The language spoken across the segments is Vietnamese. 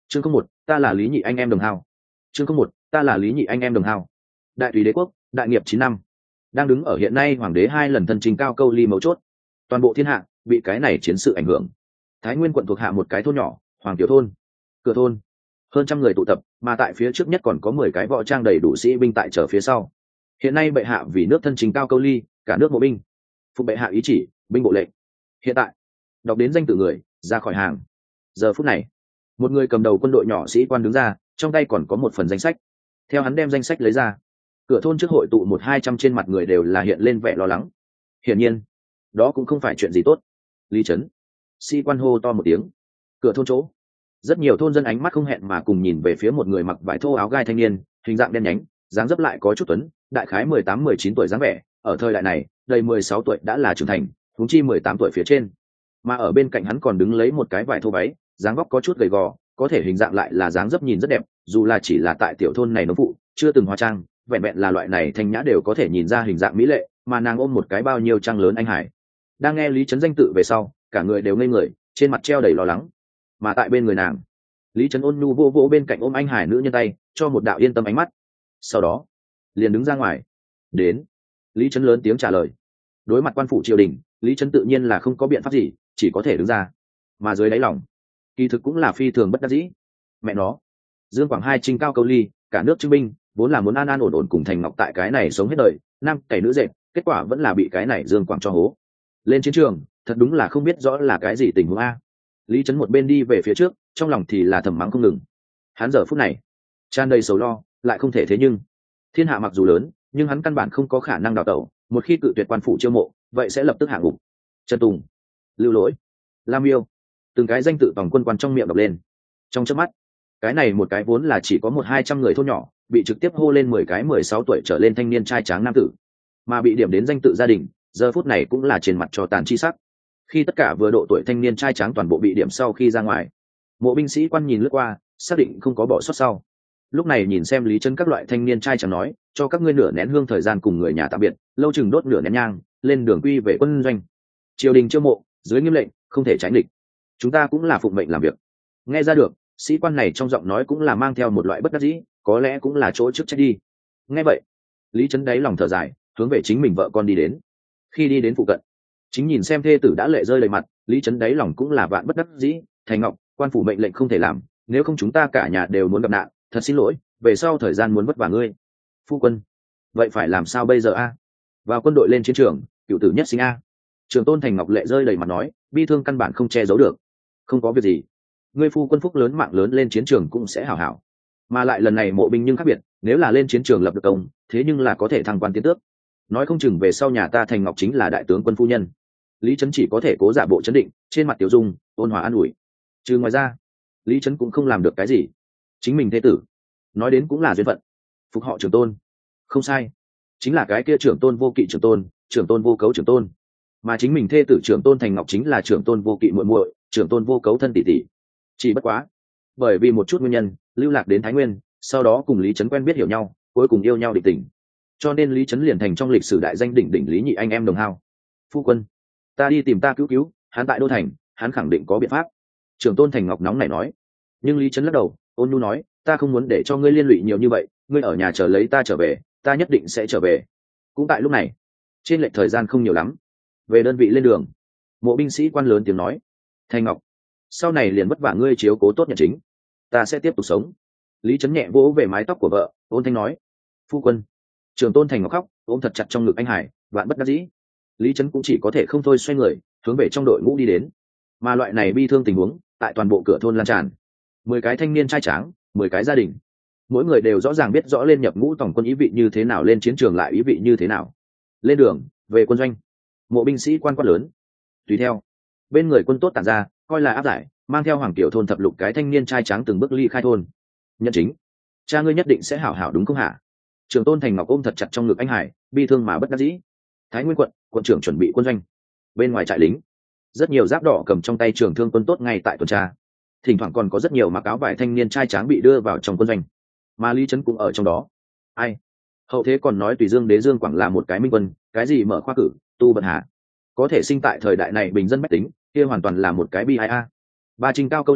chương không một ta là lý nhị anh em đồng hao. chương không một ta là lý nhị anh em đồng hao. Đại tùy đế quốc đại nghiệp 9 năm, đang đứng ở hiện nay hoàng đế 2 lần thân trình cao câu ly mấu chốt. Toàn bộ thiên hạ bị cái này chiến sự ảnh hưởng. Thái Nguyên quận thuộc hạ một cái thôn nhỏ, Hoàng Tiểu thôn, Cửa thôn, hơn 100 người tụ tập, mà tại phía trước nhất còn có 10 cái võ trang đầy đủ sĩ binh tại trở phía sau. Hiện nay bệ hạ vì nước thân trình cao câu ly, cả nước mộ binh, phục bệ hạ ý chỉ, binh bộ lệnh. Hiện tại đọc đến danh tự người ra khỏi hàng. Giờ phút này, một người cầm đầu quân đội nhỏ sĩ quan đứng ra, trong tay còn có một phần danh sách. Theo hắn đem danh sách lấy ra, Cửa thôn trước hội tụ 100-200 trên mặt người đều là hiện lên vẻ lo lắng. Hiển nhiên, đó cũng không phải chuyện gì tốt. Lý Trấn, sĩ quan hô to một tiếng. Cửa thôn chỗ, rất nhiều thôn dân ánh mắt không hẹn mà cùng nhìn về phía một người mặc vải thô áo gai thanh niên, hình dạng đen nhánh, dáng dấp lại có chút tuấn, đại khái 18-19 tuổi dáng vẻ, ở thời đại này, đầy 16 tuổi đã là trưởng thành, huống chi 18 tuổi phía trên. Mà ở bên cạnh hắn còn đứng lấy một cái vải thô váy, dáng vóc có chút gầy gò, có thể hình dạng lại là dáng dấp nhìn rất đẹp, dù là chỉ là tại tiểu thôn này nông phụ, chưa từng hóa trang, vẹn vẹn là loại này thanh nhã đều có thể nhìn ra hình dạng mỹ lệ, mà nàng ôm một cái bao nhiêu trang lớn anh hải. Đang nghe Lý Trấn danh tự về sau, cả người đều ngây người, trên mặt treo đầy lo lắng. Mà tại bên người nàng, Lý Trấn ôn nhu vô vô bên cạnh ôm anh hải nữ nhân tay, cho một đạo yên tâm ánh mắt. Sau đó, liền đứng ra ngoài. Đến. Lý Trấn lớn tiếng trả lời. Đối mặt quan phủ triều đình, Lý Trấn tự nhiên là không có biện pháp gì, chỉ có thể đứng ra. Mà dưới đáy lòng, kỳ thực cũng là phi thường bất đắc dĩ. Mẹ nó, Dương Quảng hai trình cao câu ly, cả nước chứng binh, vốn là muốn an an ổn ổn cùng Thành Ngọc tại cái này sống hết đời, nam cày nữ dệt, kết quả vẫn là bị cái này Dương Quảng cho hố. Lên chiến trường, thật đúng là không biết rõ là cái gì tình huống a. Lý Trấn một bên đi về phía trước, trong lòng thì là thầm mắng không ngừng. Hắn giờ phút này tràn đầy sầu lo, lại không thể thế nhưng thiên hạ mặc dù lớn, nhưng hắn căn bản không có khả năng đào tẩu. Một khi cự tuyệt quan phủ chiêu mộ, vậy sẽ lập tức hạ ngục. Trần Tùng, Lưu Lỗi, Lam Yêu, từng cái danh tự tổng quân quan trong miệng đọc lên. Trong chớp mắt, cái này một cái vốn là chỉ có 100-200 người thôn nhỏ, bị trực tiếp hô lên 10 cái 16 tuổi trở lên thanh niên trai tráng nam tử, mà bị điểm đến danh tự gia đình, giờ phút này cũng là trên mặt trò tàn chi sắc. Khi tất cả vừa độ tuổi thanh niên trai tráng toàn bộ bị điểm sau khi ra ngoài, mộ binh sĩ quan nhìn lướt qua, xác định không có bỏ sót sau. Lúc này nhìn xem Lý Trấn các loại thanh niên trai tráng nói, cho các ngươi nửa nén hương thời gian cùng người nhà tạm biệt, lâu chừng đốt nửa nén nhang, lên đường quy về quân doanh. Triều đình chiêu mộ, dưới nghiêm lệnh, không thể tránh địch. Chúng ta cũng là phụng mệnh làm việc. Nghe ra được, sĩ quan này trong giọng nói cũng là mang theo một loại bất đắc dĩ, có lẽ cũng là chỗ trước trách đi. Nghe vậy, Lý Trấn đáy lòng thở dài, hướng về chính mình vợ con đi đến. Khi đi đến phụ cận, chính nhìn xem thê tử đã lệ rơi đầy mặt, Lý Trấn đáy lòng cũng là vạn bất đắc dĩ. Thành Ngọc, quan phủ mệnh lệnh không thể làm, nếu không chúng ta cả nhà đều muốn gặp nạn, thật xin lỗi, về sau thời gian muốn vất vả ngươi. Phu quân, vậy phải làm sao bây giờ a? Vào quân đội lên chiến trường, cựu tử nhất sinh a. Trường Tôn Thành Ngọc lệ rơi đầy mặt nói, bi thương căn bản không che giấu được. Không có việc gì, ngươi phu quân phúc lớn mạng lớn lên chiến trường cũng sẽ hảo hảo. Mà lại lần này mộ binh nhưng khác biệt, nếu là lên chiến trường lập được công, thế nhưng là có thể thăng quan tiến tước. Nói không chừng về sau nhà ta Thành Ngọc chính là đại tướng quân phu nhân. Lý Trấn chỉ có thể cố giả bộ chấn định, trên mặt tiểu dung ôn hòa an ủi. Trừ ngoài ra, Lý Trấn cũng không làm được cái gì. Chính mình thế tử, nói đến cũng là duyên phận. Phục họ Trường Tôn, không sai, chính là cái kia Trưởng Tôn vô kỵ Trưởng Tôn vô cấu Trưởng Tôn. Mà chính mình thê tử Trưởng Tôn Thành Ngọc chính là Trưởng Tôn vô kỵ muội muội, Trưởng Tôn vô cấu thân tỷ tỷ. Chỉ bất quá, bởi vì một chút nguyên nhân, lưu lạc đến Thái Nguyên, sau đó cùng Lý Trấn quen biết hiểu nhau, cuối cùng yêu nhau địch tình. Cho nên Lý Trấn liền thành trong lịch sử đại danh đỉnh đỉnh Lý nhị anh em đồng hao. Phu quân, ta đi tìm ta cứu, hắn tại đô thành, hắn khẳng định có biện pháp. Trưởng Tôn Thành Ngọc nóng nảy nói. Nhưng Lý Trấn lắc đầu, ôn nhu nói, ta không muốn để cho ngươi liên lụy nhiều như vậy, ngươi ở nhà chờ lấy ta trở về, ta nhất định sẽ trở về. Cũng tại lúc này, trên lệch thời gian không nhiều lắm, về đơn vị lên đường, mộ binh sĩ quan lớn tiếng nói, Thành Ngọc, sau này liền vất vả ngươi chiếu cố tốt nhận chính, ta sẽ tiếp tục sống. Lý Trấn nhẹ vỗ về mái tóc của vợ, ôn thanh nói, phu quân. Trường Tôn Thành Ngọc khóc, ôm thật chặt trong ngực anh Hải, vạn bất đắc dĩ. Lý Trấn cũng chỉ có thể không thôi xoay người, hướng về trong đội ngũ đi đến. Mà loại này bi thương tình huống, tại toàn bộ cửa thôn lan tràn. 10 cái thanh niên trai tráng, 10 cái gia đình, mỗi người đều rõ ràng biết rõ lên nhập ngũ tổng quân ý vị như thế nào, lên chiến trường lại ý vị như thế nào. Lên đường, về quân doanh, mộ binh sĩ quan quát lớn. Tùy theo, bên người quân tốt tản ra, coi là áp giải, mang theo Hoàng Tiểu thôn thập lục cái thanh niên trai tráng từng bước ly khai thôn. Nhân chính, cha ngươi nhất định sẽ hảo hảo đúng không hả? Trường Tôn Thành Ngọc ôm thật chặt trong ngực anh Hải, bi thương mà bất đắc dĩ. Thái Nguyên quận, quận trưởng chuẩn bị quân doanh. Bên ngoài trại lính, rất nhiều giáp đỏ cầm trong tay trường thương quân tốt ngay tại tuần tra. Thỉnh thoảng còn có rất nhiều mặc áo vải thanh niên trai tráng bị đưa vào trong quân doanh. Mà Lý Trấn cũng ở trong đó. Ai? Hậu thế còn nói Tùy Dương đế Dương Quảng là một cái minh quân, cái gì mở khoa cử, tu bận hạ. Có thể sinh tại thời đại này bình dân bách tính, kia hoàn toàn là một cái bi ai a. Ba trình cao câu ly,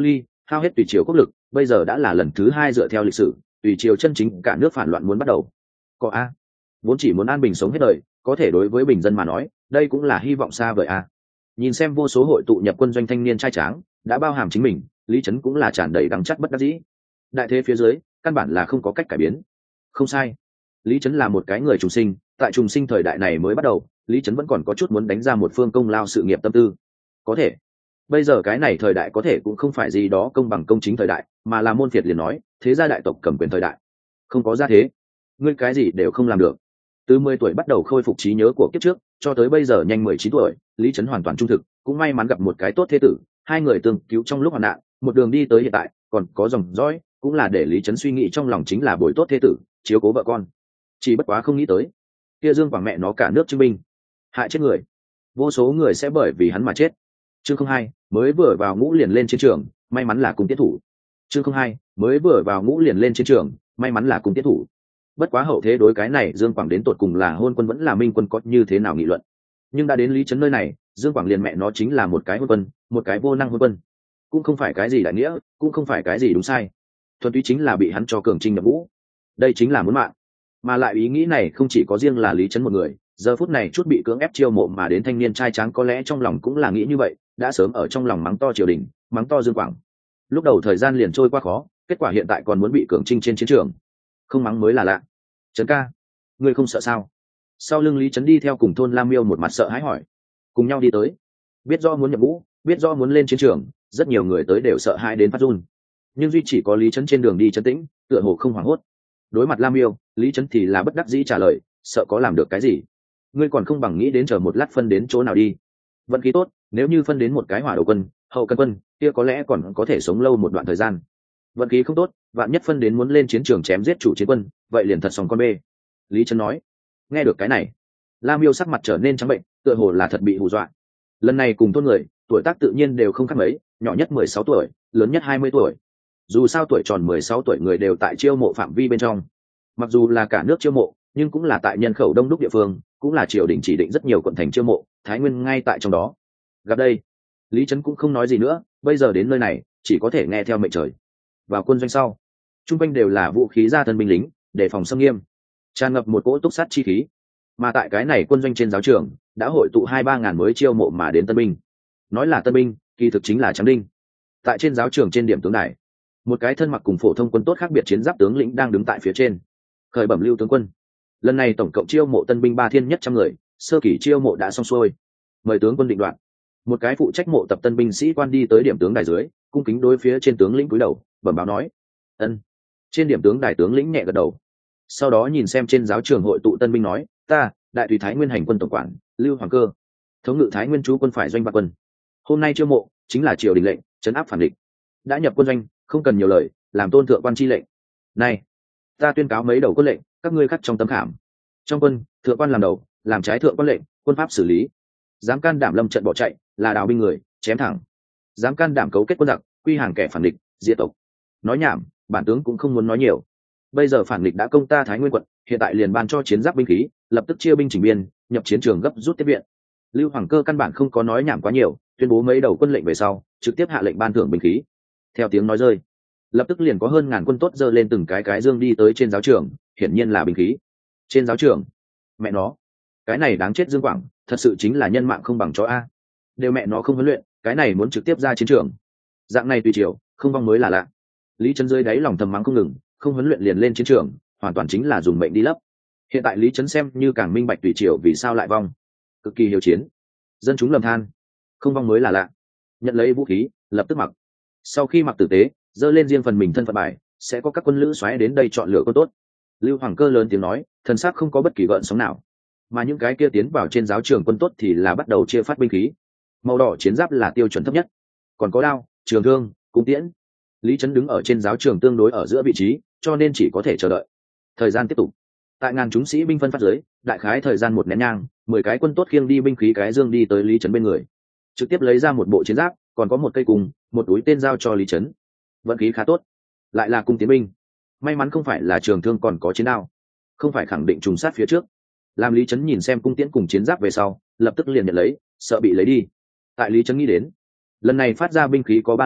hao hết tùy triều quốc lực, bây giờ đã là lần thứ 2 dựa theo lịch sử tùy triều chân chính cả nước phản loạn muốn bắt đầu. Có a, vốn chỉ muốn an bình sống hết đời, có thể đối với bình dân mà nói đây cũng là hy vọng xa vời a. Nhìn xem vô số hội tụ nhập quân doanh thanh niên trai tráng đã bao hàm chính mình, Lý Trấn cũng là tràn đầy đắng chắt bất đắc dĩ. Đại thế phía dưới căn bản là không có cách cải biến. Không sai, Lý Trấn là một cái người trùng sinh, tại trùng sinh thời đại này mới bắt đầu, Lý Trấn vẫn còn có chút muốn đánh ra một phương công lao sự nghiệp tâm tư. Có thể bây giờ cái này thời đại có thể cũng không phải gì đó công bằng công chính thời đại, mà là môn phiệt liền nói thế gia đại tộc cầm quyền thời đại. Không có gia thế, ngươi cái gì đều không làm được. Từ 10 tuổi bắt đầu khôi phục trí nhớ của kiếp trước cho tới bây giờ nhanh 19 tuổi, Lý Trấn hoàn toàn trung thực, cũng may mắn gặp một cái tốt thế tử, hai người tương cứu trong lúc hoạn nạn, một đường đi tới hiện tại, còn có dòng dõi, cũng là để Lý Trấn suy nghĩ trong lòng chính là bồi tốt thế tử, chiếu cố vợ con. Chỉ bất quá không nghĩ tới, kia Dương Quảng mẹ nó cả nước chứng minh, hại chết người, vô số người sẽ bởi vì hắn mà chết. Chương 02, mới vừa vào ngũ liền lên chiến trường, may mắn là cùng tiến thủ. Chương 02, mới vừa vào ngũ liền lên chiến trường, may mắn là cùng tiến thủ. Bất quá hậu thế đối cái này Dương Quảng đến tột cùng là hôn quân vẫn là minh quân có như thế nào nghị luận, nhưng đã đến Lý Trấn nơi này, Dương Quảng liền mẹ nó chính là một cái hôn quân, một cái vô năng hôn quân, cũng không phải cái gì đại nghĩa, cũng không phải cái gì đúng sai, thuần túy chính là bị hắn cho cường trinh nhập ngũ. Đây chính là muốn mạng. Mà lại ý nghĩ này không chỉ có riêng là Lý Trấn một người, giờ phút này chút bị cưỡng ép chiêu mộ mà đến thanh niên trai tráng có lẽ trong lòng cũng là nghĩ như vậy, đã sớm ở trong lòng mắng to triều đình, mắng to Dương Quảng. Lúc đầu thời gian liền trôi qua khó, kết quả hiện tại còn muốn bị cường trinh trên chiến trường, không mắng mới là lạ. Trấn ca, ngươi không sợ sao? Sau lưng Lý Trấn đi theo cùng thôn Lam Miêu một mặt sợ hãi hỏi. Cùng nhau đi tới, biết rõ muốn nhập ngũ, biết rõ muốn lên chiến trường, rất nhiều người tới đều sợ hãi đến phát run, nhưng duy chỉ có Lý Trấn trên đường đi trấn tĩnh, tựa hồ không hoảng hốt. Đối mặt Lam Miêu, Lý Trấn thì là bất đắc dĩ trả lời, sợ có làm được cái gì, ngươi còn không bằng nghĩ đến chờ một lát phân đến chỗ nào đi. Vận khí tốt, nếu như phân đến một cái hỏa đầu quân, hậu cân quân, kia có lẽ còn có thể sống lâu một đoạn thời gian. Vận khí không tốt, vạn nhất phân đến muốn lên chiến trường chém giết chủ chiến quân, vậy liền thật sòng con bê. Lý Trấn nói. Nghe được cái này, Lam Miêu sắc mặt trở nên trắng bệnh, tựa hồ là thật bị hù dọa. Lần này cùng thôn người, tuổi tác tự nhiên đều không khác mấy, nhỏ nhất 16 tuổi, lớn nhất 20 tuổi. Dù sao tuổi tròn 16 tuổi người đều tại chiêu mộ phạm vi bên trong. Mặc dù là cả nước chiêu mộ, nhưng cũng là tại nhân khẩu đông đúc địa phương, cũng là triều đình chỉ định rất nhiều quận thành chiêu mộ, Thái Nguyên ngay tại trong đó. Gặp đây, Lý Trấn cũng không nói gì nữa, bây giờ đến nơi này, chỉ có thể nghe theo mệnh trời. Vào quân doanh sau, trung quanh đều là vũ khí ra thân binh lính, để phòng xâm nghiêm, tràn ngập một cỗ túc sát chi khí. Mà tại cái này quân doanh trên giáo trường đã hội tụ 2-3 ngàn mới chiêu mộ mà đến tân binh. Nói là tân binh, kỳ thực chính là trắng đinh. Tại trên giáo trường trên điểm tướng đài, một cái thân mặc cùng phổ thông quân tốt khác biệt chiến giáp tướng lĩnh đang đứng tại phía trên, khởi bẩm Lưu tướng quân, lần này tổng cộng chiêu mộ tân binh 3 thiên nhất trăm người, sơ kỳ chiêu mộ đã xong xuôi, mời tướng quân định đoạt. Một cái phụ trách mộ tập tân binh sĩ quan đi tới điểm tướng đài dưới, cung kính đối phía trên tướng lĩnh cúi đầu, bẩm báo nói. Ân. Trên điểm tướng đài tướng lĩnh nhẹ gật đầu, sau đó nhìn xem trên giáo trường hội tụ tân binh nói, ta đại tùy Thái Nguyên hành quân tổng quản Lưu Hoàng Cơ, thống ngự Thái Nguyên chú quân phải doanh bạc quân, hôm nay chiêu mộ chính là triều đình lệnh, trấn áp phản địch, đã nhập quân doanh, không cần nhiều lời, làm tôn thượng quan chi lệnh. Này, ta tuyên cáo mấy đầu quân lệnh, các ngươi khắc trong tấm khảm. Trong quân, thượng quan làm đầu, làm trái thượng quan lệnh, quân pháp xử lý. Dám can đảm lâm trận bỏ chạy, là đào binh người, chém thẳng. Dám can đảm cấu kết quân giặc, quy hàng kẻ phản địch, diệt tộc. Nói nhảm, bản tướng cũng không muốn nói nhiều. Bây giờ phản địch đã công ta Thái Nguyên quận, hiện tại liền ban cho chiến giáp binh khí, lập tức chia binh chỉnh biên, nhập chiến trường gấp rút tiếp viện. Lưu Hoàng Cơ căn bản không có nói nhảm quá nhiều, tuyên bố mấy đầu quân lệnh về sau, trực tiếp hạ lệnh ban thưởng binh khí. Theo tiếng nói rơi, lập tức liền có hơn ngàn quân tốt giơ lên từng cái dương đi tới trên giáo trường, hiển nhiên là binh khí. Trên giáo trường, mẹ nó, cái này đáng chết Dương Quảng, thật sự chính là nhân mạng không bằng chó a. Đều mẹ nó không huấn luyện, cái này muốn trực tiếp ra chiến trường. Dạng này tùy chiều, không vong mới là lạ. Lý Trấn dưới đáy lòng thầm mắng không ngừng, không huấn luyện liền lên chiến trường, hoàn toàn chính là dùng mệnh đi lấp. Hiện tại Lý Trấn xem như càng minh bạch tùy chiều vì sao lại vong, cực kỳ hiếu chiến, dân chúng lầm than, không vong mới là lạ. Nhận lấy vũ khí, lập tức mặc. Sau khi mặc tử tế, dơ lên riêng phần mình thân phận bài, sẽ có các quân lữ xoáy đến đây chọn lựa quân tốt. Lưu Hoàng Cơ lớn tiếng nói, thần sắc không có bất kỳ gợn sóng nào. Mà những cái kia tiến vào trên giáo trường quân tốt thì là bắt đầu chia phát binh khí. Màu đỏ chiến giáp là tiêu chuẩn thấp nhất, còn có đao, trường thương, cung tiễn. Lý Trấn đứng ở trên giáo trường tương đối ở giữa vị trí, cho nên chỉ có thể chờ đợi. Thời gian tiếp tục. Tại ngàn chúng sĩ binh phân phát dưới, đại khái thời gian một nén nhang, 10 cái quân tốt khiêng đi binh khí cái dương đi tới Lý Trấn bên người, trực tiếp lấy ra một bộ chiến giáp, còn có một cây cung, một túi tên giao cho Lý Trấn. Vận khí khá tốt, lại là cung tiến binh. May mắn không phải là trường thương còn có chiến đao, không phải khẳng định trùng sát phía trước. Làm Lý Trấn nhìn xem cung tiễn cùng chiến giáp về sau, lập tức liền nhận lấy, sợ bị lấy đi. Tại Lý Trấn nghĩ đến, lần này phát ra binh khí có 3 loại,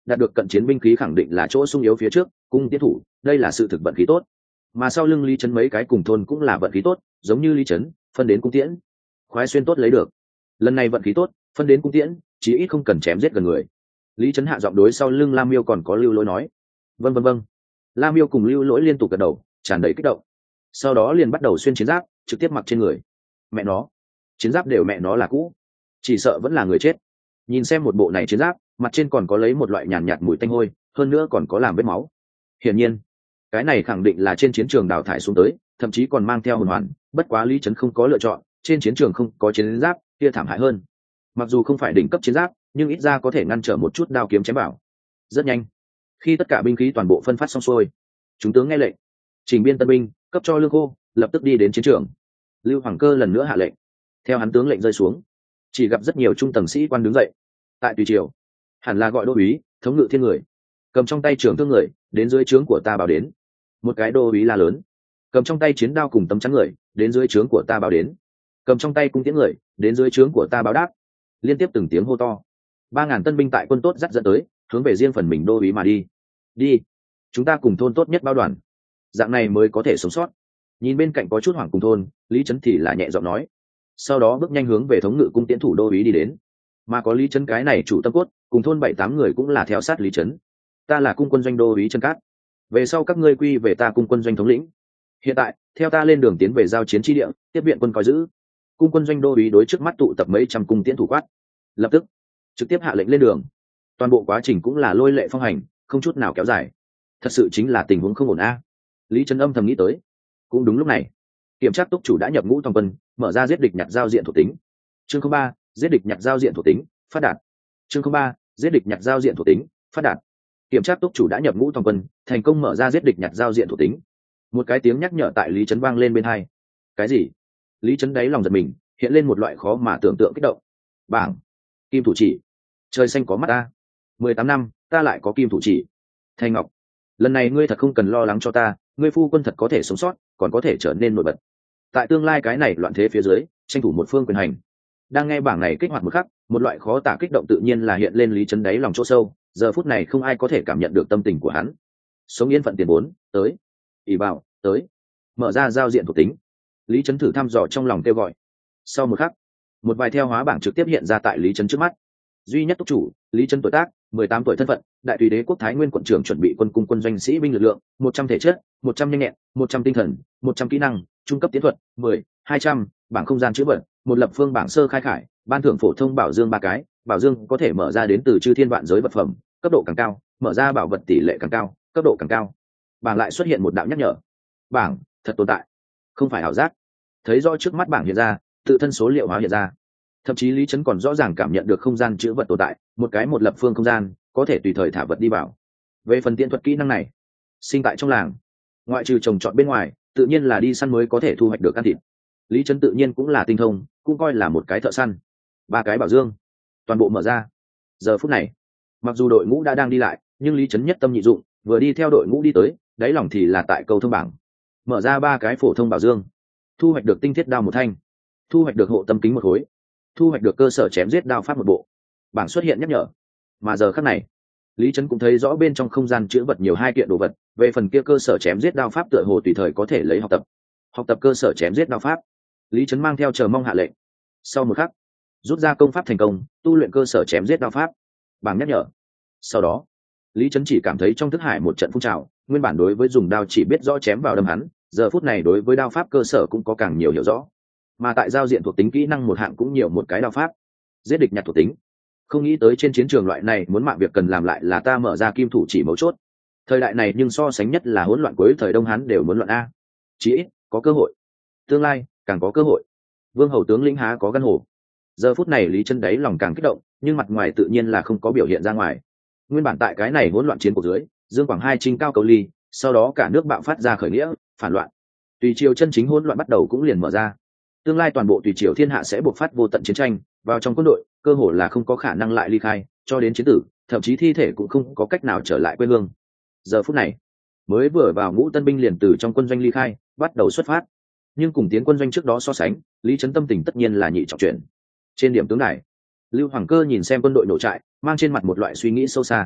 đạt được cận chiến binh khí khẳng định là chỗ sung yếu phía trước cung tiến thủ, đây là sự thực vận khí tốt. Mà sau lưng Lý Trấn mấy cái cùng thôn cũng là vận khí tốt, giống như Lý Trấn phân đến cung tiễn, khoái xuyên tốt lấy được. Lần này vận khí tốt, phân đến cung tiễn, chí ít không cần chém giết gần người. Lý Trấn hạ giọng đối sau lưng Lam Miêu còn có Lưu Lỗi nói. Vâng vâng vâng. Lam Miêu cùng Lưu Lỗi liên tục gật đầu, tràn đầy kích động. Sau đó liền bắt đầu xuyên chiến giáp, trực tiếp mặc trên người. Mẹ nó, chiến giáp đều mẹ nó là cũ, chỉ sợ vẫn là người chết. Nhìn xem một bộ này chiến giáp, mặt trên còn có lấy một loại nhàn nhạt mùi tanh hôi, hơn nữa còn có làm vết máu. Hiển nhiên, cái này khẳng định là trên chiến trường đào thải xuống tới, thậm chí còn mang theo hồn hoàn. Bất quá Lý Trấn không có lựa chọn, trên chiến trường không có chiến giáp, kia thảm hại hơn. Mặc dù không phải đỉnh cấp chiến giáp, nhưng ít ra có thể ngăn trở một chút đao kiếm chém vào. Rất nhanh, khi tất cả binh khí toàn bộ phân phát xong xuôi, chúng tướng nghe lệnh, chỉnh biên tân binh, cấp cho lương khô, lập tức đi đến chiến trường. Lưu Hoàng Cơ lần nữa hạ lệnh. Theo hắn tướng lệnh rơi xuống, chỉ gặp rất nhiều trung tầng sĩ quan đứng dậy. Tại tùy triều, hẳn là gọi đô úy, thống ngự thiên người, cầm trong tay trường thương người, đến dưới trướng của ta báo đến. Một cái đô úy la lớn, cầm trong tay chiến đao cùng tấm chắn người, đến dưới trướng của ta báo đến. Cầm trong tay cung tiễn người, đến dưới trướng của ta báo đáp. Liên tiếp từng tiếng hô to. 3.000 tân binh tại quân tốt dắt dẫn tới, hướng về riêng phần mình đô úy mà đi. Đi, chúng ta cùng thôn tốt nhất bao đoàn, dạng này mới có thể sống sót. Nhìn bên cạnh có chút hoảng cùng thôn, Lý Trấn thì là nhẹ giọng nói. Sau đó bước nhanh hướng về thống ngự cung tiễn thủ đô úy đi đến. Mà có Lý Trấn cái này chủ tâm cốt, cùng thôn 7-8 người cũng là theo sát Lý Trấn. Ta là cung quân doanh đô úy Trân Cát, về sau các ngươi quy về ta cung quân doanh thống lĩnh. Hiện tại theo ta lên đường tiến về giao chiến tri địa, tiếp viện quân coi giữ. Cung quân doanh đô úy đối trước mắt tụ tập mấy trăm cung tiễn thủ quát, lập tức trực tiếp hạ lệnh lên đường. Toàn bộ quá trình cũng là lôi lệ phong hành, không chút nào kéo dài. Thật sự chính là tình huống không ổn a. Lý Trấn âm thầm nghĩ tới. Cũng đúng lúc này, kiểm tra túc chủ đã nhập ngũ toàn quân, mở ra giết địch nhặt giao diện thuộc tính. Chương 03, giết địch nhặt giao diện thuộc tính, phát đạt. Chương 03, giết địch nhặt giao diện thuộc tính, phát đạt. Kiểm tra túc chủ đã nhập ngũ toàn quân, thành công mở ra giết địch nhặt giao diện thuộc tính. Một cái tiếng nhắc nhở tại Lý Trấn vang lên bên tai. Cái gì? Lý Trấn đáy lòng giật mình, hiện lên một loại khó mà tưởng tượng kích động. Bảng kim thủ chỉ, trời xanh có mắt ta. 18 năm ta lại có kim thủ chỉ. Thanh Ngọc, lần này ngươi thật không cần lo lắng cho ta, ngươi phu quân thật có thể sống sót, còn có thể trở nên nổi bật tại tương lai cái này loạn thế phía dưới, tranh thủ một phương quyền hành. Đang nghe bảng này kích hoạt một khắc, một loại khó tả kích động tự nhiên là hiện lên Lý Trấn đáy lòng chỗ sâu. Giờ phút này không ai có thể cảm nhận được tâm tình của hắn. Sống yên phận tiền vốn tới, ỷ vào tới, mở ra giao diện thuộc tính. Lý Trấn thử thăm dò trong lòng kêu gọi. Sau một khắc, một vài theo hóa bảng trực tiếp hiện ra tại Lý Trấn trước mắt. Duy nhất túc chủ Lý Trấn, tuổi tác 18 tuổi, thân phận đại tùy đế quốc Thái Nguyên quận trưởng, chuẩn bị quân cung quân doanh sĩ binh lực lượng 100 thể chất, 100 nhanh nhẹn, 100 tinh thần, 100 kỹ năng, trung cấp tiến thuật 10, 200, bảng không gian chữ vật, một lập phương bảng sơ khai khải, ban thưởng phổ thông bảo dương 3 cái, bảo dương có thể mở ra đến từ chư thiên vạn giới vật phẩm, cấp độ càng cao, mở ra bảo vật tỷ lệ càng cao, cấp độ càng cao. Bảng lại xuất hiện một đạo nhắc nhở. Bảng thật tồn tại, không phải ảo giác. Thấy rõ trước mắt bảng hiện ra, tự thân số liệu hóa hiện ra. Thậm chí Lý Trấn còn rõ ràng cảm nhận được không gian chữ vật tồn tại, một cái một lập phương không gian, có thể tùy thời thả vật đi vào. Về phần tiện thuật kỹ năng này, sinh tại trong làng, ngoại trừ trồng trọt bên ngoài, tự nhiên là đi săn mới có thể thu hoạch được ăn thịt. Lý Trấn tự nhiên cũng là tinh thông, cũng coi là một cái thợ săn. 3 cái bảo dương toàn bộ mở ra. Giờ phút này, mặc dù đội ngũ đã đang đi lại, nhưng Lý Trấn nhất tâm nhị dụng, vừa đi theo đội ngũ đi tới, đáy lòng thì là tại câu thông bảng. Mở ra 3 cái phổ thông bảo dương, thu hoạch được tinh thiết đao 1 thanh, thu hoạch được hộ tâm kính 1 khối, thu hoạch được cơ sở chém giết đao pháp 1 bộ. Bảng xuất hiện nhắc nhở. Mà giờ khắc này, Lý Trấn cũng thấy rõ bên trong không gian chứa vật nhiều 2 kiện đồ vật. Về phần kia cơ sở chém giết đao pháp tựa hồ tùy thời có thể lấy học tập cơ sở chém giết đao pháp. Lý Trấn mang theo chờ mong hạ lệnh. Sau một khắc, rút ra công pháp thành công, tu luyện cơ sở chém giết đao pháp. Bảng nhắc nhở. Sau đó, Lý Trấn chỉ cảm thấy trong thức hải một trận phun trào, nguyên bản đối với dùng đao chỉ biết rõ chém vào đâm hắn, giờ phút này đối với đao pháp cơ sở cũng có càng nhiều hiểu rõ. Mà tại giao diện thuộc tính kỹ năng một hạng cũng nhiều một cái đao pháp. Giết địch nhặt thuộc tính. Không nghĩ tới trên chiến trường loại này muốn mạng việc cần làm lại là ta mở ra kim thủ chỉ mấu chốt. Thời đại này nhưng so sánh nhất là hỗn loạn cuối thời Đông Hán đều muốn loạn a. Chí ít có cơ hội, tương lai càng có cơ hội. Vương hầu tướng lĩnh há có gan hồ. Giờ phút này Lý Trấn đáy lòng càng kích động, nhưng mặt ngoài tự nhiên là không có biểu hiện ra ngoài. Nguyên bản tại cái này hỗn loạn chiến cuộc dưới, Dương Quảng hai chinh cao cầu ly, sau đó cả nước bạo phát ra khởi nghĩa, phản loạn. Tùy triều chân chính hỗn loạn bắt đầu cũng liền mở ra. Tương lai toàn bộ tùy triều thiên hạ sẽ buộc phát vô tận chiến tranh, vào trong quân đội, cơ hội là không có khả năng lại ly khai, cho đến chiến tử, thậm chí thi thể cũng không có cách nào trở lại quê hương. Giờ phút này, mới vừa vào ngũ tân binh liền từ trong quân doanh ly khai, bắt đầu xuất phát. Nhưng cùng tiến quân doanh trước đó so sánh, Lý Trấn tâm tình tất nhiên là nhị trọng chuyển. Trên điểm tướng đài, Lưu Hoàng Cơ nhìn xem quân đội nổ trại, mang trên mặt một loại suy nghĩ sâu xa.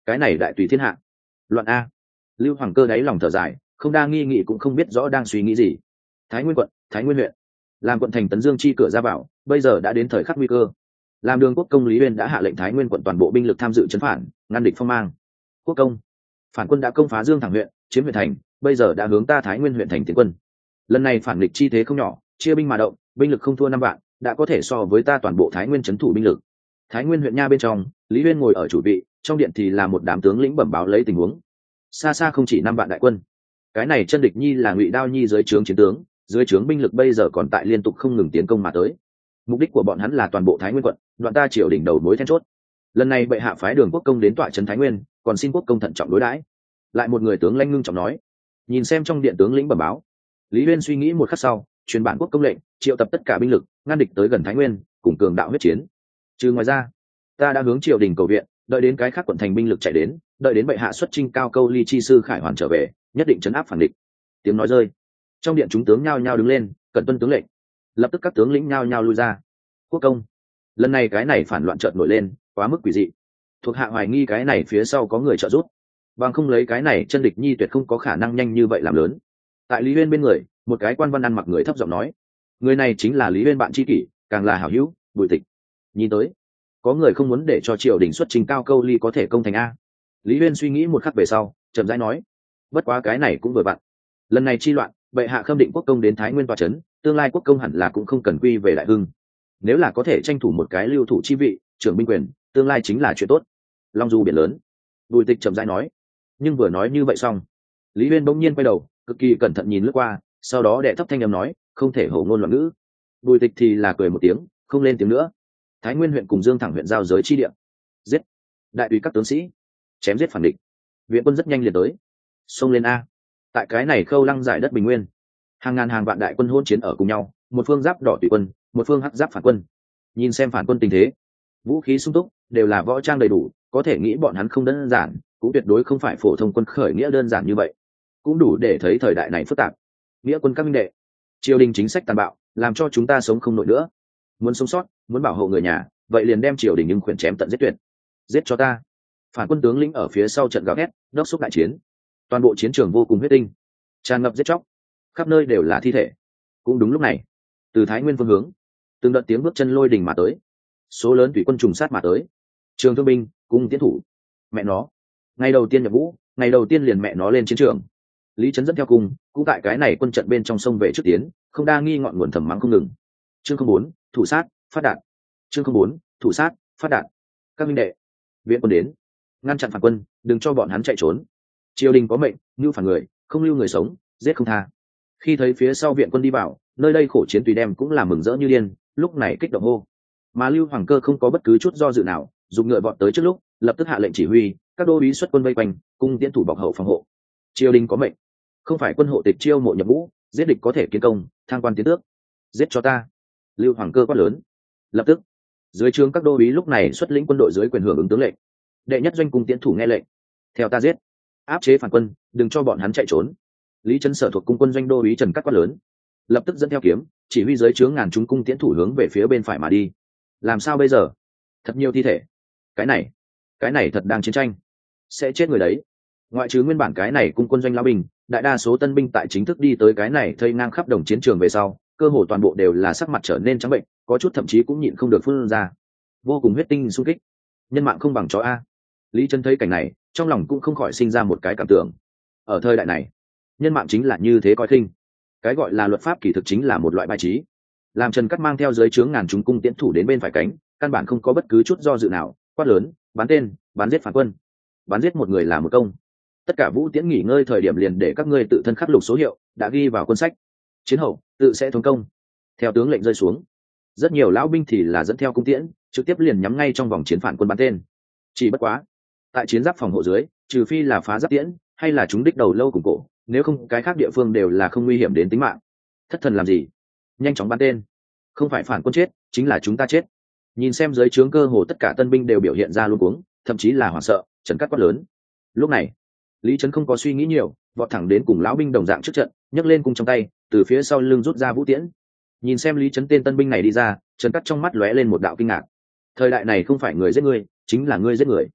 cái này đại tùy thiên hạ loạn a. Lưu Hoàng Cơ đáy lòng thở dài, không đa nghi nghị cũng không biết rõ đang suy nghĩ gì. Thái Nguyên quận, Thái Nguyên huyện, làm quận thành Tấn Dương chi cửa ra vào, bây giờ đã đến thời khắc nguy cơ. Làm đường quốc công Lý Uyên đã hạ lệnh Thái Nguyên quận toàn bộ binh lực tham dự trấn phản, ngăn địch phong mang. Quốc công, phản quân đã công phá Dương Thẳng huyện, chiếm huyện thành, bây giờ đã hướng ta Thái Nguyên huyện thành tiến quân. Lần này phản địch chi thế không nhỏ, chia binh mà động, binh lực không thua 5 vạn, đã có thể so với ta toàn bộ Thái Nguyên trấn thủ binh lực. Thái Nguyên huyện nha bên trong, Lý Uyên ngồi ở chủ vị, trong điện thì là một đám tướng lĩnh bẩm báo lấy tình huống. Xa xa không chỉ 5 vạn đại quân, cái này chân địch nhi là Ngụy Đao Nhi dưới trướng chiến tướng, dưới trướng binh lực bây giờ còn tại liên tục không ngừng tiến công mà tới. Mục đích của bọn hắn là toàn bộ Thái Nguyên quận, đoạn ta triều đỉnh đầu mối then chốt. Lần này bệ hạ phái Đường quốc công đến tọa trấn Thái Nguyên, còn xin quốc công thận trọng đối đãi. Lại một người tướng lãnh ngưng trọng nói. Nhìn xem trong điện tướng lĩnh bẩm báo, Lý Uyên suy nghĩ một khắc sau, truyền bản quốc công lệnh, triệu tập tất cả binh lực, ngăn địch tới gần Thái Nguyên, cùng cường đạo huyết chiến. Trừ ngoài ra, ta đã hướng triều đình cầu viện, đợi đến cái khác quận thành binh lực chạy đến, đợi đến bệ hạ xuất chinh cao câu ly chi sư Khải Hoàn trở về, nhất định trấn áp phản địch. Tiếng nói rơi, trong điện chúng tướng nhao nhao đứng lên, cẩn tuân tướng lệnh. Lập tức các tướng lĩnh nhao nhao lui ra. Quốc công, lần này cái này phản loạn chợt nổi lên, quá mức quỷ dị. Thuộc hạ hoài nghi cái này phía sau có người trợ giúp, bằng không lấy cái này chân địch nhi tuyệt không có khả năng nhanh như vậy làm lớn. Tại Lý Uyên bên người, một cái quan văn ăn mặc người thấp giọng nói, người này chính là Lý Uyên bạn tri kỷ, càng là hảo hữu, Bùi Tịch. Nhìn tới, có người không muốn để cho triều đình xuất trình cao câu ly có thể công thành a. Lý Uyên suy nghĩ một khắc về sau, chậm rãi nói, bất quá cái này cũng vừa vặn. Lần này chi loạn, bệ hạ khâm định quốc công đến Thái Nguyên tọa trấn, tương lai quốc công hẳn là cũng không cần quy về đại hưng. Nếu là có thể tranh thủ một cái lưu thủ chi vị, trưởng binh quyền, tương lai chính là chuyện tốt. Long du biển lớn, Bùi Tịch chậm rãi nói. Nhưng vừa nói như vậy xong, Lý Uyên bỗng nhiên quay đầu, cực kỳ cẩn thận nhìn lướt qua, sau đó đệ thấp thanh âm nói, không thể hổ ngôn loạn ngữ. Bùi Tịch thì là cười một tiếng, không lên tiếng nữa. Thái Nguyên huyện cùng Dương Thẳng huyện giao giới chi địa, giết đại tùy các tướng sĩ, chém giết phản địch. Viện quân rất nhanh liền tới, xông lên a. Tại cái này khâu lăng giải đất bình nguyên, hàng ngàn hàng vạn đại quân hôn chiến ở cùng nhau, một phương giáp đỏ tùy quân, một phương hắc giáp phản quân. Nhìn xem phản quân tình thế, vũ khí sung túc, đều là võ trang đầy đủ, có thể nghĩ bọn hắn không đơn giản, cũng tuyệt đối không phải phổ thông quân khởi nghĩa đơn giản như vậy, cũng đủ để thấy thời đại này phức tạp. Nghĩa quân các minh đệ, triều đình chính sách tàn bạo, làm cho chúng ta sống không nổi nữa. Muốn sống sót, muốn bảo hộ người nhà, vậy liền đem triều đình nhưng khuyển chém tận giết tuyệt. Giết cho ta. Phản quân tướng lĩnh ở phía sau trận gào thét, đốc thúc đại chiến. Toàn bộ chiến trường vô cùng huyết tinh, tràn ngập giết chóc, khắp nơi đều là thi thể. Cũng đúng lúc này, từ Thái Nguyên phương hướng, từng đợt tiếng bước chân lôi đình mà tới, số lớn thủy quân trùng sát mà tới. Trường thương binh, cung tiến thủ. Mẹ nó, ngày đầu tiên nhập ngũ, ngày đầu tiên liền mẹ nó lên chiến trường. Lý Trấn dẫn theo cùng, cũng tại cái này quân trận bên trong sông về trước tiến, không đa nghi ngọn nguồn thầm mắng không ngừng. Chương 04, thủ sát, phát đạn. Chương 04, thủ sát, phát đạn. Các minh đệ, viện quân đến, ngăn chặn phản quân, đừng cho bọn hắn chạy trốn. Triều đình có mệnh, lưu phản người, không lưu người sống, giết không tha. Khi thấy phía sau viện quân đi vào, nơi đây khổ chiến tùy đem cũng là mừng rỡ như điên, lúc này kích động hô. Mà Lưu Hoàng Cơ không có bất cứ chút do dự nào, dùng ngựa vọt tới trước lúc, lập tức hạ lệnh chỉ huy, các đô úy xuất quân vây quanh, cung tiến thủ bọc hậu phòng hộ. Triều đình có mệnh, không phải quân hộ tịch chiêu mộ nhập ngũ, giết địch có thể kiến công, thăng quan tiến tước. Giết cho ta. Lưu Hoàng Cơ quát lớn. Lập tức, dưới trướng các đô úy lúc này xuất lĩnh quân đội dưới quyền hưởng ứng tướng lệnh. Đệ nhất doanh cung tiến thủ nghe lệnh, theo ta giết, áp chế phản quân, đừng cho bọn hắn chạy trốn. Lý Trấn sở thuộc cung quân doanh đô úy Trần Cát quát lớn, lập tức dẫn theo kiếm, chỉ huy dưới trướng ngàn chúng cung tiến thủ hướng về phía bên phải mà đi. Làm sao bây giờ? Thật nhiều thi thể. Cái này thật đang chiến tranh, sẽ chết người đấy. Ngoại trừ nguyên bản cái này cung quân doanh lao binh, đại đa số tân binh tại chính thức đi tới cái này thây ngang khắp đồng chiến trường về sau, cơ hồ toàn bộ đều là sắc mặt trở nên trắng bệnh, có chút thậm chí cũng nhịn không được phun ra. Vô cùng huyết tinh xung kích, nhân mạng không bằng chó a. Lý Trấn thấy cảnh này, trong lòng cũng không khỏi sinh ra một cái cảm tưởng. Ở thời đại này, nhân mạng chính là như thế coi khinh. Cái gọi là luật pháp kỳ thực chính là một loại bài trí. Làm Trần Cát mang theo dưới trướng ngàn chúng cung tiễn thủ đến bên phải cánh, căn bản không có bất cứ chút do dự nào, quát lớn, bắn tên, bắn giết phản quân. Bắn giết một người là một công. Tất cả vũ tiễn nghỉ ngơi thời điểm liền để các ngươi tự thân khắc lục số hiệu, đã ghi vào quân sách. Chiến hậu, tự sẽ thống công. Theo tướng lệnh rơi xuống, rất nhiều lão binh thì là dẫn theo cung tiễn, trực tiếp liền nhắm ngay trong vòng chiến phản quân bắn tên. Chỉ bất quá, tại chiến giáp phòng hộ dưới, trừ phi là phá giáp tiễn, hay là chúng đích đầu lâu cùng cổ, nếu không cái khác địa phương đều là không nguy hiểm đến tính mạng. Thất thần làm gì? Nhanh chóng bắn tên. Không phải phản quân chết, chính là chúng ta chết. Nhìn xem dưới trướng cơ hồ tất cả tân binh đều biểu hiện ra luống cuống, thậm chí là hoảng sợ, Trần Cát quát lớn. Lúc này, Lý Trấn không có suy nghĩ nhiều, vọt thẳng đến cùng lão binh đồng dạng trước trận, nhấc lên cung trong tay, từ phía sau lưng rút ra vũ tiễn. Nhìn xem Lý Trấn tên tân binh này đi ra, Trần Cát trong mắt lóe lên một đạo kinh ngạc. Thời đại này không phải người giết người, chính là ngươi giết người.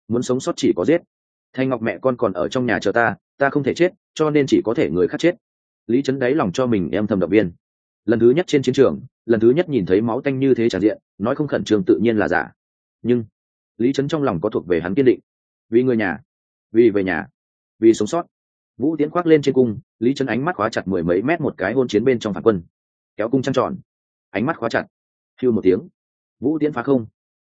muốn sống sót chỉ có giết. Thanh Ngọc mẹ con còn ở trong nhà chờ ta không thể chết, cho nên chỉ có thể người khác chết. Lý Trấn đáy lòng cho mình em thầm động viên. Lần thứ nhất trên chiến trường, lần thứ nhất nhìn thấy máu tanh như thế tràn diện, nói không khẩn trương tự nhiên là giả. Nhưng Lý Trấn trong lòng có thuộc về hắn kiên định. Vì người nhà, vì về nhà, vì sống sót. Vũ Tiễn khoác lên trên cung, Lý Trấn ánh mắt khóa chặt mười mấy mét một cái hôn chiến bên trong phản quân. Kéo cung trăng tròn, ánh mắt khóa chặt. Hưu một tiếng, Vũ Tiễn phá không.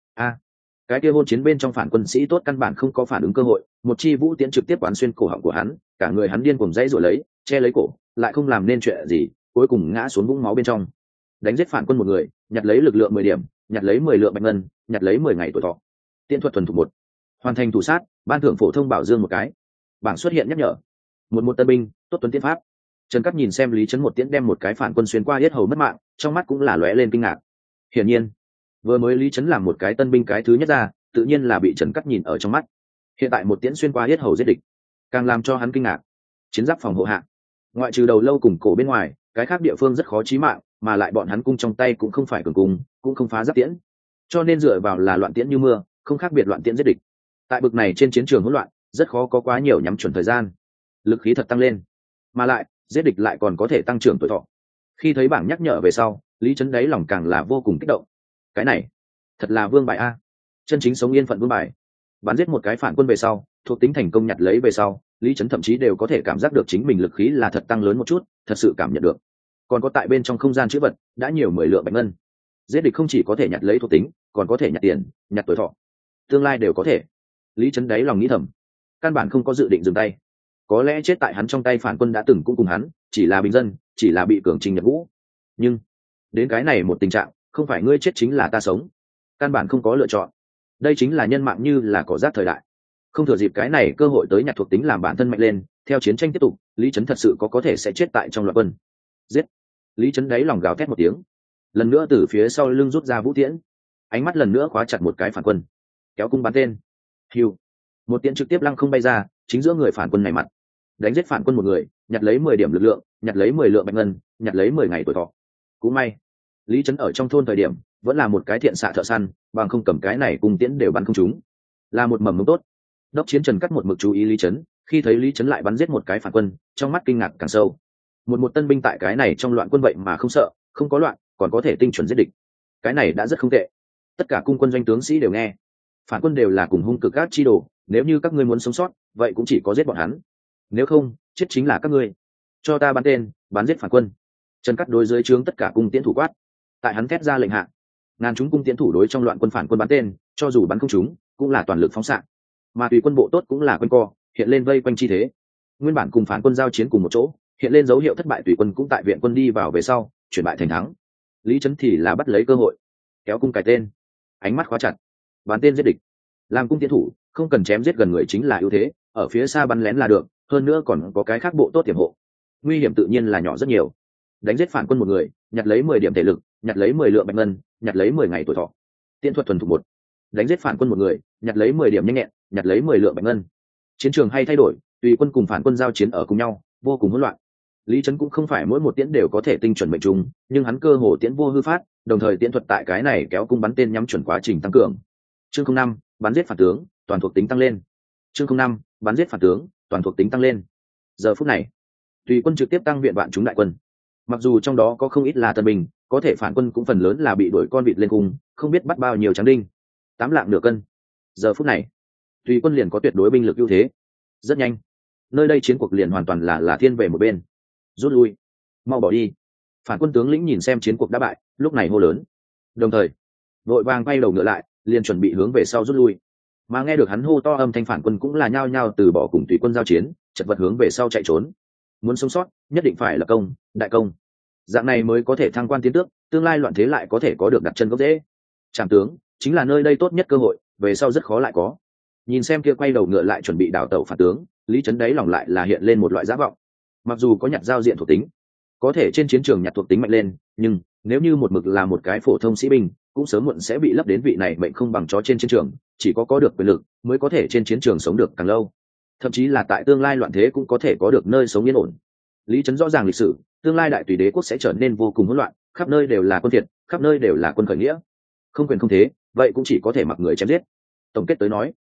Cái kia hôn chiến bên trong phản quân sĩ tốt căn bản không có phản ứng cơ hội, một chi vũ tiễn trực tiếp quán xuyên cổ họng của hắn, cả người hắn điên cuồng dãy rồi lấy, che lấy cổ, lại không làm nên chuyện gì, cuối cùng ngã xuống vũng máu bên trong. Đánh giết phản quân một người, nhặt lấy lực lượng 10 điểm, nhặt lấy 10 lượng bạch ngân, nhặt lấy 10 ngày tuổi thọ. Tiễn thuật thuần thủ một, hoàn thành thủ sát, ban thưởng phổ thông bảo dương một cái. Bảng xuất hiện nhắc nhở. Một tân binh, tốt tuấn tiễn pháp. Trần Cát nhìn xem Lý Trấn một tiễn đem một cái phản quân xuyên qua yết hầu mất mạng, trong mắt cũng là lóe lên kinh ngạc. Hiển nhiên, vừa mới Lý Trấn làm một cái tân binh cái thứ nhất ra, tự nhiên là bị Trần Cát nhìn ở trong mắt. Hiện tại một tiễn xuyên qua yết hầu giết địch, càng làm cho hắn kinh ngạc. Chiến giáp phòng hộ hạ, ngoại trừ đầu lâu cùng cổ bên ngoài, cái khác địa phương rất khó chí mạng, mà lại bọn hắn cung trong tay cũng không phải cường cung, cũng không phá giáp tiễn, cho nên dựa vào là loạn tiễn như mưa, không khác biệt loạn tiễn giết địch. Tại bực này trên chiến trường hỗn loạn, rất khó có quá nhiều nhắm chuẩn thời gian, lực khí thật tăng lên, mà lại giết địch lại còn có thể tăng trưởng tuổi thọ. Khi thấy bảng nhắc nhở về sau, Lý Trấn đáy lòng càng là vô cùng kích động. Cái này thật là vương bài a, chân chính sống yên phận vương bài. Bắn giết một cái phản quân về sau, thuộc tính thành công nhặt lấy về sau, Lý Trấn thậm chí đều có thể cảm giác được chính mình lực khí là thật tăng lớn một chút, thật sự cảm nhận được. Còn có tại bên trong không gian chữ vật đã nhiều 10 lượng bạch ngân. Giết địch không chỉ có thể nhặt lấy thuộc tính, còn có thể nhặt tiền, nhặt tuổi thọ, tương lai đều có thể. Lý Trấn đáy lòng nghĩ thầm, căn bản không có dự định dừng tay. Có lẽ chết tại hắn trong tay phản quân đã từng cũng cùng hắn, chỉ là bình dân, chỉ là bị cường trình nhập ngũ. Nhưng đến cái này một tình trạng, không phải ngươi chết chính là ta sống, căn bản không có lựa chọn. Đây chính là nhân mạng như là cỏ rác thời đại. Không thừa dịp cái này cơ hội tới nhặt thuộc tính làm bản thân mạnh lên, theo chiến tranh tiếp tục, Lý Trấn thật sự có thể sẽ chết tại trong loạn quân. Giết! Lý Trấn đáy lòng gào thét một tiếng, lần nữa từ phía sau lưng rút ra vũ tiễn, ánh mắt lần nữa khóa chặt một cái phản quân, kéo cung bắn tên. Hiu! Một tiễn trực tiếp lăng không bay ra, chính giữa người phản quân này mặt. Đánh giết phản quân một người, nhặt lấy 10 điểm lực lượng, nhặt lấy 10 lượng bạch ngân, nhặt lấy 10 ngày tuổi thọ. Cũng may, Lý Trấn ở trong thôn thời điểm vẫn là một cái thiện xạ thợ săn, bằng không cầm cái này cùng tiễn đều bắn không trúng, là một mầm mống tốt. Đốc chiến Trần Cắt một mực chú ý Lý Trấn, khi thấy Lý Trấn lại bắn giết một cái phản quân, trong mắt kinh ngạc càng sâu. Một tân binh tại cái này trong loạn quân vậy mà không sợ, không có loạn, còn có thể tinh chuẩn giết địch, cái này đã rất không tệ. Tất cả cung quân doanh tướng sĩ đều nghe, phản quân đều là cùng hung cực các chi đồ, nếu như các ngươi muốn sống sót, vậy cũng chỉ có giết bọn hắn, nếu không, chết chính là các ngươi. Cho ta bắn tên, bắn giết phản quân. Trần Cắt đối dưới trướng tất cả cung tiễn thủ quát. Tại hắn thét ra lệnh hạ, ngàn chúng cung tiễn thủ đối trong loạn quân phản quân bắn tên, cho dù bắn không trúng, cũng là toàn lực phóng xạ. Mà tùy quân bộ tốt cũng là quanh co, hiện lên vây quanh chi thế. Nguyên bản cùng phản quân giao chiến cùng một chỗ, hiện lên dấu hiệu thất bại, tùy quân cũng tại viện quân đi vào về sau, chuyển bại thành thắng. Lý Trấn thì là bắt lấy cơ hội, kéo cung cài tên, ánh mắt khóa chặt, bắn tên giết địch. Làm cung tiễn thủ, không cần chém giết gần người chính là ưu thế, ở phía xa bắn lén là được, hơn nữa còn có cái khác bộ tốt tiềm hộ, nguy hiểm tự nhiên là nhỏ rất nhiều. Đánh giết phản quân một người, nhặt lấy 10 điểm thể lực, nhặt lấy 10 lượng bạch ngân, nhặt lấy 10 ngày tuổi thọ. Tiễn thuật thuần thục một, đánh giết phản quân một người, nhặt lấy 10 điểm nhanh nhẹn, nhặt lấy 10 lượng bạch ngân. Chiến trường hay thay đổi, tùy quân cùng phản quân giao chiến ở cùng nhau, vô cùng hỗn loạn. Lý Trấn cũng không phải mỗi một tiễn đều có thể tinh chuẩn mệnh trùng, nhưng hắn cơ hồ tiễn vô hư phát, đồng thời tiễn thuật tại cái này kéo cung bắn tên nhắm chuẩn quá trình tăng cường. Chương 05, bắn giết phản tướng, toàn thuộc tính tăng lên. Chương 05, bắn giết phản tướng, toàn thuộc tính tăng lên. Giờ phút này, tùy quân trực tiếp tăng viện vạn chúng đại quân. Mặc dù trong đó có không ít là tân binh, có thể phản quân cũng phần lớn là bị đuổi con vịt lên cung, không biết bắt bao nhiêu tráng đinh. 8 lạng nửa cân. Giờ phút này, tùy quân liền có tuyệt đối binh lực ưu thế. Rất nhanh, nơi đây chiến cuộc liền hoàn toàn là thiên về một bên. Rút lui, mau bỏ đi. Phản quân tướng lĩnh nhìn xem chiến cuộc đã bại, lúc này hô lớn. Đồng thời, vội vàng quay đầu ngựa lại, liền chuẩn bị hướng về sau rút lui. Mà nghe được hắn hô to, âm thanh phản quân cũng là nhao nhao từ bỏ cùng tùy quân giao chiến, chật vật hướng về sau chạy trốn. Muốn sống sót, nhất định phải là công, đại công. Dạng này mới có thể thăng quan tiến tước, tương lai loạn thế lại có thể có được đặt chân gốc rễ. Trảm tướng chính là nơi đây tốt nhất cơ hội, về sau rất khó lại có. Nhìn xem kia quay đầu ngựa lại chuẩn bị đảo tẩu phản tướng, Lý Trấn đáy lòng lại là hiện lên một loại giả vọng. Mặc dù có nhặt giao diện thuộc tính, có thể trên chiến trường nhặt thuộc tính mạnh lên, nhưng nếu như một mực là một cái phổ thông sĩ binh, cũng sớm muộn sẽ bị lấp đến vị này mệnh không bằng chó trên chiến trường, chỉ có được quyền lực mới có thể trên chiến trường sống được càng lâu, thậm chí là tại tương lai loạn thế cũng có thể có được nơi sống yên ổn. Lý Trấn rõ ràng lịch sử, tương lai đại tùy đế quốc sẽ trở nên vô cùng hỗn loạn, khắp nơi đều là quân thiệt, khắp nơi đều là quân khởi nghĩa, không quyền không thế, vậy cũng chỉ có thể mặc người chém giết. Tổng kết tới nói,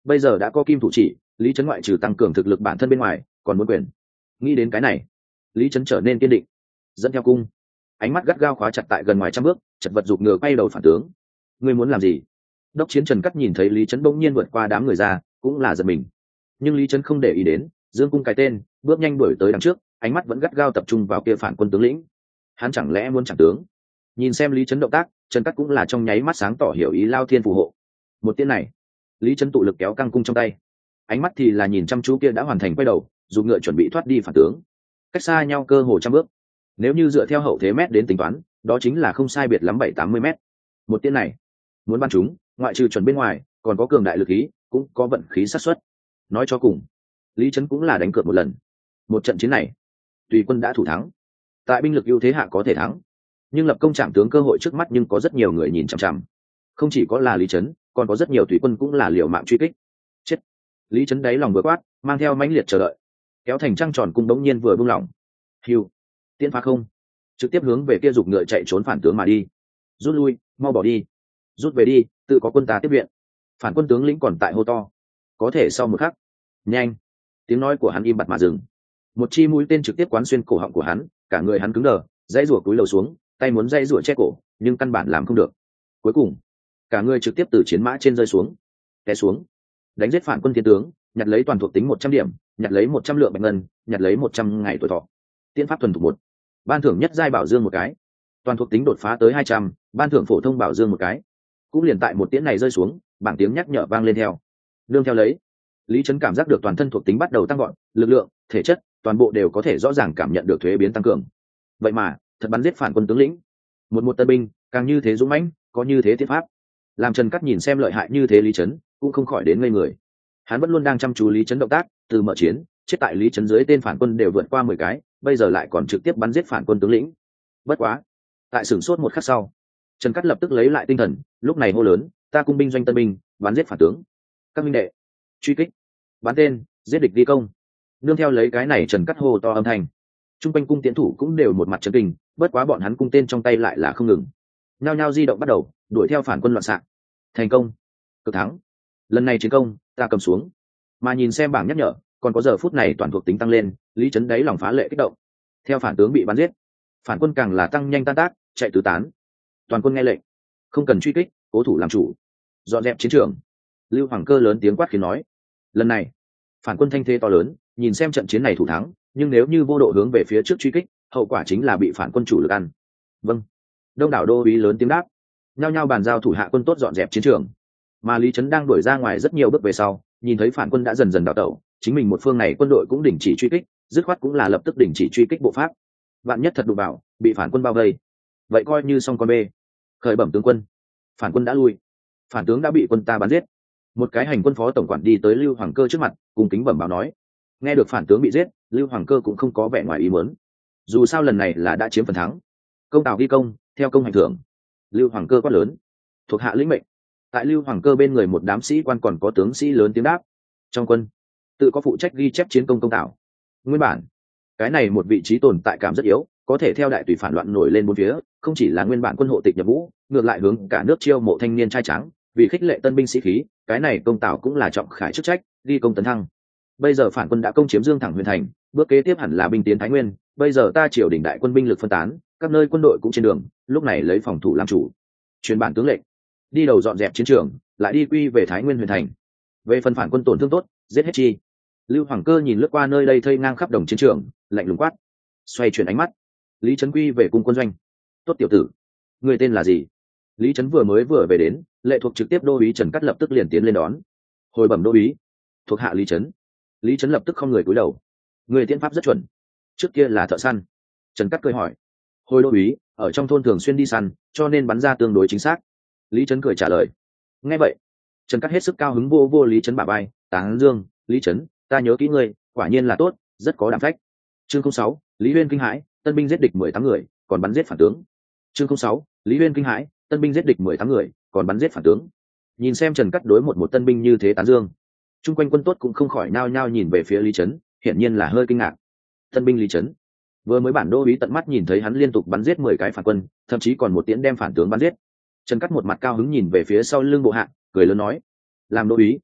bây giờ đã có kim thủ chỉ, lý trấn ngoại trừ tăng cường thực lực bản thân bên ngoài còn muốn quyền. Nghĩ đến cái này, lý trấn trở nên kiên định, dẫn theo cung, ánh mắt gắt gao khóa chặt tại gần ngoài trăm bước, chật vật giục ngựa quay đầu phản tướng. Ngươi muốn làm gì? Đốc chiến Trần Cắt nhìn thấy lý trấn bỗng nhiên vượt qua đám người ra, cũng là giật mình, nhưng lý trấn không để ý đến, dương cung cái tên, bước nhanh đuổi tới đằng trước, ánh mắt vẫn gắt gao tập trung vào kia phản quân tướng lĩnh. Hắn chẳng lẽ muốn chẳng tướng? Nhìn xem lý trấn động tác, Trần Cắt cũng là trong nháy mắt sáng tỏ hiểu ý lao thiên phù hộ. Một tiếng này, lý trấn tụ lực kéo căng cung trong tay, ánh mắt thì là nhìn chăm chú kia đã hoàn thành quay đầu, dùng ngựa chuẩn bị thoát đi phản tướng. Cách xa nhau cơ hồ trăm bước, nếu như dựa theo hậu thế mét đến tính toán, đó chính là không sai biệt lắm 70-80 mét. Một tiếng này muốn bắn chúng, ngoại trừ chuẩn bên ngoài còn có cường đại lực khí, cũng có vận khí sát xuất. Nói cho cùng, lý trấn cũng là đánh cược một lần. Một trận chiến này tùy quân đã thủ thắng, tại binh lực ưu thế hạ có thể thắng, nhưng lập công trảm tướng cơ hội trước mắt nhưng có rất nhiều người nhìn chằm chằm. Không chỉ có là lý trấn, còn có rất nhiều tùy quân cũng là liều mạng truy kích. Chết! Lý trấn đáy lòng vừa quát, mang theo mãnh liệt chờ đợi, kéo thành trăng tròn cung đống nhiên vừa buông lỏng. Hiu! Tiễn phá không, trực tiếp hướng về kia giục ngựa chạy trốn phản tướng mà đi. Rút lui, mau bỏ đi, rút về đi, tự có quân ta tiếp viện. Phản quân tướng lĩnh còn tại hô to. Có thể sau một khắc, nhanh! Tiếng nói của hắn im bặt mà dừng. Một chi mũi tên trực tiếp quán xuyên cổ họng của hắn, cả người hắn cứng đờ, dãy rủa cúi đầu xuống, tay muốn dãy rủa che cổ, nhưng căn bản làm không được. Cuối cùng, cả người trực tiếp từ chiến mã trên rơi xuống, té xuống. Đánh giết phản quân thiên tướng, nhặt lấy toàn thuộc tính 100 điểm, nhặt lấy 100 lượng bạch ngân, nhặt lấy 100 ngày tuổi thọ. Tiễn pháp thuần thục 1, ban thưởng nhất giai bảo dương một cái, toàn thuộc tính đột phá tới 200, ban thưởng phổ thông bảo dương một cái. Cũng liền tại một tiễn này rơi xuống, bảng tiếng nhắc nhở vang lên theo. Đương theo lấy, lý trấn cảm giác được toàn thân thuộc tính bắt đầu tăng gọn, lực lượng, thể chất, toàn bộ đều có thể rõ ràng cảm nhận được thuế biến tăng cường. Vậy mà thật bắn giết phản quân tướng lĩnh, một tân binh càng như thế dũng mãnh, có như thế thiết pháp, làm Trần Cắt nhìn xem lợi hại như thế lý trấn cũng không khỏi đến ngây người. Hắn vẫn luôn đang chăm chú lý trấn động tác, từ mở chiến chết tại lý trấn dưới tên phản quân đều vượt qua 10 cái, bây giờ lại còn trực tiếp bắn giết phản quân tướng lĩnh. Bất quá, tại sửng sốt một khắc sau, Trần Cắt lập tức lấy lại tinh thần, lúc này hô lớn, ta cung binh doanh tân binh, bắn giết phản tướng. Các minh đệ, truy kích, bắn tên, giết địch đi công. Nương theo lấy cái này Trần Cắt hô to âm thanh, trung quanh cung tiến thủ cũng đều một mặt trấn kinh, bất quá bọn hắn cung tên trong tay lại là không ngừng, nhao nhao di động bắt đầu đuổi theo phản quân loạn xạ. Thành công, cực thắng, lần này chiến công ta cầm xuống. Mà nhìn xem bảng nhắc nhở, còn có giờ phút này toàn thuộc tính tăng lên, lý trấn đáy lòng phá lệ kích động. Theo phản tướng bị bắn giết, phản quân càng là tăng nhanh tan tác, chạy tứ tán. Toàn quân nghe lệnh, không cần truy kích, cố thủ làm chủ, dọn dẹp chiến trường. Lưu Hoàng Cơ lớn tiếng quát khiến nói, lần này phản quân thanh thế to lớn, nhìn xem trận chiến này thủ thắng, nhưng nếu như vô độ hướng về phía trước truy kích, hậu quả chính là bị phản quân chủ lực ăn. Vâng. Đông đảo đô úy lớn tiếng đáp, nhao nhao bàn giao thủ hạ quân tốt dọn dẹp chiến trường. Mà lý trấn đang đuổi ra ngoài rất nhiều bước về sau, nhìn thấy phản quân đã dần dần đào tẩu, chính mình một phương này quân đội cũng đình chỉ truy kích, dứt khoát cũng là lập tức đình chỉ truy kích bộ pháp. Vạn nhất thật đụng vào, bị phản quân bao vây, vậy coi như xong con bê. Khởi bẩm tướng quân, phản quân đã lui, phản tướng đã bị quân ta bắn giết. Một cái hành quân phó tổng quản đi tới Lưu Hoàng Cơ trước mặt, cùng kính bẩm báo nói. Nghe được phản tướng bị giết, Lưu Hoàng Cơ cũng không có vẻ ngoài ý muốn, dù sao lần này là đã chiếm phần thắng. Công tào ghi công, theo công hành thưởng. Lưu Hoàng Cơ quát lớn, thuộc hạ lĩnh mệnh. Tại Lưu Hoàng Cơ bên người một đám sĩ quan còn có tướng sĩ lớn tiếng đáp. Trong quân tự có phụ trách ghi chép chiến công công tào. Nguyên bản cái này một vị trí tồn tại cảm rất yếu, có thể theo đại tùy phản loạn nổi lên bốn phía, không chỉ là nguyên bản quân hộ tịch nhập ngũ, ngược lại hướng cả nước chiêu mộ thanh niên trai tráng, vì khích lệ tân binh sĩ khí, cái này công tào cũng là trọng khải chức trách, ghi công tấn thăng. Bây giờ phản quân đã công chiếm Dương Thẳng Huyền Thành, bước kế tiếp hẳn là binh tiến Thái Nguyên, bây giờ ta triều đình đại quân binh lực phân tán, các nơi quân đội cũng trên đường, lúc này lấy phòng thủ làm chủ. Truyền bản tướng lệnh, đi đầu dọn dẹp chiến trường, lại đi quy về Thái Nguyên Huyền Thành. Về phần phản quân tổn thương tốt, giết hết chi. Lưu Hoàng Cơ nhìn lướt qua nơi đây thây ngang khắp đồng chiến trường, lạnh lùng quát. Xoay chuyển ánh mắt, Lý Trấn quy về cung quân doanh. Tốt tiểu tử, người tên là gì? Lý Trấn vừa về đến, lệ thuộc trực tiếp đô úy Trần Cắt lập tức liền tiến lên đón. Hồi bẩm đô úy, thuộc hạ Lý Trấn. Lý Trấn lập tức không người cúi đầu. Người tiễn pháp rất chuẩn, trước kia là thợ săn. Trần Cắt cười hỏi. Hồi đô úy, ở trong thôn thường xuyên đi săn, cho nên bắn ra tương đối chính xác. Lý Trấn cười trả lời. Nghe vậy, Trần Cắt hết sức cao hứng vô Lý Trấn bả vai, tán dương. Lý Trấn, ta nhớ kỹ ngươi, quả nhiên là tốt, rất có đảm phách. Chương 06, Lý Huyên kinh hãi, tân binh giết địch 18 người, còn bắn giết phản tướng. Chương 06, Lý Huyên kinh hãi, tân binh giết địch 18 người, còn bắn giết phản tướng. Nhìn xem Trần Cắt đối một tân binh như thế tán dương, chung quanh quân tốt cũng không khỏi nao nhao nhìn về phía Lý Trấn, hiển nhiên là hơi kinh ngạc. Tân binh Lý Trấn, vừa mới bản đô úy tận mắt nhìn thấy hắn liên tục bắn giết 10 cái phản quân, thậm chí còn một tiễn đem phản tướng bắn giết. Trần Cắt một mặt cao hứng nhìn về phía sau lưng bộ hạ, cười lớn nói: làm đô úy,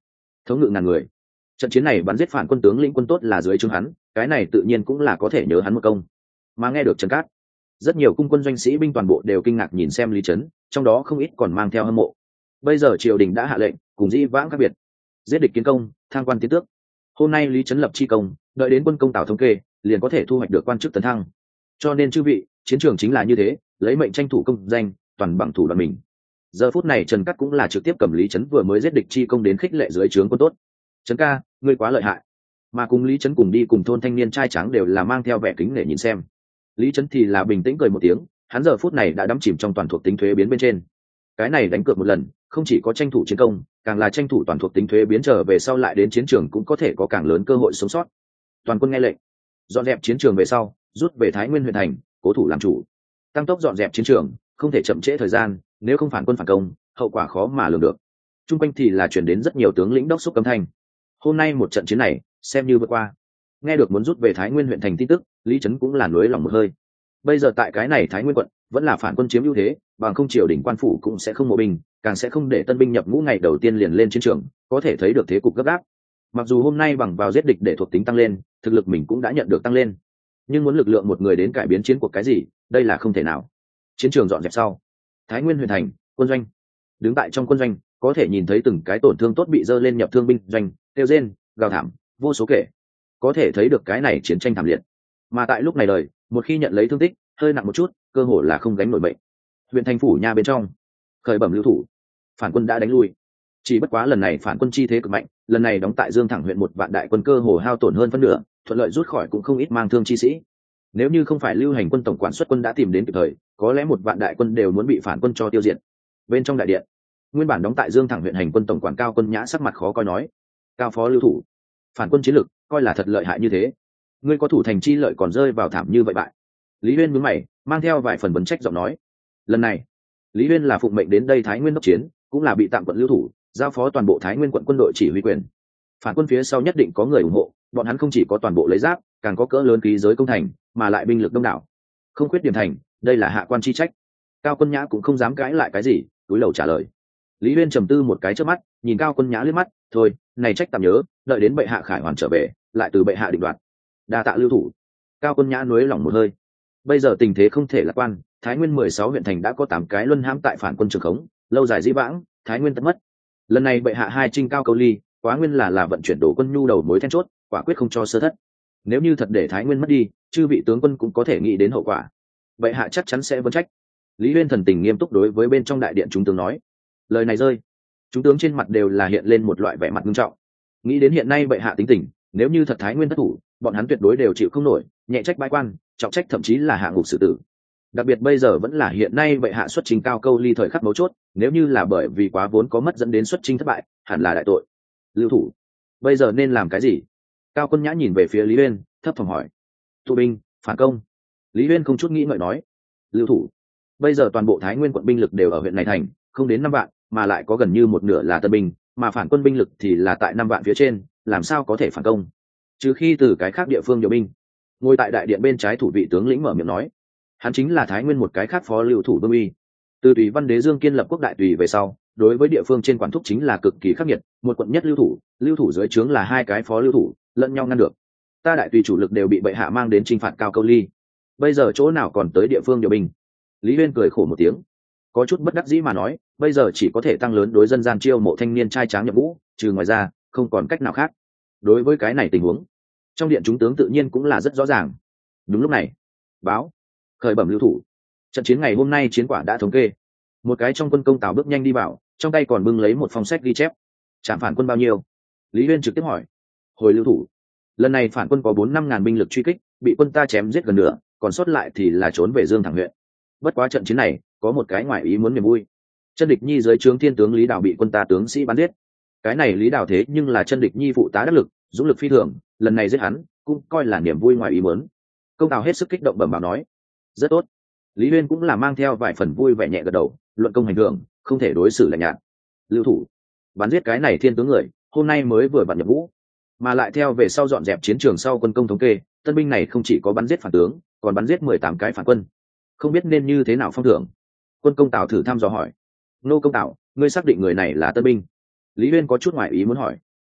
thống ngự ngàn người. Trận chiến này bắn giết phản quân tướng lĩnh quân tốt là dưới trướng hắn, cái này tự nhiên cũng là có thể nhớ hắn một công. Mà nghe được Trần Cát, rất nhiều cung quân doanh sĩ binh toàn bộ đều kinh ngạc nhìn xem Lý Trấn, trong đó không ít còn mang theo hâm mộ. Bây giờ triều đình đã hạ lệnh, cùng dĩ vãng khác biệt, giết địch kiến công, thăng quan tiến tước. Hôm nay Lý Trấn lập chi công, đợi đến quân công Tào thống kê, liền có thể thu hoạch được quan chức tấn thăng. Cho nên chư vị, chiến trường chính là như thế, lấy mệnh tranh thủ công danh, toàn bằng thủ đoạn mình. Giờ phút này Trần Cát cũng là trực tiếp cầm Lý Trấn vừa mới giết địch chi công đến khích lệ dưới trướng quân tốt. Trấn ca, ngươi quá lợi hại. Mà cùng Lý Trấn cùng đi cùng thôn thanh niên trai trắng đều là mang theo vẻ kính nể nhìn xem. Lý Trấn thì là bình tĩnh cười một tiếng, hắn giờ phút này đã đắm chìm trong toàn thuộc tính thuế biến bên trên. Cái này đánh cược một lần, không chỉ có tranh thủ chiến công, càng là tranh thủ toàn thuộc tính thuế biến trở về sau lại đến chiến trường cũng có thể có càng lớn cơ hội sống sót. Toàn quân nghe lệnh, dọn dẹp chiến trường về sau, rút về Thái Nguyên huyện thành, cố thủ làm chủ, tăng tốc dọn dẹp chiến trường, không thể chậm trễ thời gian, nếu không phản quân phản công, hậu quả khó mà lường được. Trung quanh thì là chuyển đến rất nhiều tướng lĩnh đốc xúc cấm thanh. Hôm nay một trận chiến này, xem như vượt qua. Nghe được muốn rút về Thái Nguyên huyện thành tin tức, Lý Trấn cũng là nới lòng một hơi. Bây giờ tại cái này Thái Nguyên quận vẫn là phản quân chiếm ưu thế, bằng không triều đình quan phủ cũng sẽ không mộ binh, càng sẽ không để tân binh nhập ngũ ngày đầu tiên liền lên chiến trường, có thể thấy được thế cục gấp gáp. Mặc dù hôm nay bằng vào giết địch để thuộc tính tăng lên, thực lực mình cũng đã nhận được tăng lên, nhưng muốn lực lượng một người đến cải biến chiến cuộc cái gì, đây là không thể nào. Chiến trường dọn dẹp sau, Thái Nguyên huyện thành, quân doanh. Đứng tại trong quân doanh, có thể nhìn thấy từng cái tổn thương tốt bị dơ lên nhập thương binh doanh, kêu rên, gào thảm, vô số kể. Có thể thấy được cái này chiến tranh thảm liệt. Mà tại lúc này đời, một khi nhận lấy thương tích, hơi nặng một chút, cơ hội là không gánh nổi bệnh. Huyện thành phủ nha bên trong, khởi bẩm lưu thủ, phản quân đã đánh lui. Chỉ bất quá lần này phản quân chi thế cực mạnh, lần này đóng tại Dương Thẳng huyện một vạn đại quân cơ hồ hao tổn hơn phân nửa, thuận lợi rút khỏi cũng không ít mang thương chi sĩ. Nếu như không phải lưu hành quân tổng quản xuất quân đã tìm đến kịp thời, có lẽ một vạn đại quân đều muốn bị phản quân cho tiêu diệt. Bên trong đại điện, nguyên bản đóng tại Dương Thẳng huyện hành quân tổng quản Cao Quân Nhã sắc mặt khó coi nói: "Cao phó lưu thủ, phản quân chiến lực coi là thật lợi hại như thế, ngươi có thủ thành chi lợi còn rơi vào thảm như vậy bại." Lý Uyên nhướng mày, mang theo vài phần vấn trách giọng nói: "Lần này, Lý Uyên là phụng mệnh đến đây Thái Nguyên đốc chiến, cũng là bị tạm quận lưu thủ, giao phó toàn bộ Thái Nguyên quận quân đội chỉ huy quyền. Phản quân phía sau nhất định có người ủng hộ, bọn hắn không chỉ có toàn bộ lấy giáp, càng có cỡ lớn khí giới công thành, mà lại binh lực đông đảo, không khuyết điểm thành, đây là hạ quan chi trách." Cao Quân Nhã cũng không dám cãi lại cái gì, cúi đầu trả lời. Lý Uyên trầm tư một cái trước mắt, nhìn Cao Quân Nhã liếc mắt, thôi, này trách tạm nhớ, đợi đến bệ hạ khải hoàn trở về, lại từ bệ hạ định đoạt. Đa tạ lưu thủ. Cao Quân Nhã nuối lòng một hơi. Bây giờ tình thế không thể lạc quan, Thái Nguyên 16 huyện thành đã có 8 cái luân hãm tại phản quân trường khống, lâu dài dĩ vãng, Thái Nguyên tất mất. Lần này bệ hạ hai trinh cao câu ly, quá nguyên là vận chuyển đổ quân nhu đầu mối then chốt, quả quyết không cho sơ thất. Nếu như thật để Thái Nguyên mất đi, chư vị tướng quân cũng có thể nghĩ đến hậu quả. Bệ hạ chắc chắn sẽ vấn trách. Lý Uyên thần tình nghiêm túc đối với bên trong đại điện chúng tướng nói. Lời này rơi, chúng tướng trên mặt đều là hiện lên một loại vẻ mặt nghiêm trọng. Nghĩ đến hiện nay bệ hạ tính tình, nếu như thật Thái Nguyên thất thủ, bọn hắn tuyệt đối đều chịu không nổi, nhẹ trách bãi quan, trọng trách thậm chí là hạ ngục xử tử. Đặc biệt bây giờ vẫn là hiện nay bệ hạ xuất trình cao câu ly thời khắc mấu chốt, nếu như là bởi vì quá vốn có mất dẫn đến xuất trình thất bại, hẳn là đại tội. Lưu thủ, bây giờ nên làm cái gì? Cao Quân Nhã nhìn về phía Lý Uyên, thấp thỏm hỏi. Tụ binh, phản công. Lý Uyên không chút nghĩ ngợi nói. Lưu thủ, bây giờ toàn bộ Thái Nguyên quận binh lực đều ở huyện này thành, không đến 5 vạn, mà lại có gần như một nửa là tân binh, mà phản quân binh lực thì là tại 5 vạn phía trên, làm sao có thể phản công? Trừ khi từ cái khác địa phương điều binh. Ngồi tại đại điện bên trái thủ vị tướng lĩnh mở miệng nói. Hắn chính là Thái Nguyên một cái khác phó lưu thủ Vương Uy. Từ Tùy Văn Đế Dương Kiên lập quốc đại tùy về sau, đối với địa phương trên quản thúc chính là cực kỳ khắc nghiệt, một quận nhất lưu thủ dưới trướng là 2 cái phó lưu thủ, lẫn nhau ngăn được. Ta đại tùy chủ lực đều bị bệ hạ mang đến chinh phạt cao câu ly, bây giờ chỗ nào còn tới địa phương điều binh? Lý Uyên cười khổ một tiếng, có chút bất đắc dĩ mà nói, bây giờ chỉ có thể tăng lớn đối dân gian chiêu mộ thanh niên trai tráng nhập ngũ, trừ ngoài ra, không còn cách nào khác. Đối với cái này tình huống, trong điện chúng tướng tự nhiên cũng là rất rõ ràng. Đúng lúc này, báo khởi bẩm lưu thủ, trận chiến ngày hôm nay chiến quả đã thống kê. Một cái trong quân công Tào bước nhanh đi vào, trong tay còn bưng lấy một phong sách ghi chép. Trảm phản quân bao nhiêu? Lý Uyên trực tiếp hỏi. Hồi lưu thủ, lần này phản quân có 4-5 ngàn binh lực truy kích, bị quân ta chém giết gần nửa, còn sót lại thì là trốn về Dương Thẳng huyện. Bất quá trận chiến này có một cái ngoài ý muốn niềm vui, chân địch nhi dưới trướng thiên tướng Lý Đào bị quân ta tướng sĩ bắn giết. Cái này Lý Đào thế nhưng là chân địch nhi phụ tá đắc lực, dũng lực phi thường, lần này giết hắn cũng coi là niềm vui ngoài ý muốn. Công Tào hết sức kích động bẩm báo nói. Rất tốt. Lý Uyên cũng là mang theo vài phần vui vẻ nhẹ gật đầu, luận công hành thưởng không thể đối xử lạnh nhạt. Lưu thủ, bắn giết cái này thiên tướng người, hôm nay mới vừa vặn nhập ngũ, mà lại theo về sau dọn dẹp chiến trường sau quân công thống kê, tân binh này không chỉ có bắn giết phản tướng, còn bắn giết 18 cái phản quân, không biết nên như thế nào phong thưởng. Quân công Tào thử thăm dò hỏi. Nô công Tào, ngươi xác định người này là tân binh? Lý Uyên có chút ngoại ý muốn hỏi.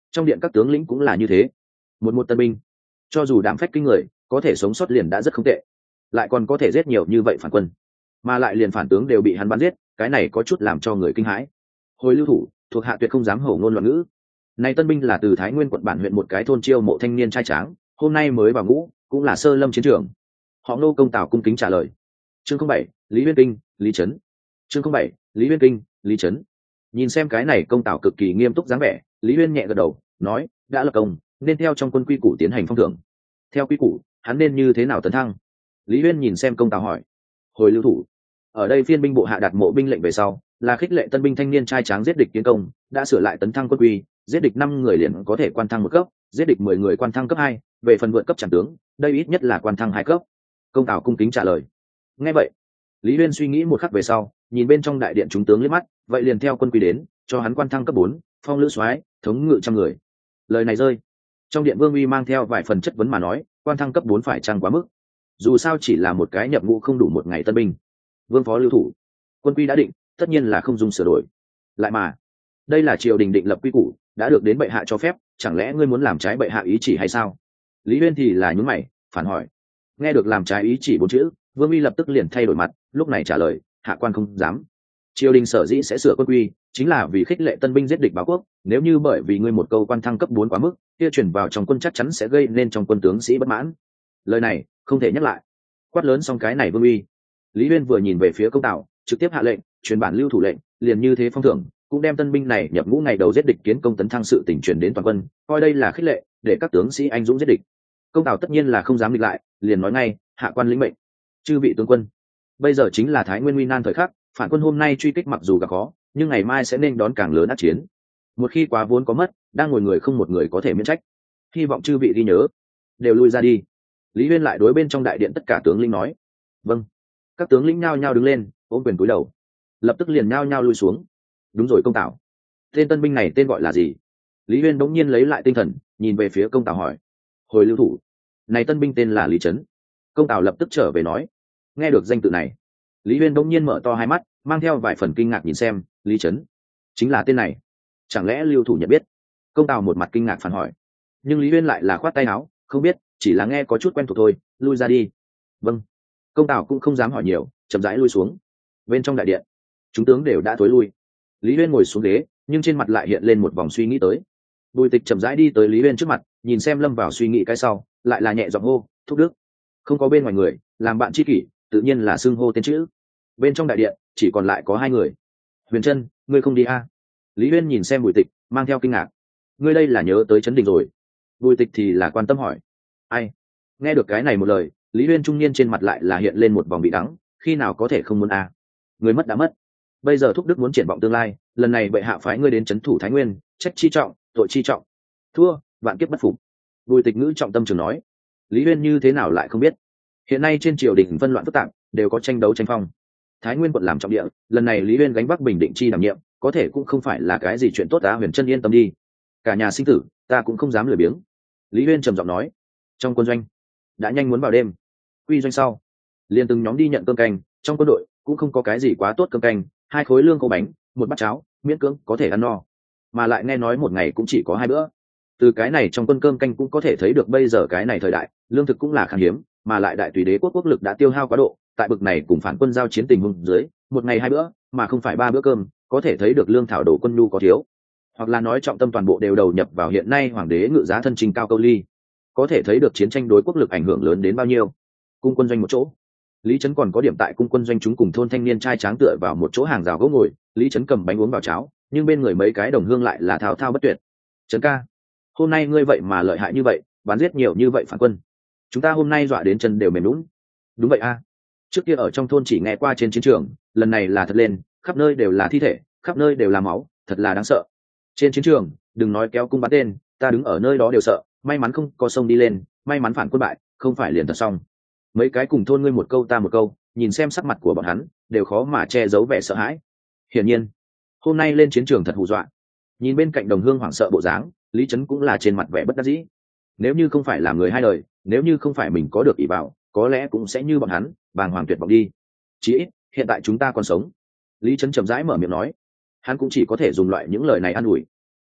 trong điện các tướng lĩnh cũng là như thế. Một tân binh cho dù đảm phách kinh người, có thể sống sót liền đã rất không tệ, lại còn có thể giết nhiều như vậy phản quân, mà lại liền phản tướng đều bị hắn bắn giết, cái này có chút làm cho người kinh hãi. Hồi lưu thủ, thuộc hạ tuyệt không dám hổ ngôn loạn ngữ. Này tân binh là từ Thái Nguyên quận bản huyện một cái thôn chiêu mộ thanh niên trai tráng, hôm nay mới vào ngũ, cũng là sơ lâm chiến trường. Họ Nô công Tào cung kính trả lời. Chương 07, Lý Uyên Kinh, Lý Trấn. Chương 07, Lý Uyên Kinh, Lý Trấn. Nhìn xem cái này công Tào cực kỳ nghiêm túc dáng vẻ, Lý Uyên nhẹ gật đầu, nói, đã lập công, nên theo trong quân quy củ tiến hành phong thưởng. Theo quy củ, hắn nên như thế nào tấn thăng? Lý Uyên nhìn xem công Tào hỏi. Hồi lưu thủ, ở đây phiên binh bộ hạ đạt mộ binh lệnh về sau, là khích lệ tân binh thanh niên trai tráng giết địch tiến công, đã sửa lại tấn thăng quân quy, giết địch 5 người liền có thể quan thăng một cấp, giết địch 10 người quan thăng cấp 2, về phần vượt cấp chẳng tướng, đây ít nhất là quan thăng 2 cấp. Công Tào cung kính trả lời. Nghe vậy, Lý Uyên suy nghĩ một khắc về sau, nhìn bên trong đại điện chúng tướng liếc mắt, vậy liền theo quân quy đến, cho hắn quan thăng cấp 4, phong lữ soái, thống ngự trăm người. Lời này rơi, trong điện Vương Uy mang theo vài phần chất vấn mà nói, quan thăng cấp 4 phải chăng quá mức? Dù sao chỉ là một cái nhập ngũ không đủ một ngày tân binh. Vương phó lưu thủ, quân quy đã định, tất nhiên là không dung sửa đổi. Lại mà, đây là triều đình định lập quy củ, đã được đến bệ hạ cho phép, chẳng lẽ ngươi muốn làm trái bệ hạ ý chỉ hay sao? Lý Uyên thì là nhún mày, phản hỏi. Nghe được làm trái ý chỉ 4 chữ, Vương Uy lập tức liền thay đổi mặt, lúc này trả lời, hạ quan không dám. Triều đình sở dĩ sẽ sửa quân quy, chính là vì khích lệ tân binh giết địch báo quốc, nếu như bởi vì ngươi một câu quan thăng cấp 4 quá mức, kia truyền vào trong quân chắc chắn sẽ gây nên trong quân tướng sĩ bất mãn. Lời này không thể nhắc lại. Quát lớn xong cái này Vương Uy, Lý Uyên vừa nhìn về phía công Tào, trực tiếp hạ lệnh, truyền bản lưu thủ lệnh, liền như thế phong thưởng, cũng đem tân binh này nhập ngũ ngày đầu giết địch kiến công tấn thăng sự tỉnh truyền đến toàn quân, coi đây là khích lệ, để các tướng sĩ anh dũng giết địch. Công Tào tất nhiên là không dám địch lại, liền nói ngay, hạ quan lĩnh mệnh. Chư vị tướng quân, bây giờ chính là Thái Nguyên nguy nan thời khắc, phản quân hôm nay truy kích mặc dù gặp khó, nhưng ngày mai sẽ nên đón càng lớn ác chiến. Một khi quá vốn có mất, đang ngồi người không một người có thể miễn trách. Hy vọng chư vị ghi nhớ, đều lui ra đi. Lý Uyên lại đối bên trong đại điện tất cả tướng lĩnh nói. Vâng. Các tướng lĩnh nhao nhao đứng lên, ôm quyền cúi đầu, lập tức liền nhao nhao lui xuống. Đúng rồi công Tào, tên tân binh này tên gọi là gì? Lý Uyên đống nhiên lấy lại tinh thần, nhìn về phía công Tào hỏi. Hồi lưu thủ, này tân binh tên là Lý Trấn. Công Tào lập tức trở về nói. Nghe được danh tự này, Lý Uyên đống nhiên mở to hai mắt, mang theo vài phần kinh ngạc nhìn xem. Lý Trấn chính là tên này, chẳng lẽ lưu thủ nhận biết? Công Tào một mặt kinh ngạc phản hỏi. Nhưng Lý Uyên lại là khoát tay áo, không biết, chỉ là nghe có chút quen thuộc thôi, lui ra đi. Vâng. Công Tào cũng không dám hỏi nhiều, chậm rãi lui xuống. Bên trong đại điện, chúng tướng đều đã thối lui. Lý Uyên ngồi xuống ghế, nhưng trên mặt lại hiện lên một vòng suy nghĩ tới. Bùi Tịch chậm rãi đi tới Lý Uyên trước mặt, nhìn xem lâm vào suy nghĩ cái sau, lại là nhẹ giọng hô, thúc đức. Không có bên ngoài người, làm bạn tri kỷ, tự nhiên là xưng hô tên chữ. Bên trong đại điện chỉ còn lại có 2 người. Huyền Trân, ngươi không đi à? Lý Uyên nhìn xem Bùi Tịch, mang theo kinh ngạc. Ngươi đây là nhớ tới Trấn Đình rồi? Bùi Tịch thì là quan tâm hỏi. Ai? Nghe được cái này một lời, Lý Uyên trung niên trên mặt lại là hiện lên một vòng bị đắng, khi nào có thể không muốn à? Người mất đã mất, bây giờ thúc đức muốn triển vọng tương lai, lần này bệ hạ phái ngươi đến trấn thủ Thái Nguyên, trách chi trọng, tội chi trọng. Thua, vạn kiếp bất phục. Bùi Tịch ngữ trọng tâm trường nói. Lý Uyên như thế nào lại không biết? Hiện nay trên triều đình phân loạn phức tạp, đều có tranh đấu tranh phong. Thái Nguyên quận làm trọng địa, lần này Lý Uyên gánh vác Bình Định chi đảm nhiệm, có thể cũng không phải là cái gì chuyện tốt. Huyền Trân yên tâm đi, cả nhà sinh tử, ta cũng không dám lười biếng. Lý Uyên trầm giọng nói. Trong quân doanh, đã nhanh muốn vào đêm. Quy doanh sau, liền từng nhóm đi nhận cơm canh. Trong quân đội cũng không có cái gì quá tốt cơm canh, 2 khối lương khô bánh, 1 bát cháo, miễn cưỡng có thể ăn no. Mà lại nghe nói một ngày cũng chỉ có 2 bữa. Từ cái này trong quân cơm canh cũng có thể thấy được bây giờ cái này thời đại, lương thực cũng là khan hiếm, mà lại đại tùy đế quốc quốc lực đã tiêu hao quá độ, tại bực này cùng phản quân giao chiến tình huống dưới, một ngày 2 bữa, mà không phải 3 bữa cơm, có thể thấy được lương thảo đổ quân nhu có thiếu. Hoặc là nói trọng tâm toàn bộ đều đầu nhập vào hiện nay hoàng đế ngự giá thân trình cao câu ly, có thể thấy được chiến tranh đối quốc lực ảnh hưởng lớn đến bao nhiêu. Cung quân doanh một chỗ, Lý Trấn còn có điểm tại cung quân doanh chúng cùng thôn thanh niên trai tráng tựa vào một chỗ hàng rào gỗ ngồi. Lý Trấn cầm bánh uống vào cháo, nhưng bên người mấy cái đồng hương lại là thao thao bất tuyệt. Trấn ca, hôm nay ngươi vậy mà lợi hại như vậy, bắn giết nhiều như vậy phản quân, chúng ta hôm nay dọa đến chân đều mềm lún. Đúng vậy a, trước kia ở trong thôn chỉ nghe qua trên chiến trường, lần này là thật lên, khắp nơi đều là thi thể, khắp nơi đều là máu, thật là đáng sợ. Trên chiến trường, đừng nói kéo cung bắn tên, ta đứng ở nơi đó đều sợ, may mắn không có sông đi lên, may mắn phản quân bại, không phải liền thật xong. Mấy cái cùng thôn ngươi một câu ta một câu, nhìn xem sắc mặt của bọn hắn, đều khó mà che giấu vẻ sợ hãi. Hiển nhiên, hôm nay lên chiến trường thật hù dọa. Nhìn bên cạnh đồng hương hoảng sợ bộ dáng, Lý Trấn cũng là trên mặt vẻ bất đắc dĩ. Nếu như không phải là người hai đời, nếu như không phải mình có được ỷ vào, có lẽ cũng sẽ như bọn hắn, bàng hoàng tuyệt vọng đi. Chỉ ít, hiện tại chúng ta còn sống. Lý Trấn chậm rãi mở miệng nói. Hắn cũng chỉ có thể dùng loại những lời này an ủi.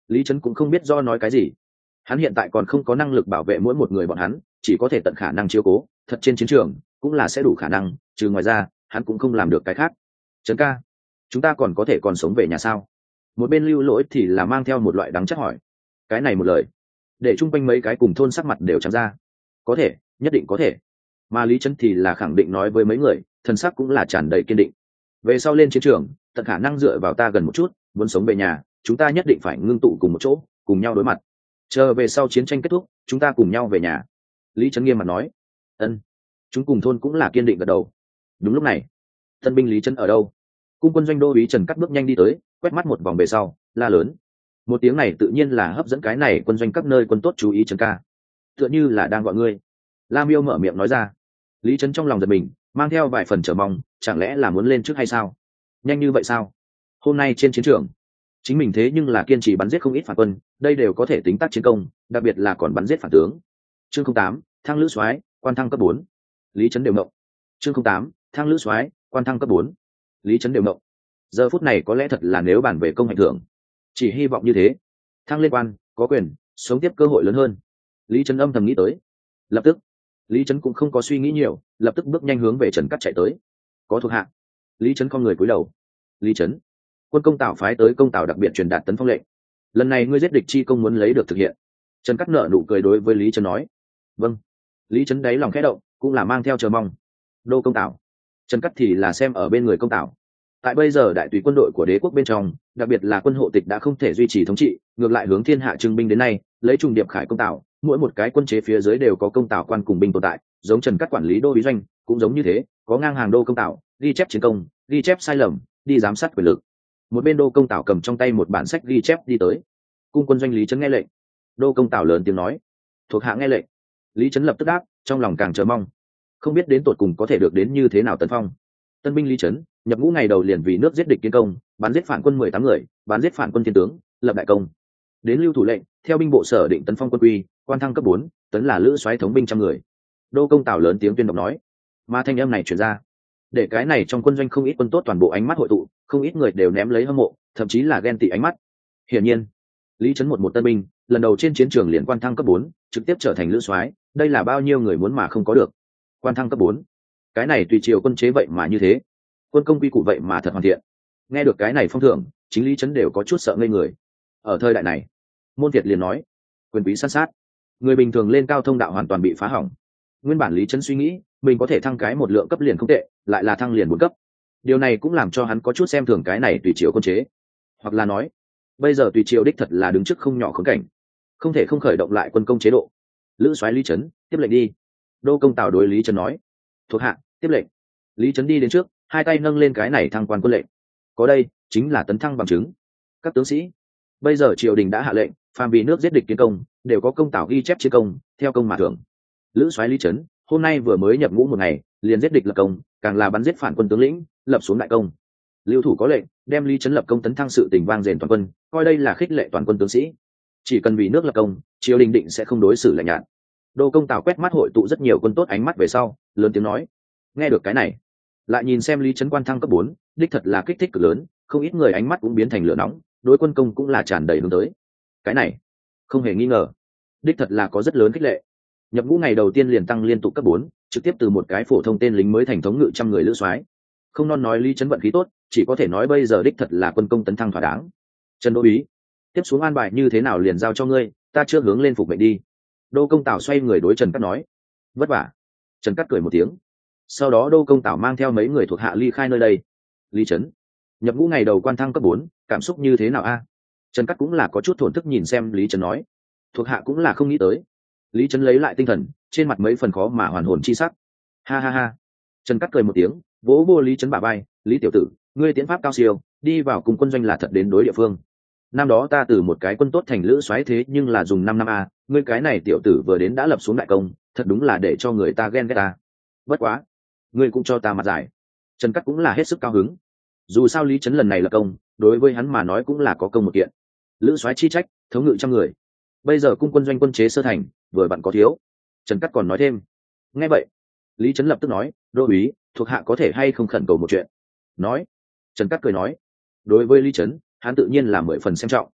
Lý Trấn cũng không biết do nói cái gì. Hắn hiện tại còn không có năng lực bảo vệ mỗi một người bọn hắn, chỉ có thể tận khả năng chiếu cố, thật trên chiến trường cũng là sẽ đủ khả năng, trừ ngoài ra hắn cũng không làm được cái khác. Trấn ca, chúng ta còn có thể còn sống về nhà sao? Một bên Lưu Lỗi thì là mang theo một loại đắng chắc hỏi. Cái này một lời để chung quanh mấy cái cùng thôn sắc mặt đều trắng ra. Có thể, nhất định có thể. Mà Lý Trấn thì là khẳng định nói với mấy người, thần sắc cũng là tràn đầy kiên định. Về sau lên chiến trường, tận khả năng dựa vào ta gần một chút, muốn sống về nhà chúng ta nhất định phải ngưng tụ cùng một chỗ, cùng nhau đối mặt, chờ về sau chiến tranh kết thúc chúng ta cùng nhau về nhà. Lý Trấn nghiêm mặt nói. Ân. Chúng cùng thôn cũng là kiên định gật đầu. Đúng lúc này, tân binh Lý Trấn ở đâu? Cung quân doanh đô úy Trần Cắt bước nhanh đi tới, quét mắt một vòng về sau la lớn. Một tiếng này tự nhiên là hấp dẫn cái này quân doanh các nơi quân tốt chú ý. Trần ca, tựa như là đang gọi ngươi. La Miêu mở miệng nói ra. Lý Trấn trong lòng giật mình, mang theo vài phần chờ mong, chẳng lẽ là muốn lên trước hay sao? Nhanh như vậy sao? Hôm nay trên chiến trường chính mình thế nhưng là kiên trì bắn giết không ít phản quân, đây đều có thể tính tác chiến công, đặc biệt là còn bắn giết phản tướng. Chương 08, thăng lữ soái, quan thăng cấp 4. Lý Trấn đều mộng. Chương 08, thăng lữ soái, quan thăng cấp 4. Lý Trấn đều mộng. Giờ phút này có lẽ thật là nếu bàn về công hành thưởng, chỉ hy vọng như thế, thăng lên quan, có quyền, sống tiếp cơ hội lớn hơn. Lý Trấn âm thầm nghĩ tới. Lập tức, Lý Trấn cũng không có suy nghĩ nhiều, lập tức bước nhanh hướng về Trần Cắt chạy tới. Có thuộc hạ. Lý Trấn con người cúi đầu. Lý Trấn, quân công Tào phái tới công Tào đặc biệt truyền đạt tấn phong lệnh, lần này ngươi giết địch chi công muốn lấy được thực hiện. Trần Cắt nở nụ cười đối với Lý Trấn nói. Vâng. Lý Trấn đáy lòng khẽ động, cũng là mang theo chờ mong. Đô công Tào. Trần Cắt thì là xem ở bên người công Tào. Tại bây giờ đại tùy quân đội của đế quốc bên trong, đặc biệt là quân hộ tịch đã không thể duy trì thống trị, ngược lại hướng thiên hạ trưng binh đến nay, lấy trùng điệp khải công Tào, mỗi một cái quân chế phía dưới đều có công Tào quan cùng binh tồn tại, giống Trần Cắt quản lý đô úy doanh cũng giống như thế, có ngang hàng đô công Tào, ghi chép chiến công, ghi chép sai lầm, đi giám sát quyền lực. Một bên đô công Tào cầm trong tay một bản sách ghi chép đi tới. Cung quân doanh Lý Trấn nghe lệnh. Đô công Tào lớn tiếng nói. Thuộc hạ nghe lệnh. Lý Trấn lập tức đáp, trong lòng càng chờ mong, không biết đến tột cùng có thể được đến như thế nào tấn phong. Tân binh Lý Trấn nhập ngũ ngày đầu liền vì nước giết địch kiến công, bắn giết phản quân 18 người, bắn giết phản quân thiên tướng, lập đại công. Đến lưu thủ lệnh, theo binh bộ sở định tấn phong quân quy, quan thăng cấp 4, tấn là lữ soái thống binh trăm người. Đô công Tào lớn tiếng tuyên đọc nói. Mà thanh âm này truyền ra, để cái này trong quân doanh không ít quân tốt toàn bộ ánh mắt hội tụ, không ít người đều ném lấy hâm mộ, thậm chí là ghen tị ánh mắt. Hiển nhiên, Lý Trấn một tân binh, lần đầu trên chiến trường liền quan thăng cấp 4, trực tiếp trở thành lữ soái, đây là bao nhiêu người muốn mà không có được. Quan thăng cấp 4, cái này tùy triều quân chế vậy mà như thế, quân công quy củ vậy mà thật hoàn thiện. Nghe được cái này phong thưởng, chính Lý Trấn đều có chút sợ ngây người. Ở thời đại này, môn Việt liền nói, quyền quý san sát, người bình thường lên cao thông đạo hoàn toàn bị phá hỏng. Nguyên bản Lý Trấn suy nghĩ, mình có thể thăng cái một lượng cấp liền không tệ, lại là thăng liền 4 cấp. Điều này cũng làm cho hắn có chút xem thường cái này tùy triều quân chế, hoặc là nói, bây giờ tùy triều đích thật là đứng trước không nhỏ khốn cảnh, không thể không khởi động lại quân công chế độ. Lữ soái Lý Trấn, tiếp lệnh đi. Đô công Tào đối Lý Trấn nói. Thuộc hạ tiếp lệnh. Lý Trấn đi đến trước, hai tay nâng lên cái này thăng quan quân lệnh. Có đây chính là tấn thăng bằng chứng. Các tướng sĩ, bây giờ triều đình đã hạ lệnh, phàm vì nước giết địch kiến công, đều có công Tào ghi chép chiến công, theo công mà thưởng. Lữ soái Lý Trấn hôm nay vừa mới nhập ngũ một ngày, liền giết địch lập công, càng là bắn giết phản quân tướng lĩnh, lập xuống đại công. Lưu thủ có lệnh, đem Lý Trấn lập công tấn thăng sự tình vang dền toàn quân, coi đây là khích lệ toàn quân tướng sĩ. Chỉ cần vì nước lập công, triều đình định sẽ không đối xử lạnh nhạt. Đô công Tào quét mắt hội tụ rất nhiều quân tốt ánh mắt về sau, lớn tiếng nói. Nghe được cái này, lại nhìn xem Lý Trấn quan thăng cấp 4, đích thật là kích thích cực lớn, không ít người ánh mắt cũng biến thành lửa nóng, đối quân công cũng là tràn đầy hướng tới. Cái này, không hề nghi ngờ, đích thật là có rất lớn khích lệ. Nhập ngũ ngày đầu tiên liền tăng liên tục cấp 4, trực tiếp từ một cái phổ thông tên lính mới thành thống ngự trăm người lữ soái. Không non nói Lý Trấn vận khí tốt, chỉ có thể nói bây giờ đích thật là quân công tấn thăng thỏa đáng. Trần Đô úy, tiếp xuống an bài như thế nào liền giao cho ngươi, ta chưa hướng lên phục mệnh đi. Đô công Tào xoay người đối Trần Cắt nói. Vất vả. Trần Cắt cười một tiếng. Sau đó Đô công Tào mang theo mấy người thuộc hạ ly khai nơi đây. Lý Trấn, nhập ngũ ngày đầu quan thăng cấp 4, cảm xúc như thế nào a? Trần Cắt cũng là có chút thổn thức nhìn xem Lý Trấn nói. Thuộc hạ cũng là không nghĩ tới. Lý Trấn lấy lại tinh thần, trên mặt mấy phần khó mà hoàn hồn chi sắc. Ha ha ha. Trần Cắt cười một tiếng, vỗ vô Lý Trấn bả vai. Lý tiểu tử, ngươi tiến pháp cao siêu, đi vào cùng quân doanh là thật đến đối địa phương. Năm đó ta từ một cái quân tốt thành lữ soái thế nhưng là dùng 5 năm a, ngươi cái này tiểu tử vừa đến đã lập xuống đại công, thật đúng là để cho người ta ghen ghét ta. Bất quá, ngươi cũng cho ta mặt dài. Trần Cắt cũng là hết sức cao hứng. Dù sao Lý Trấn lần này là công, đối với hắn mà nói cũng là có công một kiện. Lữ soái chi trách, thống ngự trăm người. Bây giờ cung quân doanh quân chế sơ thành, vừa vặn có thiếu. Trần Cắt còn nói thêm. Nghe vậy, Lý Trấn lập tức nói, đô úy, thuộc hạ có thể hay không khẩn cầu một chuyện. Nói. Trần Cắt cười nói. Đối với Lý Trấn, hắn tự nhiên là 10 phần xem trọng.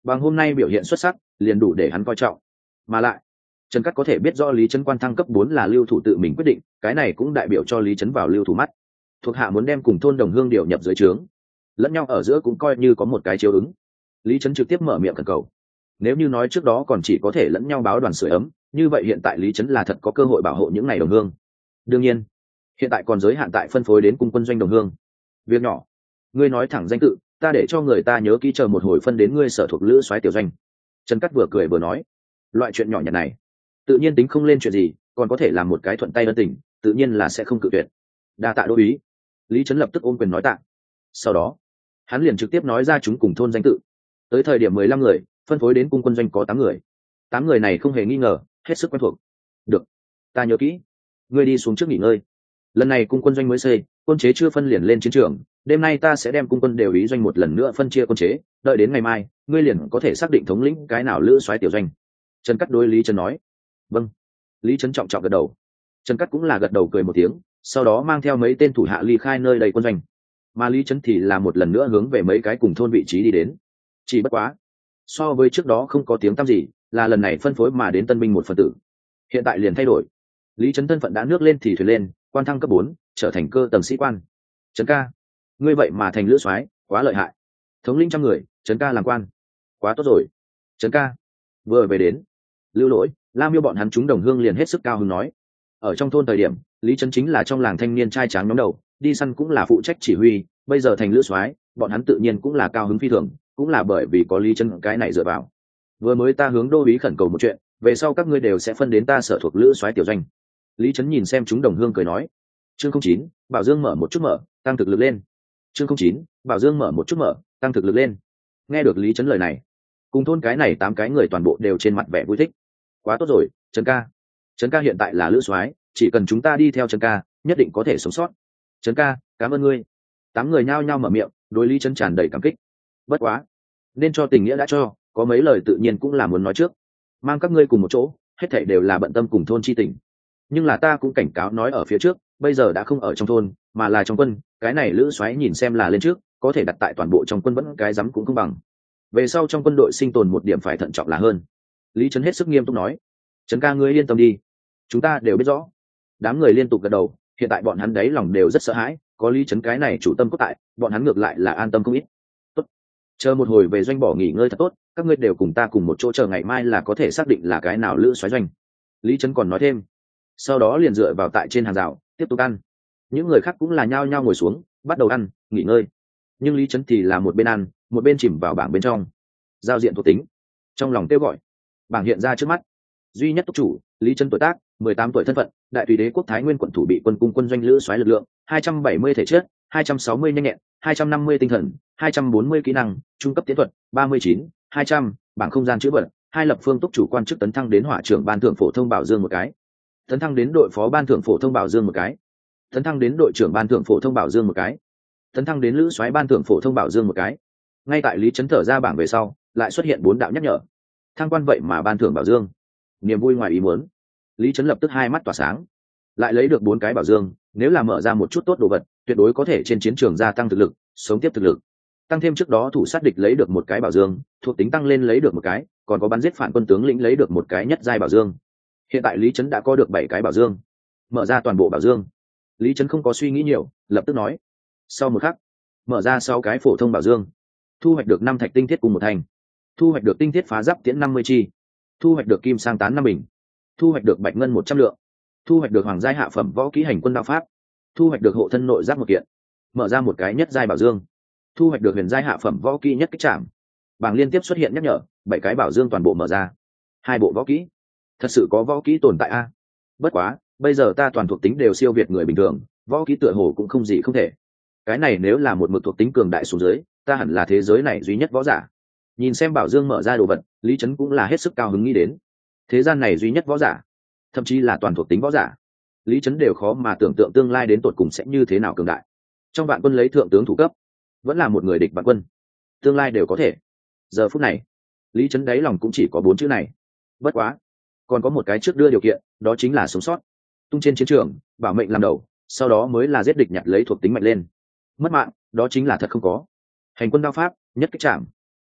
bằng hôm nay biểu hiện xuất sắc liền đủ để hắn coi trọng. Mà lại Trần Cát có thể biết rõ Lý Trấn quan thăng cấp 4 là lưu thủ tự mình quyết định, cái này cũng đại biểu cho Lý Trấn vào lưu thủ mắt. Thuộc hạ muốn đem cùng thôn đồng hương điều nhập dưới trướng, lẫn nhau ở giữa cũng coi như có một cái chiếu ứng. Lý Trấn trực tiếp mở miệng khẩn cầu. Nếu như nói trước đó còn chỉ có thể lẫn nhau báo đoàn sưởi ấm, như vậy hiện tại Lý Trấn là thật có cơ hội bảo hộ những này đồng hương. Đương nhiên, hiện tại còn giới hạn tại phân phối đến cung quân doanh đồng hương. Việc nhỏ, ngươi nói thẳng danh tự, ta để cho người ta nhớ kỹ, chờ một hồi phân đến ngươi sở thuộc lữ soái tiểu doanh. Trần Cát vừa cười vừa nói, loại chuyện nhỏ nhặt này tự nhiên tính không lên chuyện gì, còn có thể làm một cái thuận tay ân tình, tự nhiên là sẽ không cự tuyệt. Đa tạ đô úy. Lý Trấn lập tức ôm quyền nói tạ. Sau đó hắn liền trực tiếp nói ra chúng cùng thôn danh tự. Tới thời điểm 15 người phân phối đến cung quân doanh có 8 người. 8 người này không hề nghi ngờ, hết sức quen thuộc. Được, ta nhớ kỹ. Ngươi đi xuống trước nghỉ ngơi. Lần này cung quân doanh mới xây, quân chế chưa phân liền lên chiến trường, đêm nay ta sẽ đem cung quân đều ý doanh một lần nữa phân chia quân chế, đợi đến ngày mai ngươi liền có thể xác định thống lĩnh cái nào lữ soái tiểu doanh. Trần Cát đối Lý Trấn nói. Vâng. Lý Trấn trọng trọng gật đầu. Trần Cát cũng là gật đầu cười một tiếng, sau đó mang theo mấy tên thủ hạ ly khai nơi đầy quân doanh. Mà Lý Trấn thì là một lần nữa hướng về mấy cái cùng thôn vị trí đi đến. Chỉ bất quá, so với trước đó không có tiếng tăm gì, là lần này phân phối mà đến tân binh một phần tử. Hiện tại liền thay đổi. Lý Trấn thân phận đã nước lên thì thuyền lên, quan thăng cấp 4, trở thành cơ tầng sĩ quan. Trấn ca, ngươi vậy mà thành lữ soái, quá lợi hại. Thống lĩnh trăm người, Trấn ca làm quan, quá tốt rồi. Trấn ca vừa về đến, Lưu Lỗi, Lam Miêu bọn hắn chúng đồng hương liền hết sức cao hứng nói. Ở trong thôn thời điểm, Lý Trấn chính là trong làng thanh niên trai tráng nhóm đầu, đi săn cũng là phụ trách chỉ huy, bây giờ thành lữ soái, bọn hắn tự nhiên cũng là cao hứng phi thường, cũng là bởi vì có Lý Trấn cái này dựa vào. Vừa mới ta hướng đô úy khẩn cầu một chuyện, về sau các ngươi đều sẽ phân đến ta sở thuộc lữ soái tiểu doanh. Lý Trấn nhìn xem chúng đồng hương cười nói. Chương 09, Bảo Dương mở một chút mở, tăng thực lực lên. Chương 09, Bảo Dương mở một chút mở, tăng thực lực lên. Nghe được Lý Trấn lời này, cùng thôn cái này 8 cái người toàn bộ đều trên mặt vẻ vui thích. Quá tốt rồi, Trấn ca. Trấn ca hiện tại là lữ soái, chỉ cần chúng ta đi theo Trấn ca, nhất định có thể sống sót. Trấn ca, cảm ơn ngươi. 8 người nhao nhao mở miệng, đối Lý Trấn tràn đầy cảm kích. Bất quá, nên cho tình nghĩa đã cho, có mấy lời tự nhiên cũng là muốn nói trước. Mang các ngươi cùng một chỗ, hết thảy đều là bận tâm cùng thôn chi tình. Nhưng là ta cũng cảnh cáo nói ở phía trước, bây giờ đã không ở trong thôn, mà là trong quân, cái này lữ soái nhìn xem là lên trước, có thể đặt tại toàn bộ trong quân vẫn cái rắm cũng không bằng. Về sau trong quân đội sinh tồn một điểm phải thận trọng là hơn. Lý Trấn hết sức nghiêm túc nói. Trấn ca ngươi yên tâm đi, chúng ta đều biết rõ. Đám người liên tục gật đầu, hiện tại bọn hắn đấy lòng đều rất sợ hãi, có Lý Trấn cái này chủ tâm cốt tại, bọn hắn ngược lại là an tâm không ít. Tốt, chờ một hồi về doanh bỏ nghỉ ngơi thật tốt, các ngươi đều cùng ta cùng một chỗ, chờ ngày mai là có thể xác định là cái nào lữ soái doanh. Lý Trấn còn nói thêm. Sau đó liền dựa vào tại trên hàng rào tiếp tục ăn. Những người khác cũng là nhao nhao ngồi xuống bắt đầu ăn nghỉ ngơi, nhưng Lý Trấn thì là một bên ăn một bên chìm vào bảng bên trong giao diện thuộc tính, trong lòng kêu gọi. Bảng hiện ra trước mắt. Duy nhất túc chủ Lý Trấn, tuổi tác 18 tuổi, thân phận Đại Tùy Đế quốc Thái Nguyên quận thủ bị quân cung quân doanh lữ soái, lực lượng 270 thể chất, 260 nhanh nhẹn, 250 tinh thần, 240 kỹ năng, trung cấp tiến thuật 39, 200, bảng không gian chữ vật 2, lập phương túc chủ quan chức tấn thăng đến hỏa trưởng ban thưởng phổ thông bảo dương một cái, tấn thăng đến đội phó ban thưởng phổ thông bảo dương một cái, tấn thăng đến đội trưởng ban thưởng phổ thông bảo dương một cái, tấn thăng đến lữ soái ban thưởng phổ thông bảo dương một cái. Ngay tại Lý Trấn thở ra bảng về sau, lại xuất hiện 4 đạo nhắc nhở. Thăng quan vậy mà ban thưởng bảo dương, niềm vui ngoài ý muốn. Lý Trấn lập tức hai mắt tỏa sáng, lại lấy được 4 cái bảo dương, nếu là mở ra một chút tốt đồ vật, tuyệt đối có thể trên chiến trường gia tăng thực lực, sống tiếp thực lực. Tăng thêm trước đó thủ sát địch lấy được 1 cái bảo dương, thuộc tính tăng lên lấy được 1 cái, còn có bắn giết phản quân tướng lĩnh lấy được 1 cái nhất giai bảo dương. Hiện tại Lý Trấn đã có được 7 cái bảo dương. Mở ra toàn bộ bảo dương, Lý Trấn không có suy nghĩ nhiều, lập tức nói. Sau một khắc, mở ra 6 cái phổ thông bảo dương, thu hoạch được 5 thạch tinh thiết cùng 1 thành, thu hoạch được tinh thiết phá giáp tiễn 50 chi, thu hoạch được kim sang tán 5 bình, thu hoạch được bạch ngân 100 lượng, thu hoạch được hoàng giai hạ phẩm võ kỹ hành quân đao pháp, thu hoạch được hộ thân nội giáp 1 kiện. Mở ra 1 cái nhất giai bảo dương, thu hoạch được huyền giai hạ phẩm võ kỹ nhất kích trảm. Bảng liên tiếp xuất hiện nhắc nhở, 7 cái bảo dương toàn bộ mở ra. 2 bộ võ kỹ, thật sự có võ kỹ tồn tại a. Bất quá bây giờ ta toàn thuộc tính đều siêu việt người bình thường, võ kỹ tựa hồ cũng không gì không thể. Cái này nếu là một mực thuộc tính cường đại xuống dưới, ta hẳn là thế giới này duy nhất võ giả. Nhìn xem bảo dương mở ra đồ vật, Lý Trấn cũng là hết sức cao hứng nghĩ đến. Thế gian này duy nhất võ giả, thậm chí là toàn thuộc tính võ giả, Lý Trấn đều khó mà tưởng tượng tương lai đến tột cùng sẽ như thế nào cường đại. Trong vạn quân lấy thượng tướng thủ cấp, vẫn là một người địch vạn quân, tương lai đều có thể. Giờ phút này, Lý Trấn đáy lòng cũng chỉ có 4 chữ này. Bất quá, còn có một cái trước đưa điều kiện, đó chính là sống sót. Tung trên chiến trường, bảo mệnh làm đầu, sau đó mới là giết địch nhặt lấy thuộc tính mạnh lên. Mất mạng, đó chính là thật không có. Hành quân đao pháp, nhất kích trảm.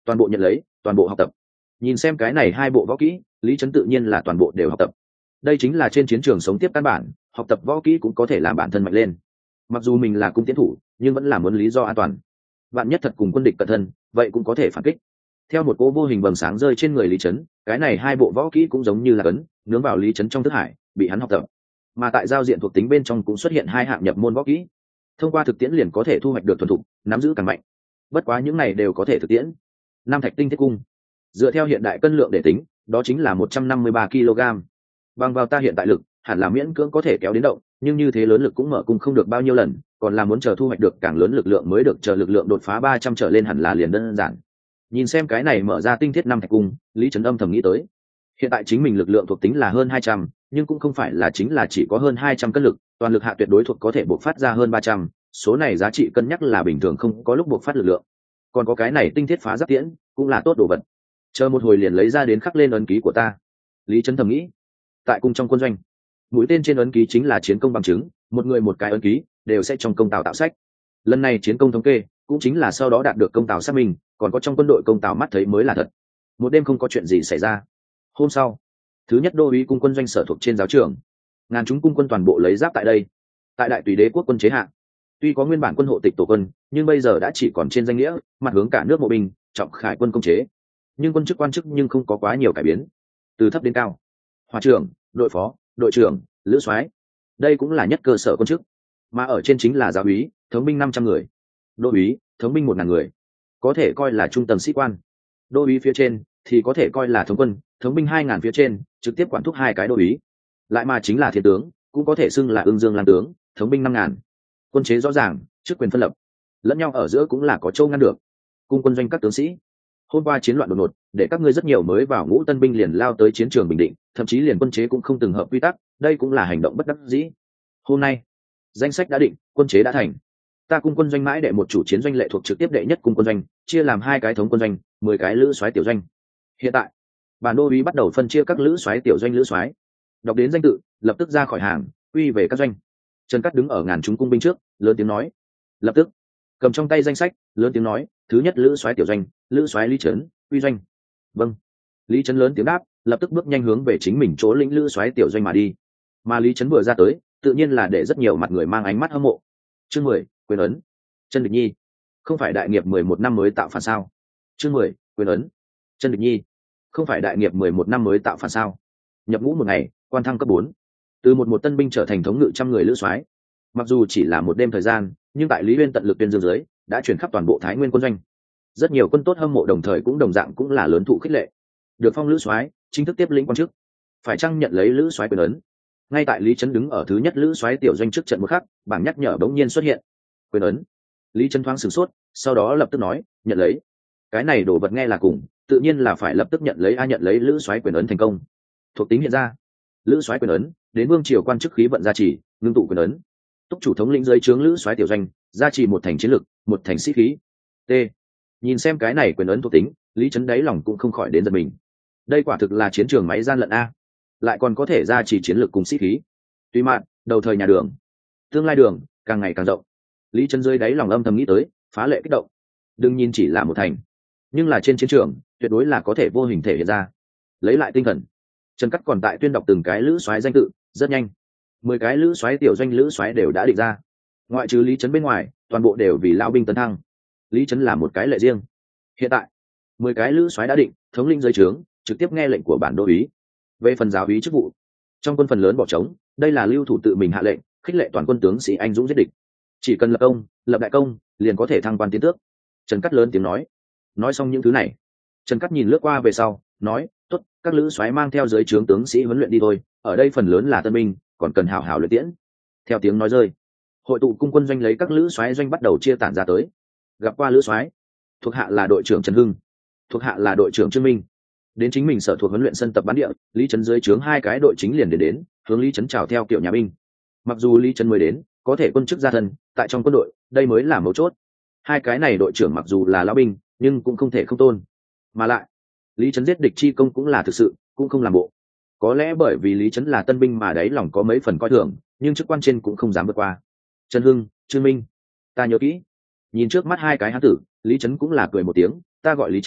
toàn bộ nhận lấy, toàn bộ học tập. Nhìn xem cái này hai bộ võ kỹ, Lý Trấn tự nhiên là toàn bộ đều học tập. Đây chính là trên chiến trường sống tiếp căn bản, học tập võ kỹ cũng có thể làm bản thân mạnh lên. Mặc dù mình là cung tiến thủ, nhưng vẫn là muốn lý do an toàn. Vạn nhất thật cùng quân địch cận thân, vậy cũng có thể phản kích. Theo một cỗ vô hình vầng sáng rơi trên người Lý Trấn, cái này hai bộ võ kỹ cũng giống như là cấn, nướng vào Lý Trấn trong thức hải, bị hắn học tập. Mà tại giao diện thuộc tính bên trong cũng xuất hiện hai hạng nhập môn võ kỹ. Thông qua thực tiễn liền có thể thu hoạch được thuần thục, nắm giữ càng mạnh. Bất quá những này đều có thể thực tiễn. Nam thạch tinh thiết cung, dựa theo hiện đại cân lượng để tính, đó chính là 153 kg. Bằng vào ta hiện tại lực, hẳn là miễn cưỡng có thể kéo đến động, nhưng như thế lớn lực cũng mở cung không được bao nhiêu lần, còn là muốn chờ thu hoạch được càng lớn lực lượng mới được, chờ lực lượng đột phá 300 trở lên hẳn là liền đơn giản. Nhìn xem cái này mở ra tinh thiết năm thạch cung, Lý Trấn âm thầm nghĩ tới. Hiện tại chính mình lực lượng thuộc tính là hơn 200, nhưng cũng không phải là chính là chỉ có hơn 200 cân lực, toàn lực hạ tuyệt đối thuộc có thể bộc phát ra hơn 300, số này giá trị cân nhắc là bình thường không có lúc bộc phát lực lượng. Còn có cái này tinh thiết phá giáp tiễn, cũng là tốt đồ vật. Chờ một hồi liền lấy ra đến khắc lên ấn ký của ta. Lý Trấn thầm nghĩ. Tại cung trong quân doanh, mũi tên trên ấn ký chính là chiến công bằng chứng, một người một cái ấn ký đều sẽ trong công tào tạo sách. Lần này chiến công thống kê cũng chính là sau đó đạt được công tào xác minh, còn có trong quân đội công tào mắt thấy mới là thật. Một đêm không có chuyện gì xảy ra. Hôm sau, thứ nhất đô úy cung quân doanh sở thuộc trên giáo trường, ngàn chúng cung quân toàn bộ lấy giáp tại đây. Tại đại tùy đế quốc quân chế hạ, tuy có nguyên bản quân hộ tịch tổ quân, nhưng bây giờ đã chỉ còn trên danh nghĩa, mặt hướng cả nước mộ binh, trọng khải quân công chế. Nhưng quân chức quan chức nhưng không có quá nhiều cải biến, từ thấp đến cao. Hòa trưởng, đội phó, đội trưởng, lữ soái, đây cũng là nhất cơ sở quân chức. Mà ở trên chính là giáo úy, thống binh 500 người, đô úy, thống binh 1000 người, có thể coi là trung tầng sĩ quan. Đô úy phía trên thì có thể coi là thống quân, thống binh 2000 phía trên trực tiếp quản thúc hai cái đô úy. Lại mà chính là thiên tướng, cũng có thể xưng là ưng dương lang tướng, thống binh 5000. Quân chế rõ ràng, chức quyền phân lập, lẫn nhau ở giữa cũng là có châu ngăn được. Cung quân doanh các tướng sĩ, hôm qua chiến loạn đột ngột, để các ngươi rất nhiều mới vào ngũ tân binh liền lao tới chiến trường bình định, thậm chí liền quân chế cũng không từng hợp quy tắc, đây cũng là hành động bất đắc dĩ. Hôm nay, danh sách đã định, quân chế đã thành. Ta cung quân doanh mãi đệ một chủ chiến doanh lệ thuộc trực tiếp đệ nhất cung quân doanh, chia làm 2 cái thống quân doanh, 10 cái lữ soái tiểu doanh. Hiện tại, bản đô úy bắt đầu phân chia các lữ soái tiểu doanh lữ soái. Đọc đến danh tự, lập tức ra khỏi hàng, quy về các doanh. Trần Cát đứng ở ngàn chúng cung binh trước, lớn tiếng nói. Lập tức, cầm trong tay danh sách, lớn tiếng nói, thứ nhất lữ soái tiểu doanh, lữ soái Lý Trấn, quy doanh. Vâng. Lý Trấn lớn tiếng đáp, lập tức bước nhanh hướng về chính mình chỗ lĩnh lữ soái tiểu doanh mà đi. Mà Lý Trấn vừa ra tới, tự nhiên là để rất nhiều mặt người mang ánh mắt hâm mộ. Chương 10, quyền ấn. Chân Địch Nhi, không phải đại nghiệp 11 năm mới tạo phản sao? Chương 10, quyền ấn. Chân Địch Nhi, không phải đại nghiệp 11 năm mới tạo phản sao? Nhập ngũ một ngày, quan thăng cấp 4. Từ một tân binh trở thành thống ngự trăm người lữ soái. Mặc dù chỉ là một đêm thời gian, nhưng tại Lý Uyên tận lực tuyên dương dưới, đã chuyển khắp toàn bộ Thái Nguyên quân doanh. Rất nhiều quân tốt hâm mộ đồng thời cũng đồng dạng cũng là lớn thụ khích lệ. Được phong lữ soái, chính thức tiếp lĩnh quan chức. Phải chăng nhận lấy lữ soái quyền ấn? Ngay tại Lý Trấn đứng ở thứ nhất lữ soái tiểu doanh trước trận một khắc, bảng nhắc nhở bỗng nhiên xuất hiện. Quyền ấn. Lý Trấn thoáng sửng sốt, sau đó lập tức nói, nhận lấy. Cái này đồ vật nghe là cùng, tự nhiên là phải lập tức nhận lấy, nhận lấy lữ soái quyền ấn thành công. Thuộc tính hiện ra, lữ soái quyền ấn, đến vương triều quan chức khí vận gia trì, ngưng tụ quyền ấn. Túc chủ thống lĩnh dưới trướng lữ soái tiểu doanh, gia trì một thành chiến lực, một thành sĩ khí. T. Nhìn xem cái này quyền ấn thuộc tính, Lý Trấn đáy lòng cũng không khỏi đến giật mình. Đây quả thực là chiến trường máy gian lận a, lại còn có thể gia trì chiến lược cùng sĩ khí. Tuy mạn, đầu thời nhà Đường, tương lai Đường càng ngày càng rộng. Lý Trấn dưới đáy lòng âm thầm nghĩ tới, phá lệ kích động. Đừng nhìn chỉ là một thành, nhưng là trên chiến trường tuyệt đối là có thể vô hình thể hiện ra. Lấy lại tinh thần, Trần Cắt còn tại tuyên đọc từng cái lữ soái danh tự, rất nhanh 10 cái lữ soái tiểu doanh lữ soái đều đã định ra. Ngoại trừ Lý Trấn bên ngoài, toàn bộ đều vì lão binh tấn thăng. Lý Trấn là một cái lệ riêng. Hiện tại 10 cái lữ soái đã định, thống lĩnh dưới trướng trực tiếp nghe lệnh của bản đô úy. Về phần giáo úy chức vụ, trong quân phần lớn bỏ trống, đây là lưu thủ tự mình hạ lệnh, khích lệ toàn quân tướng sĩ anh dũng giết địch. Chỉ cần lập công, lập đại công, liền có thể thăng quan tiến tước. Trần Cắt lớn tiếng nói. Nói xong những thứ này, Trần Cắt nhìn lướt qua về sau, nói, tốt, các lữ soái mang theo dưới trướng tướng sĩ huấn luyện đi thôi, ở đây phần lớn là tân binh, còn cần hảo hảo luyện tiễn. Theo tiếng nói rơi, hội tụ cung quân doanh lấy các lữ soái doanh bắt đầu chia tản ra tới. Gặp qua lữ soái, thuộc hạ là đội trưởng Trần Hưng, thuộc hạ là đội trưởng Trương Minh. Đến chính mình sở thuộc huấn luyện sân tập bắn địa, Lý Trấn dưới trướng 2 cái đội chính liền đến, hướng Lý Trấn chào theo kiểu nhà binh. Mặc dù Lý Trấn mới đến, có thể quân chức gia thân, tại trong quân đội, đây mới là mấu chốt. 2 cái này đội trưởng mặc dù là lão binh, nhưng cũng không thể không tôn. Mà lại, Lý Trấn giết địch chi công cũng là thực sự, cũng không làm bộ. Có lẽ bởi vì Lý Trấn là tân binh mà đấy lòng có mấy phần coi thường, nhưng chức quan trên cũng không dám vượt qua. Trần Hưng, Trương Minh, ta nhớ kỹ. Nhìn trước mắt 2 cái hán tử, Lý Trấn cũng là cười một tiếng, ta gọi Lý Trấn,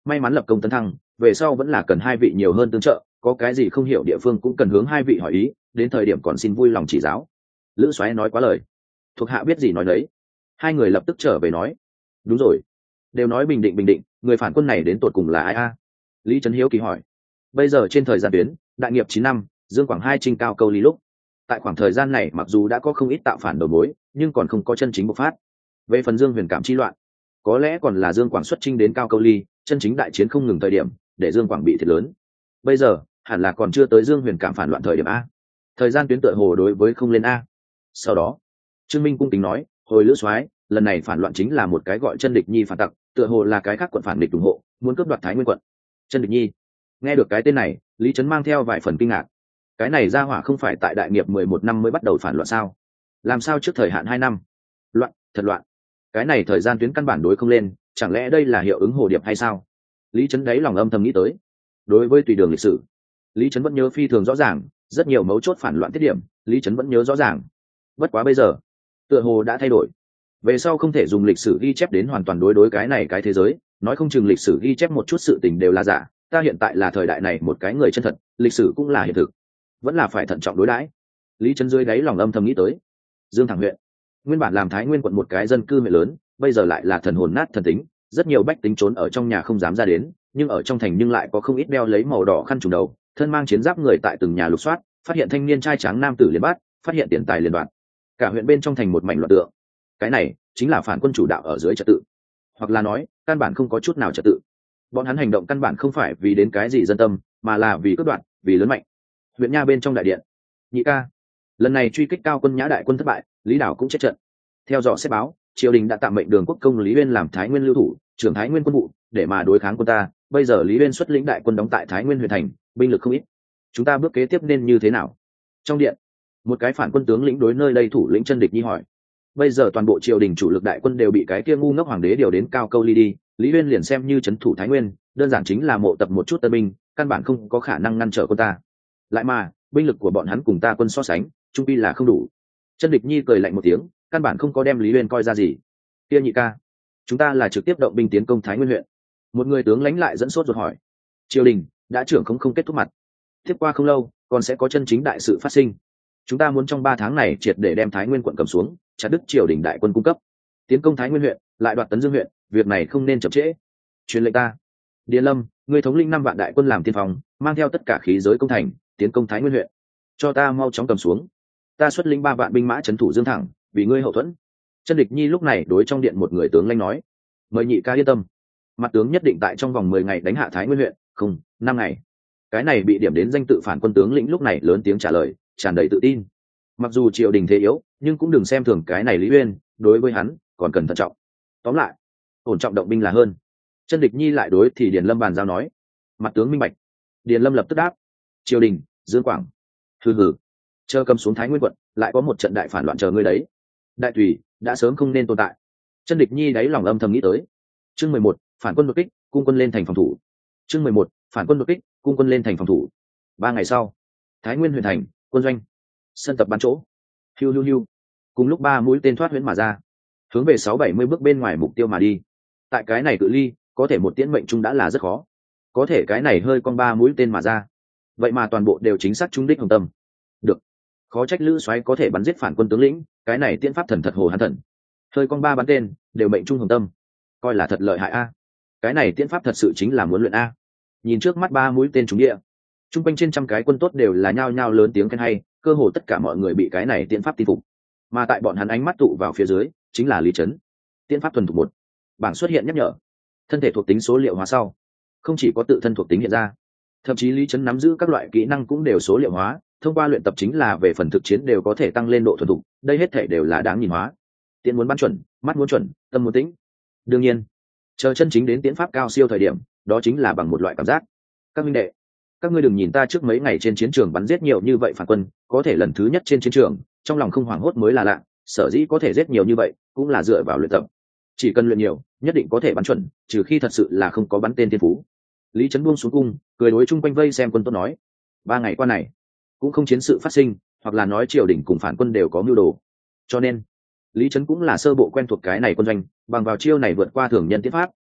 may mắn lập công tấn thăng, về sau vẫn là cần hai vị nhiều hơn tương trợ, có cái gì không hiểu địa phương cũng cần hướng hai vị hỏi ý, đến thời điểm còn xin vui lòng chỉ giáo. Lữ Soái nói quá lời, thuộc hạ biết gì nói đấy. Hai người lập tức trở về nói. Đúng rồi, đều nói bình định, người phản quân này đến tột cùng là ai a? Lý Trấn Hiếu kỳ hỏi. Bây giờ trên thời gian tuyến, đại nghiệp 9 năm, Dương Quảng hai trinh cao câu lý lúc. Tại khoảng thời gian này mặc dù đã có không ít tạo phản đầu mối, nhưng còn không có chân chính bộc phát. Về phần Dương Huyền Cảm chi loạn, có lẽ còn là Dương Quảng xuất chinh đến cao câu ly, chân chính đại chiến không ngừng thời điểm, để Dương Quảng bị thiệt lớn. Bây giờ hẳn là còn chưa tới Dương Huyền Cảm phản loạn thời điểm a. Thời gian tuyến tựa hồ đối với không lên a. Sau đó Trương Minh cung kính nói, hồi Lữ Soái, lần này phản loạn chính là một cái gọi Chân Địch Nhi phản tặc, tựa hồ là cái khác quận phản địch ủng hộ, muốn cướp đoạt Thái Nguyên quận. Chân Địch Nhi. Nghe được cái tên này, Lý Trấn mang theo vài phần kinh ngạc. Cái này ra hỏa không phải tại đại nghiệp 11 năm mới bắt đầu phản loạn sao? Làm sao trước thời hạn 2 năm? Loạn, thật loạn. Cái này thời gian tuyến căn bản đối không lên, chẳng lẽ đây là hiệu ứng hồ điệp hay sao? Lý Trấn đáy lòng âm thầm nghĩ tới. Đối với tùy đường lịch sử, Lý Trấn vẫn nhớ phi thường rõ ràng, rất nhiều mấu chốt phản loạn tiết điểm, Lý Trấn vẫn nhớ rõ ràng. Bất quá bây giờ, tựa hồ đã thay đổi. Về sau không thể dùng lịch sử ghi chép đến hoàn toàn đối cái này cái thế giới, nói không chừng lịch sử ghi chép một chút sự tình đều là giả. Ta hiện tại là thời đại này một cái người chân thật, lịch sử cũng là hiện thực, vẫn là phải thận trọng đối đãi. Lý Trấn dưới đáy lòng âm thầm nghĩ tới. Dương Thẳng huyện, nguyên bản làm Thái Nguyên quận một cái dân cư huyện lớn, bây giờ lại là thần hồn nát thần tính, rất nhiều bách tính trốn ở trong nhà không dám ra đến, nhưng ở trong thành nhưng lại có không ít đeo lấy màu đỏ khăn trùm đầu, thân mang chiến giáp người tại từng nhà lục soát, phát hiện thanh niên trai tráng nam tử liền bắt, phát hiện tiền tài liền đoạt. Cả huyện bên trong thành một mảnh loạn tượng. Cái này chính là phản quân chủ đạo ở dưới trật tự, hoặc là nói căn bản không có chút nào trật tự. Bọn hắn hành động căn bản không phải vì đến cái gì dân tâm, mà là vì cướp đoạt, vì lớn mạnh. Huyện nha bên trong đại điện, Nhị ca, lần này truy kích Cao Quân Nhã đại quân thất bại, Lý Đảo cũng chết trận. Theo dõi xét báo, triều đình đã tạm mệnh Đường Quốc công Lý Uyên làm Thái Nguyên lưu thủ, trưởng Thái Nguyên quân vụ, để mà đối kháng quân ta. Bây giờ Lý Uyên xuất lĩnh đại quân đóng tại Thái Nguyên huyện thành, binh lực không ít. Chúng ta bước kế tiếp nên như thế nào? Trong điện, một cái phản quân tướng lĩnh đối nơi đây thủ lĩnh Chân Địch Nhi hỏi. Bây giờ toàn bộ triều đình chủ lực đại quân đều bị cái kia ngu ngốc hoàng đế điều đến Cao Câu Ly đi, Lý Uyên liền xem như trấn thủ Thái Nguyên, đơn giản chính là mộ tập một chút tân binh, căn bản không có khả năng ngăn trở quân ta. Lại mà binh lực của bọn hắn cùng ta quân so sánh, trung quy là không đủ. Chân Địch Nhi cười lạnh một tiếng, căn bản không có đem Lý Uyên coi ra gì. Kia Nhị ca, chúng ta là trực tiếp động binh tiến công Thái Nguyên huyện. Một người tướng lãnh lại dẫn sốt ruột hỏi. Triều đình đã trưởng không kết thúc mặt, tiếp qua không lâu còn sẽ có chân chính đại sự phát sinh. Chúng ta muốn trong 3 tháng này triệt để đem Thái Nguyên quận cầm xuống, chặt đứt triều đình đại quân cung cấp, tiến công Thái Nguyên huyện, lại đoạt Tấn Dương huyện, việc này không nên chậm trễ. Truyền lệnh ta. Điền Lâm, người thống lĩnh 5 vạn đại quân làm tiên phong, mang theo tất cả khí giới công thành, tiến công Thái Nguyên huyện. Cho ta mau chóng cầm xuống. Ta xuất lĩnh 3 vạn binh mã trấn thủ Dương Thẳng, vì ngươi hậu thuẫn. Chân Địch Nhi lúc này đối trong điện một người tướng lãnh nói. Mời Nhị ca yên tâm, mặt tướng nhất định tại trong vòng 10 ngày đánh hạ Thái Nguyên huyện, không, 5 ngày. Cái này bị điểm đến danh tự phản quân tướng lĩnh lúc này lớn tiếng trả lời, tràn đầy tự tin. Mặc dù triều đình thế yếu, nhưng cũng đừng xem thường cái này Lý Uyên, đối với hắn còn cần thận trọng. Tóm lại, ổn trọng động binh là hơn. Chân Địch Nhi lại đối thì Điền Lâm bàn giao nói. Mặt tướng minh bạch. Điền Lâm lập tức đáp. Triều đình, Dương Quảng. Hừ, chờ cầm xuống Thái Nguyên quận, lại có một trận đại phản loạn chờ ngươi đấy. Đại tùy đã sớm không nên tồn tại. Chân Địch Nhi đáy lòng âm thầm nghĩ tới. Chương 11, phản quân đột kích, cung quân lên thành phòng thủ. Chương 11, phản quân đột kích, cung quân lên thành phòng thủ. 3 ngày sau, Thái Nguyên huyện thành, quân doanh, sân tập bắn chỗ. Hiu. Cùng lúc 3 mũi tên thoát huyễn mà ra, hướng về 670 bước bên ngoài mục tiêu mà đi. Tại cái này cự ly, có thể một tiễn mệnh trung đã là rất khó. Có thể cái này hơi con 3 mũi tên mà ra, vậy mà toàn bộ đều chính xác trúng đích hồng tâm. Được, khó trách Lữ Soái có thể bắn giết phản quân tướng lĩnh, cái này tiễn pháp thần thật hồ hắn thần. Hơi con 3 bắn tên, đều mệnh trung hồng tâm, coi là thật lợi hại a. Cái này tiễn pháp thật sự chính là muốn luyện a. Nhìn trước mắt 3 mũi tên trúng địa, trung quanh trên trăm cái quân tốt đều là nhao nhao lớn tiếng khen hay, cơ hồ tất cả mọi người bị cái này tiễn pháp tin phục. Mà tại bọn hắn ánh mắt tụ vào phía dưới, chính là Lý Trấn. Tiễn pháp thuần thục 1. Bảng xuất hiện nhắc nhở. Thân thể thuộc tính số liệu hóa sau, không chỉ có tự thân thuộc tính hiện ra, thậm chí Lý Trấn nắm giữ các loại kỹ năng cũng đều số liệu hóa, thông qua luyện tập chính là về phần thực chiến đều có thể tăng lên độ thuần thục, đây hết thể đều là đáng nhìn hóa. Tiễn muốn bắn chuẩn, mắt muốn chuẩn, tâm muốn tĩnh. Đương nhiên, chờ chân chính đến tiễn pháp cao siêu thời điểm, đó chính là bằng một loại cảm giác. Các minh đệ, các ngươi đừng nhìn ta trước mấy ngày trên chiến trường bắn giết nhiều như vậy phản quân, có thể lần thứ nhất trên chiến trường, trong lòng không hoảng hốt mới là lạ, sở dĩ có thể giết nhiều như vậy, cũng là dựa vào luyện tập. Chỉ cần luyện nhiều, nhất định có thể bắn chuẩn, trừ khi thật sự là không có bắn tên thiên phú. Lý Trấn buông xuống cung, cười đối chung quanh vây xem quân tốt nói: 3 ngày qua này, cũng không chiến sự phát sinh, hoặc là nói triều đình cùng phản quân đều có mưu đồ. Cho nên, Lý Trấn cũng là sơ bộ quen thuộc cái này quân doanh, bằng vào chiêu này vượt qua thường nhân tiết pháp,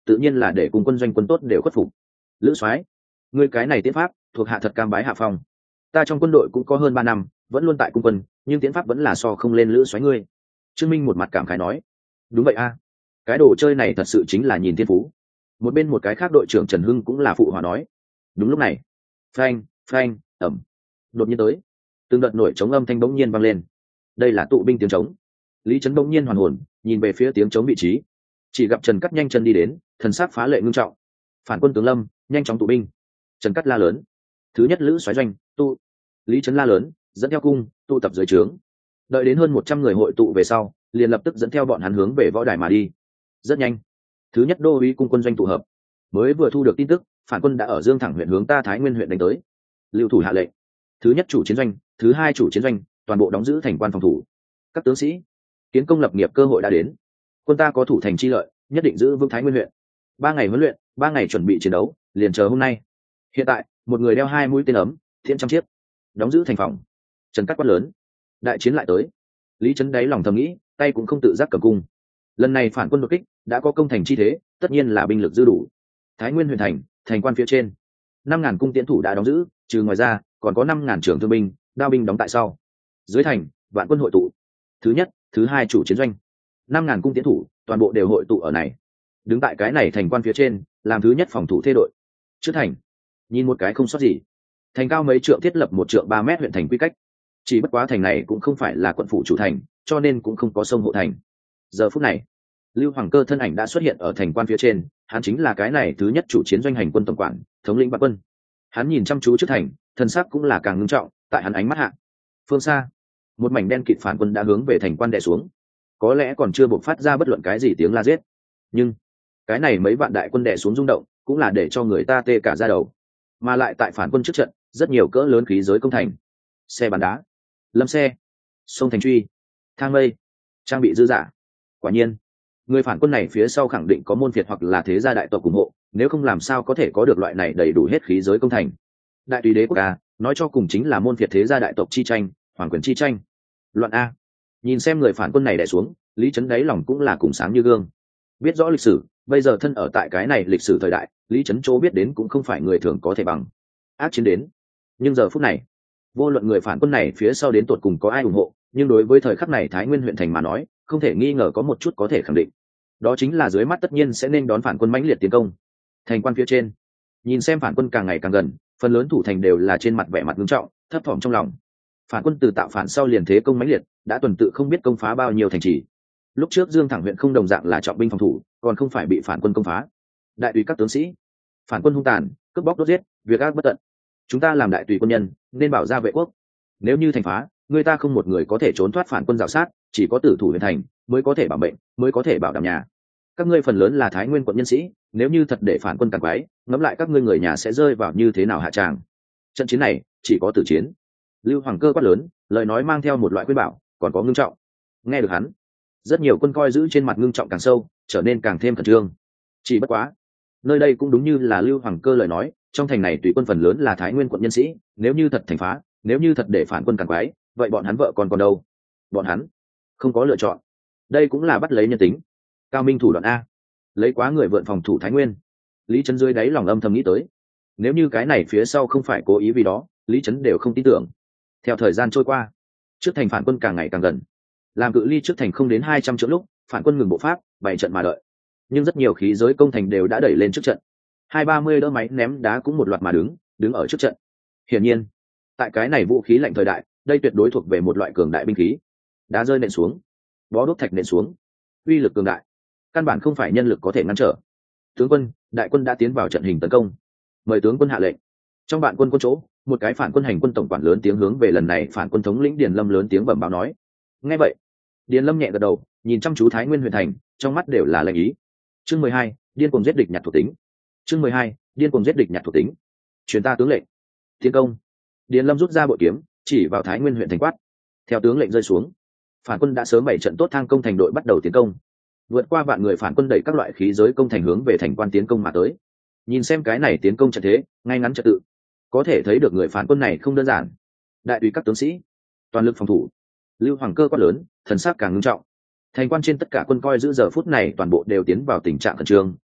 tự nhiên là để cùng quân doanh quân tốt đều khuất phục. Lữ soái, ngươi cái này tiến pháp thuộc hạ thật cam bái hạ phong. Ta trong quân đội cũng có hơn 3 năm, vẫn luôn tại cung quân, nhưng tiến pháp vẫn là so không lên Lữ soái ngươi. Trương Minh một mặt cảm khái nói. Đúng vậy a, cái đồ chơi này thật sự chính là nhìn thiên phú. Một bên một cái khác đội trưởng Trần Hưng cũng là phụ hòa nói. Đúng lúc này, phanh phanh ẩm, đột nhiên tới, từng đợt nổi trống âm thanh bỗng nhiên vang lên. Đây là tụ binh tiếng trống. Lý Trấn bỗng nhiên hoàn hồn, nhìn về phía tiếng trống vị trí, chỉ gặp Trần Cắt nhanh chân đi đến, thần sắc phá lệ ngưng trọng. Phản quân tướng Lâm, nhanh chóng tụ binh. Trần Cắt la lớn. Thứ nhất Lữ soái doanh, tụ. Lý Trấn la lớn, dẫn theo cung, tụ tập dưới trướng. Đợi đến hơn 100 người hội tụ về sau, liền lập tức dẫn theo bọn hắn hướng về võ đài mà đi. Rất nhanh, thứ nhất đô úy cung quân doanh tụ hợp. Mới vừa thu được tin tức, phản quân đã ở Dương Thẳng huyện hướng ta Thái Nguyên huyện đánh tới. Lưu thủ hạ lệnh, thứ nhất chủ chiến doanh, thứ hai chủ chiến doanh, toàn bộ đóng giữ thành quan phòng thủ. Các tướng sĩ, kiến công lập nghiệp cơ hội đã đến. Quân ta có thủ thành chi lợi, nhất định giữ vững Thái Nguyên huyện. 3 ngày huấn luyện, 3 ngày chuẩn bị chiến đấu, liền chờ hôm nay. Hiện tại, một người đeo 2 mũi tên ấm, thiện trăm chiếc, đóng giữ thành phòng. Trần Cắt quát lớn, đại chiến lại tới. Lý Trấn đáy lòng thầm nghĩ, tay cũng không tự giác cầm cung. Lần này phản quân đột kích đã có công thành chi thế, tất nhiên là binh lực dư đủ. Thái Nguyên huyện thành, thành quan phía trên, 5.000 cung tiễn thủ đã đóng giữ, trừ ngoài ra còn có 5.000 trưởng thương binh, đao binh đóng tại sau. Dưới thành, vạn quân hội tụ. Thứ nhất, thứ hai chủ chiến doanh, 5.000 cung tiễn thủ, toàn bộ đều hội tụ ở này. Đứng tại cái này thành quan phía trên, làm thứ nhất phòng thủ thê đội. Trước thành, nhìn một cái không sót gì. Thành cao mấy trượng thiết lập 1 trượng 3 mét huyện thành quy cách. Chỉ bất quá thành này cũng không phải là quận phủ chủ thành, cho nên cũng không có sông hộ thành. Giờ phút này, Lưu Hoàng Cơ thân ảnh đã xuất hiện ở thành quan phía trên, hắn chính là cái này thứ nhất chủ chiến doanh hành quân tổng quản, thống lĩnh vạn quân. Hắn nhìn chăm chú trước thành, thân sắc cũng là càng ngưng trọng, tại hắn ánh mắt hạ. Phương xa, một mảnh đen kịt phản quân đã hướng về thành quan đè xuống. Có lẽ còn chưa bộc phát ra bất luận cái gì tiếng la giết, nhưng cái này mấy vạn đại quân đè xuống rung động, cũng là để cho người ta tê cả da đầu. Mà lại tại phản quân trước trận, rất nhiều cỡ lớn khí giới công thành, xe bắn đá, lâm xe, sông thành truy, thang mây, trang bị dư dả. Quả nhiên, người phản quân này phía sau khẳng định có môn phiệt hoặc là thế gia đại tộc ủng hộ, nếu không làm sao có thể có được loại này đầy đủ hết khí giới công thành. Đại tùy đế quốc a, nói cho cùng chính là môn phiệt thế gia đại tộc chi tranh, hoàng quyền chi tranh. Loạn a. Nhìn xem người phản quân này đè xuống, Lý Trấn đáy lòng cũng là cùng sáng như gương. Biết rõ lịch sử, bây giờ thân ở tại cái này lịch sử thời đại, Lý Trấn chỗ biết đến cũng không phải người thường có thể bằng. Ác chiến đến. Nhưng giờ phút này, vô luận người phản quân này phía sau đến tột cùng có ai ủng hộ, nhưng đối với thời khắc này Thái Nguyên huyện thành mà nói, không thể nghi ngờ có một chút có thể khẳng định. Đó chính là dưới mắt tất nhiên sẽ nên đón phản quân mãnh liệt tiến công. Thành quan phía trên, nhìn xem phản quân càng ngày càng gần, phần lớn thủ thành đều là trên mặt vẻ mặt nghiêm trọng, thấp thỏm trong lòng. Phản quân từ tạo phản sau liền thế công mãnh liệt, đã tuần tự không biết công phá bao nhiêu thành trì. Lúc trước Dương Thẳng huyện không đồng dạng là trọng binh phòng thủ, còn không phải bị phản quân công phá. Đại tùy các tướng sĩ, phản quân hung tàn, cướp bóc đốt giết, việc ác bất tận. Chúng ta làm đại tùy quân nhân, nên bảo gia vệ quốc. Nếu như thành phá, người ta không một người có thể trốn thoát phản quân rào sát, chỉ có tử thủ huyện thành mới có thể bảo mệnh, mới có thể bảo đảm nhà. Các ngươi phần lớn là Thái Nguyên quận nhân sĩ, nếu như thật để phản quân càn quấy, ngẫm lại các ngươi người nhà sẽ rơi vào như thế nào hạ tràng. Trận chiến này chỉ có tử chiến. Lưu Hoàng Cơ quát lớn, lời nói mang theo một loại khuyên bảo, còn có ngưng trọng. Nghe được hắn, rất nhiều quân coi giữ trên mặt ngưng trọng càng sâu, trở nên càng thêm khẩn trương. Chỉ bất quá, nơi đây cũng đúng như là Lưu Hoàng Cơ lời nói, trong thành này tùy quân phần lớn là Thái Nguyên quận nhân sĩ, nếu như thật thành phá, nếu như thật để phản quân càn quấy, vậy bọn hắn vợ còn đâu? Bọn hắn không có lựa chọn. Đây cũng là bắt lấy nhân tính. Cao minh thủ đoạn a, lấy quá người vượn phòng thủ Thái Nguyên. Lý Trấn dưới đáy lòng âm thầm nghĩ tới, nếu như cái này phía sau không phải cố ý vì đó, Lý Trấn đều không tin tưởng. Theo thời gian trôi qua, trước thành phản quân càng ngày càng gần, làm cự ly trước thành không đến 200 trượng lúc, phản quân ngừng bộ pháp, bày trận mà đợi. Nhưng rất nhiều khí giới công thành đều đã đẩy lên trước trận, 20-30 đỡ máy ném đá cũng một loạt mà đứng ở trước trận. Hiển nhiên, tại cái này vũ khí lạnh thời đại, đây tuyệt đối thuộc về một loại cường đại binh khí. Đá rơi nện xuống, bó đốt thạch nện xuống, uy lực cường đại, căn bản không phải nhân lực có thể ngăn trở. Tướng quân, đại quân đã tiến vào trận hình tấn công, mời tướng quân hạ lệnh. Trong bạn quân chỗ, một cái phản quân hành quân tổng quản lớn tiếng hướng về lần này phản quân thống lĩnh Điền Lâm lớn tiếng bẩm báo nói. Nghe vậy, Điền Lâm nhẹ gật đầu, nhìn chăm chú Thái Nguyên huyện thành, trong mắt đều là lệnh ý. Chương 12, điên cuồng giết địch nhặt thuộc tính. Chương 12, điên cuồng giết địch nhặt thuộc tính. Truyền ta tướng lệnh. Tiến công. Điền Lâm rút ra bội kiếm, chỉ vào Thái Nguyên huyện thành quát. Theo tướng lệnh rơi xuống, phản quân đã sớm bày trận tốt thang công thành đội bắt đầu tiến công. Vượt qua vạn người phản quân đẩy các loại khí giới công thành hướng về thành quan tiến công mà tới. Nhìn xem cái này tiến công trận thế, ngay ngắn trật tự, có thể thấy được người phản quân này không đơn giản. Đại tùy các tướng sĩ, toàn lực phòng thủ. Lưu Hoàng Cơ quát lớn, thần sắc càng ngưng trọng. Thành quan trên tất cả quân coi giữ giờ phút này toàn bộ đều tiến vào tình trạng khẩn trương,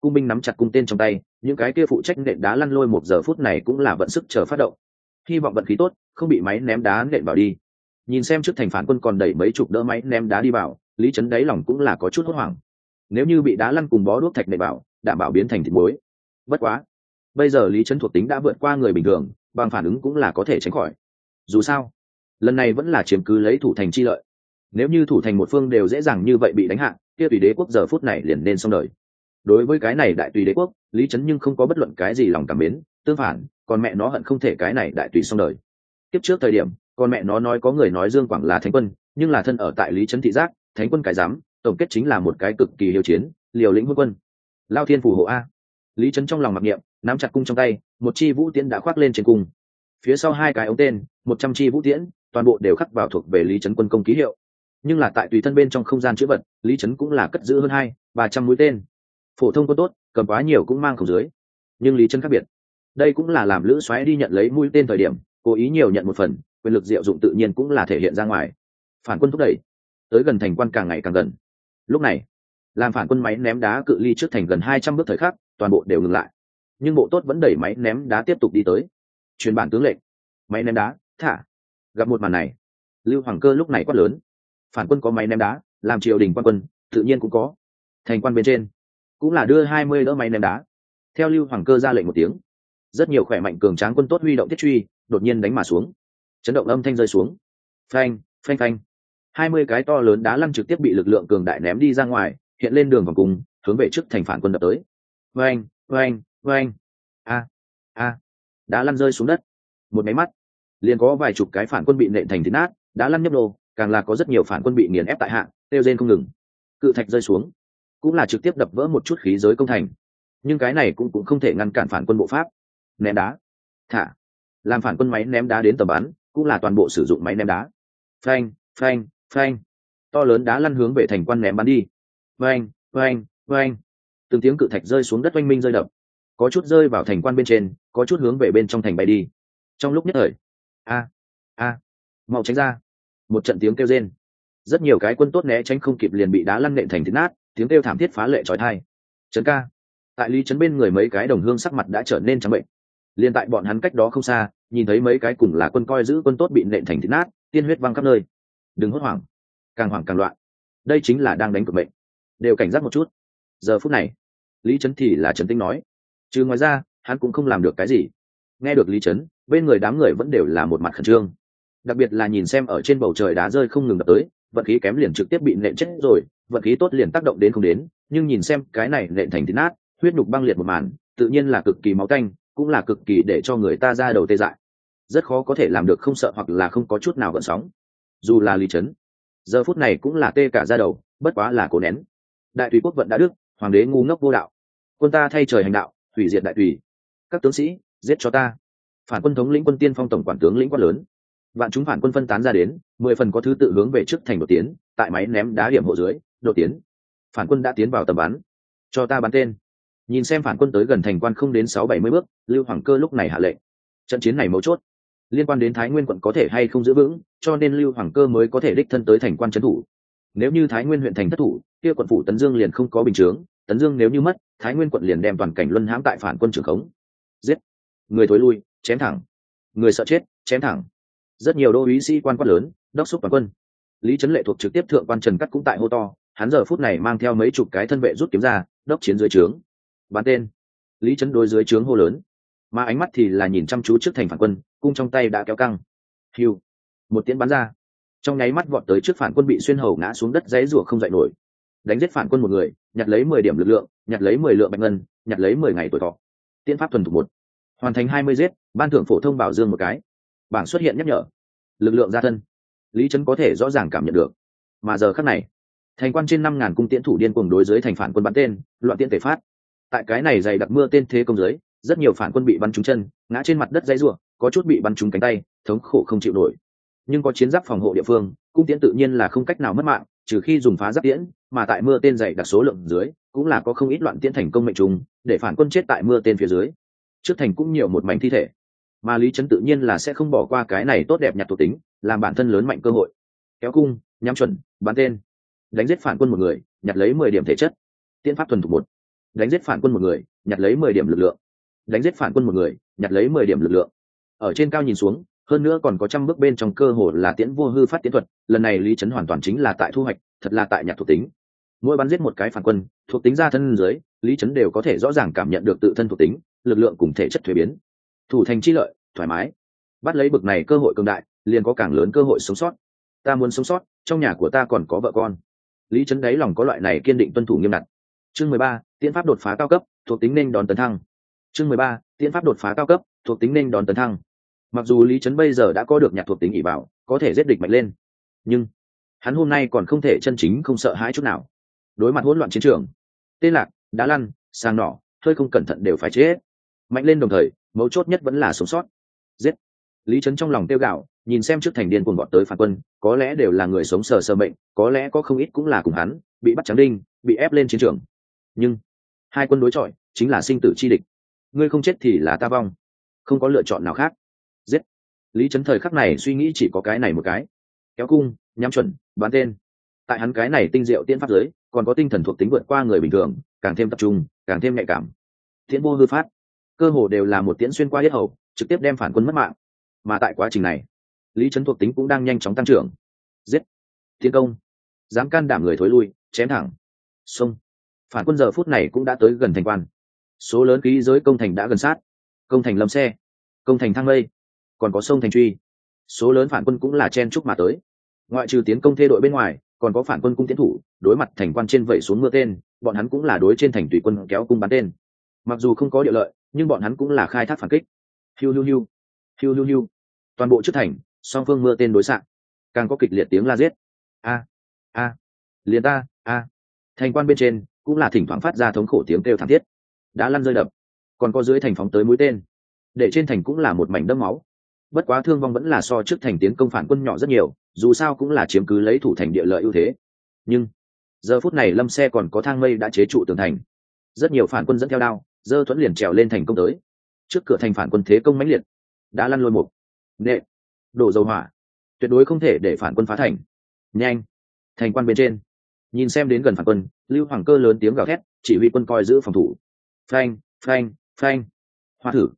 cung binh nắm chặt cung tên trong tay, những cái kia phụ trách nện đá lăn lôi một giờ phút này cũng là vận sức chờ phát động, hy vọng vận khí tốt không bị máy ném đá nện vào đi. Nhìn xem trước thành phản quân còn đẩy mấy chục đỡ máy ném đá đi vào, Lý Trấn đáy lòng cũng là có chút hốt hoảng. Nếu như bị đá lăn cùng bó đuốc thạch nện vào, đảm bảo biến thành thịt muối. Bất quá, bây giờ Lý Trấn thuộc tính đã vượt qua người bình thường, bằng phản ứng cũng là có thể tránh khỏi. Dù sao, lần này vẫn là chiếm cứ lấy thủ thành chi lợi. Nếu như thủ thành một phương đều dễ dàng như vậy bị đánh hạ, kia Tùy Đế quốc giờ phút này liền nên xong đời. Đối với cái này đại Tùy Đế quốc, Lý Trấn nhưng không có bất luận cái gì lòng cảm mến, tương phản, còn mẹ nó hận không thể cái này đại Tùy xong đời. Tiếp trước thời điểm, con mẹ nó nói có người nói Dương Quảng là thánh quân, nhưng là thân ở tại Lý Trấn thị giác, thánh quân cái dám, tổng kết chính là một cái cực kỳ hiếu chiến, liều lĩnh hôn quân. Lao thiên phù hộ a. Lý Trấn trong lòng mặc niệm, nắm chặt cung trong tay, một chi vũ tiễn đã khoác lên trên cung. Phía sau hai cái ống tên, 100 chi vũ tiễn, toàn bộ đều khắc vào thuộc về Lý Trấn quân công ký hiệu. Nhưng là tại tùy thân bên trong không gian chữ vật, Lý Trấn cũng là cất giữ hơn 200-300 mũi tên. Phổ thông quân tốt, cầm quá nhiều cũng mang không dưới. Nhưng Lý Trấn khác biệt. Đây cũng là làm Lữ Soái đi nhận lấy mũi tên thời điểm, cố ý nhiều nhận một phần, quyền lực diệu dụng tự nhiên cũng là thể hiện ra ngoài. Phản quân thúc đẩy, tới gần thành quan càng ngày càng gần. Lúc này, làm phản quân máy ném đá cự ly trước thành gần 200 bước thời khắc, toàn bộ đều ngừng lại. Nhưng bộ tốt vẫn đẩy máy ném đá tiếp tục đi tới. Truyền bản tướng lệnh, máy ném đá, thả. Gặp một màn này, Lưu Hoàng Cơ lúc này quát lớn. Phản quân có máy ném đá, làm triều đình quan quân, tự nhiên cũng có. Thành quan bên trên, cũng là đưa 20 đỡ máy ném đá. Theo Lưu Hoàng Cơ ra lệnh một tiếng, rất nhiều khỏe mạnh cường tráng quân tốt huy động thiết truy, đột nhiên đánh mà xuống. Chấn động âm thanh rơi xuống. Phanh, phanh phanh. 20 cái to lớn đá lăn trực tiếp bị lực lượng cường đại ném đi ra ngoài, hiện lên đường vòng cung, hướng về trước thành phản quân đập tới. Phanh, phanh, phanh. A. Đá lăn rơi xuống đất. Một máy mắt, liền có vài chục cái phản quân bị nện thành thịt nát, đá lăn nhấp nô, càng là có rất nhiều phản quân bị nghiền ép tại hạng, tiêu rên không ngừng. Cự thạch rơi xuống, cũng là trực tiếp đập vỡ một chút khí giới công thành. Nhưng cái này cũng không thể ngăn cản phản quân bộ pháp. Ném đá, thả. Làm phản quân máy ném đá đến tầm bắn, cũng là toàn bộ sử dụng máy ném đá. Phanh, phanh, phanh. To lớn đá lăn hướng về thành quan ném bắn đi. Phanh, phanh, phanh. Từng tiếng cự thạch rơi xuống đất oanh minh rơi đập. Có chút rơi vào thành quan bên trên, có chút hướng về bên trong thành bay đi. Trong lúc nhất thời, mau tránh ra. Một trận tiếng kêu rên. Rất nhiều cái quân tốt né tránh không kịp liền bị đá lăn nện thành thịt nát, tiếng kêu thảm thiết phá lệ chói tai. Trấn ca. Tại Lý Trấn bên người mấy cái đồng hương sắc mặt đã trở nên trắng bệnh. Liên tại bọn hắn cách đó không xa, nhìn thấy mấy cái cùng là quân coi giữ quân tốt bị nện thành thịt nát, tiên huyết văng khắp nơi. Đừng hốt hoảng, càng hoảng càng loạn. Đây chính là đang đánh cược mệnh. Đều cảnh giác một chút. Giờ phút này, Lý Trấn thì là trấn tĩnh nói, chứ ngoài ra, hắn cũng không làm được cái gì. Nghe được Lý Trấn, bên người đám người vẫn đều là một mặt khẩn trương. Đặc biệt là nhìn xem ở trên bầu trời đá rơi không ngừng đập tới, vận khí kém liền trực tiếp bị nện chết rồi, vận khí tốt liền tác động đến không đến, nhưng nhìn xem cái này nện thành thịt nát, huyết nhục băng liệt một màn, tự nhiên là cực kỳ máu tanh, cũng là cực kỳ để cho người ta ra đầu tê dại. Rất khó có thể làm được không sợ hoặc là không có chút nào gợn sóng. Dù là Lý Trấn, giờ phút này cũng là tê cả da đầu, bất quá là cố nén. Đại Tùy quốc vận đã đức, hoàng đế ngu ngốc vô đạo, quân ta thay trời hành đạo, hủy diệt đại Tùy. Các tướng sĩ, giết cho ta. Phản quân thống lĩnh quân tiên phong tổng quản tướng lĩnh quát lớn. Vạn chúng phản quân phân tán ra đến, 10 phần có thứ tự hướng về trước thành đột tiến, tại máy ném đá điểm hộ dưới, đột tiến. Phản quân đã tiến vào tầm bắn. Cho ta bắn tên. Nhìn xem phản quân tới gần thành quan không đến 6-70 bước, Lưu Hoàng Cơ lúc này hạ lệnh. Trận chiến này mấu chốt, liên quan đến Thái Nguyên quận có thể hay không giữ vững, cho nên Lưu Hoàng Cơ mới có thể đích thân tới thành quan trấn thủ. Nếu như Thái Nguyên huyện thành thất thủ, kia quận phủ Tấn Dương liền không có bình chướng, Tấn Dương nếu như mất, Thái Nguyên quận liền đem toàn cảnh luân hãm tại phản quân trường khống. Giết, người thối lui, chém thẳng. Người sợ chết, chém thẳng. Rất nhiều đô úy sĩ quan quát lớn, đốc thúc toàn quân. Lý Trấn Lệ thuộc trực tiếp thượng quan Trần Cắt cũng tại hô to, hắn giờ phút này mang theo mấy chục cái thân vệ rút kiếm ra, đốc chiến dưới trướng. Bắn tên. Lý Trấn đối dưới trướng hô lớn, mà ánh mắt thì là nhìn chăm chú trước thành phản quân, cung trong tay đã kéo căng. Hiu, một tiếng bắn ra, trong nháy mắt vọt tới trước phản quân bị xuyên hầu ngã xuống đất dãy rủa không dậy nổi. Đánh giết phản quân một người, nhặt lấy 10 điểm lực lượng, nhặt lấy 10 lượng bạch ngân, nhặt lấy 10 ngày tuổi thọ. Tiễn pháp thuần thục 1, hoàn thành 20 giết, ban thưởng phổ thông bảo dương một cái. Bảng xuất hiện nhắc nhở, lực lượng gia thân. Lý Trấn có thể rõ ràng cảm nhận được. Mà giờ khắc này, thành quan trên 5.000 cung tiễn thủ điên cuồng đối dưới thành phản quân bắn tên, loạn tiễn tề phát. Tại cái này dày đặc mưa tên thế công dưới, rất nhiều phản quân bị bắn trúng chân, ngã trên mặt đất dãy rủa, có chút bị bắn trúng cánh tay, thống khổ không chịu nổi. Nhưng có chiến giáp phòng hộ địa phương, cung tiễn tự nhiên là không cách nào mất mạng, trừ khi dùng phá giáp tiễn, mà tại mưa tên dày đặc số lượng dưới, cũng là có không ít loạn tiễn thành công mệnh trùng, để phản quân chết tại mưa tên phía dưới. Trước thành cũng nhiều một mảnh thi thể, mà Lý Trấn tự nhiên là sẽ không bỏ qua cái này tốt đẹp nhặt thuộc tính, làm bản thân lớn mạnh cơ hội. Kéo cung, nhắm chuẩn, bắn tên, đánh giết phản quân một người, nhặt lấy 10 điểm thể chất. Tiễn pháp thuần thục 1, đánh giết phản quân một người nhặt lấy 10 điểm lực lượng, đánh giết phản quân một người nhặt lấy 10 điểm lực lượng. Ở trên cao nhìn xuống, hơn nữa còn có trăm bước bên trong cơ hồ là tiễn vô hư phát tiến thuật, lần này Lý Trấn hoàn toàn chính là tại thu hoạch, thật là tại nhặt thuộc tính. Mỗi bắn giết một cái phản quân, thuộc tính ra thân dưới, Lý Trấn đều có thể rõ ràng cảm nhận được tự thân thuộc tính, lực lượng cùng thể chất thuế biến. Thủ thành chi lợi, thoải mái. Bắt lấy bực này cơ hội cường đại, liền có càng lớn cơ hội sống sót. Ta muốn sống sót, trong nhà của ta còn có vợ con. Lý Trấn đáy lòng có loại này kiên định tuân thủ nghiêm ngặt. Chương 13, tiễn pháp đột phá cao cấp, thuộc tính nên đón tấn thăng. Chương 13, tiễn pháp đột phá cao cấp, thuộc tính nên đón tấn thăng. Mặc dù Lý Trấn bây giờ đã có được nhạc thuộc tính ỷ bảo, có thể giết địch mạnh lên, nhưng hắn hôm nay còn không thể chân chính không sợ hãi chút nào. Đối mặt hỗn loạn chiến trường, tên lạc, đá lăn, sang nỏ, hơi không cẩn thận đều phải chết. Mạnh lên đồng thời, mấu chốt nhất vẫn là sống sót. Giết. Lý Trấn trong lòng tiêu gạo, nhìn xem trước thành điên cuồng vọt tới phản quân, có lẽ đều là người sống sờ sờ mệnh, có lẽ có không ít cũng là cùng hắn bị bắt trắng đinh, bị ép lên chiến trường. Nhưng hai quân đối chọi chính là sinh tử chi địch, ngươi không chết thì là ta vong, không có lựa chọn nào khác. Giết. Lý Trấn thời khắc này suy nghĩ chỉ có cái này một cái: kéo cung, nhắm chuẩn, bắn tên. Tại hắn cái này tinh diệu tiễn pháp giới, còn có tinh thần thuộc tính vượt qua người bình thường, càng thêm tập trung, càng thêm nhạy cảm. Tiễn vô hư phát, cơ hồ đều là một tiễn xuyên qua yết hầu, trực tiếp đem phản quân mất mạng. Mà tại quá trình này, Lý Trấn thuộc tính cũng đang nhanh chóng tăng trưởng. Giết. Tiến công. Dám can đảm người thối lui, chém thẳng. Xông. Phản quân giờ phút này cũng đã tới gần thành quan. Số lớn khí giới công thành đã gần sát. Công thành lâm xe, công thành thang mây, còn có sông thành truy. Số lớn phản quân cũng là chen chúc mà tới. Ngoại trừ tiến công thê đội bên ngoài, còn có phản quân cung tiến thủ đối mặt thành quan trên vẩy xuống mưa tên, bọn hắn cũng là đối trên thành tùy quân kéo cung bắn tên. Mặc dù không có địa lợi, nhưng bọn hắn cũng là khai thác phản kích. Hiu hiu hiu, hiu hiu hiu. Toàn bộ trước thành, song phương mưa tên đối xạ, càng có kịch liệt tiếng la giết. A liền ta thành quan bên trên cũng là thỉnh thoảng phát ra thống khổ tiếng kêu thảm thiết, đã lăn rơi đập, còn có dưới thành phóng tới mũi tên, để trên thành cũng là một mảnh đẫm máu. Bất quá thương vong vẫn là so trước thành tiến công phản quân nhỏ rất nhiều, dù sao cũng là chiếm cứ lấy thủ thành địa lợi ưu thế. Nhưng giờ phút này lâm xe còn có thang mây đã chế trụ tường thành, rất nhiều phản quân dẫn theo đao dơ thuẫn liền trèo lên thành công tới. Trước cửa thành phản quân thế công mãnh liệt, đã lăn lôi mục nệ đổ dầu hỏa, tuyệt đối không thể để phản quân phá thành. Nhanh. Thành quan bên trên, nhìn xem đến gần phản quân, Lưu Hoàng Cơ lớn tiếng gào thét, chỉ huy quân coi giữ phòng thủ. Phanh phanh phanh, hoa thử,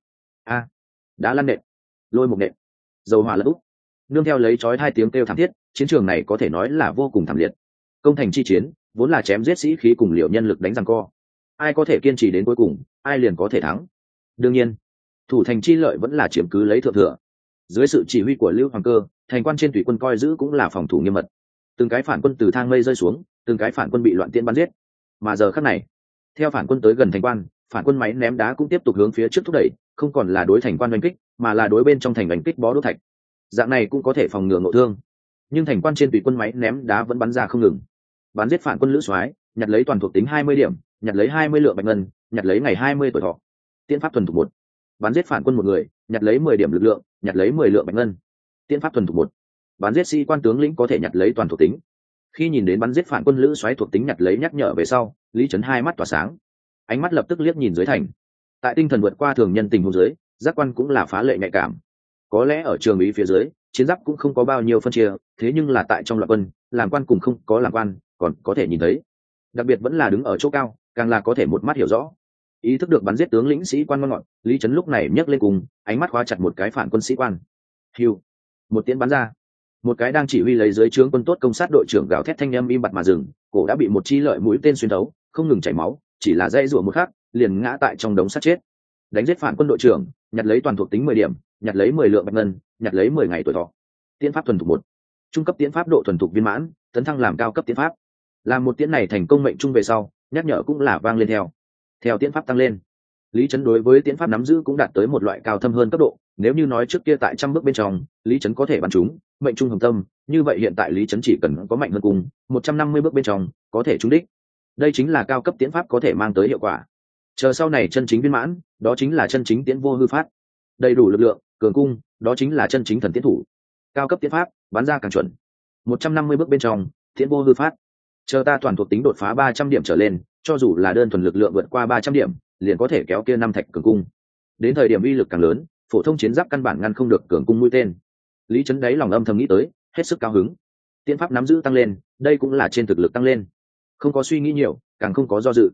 đã lăn nện, lôi một nện, dầu hỏa lật úp, nương theo lấy chói hai tiếng kêu thảm thiết. Chiến trường này có thể nói là vô cùng thảm liệt. Công thành chi chiến vốn là chém giết sĩ khí cùng liệu nhân lực đánh giằng co, ai có thể kiên trì đến cuối cùng, ai liền có thể thắng. đương nhiên, thủ thành chi lợi vẫn là chiếm cứ lấy thượng thừa. Dưới sự chỉ huy của Lưu Hoàng Cơ, thành quan trên thủy quân coi giữ cũng là phòng thủ nghiêm mật. Từng cái phản quân từ thang mây rơi xuống, từng cái phản quân bị loạn tiễn bắn giết. Mà giờ khắc này, theo phản quân tới gần thành quan, phản quân máy ném đá cũng tiếp tục hướng phía trước thúc đẩy, không còn là đối thành quan đánh kích, mà là đối bên trong thành đánh kích bó đốt thạch. Dạng này cũng có thể phòng ngừa ngộ thương. Nhưng thành quan trên tùy quân máy ném đá vẫn bắn ra không ngừng, bắn giết phản quân lữ soái, nhặt lấy toàn thuộc tính 20 điểm, nhặt lấy 20 lượng bạch ngân, nhặt lấy ngày 20 tuổi thọ. Tiễn pháp thuần thục 1, bắn giết phản quân một người, nhặt lấy 10 điểm lực lượng, nhặt lấy 10 lượng bạch ngân. Tiễn pháp thuần thục 1, bắn giết sĩ quan tướng lĩnh có thể nhặt lấy toàn thuộc tính. Khi nhìn đến bắn giết phản quân lữ soái thuộc tính nhặt lấy nhắc nhở về sau, Lý Trấn hai mắt tỏa sáng, ánh mắt lập tức liếc nhìn dưới thành. Tại tinh thần vượt qua thường nhân tình huống dưới, giác quan cũng là phá lệ nhạy cảm. Có lẽ ở trường ý phía dưới, chiến giáp cũng không có bao nhiêu phân chia, thế nhưng là tại trong loạt quân, làm quan cùng không có làm quan còn có thể nhìn thấy. Đặc biệt vẫn là đứng ở chỗ cao, càng là có thể một mắt hiểu rõ. Ý thức được bắn giết tướng lĩnh sĩ quan ngon ngọt, Lý Trấn lúc này nhấc lên cùng, ánh mắt khóa chặt một cái phản quân sĩ quan. Hiu, một tiễn bắn ra, một cái đang chỉ huy lấy dưới trướng quân tốt công sát đội trưởng gào thét thanh âm im bặt mà dừng, cổ đã bị một chi lợi mũi tên xuyên thấu, không ngừng chảy máu, chỉ là dây rủa một khắc, liền ngã tại trong đống sát chết. Đánh giết phản quân đội trưởng, nhặt lấy toàn thuộc tính 10 điểm, nhặt lấy 10 lượng bạch ngân, nhặt lấy 10 ngày tuổi thọ. Tiễn pháp thuần thục 1, trung cấp tiễn pháp độ thuần thục viên mãn, tấn thăng làm cao cấp tiễn pháp. Làm một tiễn này thành công mệnh trung về sau, nhắc nhở cũng là vang lên theo tiễn pháp tăng lên, Lý Trấn đối với tiễn pháp nắm giữ cũng đạt tới một loại cao thâm hơn cấp độ. Nếu như nói trước kia tại trăm bước bên trong, Lý Trấn có thể bắn trúng mệnh trung hồng tâm, như vậy hiện tại Lý Trấn chỉ cần có mạnh hơn cùng 150 bước bên trong có thể trúng đích. Đây chính là cao cấp tiễn pháp có thể mang tới hiệu quả. Chờ sau này chân chính viên mãn, đó chính là chân chính tiễn vô hư phát, đầy đủ lực lượng, cường cung, đó chính là chân chính thần tiễn thủ. Cao cấp tiễn pháp bắn ra càng chuẩn, 150 bước bên trong tiễn vô hư phát. Chờ ta toàn thuộc tính đột phá 300 điểm trở lên, cho dù là đơn thuần lực lượng vượt qua 300 điểm, liền có thể kéo kia 5 thạch cường cung. Đến thời điểm uy lực càng lớn, phổ thông chiến giáp căn bản ngăn không được cường cung mũi tên. Lý Trấn đáy lòng âm thầm nghĩ tới, hết sức cao hứng. Tiễn pháp nắm giữ tăng lên, đây cũng là trên thực lực tăng lên. Không có suy nghĩ nhiều, càng không có do dự.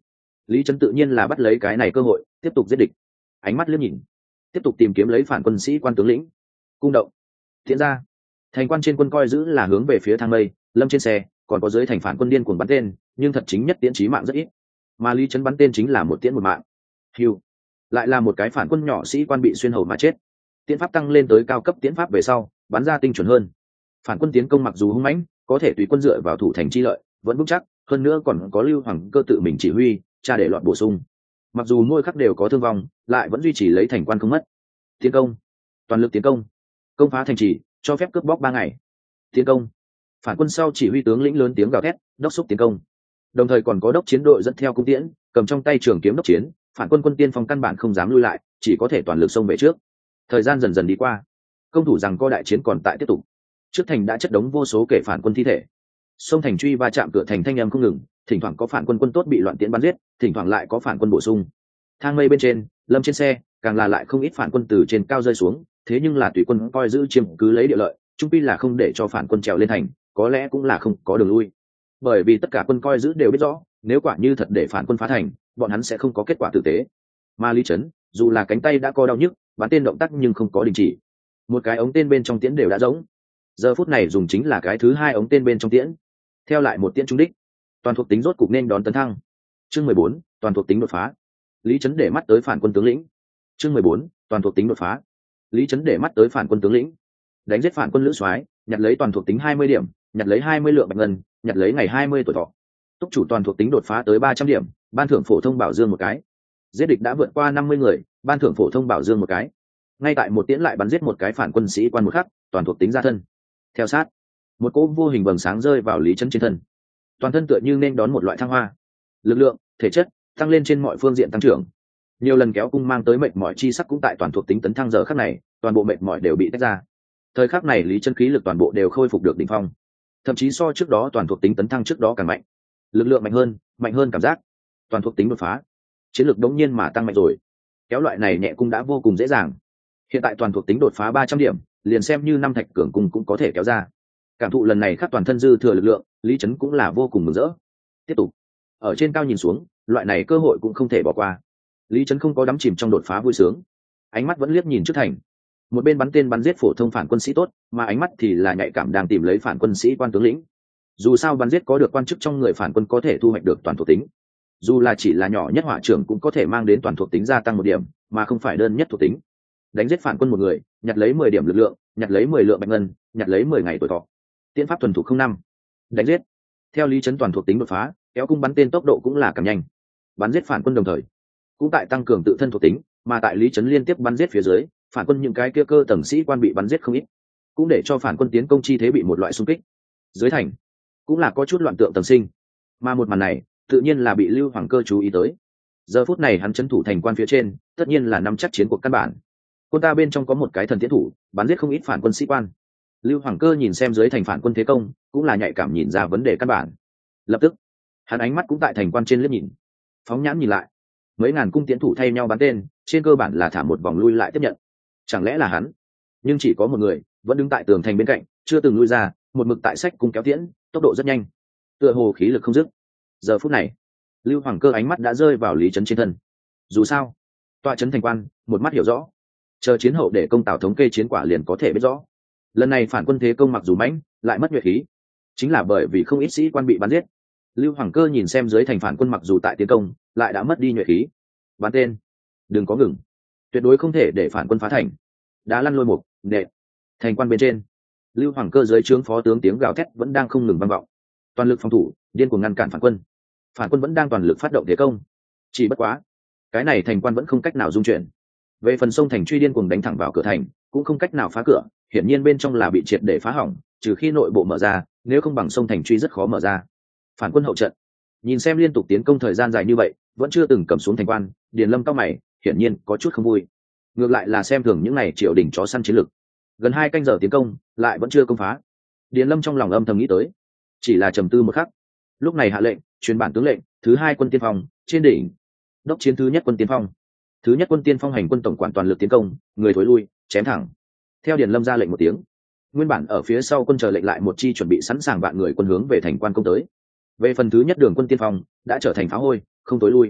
Lý Trấn tự nhiên là bắt lấy cái này cơ hội tiếp tục giết địch. Ánh mắt liếc nhìn, tiếp tục tìm kiếm lấy phản quân sĩ quan tướng lĩnh. Cung động tiến ra, thành quan trên quân coi giữ là hướng về phía thang mây, lâm trên xe còn có dưới thành phản quân điên cuồng bắn tên, nhưng thật chính nhất tiễn chí mạng rất ít, mà Lý Trấn bắn tên chính là một tiễn một mạng. Hưu, lại là một cái phản quân nhỏ sĩ quan bị xuyên hầu mà chết. Tiễn pháp tăng lên tới cao cấp tiễn pháp về sau, bắn ra tinh chuẩn hơn. Phản quân tiến công mặc dù hung mãnh, có thể tùy quân dựa vào thủ thành chi lợi vẫn vững chắc, hơn nữa còn có Lưu Hoàng Cơ tự mình chỉ huy, tra để loạn bổ sung. Mặc dù mỗi khắc đều có thương vong, lại vẫn duy trì lấy thành quan không mất. Tiến công, toàn lực tiến công, công phá thành trì, cho phép cướp bóc 3 ngày. Tiến công, phản quân sau chỉ huy tướng lĩnh lớn tiếng gào thét, đốc thúc tiến công. Đồng thời còn có đốc chiến đội dẫn theo cung tiễn, cầm trong tay trường kiếm đốc chiến, phản quân quân tiên phong căn bản không dám lui lại, chỉ có thể toàn lực xông về trước. Thời gian dần dần đi qua, công thủ rằng co đại chiến còn tại tiếp tục. Trước thành đã chất đống vô số kẻ phản quân thi thể, sông thành truy va chạm cửa thành thanh âm không ngừng, thỉnh thoảng có phản quân quân tốt bị loạn tiễn bắn giết, thỉnh thoảng lại có phản quân bổ sung. Thang mây bên trên, lâm trên xe càng là lại không ít phản quân từ trên cao rơi xuống, thế nhưng là tùy quân coi giữ chiếm cứ lấy địa lợi, trung pi là không để cho phản quân trèo lên thành, có lẽ cũng là không có đường lui. Bởi vì tất cả quân coi giữ đều biết rõ, nếu quả như thật để phản quân phá thành, bọn hắn sẽ không có kết quả tử tế. Mà Lý Trấn, dù là cánh tay đã co đau nhức, bắn tên động tác nhưng không có đình chỉ. Một cái ống tên bên trong tiễn đều đã rỗng. Giờ phút này dùng chính là cái thứ hai ống tên bên trong tiễn. Theo lại một tiễn trúng đích, toàn thuộc tính rốt cục nên đón tấn thăng. Chương 14, toàn thuộc tính đột phá. Lý Trấn để mắt tới phản quân tướng lĩnh. Chương 14, toàn thuộc tính đột phá. Lý Trấn để mắt tới phản quân tướng lĩnh. Đánh giết phản quân lữ soái, nhặt lấy toàn thuộc tính 20 điểm, nhặt lấy 20 lượng bạch ngân, nhặt lấy ngày 20 tuổi thọ. Túc chủ toàn thuộc tính đột phá tới 300 điểm, ban thưởng phổ thông bảo dương một cái. Giết địch đã vượt qua 50 người, ban thưởng phổ thông bảo dương một cái. Ngay tại một tiễn lại bắn giết một cái phản quân sĩ quan một khắc, toàn thuộc tính gia thân. Theo sát, một cỗ vô hình vầng sáng rơi vào Lý Trấn trên thân. Toàn thân tựa như nên đón một loại thăng hoa. Lực lượng, thể chất tăng lên trên mọi phương diện tăng trưởng. Nhiều lần kéo cung mang tới mệt mỏi chi sắc cũng tại toàn thuộc tính tấn thăng giờ khắc này, toàn bộ mệt mỏi đều bị tách ra. Thời khắc này Lý Trấn khí lực toàn bộ đều khôi phục được đỉnh phong, thậm chí so trước đó toàn thuộc tính tấn thăng trước đó càng mạnh. Lực lượng mạnh hơn cảm giác. Toàn thuộc tính đột phá, chiến lược đống nhiên mà tăng mạnh rồi. Kéo loại này nhẹ cung đã vô cùng dễ dàng. Hiện tại toàn thuộc tính đột phá 300 điểm, liền xem như năm thạch cường cung cũng có thể kéo ra. Cảm thụ lần này khắc toàn thân dư thừa lực lượng, Lý Trấn cũng là vô cùng mừng rỡ. Tiếp tục ở trên cao nhìn xuống, loại này cơ hội cũng không thể bỏ qua. Lý Trấn không có đắm chìm trong đột phá vui sướng, ánh mắt vẫn liếc nhìn trước thành, một bên bắn tên bắn giết phổ thông phản quân sĩ tốt, mà ánh mắt thì là nhạy cảm đang tìm lấy phản quân sĩ quan tướng lĩnh. Dù sao bắn giết có được quan chức trong người phản quân có thể thu hoạch được toàn thuộc tính, dù là chỉ là nhỏ nhất hỏa trưởng cũng có thể mang đến toàn thuộc tính gia tăng 1 điểm, mà không phải đơn nhất thuộc tính. Đánh giết phản quân một người, nhặt lấy 10 điểm lực lượng, nhặt lấy 10 lượng bạch ngân, nhặt lấy 10 ngày tuổi thọ. Tiễn pháp thuần thục 05. Đánh giết. Theo Lý Trấn toàn thuộc tính đột phá, kéo cung bắn tên tốc độ cũng là càng nhanh. Bắn giết phản quân đồng thời cũng tại tăng cường tự thân thuộc tính, mà tại Lý Trấn liên tiếp bắn giết phía dưới, phản quân những cái kia cơ tầng sĩ quan bị bắn giết không ít, cũng để cho phản quân tiến công chi thế bị một loại xung kích. Dưới thành cũng là có chút loạn tượng tầng sinh, mà một màn này tự nhiên là bị Lưu Hoàng Cơ chú ý tới. Giờ phút này hắn trấn thủ thành quan phía trên, tất nhiên là nắm chắc chiến cuộc căn bản. Quân ta bên trong có một cái thần tiến thủ, bắn giết không ít phản quân sĩ quan. Lưu Hoàng Cơ nhìn xem dưới thành phản quân thế công, cũng là nhạy cảm nhìn ra vấn đề căn bản. Lập tức, hắn ánh mắt cũng tại thành quan trên liếc nhìn, phóng nhãn nhìn lại, mấy ngàn cung tiến thủ thay nhau bắn tên, trên cơ bản là thả một vòng lui lại tiếp nhận. Chẳng lẽ là hắn? Nhưng chỉ có một người vẫn đứng tại tường thành bên cạnh, chưa từng lui ra, một mực tại sách cung kéo tiễn, tốc độ rất nhanh, tựa hồ khí lực không dứt. Giờ phút này, Lưu Hoàng Cơ ánh mắt đã rơi vào Lý Trấn trên thân. Dù sao, tọa trấn thành quan, một mắt hiểu rõ, chờ chiến hậu để công Tào thống kê chiến quả liền có thể biết rõ. Lần này phản quân thế công mặc dù mãnh, lại mất nhuệ khí, chính là bởi vì không ít sĩ quan bị bắn giết. Lưu Hoàng Cơ nhìn xem dưới thành phản quân mặc dù tại tiến công, lại đã mất đi nhuệ khí. Bắn tên, đừng có ngừng, tuyệt đối không thể để phản quân phá thành. Đá lăn lôi mục, nệ. Thành quan bên trên, Lưu Hoàng Cơ dưới trướng phó tướng tiếng gào thét vẫn đang không ngừng vang vọng. Toàn lực phòng thủ, điên cuồng ngăn cản phản quân. Phản quân vẫn đang toàn lực phát động thế công. Chỉ bất quá, cái này thành quan vẫn không cách nào dung chuyển. Về phần sông thành truy điên cuồng đánh thẳng vào cửa thành, cũng không cách nào phá cửa, hiển nhiên bên trong là bị triệt để phá hỏng, trừ khi nội bộ mở ra, nếu không bằng sông thành truy rất khó mở ra. Phản quân hậu trận, nhìn xem liên tục tiến công thời gian dài như vậy, vẫn chưa từng cầm xuống thành quan, Điền Lâm cao mày, hiển nhiên có chút không vui. Ngược lại là xem thường những này triều đình chó săn chiến lực. Gần 2 canh giờ tiến công, lại vẫn chưa công phá. Điền Lâm trong lòng âm thầm nghĩ tới, chỉ là trầm tư một khắc, lúc này hạ lệnh, truyền bản tướng lệnh, thứ 2 quân tiên phong, trên đỉnh, đốc chiến thứ nhất quân tiên phong. Thứ nhất quân tiên phong hành quân tổng quản toàn lực tiến công, người thối lui, chém thẳng. Theo Điền Lâm ra lệnh một tiếng, nguyên bản ở phía sau quân chờ lệnh lại một chi chuẩn bị sẵn sàng vạn người quân hướng về thành quan công tới. Về phần thứ nhất đường quân tiên phong đã trở thành phá hôi, không tối lui.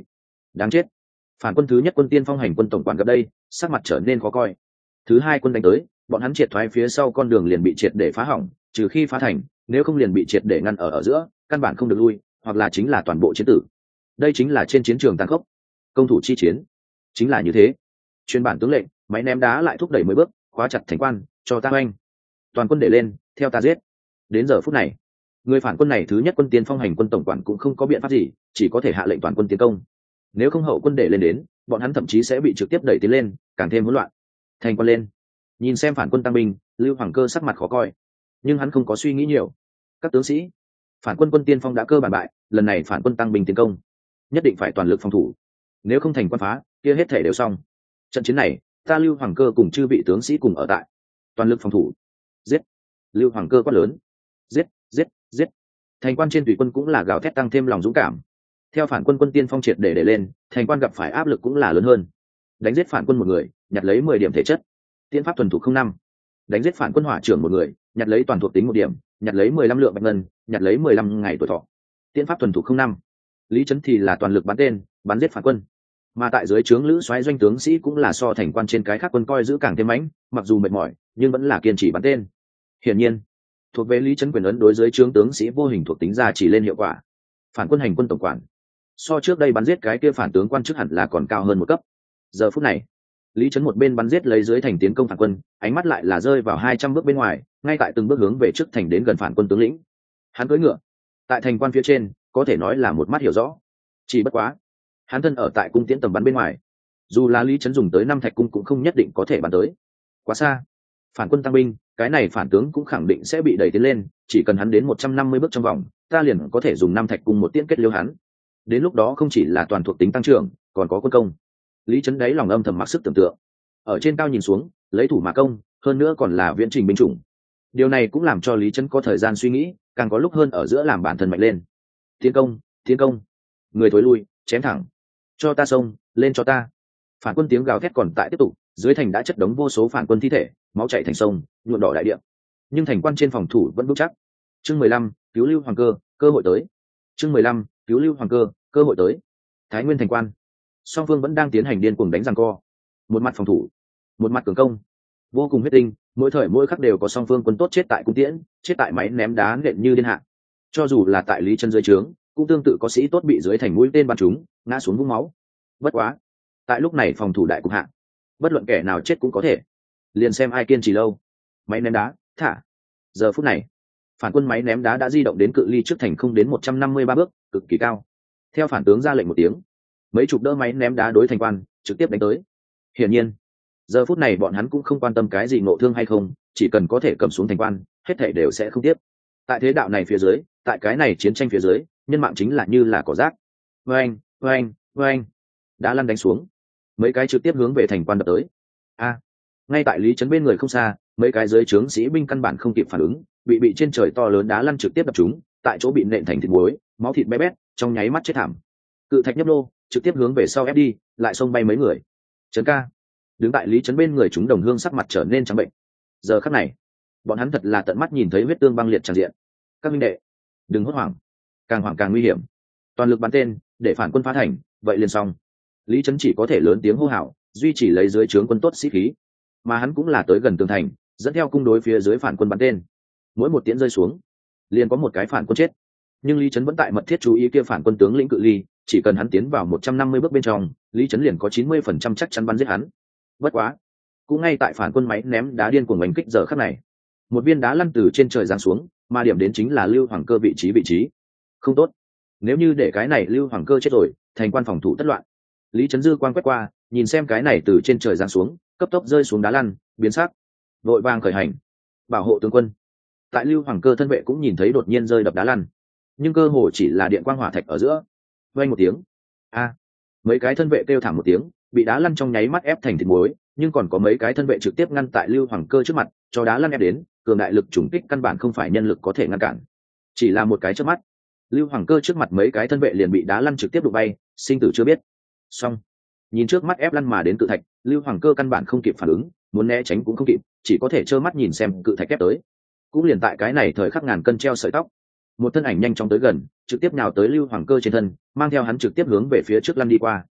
Đáng chết. Phản quân thứ nhất quân tiên phong hành quân tổng quản gặp đây, sắc mặt trở nên khó coi. Thứ hai quân đánh tới, bọn hắn triệt thoái phía sau con đường liền bị triệt để phá hỏng, trừ khi phá thành, nếu không liền bị triệt để ngăn ở giữa, căn bản không được lui, hoặc là chính là toàn bộ chiến tử. Đây chính là trên chiến trường tàn khốc, công thủ chi chiến, chính là như thế. Chuyên bản tướng lệnh, máy ném đá lại thúc đẩy 10 bước, khóa chặt thành quan, cho ta oanh. Toàn quân để lên, theo ta giết. Đến giờ phút này, người phản quân này thứ nhất quân tiên phong hành quân tổng quản cũng không có biện pháp gì, chỉ có thể hạ lệnh toàn quân tiến công. Nếu không hậu quân để lên đến, bọn hắn thậm chí sẽ bị trực tiếp đẩy tiến lên, càng thêm hỗn loạn. Thành quân lên. Nhìn xem phản quân tăng binh, Lưu Hoàng Cơ sắc mặt khó coi, nhưng hắn không có suy nghĩ nhiều. Các tướng sĩ, phản quân quân tiên phong đã cơ bản bại, lần này phản quân tăng binh tiến công, nhất định phải toàn lực phòng thủ. Nếu không thành quân phá, kia hết thể đều xong. Trận chiến này, ta Lưu Hoàng Cơ cùng chư vị tướng sĩ cùng ở tại, toàn lực phòng thủ. Giết! Lưu Hoàng Cơ quát lớn. Giết, giết, giết. Thành quan trên tùy quân cũng là gào thét tăng thêm lòng dũng cảm. Theo phản quân quân tiên phong triệt để lên, thành quan gặp phải áp lực cũng là lớn hơn. Đánh giết phản quân một người, nhặt lấy 10 điểm thể chất. Tiễn pháp thuần thục 05. Đánh giết phản quân hỏa trưởng một người, nhặt lấy toàn thuộc tính 1 điểm, nhặt lấy 15 lượng bạch ngân, nhặt lấy 15 ngày tuổi thọ. Tiễn pháp thuần thục 05. Lý Chấn thì là toàn lực bắn tên, bắn giết phản quân. Mà tại dưới trướng lữ soái doanh tướng sĩ cũng là so thành quan trên cái khác quân coi giữ càng thêm mãnh, mặc dù mệt mỏi, nhưng vẫn là kiên trì bắn tên. Hiển nhiên, thuộc về Lý Chấn quyền ấn đối dưới trướng tướng sĩ vô hình thuộc tính ra chỉ lên hiệu quả. Phản quân hành quân tổng quản, so trước đây bắn giết cái kia phản tướng quan chức hẳn là còn cao hơn một cấp. Giờ phút này, Lý Chấn một bên bắn giết lấy dưới thành tiến công phản quân, ánh mắt lại là rơi vào 200 bước bên ngoài, ngay tại từng bước hướng về trước thành đến gần phản quân tướng lĩnh. Hắn cưỡi ngựa, tại thành quan phía trên, có thể nói là một mắt hiểu rõ. Chỉ bất quá, hắn thân ở tại cung tiễn tầm bắn bên ngoài, dù là Lý Chấn dùng tới 5 thạch cung cũng không nhất định có thể bắn tới. Quá xa. Phản quân tăng binh, cái này phản tướng cũng khẳng định sẽ bị đẩy tiến lên, chỉ cần hắn đến 150 bước trong vòng, ta liền có thể dùng 5 thạch cung một tiễn kết liễu hắn. Đến lúc đó không chỉ là toàn thuộc tính tăng trưởng, còn có quân công. Lý Chấn đáy lòng âm thầm mặc sức tưởng tượng. Ở trên cao nhìn xuống, lấy thủ mà công, hơn nữa còn là viễn trình binh chủng. Điều này cũng làm cho Lý Chấn có thời gian suy nghĩ, càng có lúc hơn ở giữa làm bản thân mạnh lên. Tiến công, tiến công. Người thối lui, chém thẳng. Cho ta xông, lên cho ta. Phản quân tiếng gào thét còn tại tiếp tục, dưới thành đã chất đống vô số phản quân thi thể, máu chảy thành sông, nhuộm đỏ đại địa. Nhưng thành quan trên phòng thủ vẫn vững chắc. Chương 15, cứu Lưu Hoàng Cơ, cơ hội tới. Chương 15, cứu Lưu Hoàng Cơ, cơ hội tới. Thái Nguyên thành quan, song phương vẫn đang tiến hành điên cuồng đánh giằng co. Một mặt phòng thủ, một mặt cường công, vô cùng huyết tinh, mỗi thời mỗi khắc đều có song phương quân tốt chết tại cung tiễn, chết tại máy ném đá nện như điên hạ. Cho dù là tại Lý Chân dưới trướng, cũng tương tự có sĩ tốt bị dưới thành mũi tên bắn trúng, ngã xuống vũng máu. Bất quá, tại lúc này phòng thủ đại cục hạ, bất luận kẻ nào chết cũng có thể, liền xem ai kiên trì lâu. Máy ném đá, thả. Giờ phút này, phản quân máy ném đá đã di động đến cự ly trước thành không đến 153 bước, cực kỳ cao. Theo phản tướng ra lệnh một tiếng, mấy chục đỡ máy ném đá đối thành quan, trực tiếp đánh tới. Hiển nhiên, giờ phút này bọn hắn cũng không quan tâm cái gì ngộ thương hay không, chỉ cần có thể cầm xuống thành quan, hết thảy đều sẽ không tiếp. Tại thế đạo này phía dưới, tại cái này chiến tranh phía dưới, nhân mạng chính là như là cỏ rác. Oeng, oeng, oeng. Đá lăn đánh xuống, mấy cái trực tiếp hướng về thành quan đập tới. Ngay tại Lý Chấn bên người không xa, mấy cái dưới trướng sĩ binh căn bản không kịp phản ứng, bị trên trời to lớn đá lăn trực tiếp đập chúng, tại chỗ bị nện thành thịt muối, máu thịt bé bét, trong nháy mắt chết thảm. Cự thạch nhấp nô, trực tiếp hướng về sau ép đi, lại xông bay mấy người. Chấn ca, đứng tại Lý Chấn bên người chúng đồng hương sắc mặt trở nên trắng bệnh. Giờ khắc này, bọn hắn thật là tận mắt nhìn thấy huyết tương băng liệt tràn diện. Các minh đệ, đừng hốt hoảng, càng hoảng càng nguy hiểm. Toàn lực bắn tên, để phản quân phá thành, vậy liền xong. Lý Chấn chỉ có thể lớn tiếng hô hào, duy trì lấy dưới trướng quân tốt sĩ khí. Mà hắn cũng là tới gần tường thành, dẫn theo cung đối phía dưới phản quân bắn tên. Mỗi một tiễn rơi xuống, liền có một cái phản quân chết. Nhưng Lý Chấn vẫn tại mật thiết chú ý kia phản quân tướng lĩnh cự ly, chỉ cần hắn tiến vào 150 bước bên trong, Lý Chấn liền có 90% chắc chắn bắn giết hắn. Bất quá, cũng ngay tại phản quân máy ném đá điên cuồng đánh kích giờ khắc này, một viên đá lăn từ trên trời giáng xuống, mà điểm đến chính là Lưu Hoàng Cơ vị trí. Không tốt, nếu như để cái này Lưu Hoàng Cơ chết rồi, thành quan phòng thủ tất loạn. Lý Chấn dư quang quét qua, nhìn xem cái này từ trên trời giáng xuống, cấp tốc rơi xuống đá lăn, biến sắc, vội vàng khởi hành, bảo hộ tướng quân. Tại Lưu Hoàng Cơ thân vệ cũng nhìn thấy đột nhiên rơi đập đá lăn, nhưng cơ hồ chỉ là điện quang hỏa thạch ở giữa. Vang một tiếng, mấy cái thân vệ kêu thảm một tiếng, bị đá lăn trong nháy mắt ép thành thịt muối, nhưng còn có mấy cái thân vệ trực tiếp ngăn tại Lưu Hoàng Cơ trước mặt, cho đá lăn ép đến, cường đại lực trùng kích căn bản không phải nhân lực có thể ngăn cản. Chỉ là một cái chớp mắt, Lưu Hoàng Cơ trước mặt mấy cái thân vệ liền bị đá lăn trực tiếp đụng bay, sinh tử chưa biết. Xong, nhìn trước mắt ép lăn mà đến cự thạch, Lưu Hoàng Cơ căn bản không kịp phản ứng, muốn né tránh cũng không kịp, chỉ có thể trơ mắt nhìn xem cự thạch ép tới. Cũng liền tại cái này thời khắc ngàn cân treo sợi tóc, một thân ảnh nhanh chóng tới gần, trực tiếp nhào tới Lưu Hoàng Cơ trên thân, mang theo hắn trực tiếp hướng về phía trước lăn đi qua.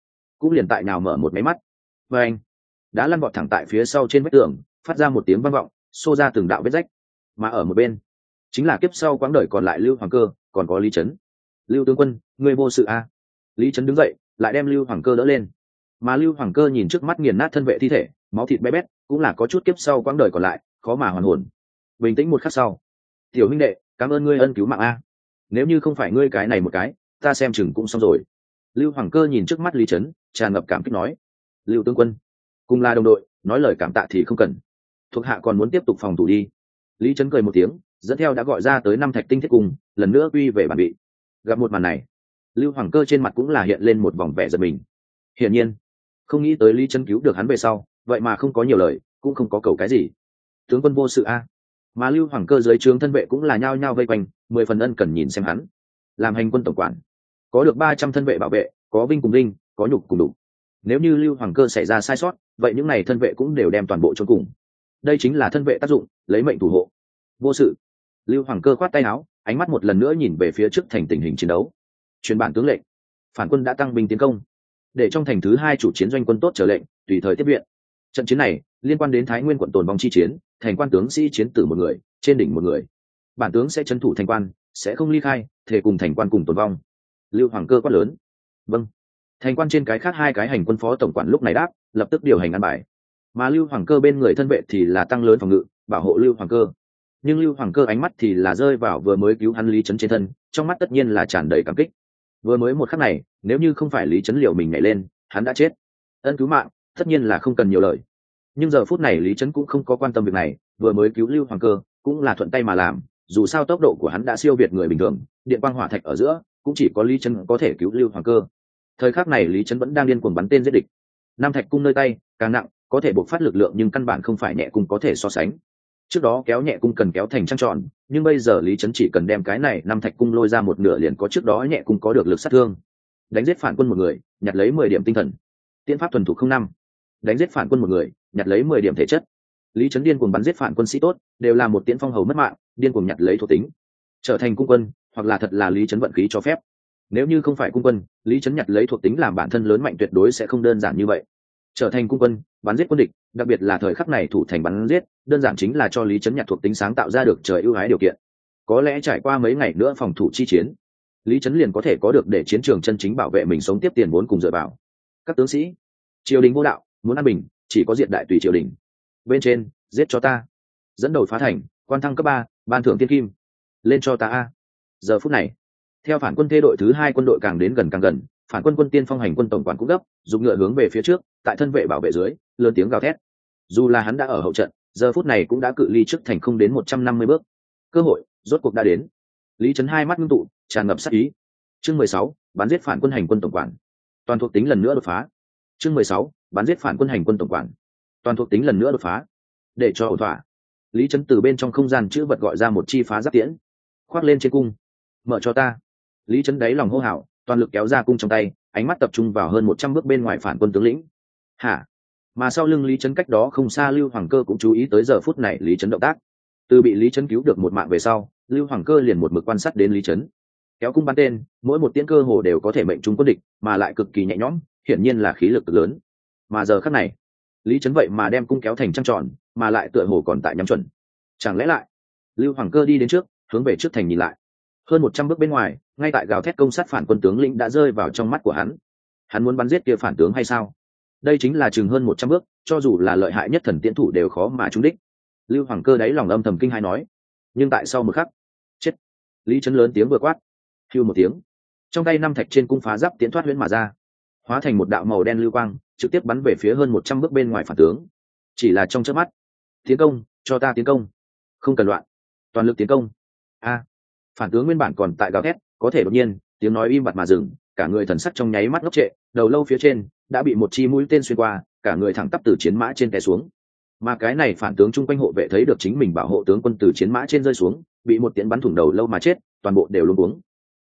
cũng liền tại nào mở một máy mắt và anh đã lăn vọt thẳng tại phía sau trên vách tường, phát ra một tiếng vang vọng, xô ra từng đạo vết rách. Mà ở một bên chính là kiếp sau quãng đời còn lại Lưu Hoàng Cơ, còn có Lý Trấn. Lưu tướng quân, ngươi vô sự a? Lý Trấn đứng dậy, lại đem Lưu Hoàng Cơ đỡ lên. Mà Lưu Hoàng Cơ nhìn trước mắt nghiền nát thân vệ thi thể, máu thịt bé bét, cũng là có chút kiếp sau quãng đời còn lại, khó mà hoàn hồn. Bình tĩnh một khắc sau, tiểu huynh đệ, cảm ơn ngươi ân cứu mạng a. Nếu như không phải ngươi cái này một cái, ta xem chừng cũng xong rồi. Lưu Hoàng Cơ nhìn trước mắt Lý Trấn, tràn ngập cảm kích nói: Lưu tướng quân, cùng là đồng đội, nói lời cảm tạ thì không cần, thuộc hạ còn muốn tiếp tục phòng thủ đi. Lý Trấn cười một tiếng, dẫn theo đã gọi ra tới 5 thạch tinh thiết cùng, lần nữa quy về bản vị. Gặp một màn này, Lưu Hoàng Cơ trên mặt cũng là hiện lên một vòng vẻ giận mình. Hiển nhiên, không nghĩ tới Lý Trấn cứu được hắn về sau, vậy mà không có nhiều lời, cũng không có cầu cái gì. Tướng quân vô sự a. Mà Lưu Hoàng Cơ dưới trướng thân vệ cũng là nhao nhao vây quanh, 10 phần ân cần nhìn xem hắn. Làm hành quân tổng quản, có được 300 thân vệ bảo vệ, có vinh cùng linh, có nhục cùng đủ. Nếu như Lưu Hoàng Cơ xảy ra sai sót, vậy những này thân vệ cũng đều đem toàn bộ chôn cùng. Đây chính là thân vệ tác dụng, lấy mệnh thủ hộ. Vô sự. Lưu Hoàng Cơ khoát tay áo, ánh mắt một lần nữa nhìn về phía trước thành tình hình chiến đấu. Truyền bản tướng lệnh, phản quân đã tăng binh tiến công, để trong thành thứ 2 chủ chiến doanh quân tốt trở lệnh, tùy thời tiếp viện. Trận chiến này liên quan đến Thái Nguyên quận tồn vong chi chiến, thành quan tướng sĩ chiến tử một người, trên đỉnh một người. Bản tướng sẽ trấn thủ thành quan, sẽ không ly khai, thể cùng thành quan cùng tồn vong. Lưu Hoàng Cơ quát lớn. Vâng. Thành quan trên cái khác 2 cái hành quân phó tổng quản lúc này đáp, lập tức điều hành ăn bài. Mà Lưu Hoàng Cơ bên người thân vệ thì là tăng lớn phòng ngự, bảo hộ Lưu Hoàng Cơ. Nhưng Lưu Hoàng Cơ ánh mắt thì là rơi vào vừa mới cứu hắn Lý Trấn trên thân, trong mắt tất nhiên là tràn đầy cảm kích. Vừa mới một khắc này, nếu như không phải Lý Trấn liều mình nhảy lên, hắn đã chết. Ân cứu mạng, tất nhiên là không cần nhiều lời. Nhưng giờ phút này Lý Trấn cũng không có quan tâm việc này, vừa mới cứu Lưu Hoàng Cơ, cũng là thuận tay mà làm, dù sao tốc độ của hắn đã siêu việt người bình thường, điện quang hỏa thạch ở giữa, cũng chỉ có Lý Trấn có thể cứu Lưu Hoàng Cơ. Thời khắc này Lý Trấn vẫn đang điên cuồng bắn tên giết địch. Nam thạch cung nơi tay càng nặng, có thể bộc phát lực lượng nhưng căn bản không phải nhẹ cung có thể so sánh. Trước đó kéo nhẹ cung cần kéo thành trăng tròn, nhưng bây giờ Lý Trấn chỉ cần đem cái này năm thạch cung lôi ra một nửa liền có trước đó nhẹ cung có được lực sát thương. Đánh giết phản quân một người, nhặt lấy 10 điểm tinh thần. Tiễn pháp thuần thủ không năm. Đánh giết phản quân một người, nhặt lấy 10 điểm thể chất. Lý Trấn điên cuồng bắn giết phản quân sĩ tốt, đều là một tiễn phong hầu mất mạng, điên cuồng nhặt lấy thuộc tính. Trở thành cung quân, hoặc là thật là Lý Trấn vận khí cho phép. Nếu như không phải cung quân, Lý Trấn nhặt lấy thuộc tính làm bản thân lớn mạnh tuyệt đối sẽ không đơn giản như vậy. Trở thành cung quân, bắn giết quân địch, đặc biệt là thời khắc này thủ thành bắn giết, đơn giản chính là cho Lý Trấn nhặt thuộc tính sáng tạo ra được trời ưu ái điều kiện. Có lẽ trải qua mấy ngày nữa phòng thủ chi chiến, Lý Trấn liền có thể có được để chiến trường chân chính bảo vệ mình sống tiếp tiền vốn cùng dựa vào. Các tướng sĩ, triều đình vô đạo, muốn an bình, chỉ có diệt đại tùy triều đình. Bên trên, giết cho ta. Dẫn đầu phá thành, quan thăng cấp 3, ban thưởng tiên kim. Lên cho ta a. Giờ phút này, theo phản quân thê đội thứ 2 quân đội càng đến gần càng gần, phản quân quân tiên phong hành quân tổng quản cũng gấp, dùng ngựa hướng về phía trước, tại thân vệ bảo vệ dưới, lớn tiếng gào thét. Dù là hắn đã ở hậu trận, giờ phút này cũng đã cự ly trước thành không đến 150 bước. Cơ hội rốt cuộc đã đến. Lý Trấn hai mắt ngưng tụ, tràn ngập sát ý. Chương 16, bắn giết phản quân hành quân tổng quản. Toàn thuộc tính lần nữa đột phá. Chương 16, bắn giết phản quân hành quân tổng quản. Toàn thuộc tính lần nữa đột phá. Để cho ổn thỏa, Lý Trấn từ bên trong không gian chữ vật gọi ra một chi phá giáp tiễn, khoác lên trên cung. Mở cho ta. Lý Trấn đáy lòng hô hào, toàn lực kéo ra cung trong tay, ánh mắt tập trung vào hơn 100 bước bên ngoài phản quân tướng lĩnh. Hả? Mà sau lưng Lý Trấn cách đó không xa Lưu Hoàng Cơ cũng chú ý tới giờ phút này Lý Trấn động tác. Từ bị Lý Trấn cứu được một mạng về sau, Lưu Hoàng Cơ liền một mực quan sát đến Lý Trấn. Kéo cung bắn tên, mỗi một tiễn cơ hồ đều có thể mệnh trúng quân địch, mà lại cực kỳ nhẹ nhõm, hiển nhiên là khí lực lớn. Mà giờ khắc này, Lý Trấn vậy mà đem cung kéo thành trăng tròn, mà lại tựa hồ còn tại nhắm chuẩn. Chẳng lẽ lại? Lưu Hoàng Cơ đi đến trước, hướng về trước thành nhìn lại. Hơn 100 bước bên ngoài, ngay tại gào thét công sát phản quân tướng lĩnh đã rơi vào trong mắt của hắn. Hắn muốn bắn giết kia phản tướng hay sao? Đây chính là chừng hơn 100 bước, cho dù là lợi hại nhất thần tiễn thủ đều khó mà trúng đích. Lưu Hoàng Cơ đáy lòng âm thầm kinh hai nói. Nhưng tại sau một khắc, chết. Lý Trấn lớn tiếng vừa quát, hưu một tiếng, trong tay 5 thạch trên cung phá giáp tiễn thoát huyễn mà ra, hóa thành một đạo màu đen lưu quang, trực tiếp bắn về phía hơn 100 bước bên ngoài phản tướng. Chỉ là trong chớp mắt, tiến công, cho ta tiến công, không cần loạn, toàn lực tiến công. A, phản tướng nguyên bản còn tại gào thét, có thể đột nhiên tiếng nói im bặt mà dừng, cả người thần sắc trong nháy mắt ngốc trệ, đầu lâu phía trên đã bị một chi mũi tên xuyên qua, cả người thẳng tắp từ chiến mã trên té xuống. Mà cái này phản tướng chung quanh hộ vệ thấy được chính mình bảo hộ tướng quân từ chiến mã trên rơi xuống, bị một tiễn bắn thủng đầu lâu mà chết, toàn bộ đều luống cuống.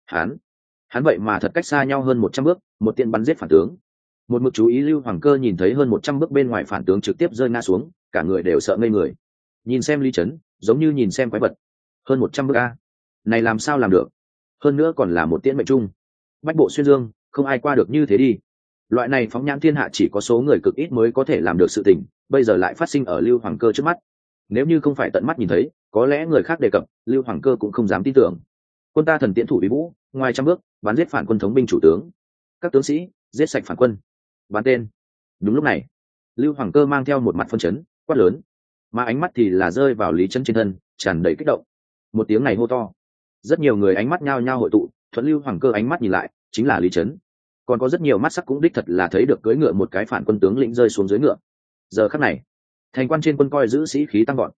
Hắn vậy mà thật cách xa nhau hơn 100 bước, một tiễn bắn giết phản tướng. Một mực chú ý Lưu Hoàng Cơ nhìn thấy hơn 100 bước bên ngoài phản tướng trực tiếp rơi ngã xuống, cả người đều sợ ngây người. Nhìn xem Lý Trấn, giống như nhìn xem quái vật. Hơn 100 bước a, này làm sao làm được? Hơn nữa còn là một tiễn mệnh trung. Bách bộ xuyên dương, không ai qua được như thế đi. Loại này phóng nhãn thiên hạ chỉ có số người cực ít mới có thể làm được sự tình, bây giờ lại phát sinh ở Lưu Hoàng Cơ trước mắt. Nếu như không phải tận mắt nhìn thấy, có lẽ người khác đề cập, Lưu Hoàng Cơ cũng không dám tin tưởng. Quân ta thần tiễn thủ bí vũ, ngoài trăm bước, bắn giết phản quân thống binh chủ tướng. Các tướng sĩ, giết sạch phản quân. Bắn tên. Đúng lúc này, Lưu Hoàng Cơ mang theo một mặt phân chấn, quát lớn, mà ánh mắt thì là rơi vào Lý Chấn trên thân, tràn đầy kích động. Một tiếng này hô to, rất nhiều người ánh mắt nhao nhao hội tụ, thuận Lưu Hoàng Cơ ánh mắt nhìn lại, chính là Lý Chấn. Còn có rất nhiều mắt sắc cũng đích thật là thấy được cưỡi ngựa một cái phản quân tướng lĩnh rơi xuống dưới ngựa. Giờ khắc này, thành quan trên quân coi giữ sĩ khí tăng vọt.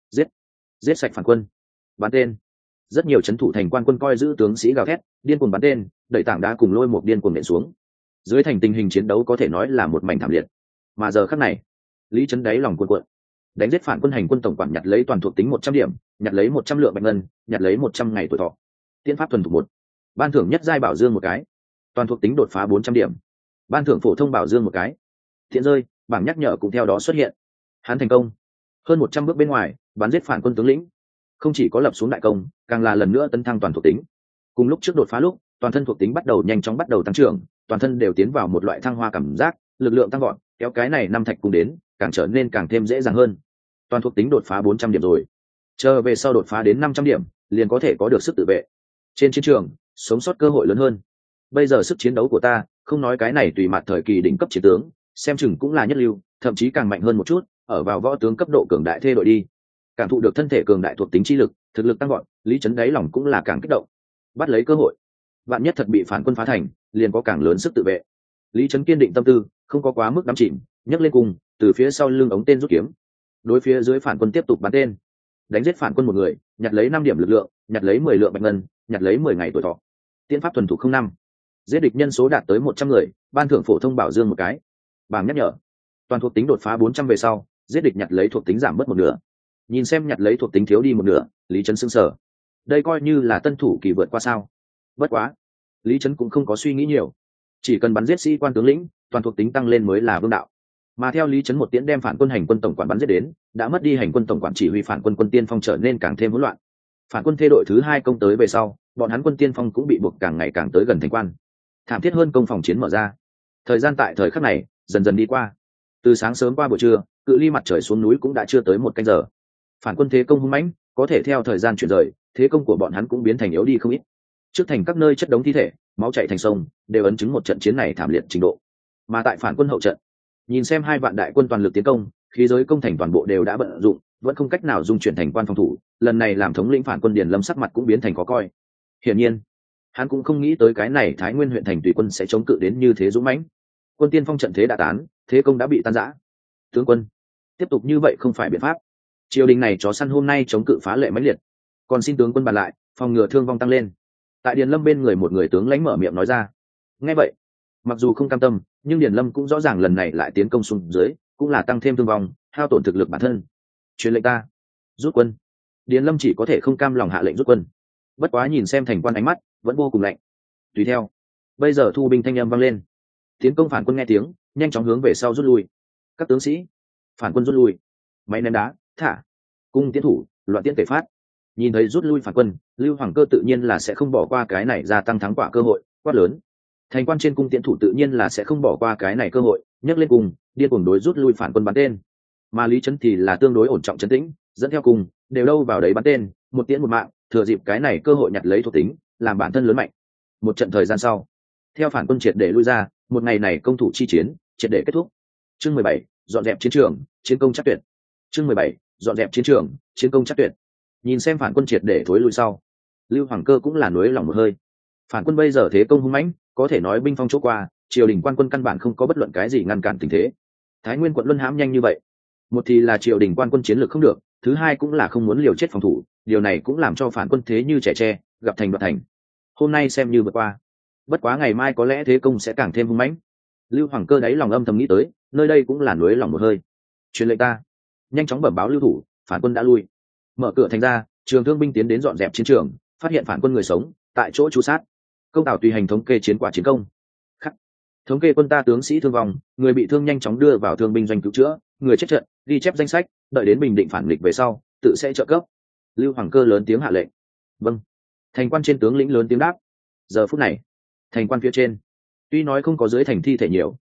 Giết sạch phản quân. Bắn tên. Rất nhiều trấn thủ thành quan quân coi giữ tướng sĩ gào thét, điên cuồng bắn tên, đẩy tảng đá cùng lôi một điên cuồng nện xuống. Dưới thành tình hình chiến đấu có thể nói là một mảnh thảm liệt. Mà giờ khắc này, Lý Chấn đáy lòng cuộn cuộn, đánh giết phản quân hành quân tổng quản nhặt lấy toàn thuộc tính 100 điểm, nhặt lấy 100 lượng bạch ngân, nhặt lấy 100 ngày tuổi thọ. Tiễn pháp thuần thục 1. Ban thưởng nhất giai bảo dương một cái. Toàn thuộc tính đột phá 400 điểm. Ban thưởng phổ thông bảo dương một cái. Thiện rơi, bảng nhắc nhở cũng theo đó xuất hiện. Hắn thành công. Hơn 100 bước bên ngoài, bắn giết phản quân tướng lĩnh. Không chỉ có lập xuống đại công, càng là lần nữa tấn thăng toàn thuộc tính. Cùng lúc trước đột phá lúc, toàn thân thuộc tính bắt đầu nhanh chóng bắt đầu tăng trưởng, toàn thân đều tiến vào một loại thăng hoa cảm giác, lực lượng tăng vọt, kéo cái này năm thạch cùng đến, càng trở nên càng thêm dễ dàng hơn. Toàn thuộc tính đột phá 400 điểm rồi. Chờ về sau đột phá đến 500 điểm, liền có thể có được sức tự vệ. Trên chiến trường, sống sót cơ hội lớn hơn. Bây giờ sức chiến đấu của ta, không nói cái này tùy mặt thời kỳ đỉnh cấp chiến tướng, xem chừng cũng là nhất lưu, thậm chí càng mạnh hơn một chút, ở vào võ tướng cấp độ cường đại thê đội đi. Cảm thụ được thân thể cường đại thuộc tính chi lực, thực lực tăng vọt, Lý Chấn đáy lòng cũng là càng kích động. Bắt lấy cơ hội, vạn nhất thật bị phản quân phá thành, liền có càng lớn sức tự vệ. Lý Chấn kiên định tâm tư, không có quá mức đắm chìm, nhấc lên cùng, từ phía sau lưng ống tên rút kiếm. Đối phía dưới phản quân tiếp tục bắn tên. Đánh giết phản quân một người, nhặt lấy 5 điểm lực lượng, nhặt lấy 10 lượng bạch ngân, nhặt lấy 10 ngày tuổi thọ. Tiễn pháp thuần thủ 05. Giết địch nhân số đạt tới 100 người, ban thưởng phổ thông bảo dương một cái. Bảng nhắc nhở. Toàn thuộc tính đột phá 400 về sau, giết địch nhặt lấy thuộc tính giảm bớt một nửa. Nhìn xem nhặt lấy thuộc tính thiếu đi một nửa, Lý Chấn sững sờ. Đây coi như là tân thủ kỳ vượt qua sao? Bất quá, Lý Chấn cũng không có suy nghĩ nhiều, chỉ cần bắn giết sĩ quan tướng lĩnh, toàn thuộc tính tăng lên mới là vương đạo. Mà theo Lý Chấn một tiễn đem phản quân hành quân tổng quản bắn giết đến, đã mất đi hành quân tổng quản chỉ huy phản quân quân tiên phong trở nên càng thêm hỗn loạn. Phản quân thê đội thứ 2 công tới về sau, bọn hắn quân tiên phong cũng bị buộc càng ngày càng tới gần thành quan. Thảm thiết hơn công phòng chiến mở ra. Thời gian tại thời khắc này dần dần đi qua. Từ sáng sớm qua buổi trưa, cự ly mặt trời xuống núi cũng đã chưa tới 1 canh giờ. Phản quân thế công hung mãnh, có thể theo thời gian chuyển rời, thế công của bọn hắn cũng biến thành yếu đi không ít. Trước thành các nơi chất đống thi thể, máu chảy thành sông, đều ấn chứng một trận chiến này thảm liệt trình độ. Mà tại phản quân hậu trận, nhìn xem 2 vạn đại quân toàn lực tiến công, khí giới công thành toàn bộ đều đã bận rộn, vẫn không cách nào dung chuyển thành quan phòng thủ. Lần này làm thống lĩnh phản quân Điền Lâm sắc mặt cũng biến thành khó coi. Hiển nhiên, hắn cũng không nghĩ tới cái này Thái Nguyên huyện thành tùy quân sẽ chống cự đến như thế dũng mãnh. Quân tiên phong trận thế đã tán, thế công đã bị tan rã. Tướng quân, tiếp tục như vậy không phải biện pháp. Triều đình này chó săn hôm nay chống cự phá lệ mãnh liệt, còn xin tướng quân bàn lại, phòng ngừa thương vong tăng lên. Tại Điền Lâm bên người một người tướng lãnh mở miệng nói ra. Nghe vậy, mặc dù không cam tâm, nhưng Điền Lâm cũng rõ ràng lần này lại tiến công xuống dưới, cũng là tăng thêm thương vong, hao tổn thực lực bản thân. Truyền lệnh ta rút quân. Điền Lâm chỉ có thể không cam lòng hạ lệnh rút quân. Bất quá nhìn xem thành quan ánh mắt vẫn vô cùng lạnh. Tùy theo, bây giờ thu binh thanh âm vang lên. Tiến công phản quân nghe tiếng, nhanh chóng hướng về sau rút lui. Các tướng sĩ, phản quân rút lui. Máy ném đá, thả. Cung tiến thủ, loạn tiễn tề phát. Nhìn thấy rút lui phản quân, Lưu Hoàng Cơ tự nhiên là sẽ không bỏ qua cái này gia tăng thắng quả cơ hội, quát lớn. Thành quan trên cung tiến thủ tự nhiên là sẽ không bỏ qua cái này cơ hội, nhấc lên cùng, điên cuồng đối rút lui phản quân bắn tên. Mà Lý Chấn thì là tương đối ổn trọng trấn tĩnh, dẫn theo cùng, đều đâu vào đấy bắn tên, một tiễn một mạng, thừa dịp cái này cơ hội nhặt lấy thuộc tính, làm bản thân lớn mạnh. Một trận thời gian sau, theo phản quân triệt để lui ra, một ngày này công thủ chi chiến triệt để kết thúc. Chương 17, dọn dẹp chiến trường, chiến công chắc tuyệt. Chương 17, dọn dẹp chiến trường, chiến công chắc tuyệt. Nhìn xem phản quân triệt để thối lui sau, Lưu Hoàng Cơ cũng là nuối lòng một hơi. Phản quân bây giờ thế công hung mãnh, có thể nói binh phong chỗ qua, triều đình quan quân căn bản không có bất luận cái gì ngăn cản tình thế. Thái Nguyên quận luân hãm nhanh như vậy, một thì là triều đình quan quân chiến lược không được, thứ hai cũng là không muốn liều chết phòng thủ, điều này cũng làm cho phản quân thế như trẻ tre, gặp thành đoạt thành. Hôm nay xem như vượt qua, bất quá ngày mai có lẽ thế công sẽ càng thêm hung mãnh. Lưu Hoàng Cơ đáy lòng âm thầm nghĩ tới, nơi đây cũng là nuối lòng một hơi. Truyền lệnh ta nhanh chóng bẩm báo lưu thủ, phản quân đã lui. Mở cửa thành ra, trường thương binh tiến đến dọn dẹp chiến trường, phát hiện phản quân người sống tại chỗ trú sát. Công tào tùy hành thống kê chiến quả chiến công. Khắc. Thống kê quân ta tướng sĩ thương vong, người bị thương nhanh chóng đưa vào thương binh doanh cứu chữa, người chết trận ghi chép danh sách, đợi đến bình định phản nghịch về sau tự sẽ trợ cấp. Lưu Hoàng Cơ lớn tiếng hạ lệnh. Vâng. Thành quan trên tướng lĩnh lớn tiếng đáp. Giờ phút này, thành quan phía trên tuy nói không có dưới thành thi thể nhiều,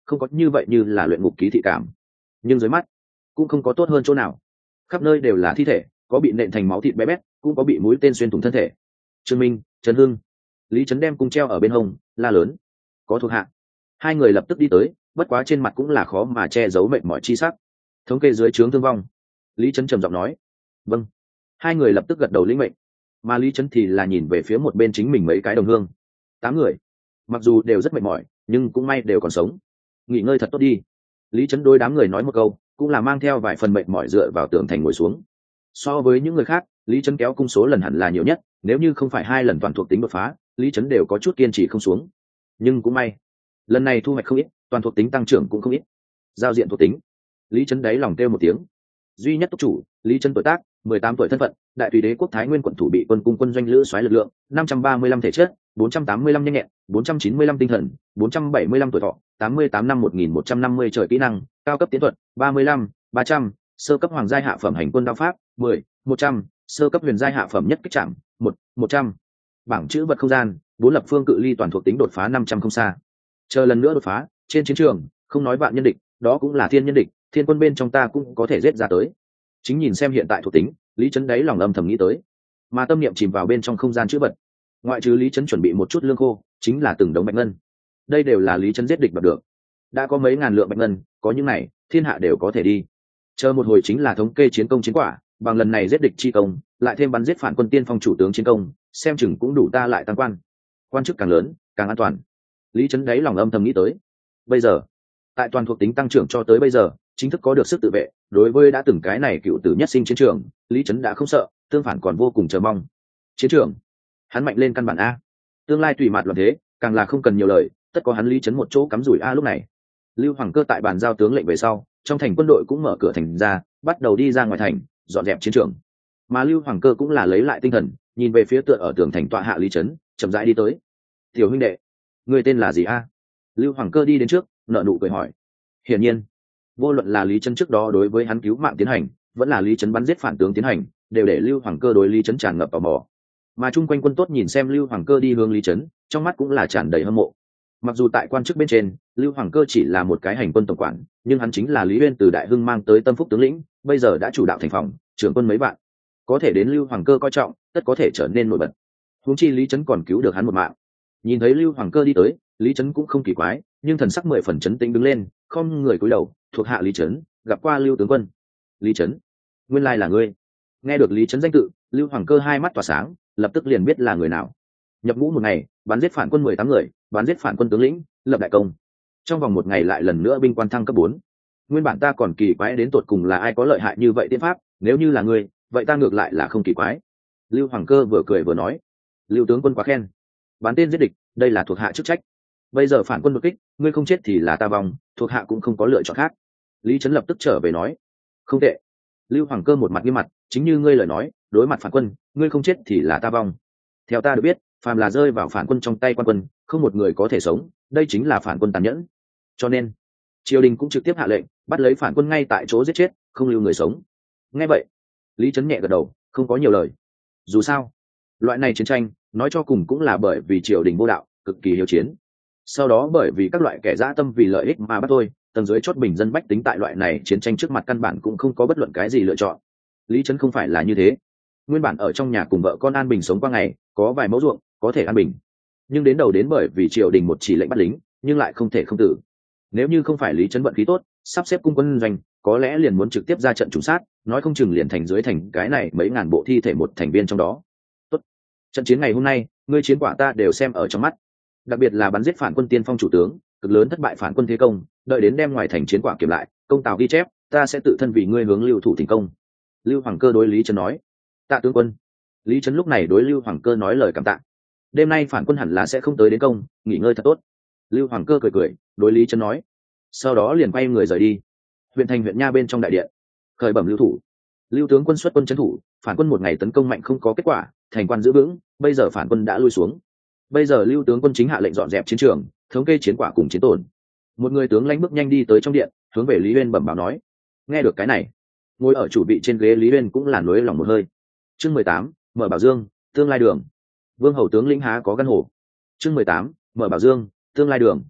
không có như vậy như là luyện ngục ký thị cảm, nhưng dưới mắt cũng không có tốt hơn chỗ nào. Khắp nơi đều là thi thể, có bị nện thành máu thịt bé bét, cũng có bị mũi tên xuyên thủng thân thể. Trương Minh, Trần Hưng, Lý Trấn đem cung treo ở bên hông, la lớn: có thuộc hạ. Hai người lập tức đi tới, bất quá trên mặt cũng là khó mà che giấu mệt mỏi chi sắc. Thống kê dưới trướng thương vong. Lý Trấn trầm giọng nói: vâng. Hai người lập tức gật đầu lĩnh mệnh, mà Lý Trấn thì là nhìn về phía một bên chính mình mấy cái đồng hương. 8 người, mặc dù đều rất mệt mỏi, nhưng cũng may đều còn sống. Nghỉ ngơi thật tốt đi. Lý Trấn đối đám người nói một câu, cũng là mang theo vài phần mệt mỏi dựa vào tường thành ngồi xuống. So với những người khác, Lý Trấn kéo cung số lần hẳn là nhiều nhất, nếu như không phải 2 lần toàn thuộc tính đột phá, Lý Trấn đều có chút kiên trì không xuống. Nhưng cũng may, lần này thu hoạch không ít, toàn thuộc tính tăng trưởng cũng không ít. Giao diện thuộc tính, Lý Trấn đáy lòng kêu một tiếng. Duy nhất túc chủ, Lý Trấn tuổi tác 18 tuổi, thân phận đại tùy đế quốc Thái Nguyên quận thủ bị quân cung quân doanh lữ soái lực lượng 535 thể chất, 485 nhanh nhẹn, 495 tinh thần, 475 tuổi thọ, 88 năm 1150 trời kỹ năng, cao cấp tiến thuật 35, 300, sơ cấp hoàng giai hạ phẩm hành quân đao pháp 10, 100, sơ cấp huyền giai hạ phẩm nhất kích trạm 100. Bảng chữ vật không gian, 4 lập phương cự ly toàn thuộc tính đột phá 500 không xa. Chờ lần nữa đột phá, trên chiến trường, không nói vạn nhân địch, đó cũng là thiên nhân địch, thiên quân bên trong ta cũng có thể giết ra tới. Chính nhìn xem hiện tại thuộc tính, Lý Trấn đáy lòng âm thầm nghĩ tới, mà tâm niệm chìm vào bên trong không gian chữ vật. Ngoại trừ Lý Trấn chuẩn bị một chút lương khô, chính là từng đống bạch ngân. Đây đều là Lý Trấn giết địch đoạt được, đã có mấy ngàn lượng bạch ngân, có những này thiên hạ đều có thể đi. Chờ một hồi chính là thống kê chiến công chiến quả, bằng lần này giết địch chi công, lại thêm bắn giết phản quân tiên phong chủ tướng chiến công, xem chừng cũng đủ ta lại tăng quan. Quan chức càng lớn, càng an toàn. Lý Trấn đáy lòng âm thầm nghĩ tới. Bây giờ, tại toàn thuộc tính tăng trưởng cho tới bây giờ, chính thức có được sức tự vệ, đối với đã từng cái này cựu tử nhất sinh chiến trường, Lý Trấn đã không sợ, tương phản còn vô cùng chờ mong. Chiến trường, hắn mạnh lên căn bản a, tương lai tùy mặt loạn thế, càng là không cần nhiều lời, tất có hắn Lý Trấn một chỗ cắm rủi a. Lúc này, Lưu Hoàng Cơ tại bàn giao tướng lệnh về sau, trong thành quân đội cũng mở cửa thành ra, bắt đầu đi ra ngoài thành, dọn dẹp chiến trường. Mà Lưu Hoàng Cơ cũng là lấy lại tinh thần, nhìn về phía tựa ở tường thành tọa hạ Lý Trấn, chậm rãi đi tới. Tiểu huynh đệ, người tên là gì a? Lưu Hoàng Cơ đi đến trước, nở nụ cười hỏi. Hiển nhiên, vô luận là Lý Trấn trước đó đối với hắn cứu mạng tiến hành, vẫn là Lý Trấn bắn giết phản tướng tiến hành, đều để Lưu Hoàng Cơ đối Lý Trấn tràn ngập tò mò. Mà chung quanh quân tốt nhìn xem Lưu Hoàng Cơ đi hướng Lý Trấn, trong mắt cũng là tràn đầy hâm mộ. Mặc dù tại quan chức bên trên, Lưu Hoàng Cơ chỉ là một cái hành quân tổng quản, nhưng hắn chính là Lý Uyên từ Đại Hưng mang tới Tâm Phúc tướng lĩnh, bây giờ đã chủ đạo thành phòng, trưởng quân mấy vạn, có thể đến Lưu Hoàng Cơ coi trọng, tất có thể trở nên nổi bật. Huống chi Lý Trấn còn cứu được hắn một mạng. Nhìn thấy Lưu Hoàng Cơ đi tới, Lý Trấn cũng không kỳ quái, nhưng thần sắc 10 phần trấn tĩnh đứng lên, không người cúi đầu, thuộc hạ Lý Trấn, gặp qua Lưu tướng quân. Lý Trấn, nguyên lai là ngươi. Nghe được Lý Trấn danh tự, Lưu Hoàng Cơ hai mắt tỏa sáng, lập tức liền biết là người nào. Nhập ngũ một ngày, bắn giết phản quân 18 người, bắn giết phản quân tướng lĩnh, lập đại công. Trong vòng một ngày lại lần nữa binh quan thăng cấp 4. Nguyên bản ta còn kỳ quái đến tột cùng là ai có lợi hại như vậy tiên pháp, nếu như là ngươi, vậy ta ngược lại là không kỳ quái. Lưu Hoàng Cơ vừa cười vừa nói, Lưu tướng quân quá khen. Bắn tên giết địch, đây là thuộc hạ chức trách. Bây giờ phản quân đột kích, ngươi không chết thì là ta vong, thuộc hạ cũng không có lựa chọn khác. Lý Trấn lập tức trở về nói, không tệ. Lưu Hoàng Cơ một mặt nghiêm mặt, chính như ngươi lời nói, đối mặt phản quân, ngươi không chết thì là ta vong. Theo ta được biết, phàm là rơi vào phản quân trong tay quan quân, không một người có thể sống, đây chính là phản quân tàn nhẫn. Cho nên, triều đình cũng trực tiếp hạ lệnh, bắt lấy phản quân ngay tại chỗ giết chết, không lưu người sống. Nghe vậy, Lý Trấn nhẹ gật đầu, không có nhiều lời. Dù sao, loại này chiến tranh, nói cho cùng cũng là bởi vì triều đình vô đạo, cực kỳ hiếu chiến. Sau đó bởi vì các loại kẻ dã tâm vì lợi ích mà bắt tôi, tầng dưới chót bình dân bách tính tại loại này chiến tranh trước mặt căn bản cũng không có bất luận cái gì lựa chọn. Lý Trấn không phải là như thế. Nguyên bản ở trong nhà cùng vợ con an bình sống qua ngày, có vài mẫu ruộng, có thể an bình. Nhưng đến đầu đến bởi vì triều đình một chỉ lệnh bắt lính, nhưng lại không thể không tử. Nếu như không phải Lý Trấn vận khí tốt, sắp xếp cung quân doanh, có lẽ liền muốn trực tiếp ra trận trùng sát, nói không chừng liền thành dưới thành cái này mấy ngàn bộ thi thể một thành viên trong đó. Tốt. Trận chiến ngày hôm nay, ngươi chiến quả ta đều xem ở trong mắt. Đặc biệt là bắn giết phản quân tiên phong chủ tướng, cực lớn thất bại phản quân thế công, đợi đến đem ngoài thành chiến quả kiểm lại, công tào ghi chép, ta sẽ tự thân vì ngươi hướng Lưu thủ thành công. Lưu Hoàng Cơ đối Lý Trấn nói. Tạ tướng quân. Lý Trấn lúc này đối Lưu Hoàng Cơ nói lời cảm tạ. Đêm nay phản quân hẳn là sẽ không tới đến công, nghỉ ngơi thật tốt. Lưu Hoàng Cơ cười cười, đối Lý Trấn nói. Sau đó liền quay người rời đi. Huyện thành huyện nha bên trong đại điện, khởi bẩm Lưu thủ. Lưu tướng quân xuất quân trấn thủ, phản quân một ngày tấn công mạnh không có kết quả, thành quan giữ vững, bây giờ phản quân đã lui xuống. Bây giờ Lưu tướng quân chính hạ lệnh dọn dẹp chiến trường, thống kê chiến quả cùng chiến tổn. Một người tướng lãnh bước nhanh đi tới trong điện, hướng về Lý Uyên bẩm báo nói. Nghe được cái này, ngồi ở chủ vị trên ghế Lý Uyên cũng là nối lòng một hơi. Chương 18, mở Bảo Dương, tương lai đường. Vương hầu tướng lĩnh há có gan hổ. Chương 18, mở Bảo Dương, tương lai đường.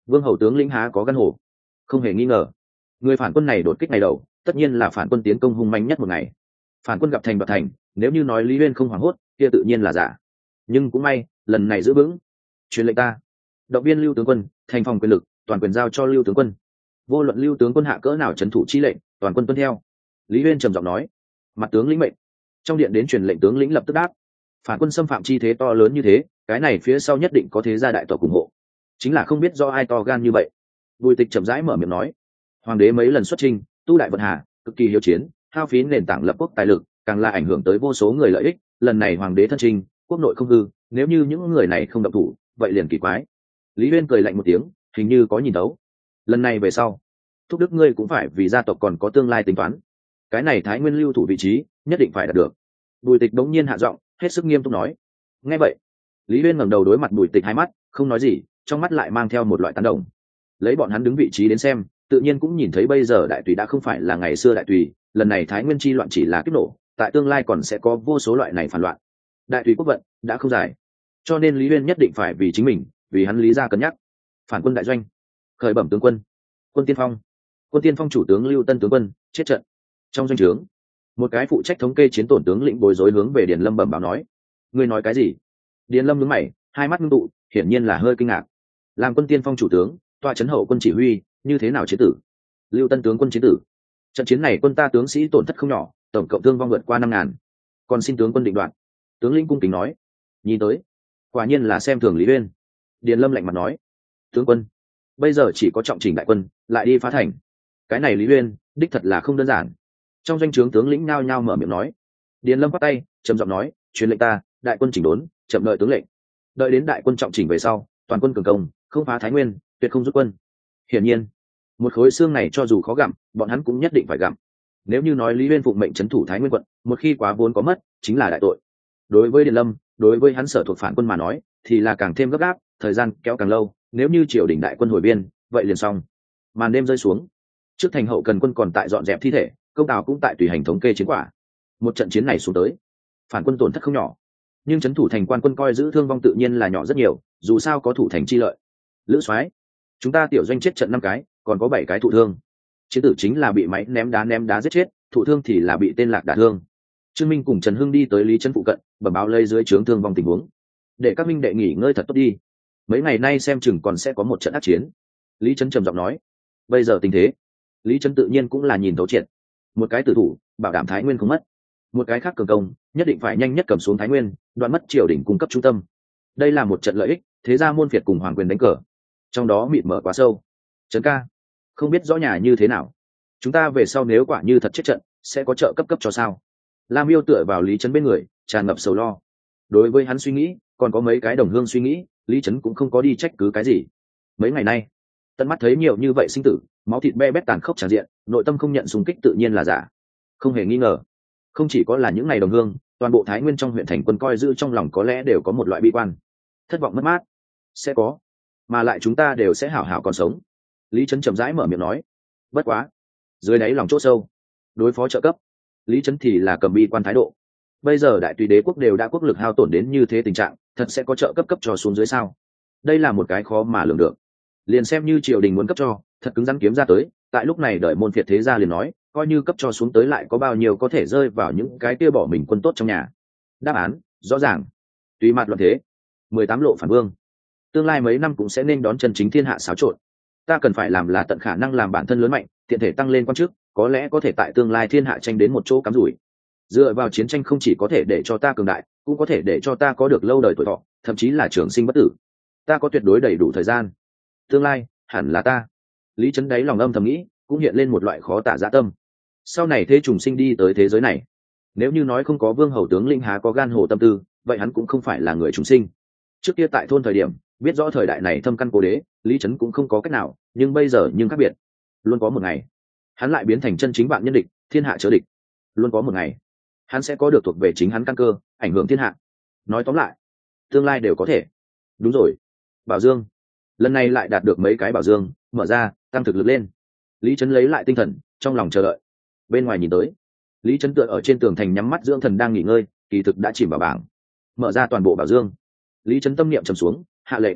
Vương hầu tướng lĩnh há có gan hổ? Không hề nghi ngờ, người phản quân này đột kích ngày đầu tất nhiên là phản quân tiến công hung manh nhất một ngày. Phản quân gặp thành đoạt thành, nếu như nói Lý Uyên không hoảng hốt kia tự nhiên là giả, nhưng cũng may lần này giữ vững. Truyền lệnh ta động viên Lưu tướng quân, thành phòng quyền lực toàn quyền giao cho Lưu tướng quân, vô luận Lưu tướng quân hạ cỡ nào trấn thủ chi lệnh toàn quân tuân theo. Lý Uyên trầm giọng nói. Mặt tướng lĩnh mệnh. Trong điện đến truyền lệnh tướng lĩnh lập tức đáp. Phản quân xâm phạm chi thế to lớn như thế, cái này phía sau nhất định có thế gia đại tộc ủng hộ, chính là không biết do ai to gan như vậy. Bùi Tịch chậm rãi mở miệng nói. Hoàng đế mấy lần xuất chinh tu đại vận hà, cực kỳ hiếu chiến, hao phí nền tảng lập quốc tài lực, càng là ảnh hưởng tới vô số người lợi ích. Lần này hoàng đế thân chinh, quốc nội không hư, nếu như những người này không động thủ vậy liền kỳ quái. Lý Uyên cười lạnh một tiếng, hình như có nhìn đấu. Lần này về sau thúc đức ngươi cũng phải vì gia tộc còn có tương lai tính toán, cái này Thái Nguyên lưu thủ vị trí nhất định phải đạt được. Bùi Tịch đống nhiên hạ giọng hết sức nghiêm túc nói. Nghe vậy Lý Uyên ngẩng đầu đối mặt Bùi Tịch hai mắt không nói gì, trong mắt lại mang theo một loại tán đồng. Lấy bọn hắn đứng vị trí đến xem, tự nhiên cũng nhìn thấy bây giờ đại tùy đã không phải là ngày xưa đại tùy, lần này Thái Nguyên chi loạn chỉ là kiếp nổ, tại tương lai còn sẽ có vô số loại này phản loạn. Đại tùy quốc vận đã không dài, cho nên Lý Uyên nhất định phải vì chính mình, vì hắn Lý gia cân nhắc. Phản quân đại doanh khởi bẩm tướng quân. Quân tiên phong chủ tướng Lưu Tân tướng quân chết trận. Trong doanh trướng, một cái phụ trách thống kê chiến tổn tướng lĩnh bối rối hướng về Điền Lâm bẩm báo nói. Ngươi nói cái gì? Điền Lâm nhướng mày, hai mắt ngưng tụ, hiển nhiên là hơi kinh ngạc. Làm quân tiên phong chủ tướng, tọa trấn hậu quân chỉ huy, như thế nào chiến tử? Lưu Tân tướng quân chiến tử. Trận chiến này quân ta tướng sĩ tổn thất không nhỏ, tổng cộng thương vong vượt qua 5.000. Còn xin tướng quân định đoạt. Tướng lĩnh cung kính nói. Nhìn tới, quả nhiên là xem thường Lý Uyên. Điền Lâm lạnh mặt nói. Tướng quân, bây giờ chỉ có trọng chỉnh đại quân lại đi phá thành, cái này Lý Uyên đích thật là không đơn giản. Trong doanh trướng tướng lĩnh nhao nhao mở miệng nói. Điền Lâm bắt tay trầm giọng nói. Truyền lệnh ta, đại quân chỉnh đốn, chậm đợi tướng lệnh. Đợi đến đại quân trọng chỉnh về sau, toàn quân cường công, không phá Thái Nguyên, tuyệt không rút quân. Hiển nhiên, một khối xương này cho dù khó gặm, bọn hắn cũng nhất định phải gặm. Nếu như nói Lý Uyên phụng mệnh trấn thủ Thái Nguyên quận, một khi quá vốn có mất chính là đại tội. Đối với Điền Lâm, đối với hắn sở thuộc phản quân mà nói thì là càng thêm gấp gáp, thời gian kéo càng lâu, nếu như triều đình đại quân hồi biên vậy liền xong. Màn đêm rơi xuống, trước thành hậu cần quân còn tại dọn dẹp thi thể, công tào cũng tại tùy hành thống kê chiến quả. Một trận chiến này xuống tới, phản quân tổn thất không nhỏ, nhưng trấn thủ thành quan quân coi giữ thương vong tự nhiên là nhỏ rất nhiều, dù sao có thủ thành chi lợi. Lữ soái, chúng ta tiểu doanh chết trận 5 cái, còn có 7 cái thụ thương. Chiến tử chính là bị máy ném đá giết chết, thụ thương thì là bị tên lạc đả thương. Trương Minh cùng Trần Hưng đi tới Lý Trấn phụ cận, bẩm báo lây dưới trướng thương vong tình huống. Để các minh đệ nghỉ ngơi thật tốt đi, mấy ngày nay xem chừng còn sẽ có một trận ác chiến. Lý Trấn trầm giọng nói. Bây giờ tình thế, Lý Trấn tự nhiên cũng là nhìn thấu triệt. Một cái tử thủ bảo đảm Thái Nguyên không mất, một cái khác cường công nhất định phải nhanh nhất cầm xuống Thái Nguyên, đoạn mất triều đình cung cấp trung tâm. Đây là một trận lợi ích, thế ra môn phiệt cùng hoàng quyền đánh cờ, trong đó mịt mở quá sâu. Trấn ca, không biết rõ nhà như thế nào, chúng ta về sau nếu quả như thật chết trận sẽ có trợ cấp cho sao? Lam Yêu tựa vào Lý Trấn bên người, tràn ngập sầu lo. Đối với hắn suy nghĩ, còn có mấy cái đồng hương suy nghĩ, Lý Trấn cũng không có đi trách cứ cái gì. Mấy ngày nay tận mắt thấy nhiều như vậy sinh tử, máu thịt be bét tàn khốc tràn diện, nội tâm không nhận xung kích tự nhiên là giả. Không hề nghi ngờ, không chỉ có là những ngày đồng hương, toàn bộ Thái Nguyên trong huyện thành quân coi giữ trong lòng có lẽ đều có một loại bi quan, thất vọng mất mát. Sẽ có, mà lại chúng ta đều sẽ hảo hảo còn sống. Lý Trấn chậm rãi mở miệng nói. Bất quá, dưới đáy lòng chỗ sâu, đối phó trợ cấp, Lý Trấn thì là cầm bi quan thái độ. Bây giờ đại tùy đế quốc đều đã quốc lực hao tổn đến như thế tình trạng, thật sẽ có trợ cấp cho xuống dưới sao? Đây là một cái khó mà lường được. Liền xem như triều đình muốn cấp cho, thật cứng rắn kiếm ra tới, tại lúc này đợi môn phiệt thế gia liền nói, coi như cấp cho xuống tới lại có bao nhiêu có thể rơi vào những cái kia bỏ mình quân tốt trong nhà. Đáp án rõ ràng, tùy mặt loạn thế, 18 lộ phản vương, tương lai mấy năm cũng sẽ nên đón chân chính thiên hạ xáo trộn. Ta cần phải làm là tận khả năng làm bản thân lớn mạnh, tiện thể tăng lên quan chức, có lẽ có thể tại tương lai thiên hạ tranh đến một chỗ cắm rủi. Dựa vào chiến tranh không chỉ có thể để cho ta cường đại, cũng có thể để cho ta có được lâu đời tuổi thọ, thậm chí là trường sinh bất tử. Ta có tuyệt đối đầy đủ thời gian, tương lai hẳn là ta. Lý Trấn đáy lòng âm thầm nghĩ, cũng hiện lên một loại khó tả dã tâm. Sau này thế trùng sinh đi tới thế giới này, nếu như nói không có vương hầu tướng linh há có gan hồ tâm tư, vậy hắn cũng không phải là người trùng sinh. Trước kia tại thôn thời điểm biết rõ thời đại này thâm căn cố đế, Lý Trấn cũng không có cách nào, nhưng bây giờ nhưng khác biệt. Luôn có một ngày hắn lại biến thành chân chính vạn nhân địch, thiên hạ chớ địch. Luôn có một ngày hắn sẽ có được thuộc về chính hắn căn cơ, ảnh hưởng thiên hạ. Nói tóm lại, tương lai đều có thể. Đúng rồi, bảo dương lần này lại đạt được mấy cái bảo dương, mở ra tăng thực lực lên. Lý Trấn lấy lại tinh thần, trong lòng chờ đợi. Bên ngoài nhìn tới, Lý Trấn tựa ở trên tường thành nhắm mắt dưỡng thần đang nghỉ ngơi, kỳ thực đã chìm vào bảng. Mở ra toàn bộ bảo dương, Lý Trấn tâm niệm trầm xuống, hạ lệnh.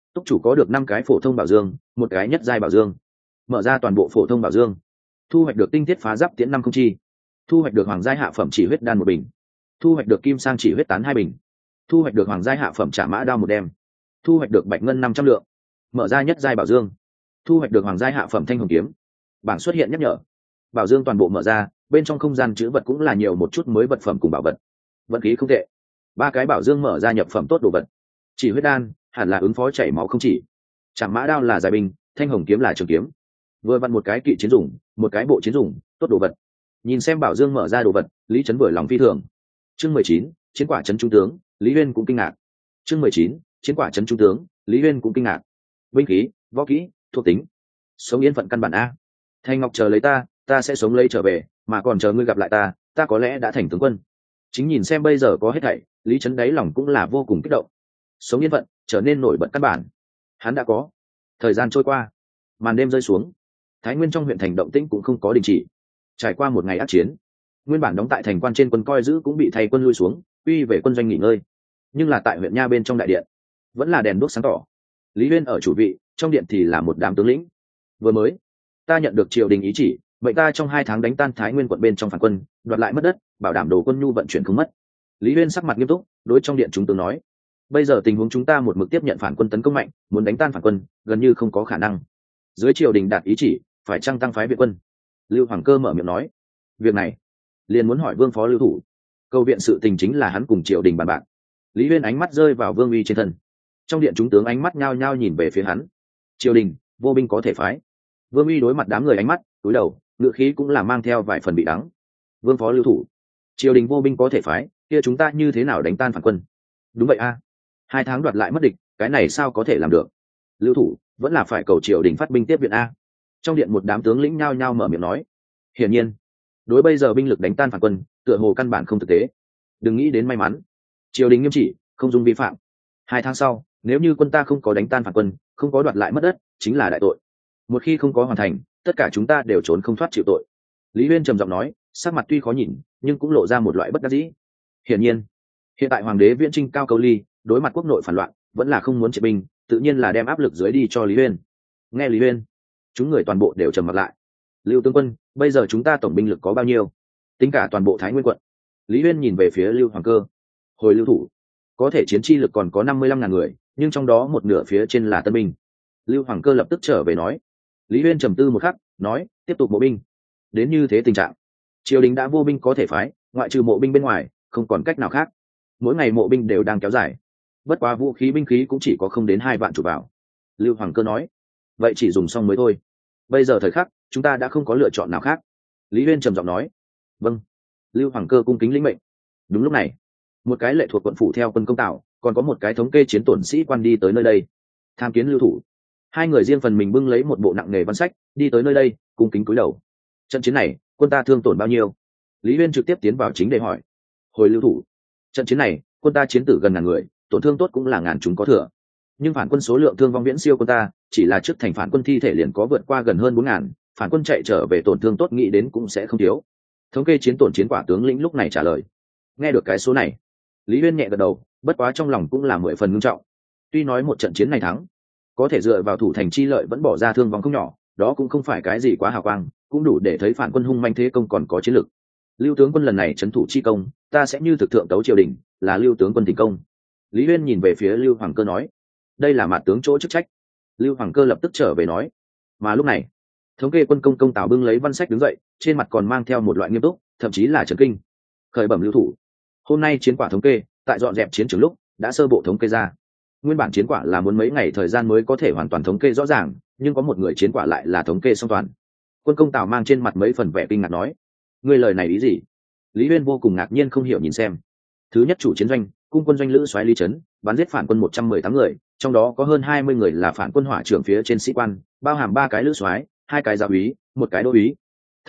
Túc chủ có được 5 cái phổ thông bảo dương, một cái nhất giai bảo dương. Mở ra toàn bộ phổ thông bảo dương, thu hoạch được tinh thiết phá giáp tiễn 5 không chi, thu hoạch được hoàng giai hạ phẩm chỉ huyết đan 1 bình, thu hoạch được kim sang chỉ huyết tán 2 bình, thu hoạch được hoàng giai hạ phẩm trả mã đao 1 đem, thu hoạch được bạch ngân 500 lượng. Mở ra nhất giai bảo dương, thu hoạch được hoàng giai hạ phẩm thanh hồng kiếm. Bảng xuất hiện nhắc nhở. Bảo dương toàn bộ mở ra, bên trong không gian chứa vật cũng là nhiều một chút mới vật phẩm cùng bảo vật. Vận khí không tệ. 3 cái bảo dương mở ra nhập phẩm tốt đồ vật. Chỉ huyết đan hẳn là ứng phó chảy máu không chỉ. Trảm mã đao là giải binh, thanh hồng kiếm là trường kiếm. Vừa vặn một cái kỵ chiến dùng, một cái bộ chiến dùng, tốt đồ vật. Nhìn xem bảo dương mở ra đồ vật, Lý Chấn vừa lòng phi thường. Chương 19, chiến quả trấn trung tướng, Lý Uyên cũng kinh ngạc. Chương 19, chiến quả trấn trung tướng, Lý Uyên cũng kinh ngạc. Binh khí, võ kỹ, thuộc tính, sống yên phận căn bản a. Thanh Ngọc chờ lấy ta sẽ sống lấy trở về, mà còn chờ ngươi gặp lại ta có lẽ đã thành tướng quân. Chính nhìn xem bây giờ có hết thảy, Lý Chấn đáy lòng cũng là vô cùng kích động. Sống yên phận trở nên nổi bật căn bản, hắn đã có. Thời gian trôi qua, màn đêm rơi xuống, Thái Nguyên trong huyện thành động tĩnh cũng không có đình chỉ. Trải qua một ngày ác chiến, nguyên bản đóng tại thành quan trên quân coi giữ cũng bị thay quân lui xuống, quy về quân doanh nghỉ ngơi. Nhưng là tại huyện nha bên trong đại điện, vẫn là đèn đuốc sáng tỏ. Lý Uyên ở chủ vị, trong điện thì là một đám tướng lĩnh. Vừa mới, ta nhận được triều đình ý chỉ, vậy ta trong 2 tháng đánh tan Thái Nguyên quận bên trong phản quân, đoạt lại mất đất, bảo đảm đồ quân nhu vận chuyển không mất. Lý Uyên sắc mặt nghiêm túc, đối trong điện chúng tướng nói: bây giờ tình huống chúng ta một mực tiếp nhận phản quân tấn công mạnh, muốn đánh tan phản quân gần như không có khả năng. Dưới triều đình đạt ý chỉ, phải chăng tăng phái viện quân? Lưu Hoàng Cơ mở miệng nói: việc này liền muốn hỏi Vương Phó Lưu Thủ. Câu viện sự tình chính là hắn cùng triều đình bàn bạc. Lý Uyên ánh mắt rơi vào Vương Uy trên thân. Trong điện chúng tướng ánh mắt nhao nhao nhìn về phía hắn. Triều đình vô binh có thể phái. Vương Uy đối mặt đám người ánh mắt cúi đầu, ngữ khí cũng là mang theo vài phần bị đắng. Vương Phó Lưu Thủ, triều đình vô binh có thể phái, kia chúng ta như thế nào đánh tan phản quân? Đúng vậy a, 2 tháng đoạt lại mất địch, cái này sao có thể làm được? Lưu Thủ vẫn là phải cầu triều đình phát binh tiếp viện a. Trong điện một đám tướng lĩnh nhao nhao mở miệng nói. Hiển nhiên, đối bây giờ binh lực đánh tan phản quân, tựa hồ căn bản không thực tế. Đừng nghĩ đến may mắn, triều đình nghiêm chỉ, không dung vi phạm. 2 tháng sau, nếu như quân ta không có đánh tan phản quân, không có đoạt lại mất đất, chính là đại tội. Một khi không có hoàn thành, tất cả chúng ta đều trốn không thoát chịu tội. Lý Uyên trầm giọng nói, sắc mặt tuy khó nhìn, nhưng cũng lộ ra một loại bất đắc dĩ. Hiển nhiên, hiện tại hoàng đế Viễn Trinh Cao Câu Ly đối mặt quốc nội phản loạn, vẫn là không muốn triệt binh, tự nhiên là đem áp lực dưới đi cho Lý Uyên. Nghe Lý Uyên, chúng người toàn bộ đều trầm mặt lại. Lưu tướng quân, bây giờ chúng ta tổng binh lực có bao nhiêu? Tính cả toàn bộ Thái Nguyên quận. Lý Uyên nhìn về phía Lưu Hoàng Cơ. Hồi Lưu Thủ, có thể chiến chi lực còn có 55.000 người, nhưng trong đó một nửa phía trên là tân binh. Lưu Hoàng Cơ lập tức trở về nói. Lý Uyên trầm tư một khắc, nói, tiếp tục mộ binh. Đến như thế tình trạng, triều đình đã vô binh có thể phái, ngoại trừ mộ binh bên ngoài, không còn cách nào khác. Mỗi ngày mộ binh đều đang kéo dài, bất quá vũ khí binh khí cũng chỉ có không đến 2 vạn chủ vào. Lưu Hoàng Cơ nói, vậy chỉ dùng xong mới thôi. Bây giờ thời khắc, chúng ta đã không có lựa chọn nào khác. Lý Uyên trầm giọng nói. Vâng. Lưu Hoàng Cơ cung kính lĩnh mệnh. Đúng lúc này, một cái lệ thuộc quận phủ theo quân công tạo, còn có một cái thống kê chiến tổn sĩ quan đi tới nơi đây, tham kiến Lưu Thủ. 2 người riêng phần mình bưng lấy một bộ nặng nề văn sách, đi tới nơi đây, cung kính cúi đầu. Trận chiến này, quân ta thương tổn bao nhiêu? Lý Uyên trực tiếp tiến vào chính để hỏi. Hồi Lưu Thủ, trận chiến này, quân ta chiến tử gần 1000 người, tổn thương tốt cũng là 1000 chúng có thừa. Nhưng phản quân số lượng thương vong viễn siêu quân ta, chỉ là trước thành phản quân thi thể liền có vượt qua gần hơn 4000, phản quân chạy trở về tổn thương tốt nghĩ đến cũng sẽ không thiếu. Thống kê chiến tổn chiến quả tướng lĩnh lúc này trả lời. Nghe được cái số này, Lý Uyên nhẹ gật đầu, bất quá trong lòng cũng là 10 phần nghiêm trọng. Tuy nói một trận chiến này thắng, có thể dựa vào thủ thành chi lợi vẫn bỏ ra thương vong không nhỏ, đó cũng không phải cái gì quá hào quang, cũng đủ để thấy phản quân hung manh thế công còn có chiến lực. Lưu tướng quân lần này trấn thủ chi công, ta sẽ như thực thượng tấu triều đình, là Lưu tướng quân thành công. Lý Uyên nhìn về phía Lưu Hoàng Cơ nói, đây là mặt tướng chỗ chức trách. Lưu Hoàng Cơ lập tức trở về nói. Mà lúc này, thống kê quân công Tào bưng lấy văn sách đứng dậy, trên mặt còn mang theo một loại nghiêm túc, thậm chí là chấn kinh. Khởi bẩm Lưu Thủ, hôm nay chiến quả thống kê, tại dọn dẹp chiến trường lúc đã sơ bộ thống kê ra. Nguyên bản chiến quả là muốn mấy ngày thời gian mới có thể hoàn toàn thống kê rõ ràng, nhưng có một người chiến quả lại là thống kê xong toàn. Quân công Tào mang trên mặt mấy phần vẻ kinh ngạc nói, ngươi lời này ý gì? Lý Uyên vô cùng ngạc nhiên không hiểu nhìn xem. Thứ nhất chủ chiến doanh, cung quân doanh lữ soái Lý Trấn, bắn giết phản quân 118 người, trong đó có hơn 20 người là phản quân hỏa trưởng phía trên sĩ quan, bao hàm 3 cái lữ soái, 2 cái giáo úy, 1 cái đô úy.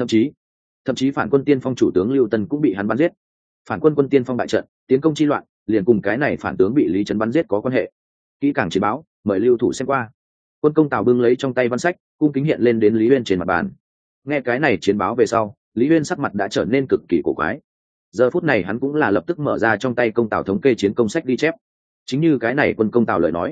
Thậm chí phản quân tiên phong chủ tướng Lưu Tân cũng bị hắn bắn giết. Phản quân quân tiên phong bại trận, tiến công chi loạn, liền cùng cái này phản tướng bị Lý Trấn bắn giết có quan hệ. Kỹ càng chiến báo, mời Lưu Thủ xem qua. Quân công Tào bưng lấy trong tay văn sách, cung kính hiện lên đến Lý Uyên trên mặt bàn. Nghe cái này chiến báo về sau, Lý Uyên sắc mặt đã trở nên cực kỳ cổ quái. Giờ phút này hắn cũng là lập tức mở ra trong tay công Tào thống kê chiến công sách ghi chép. Chính như cái này quân công Tào lời nói,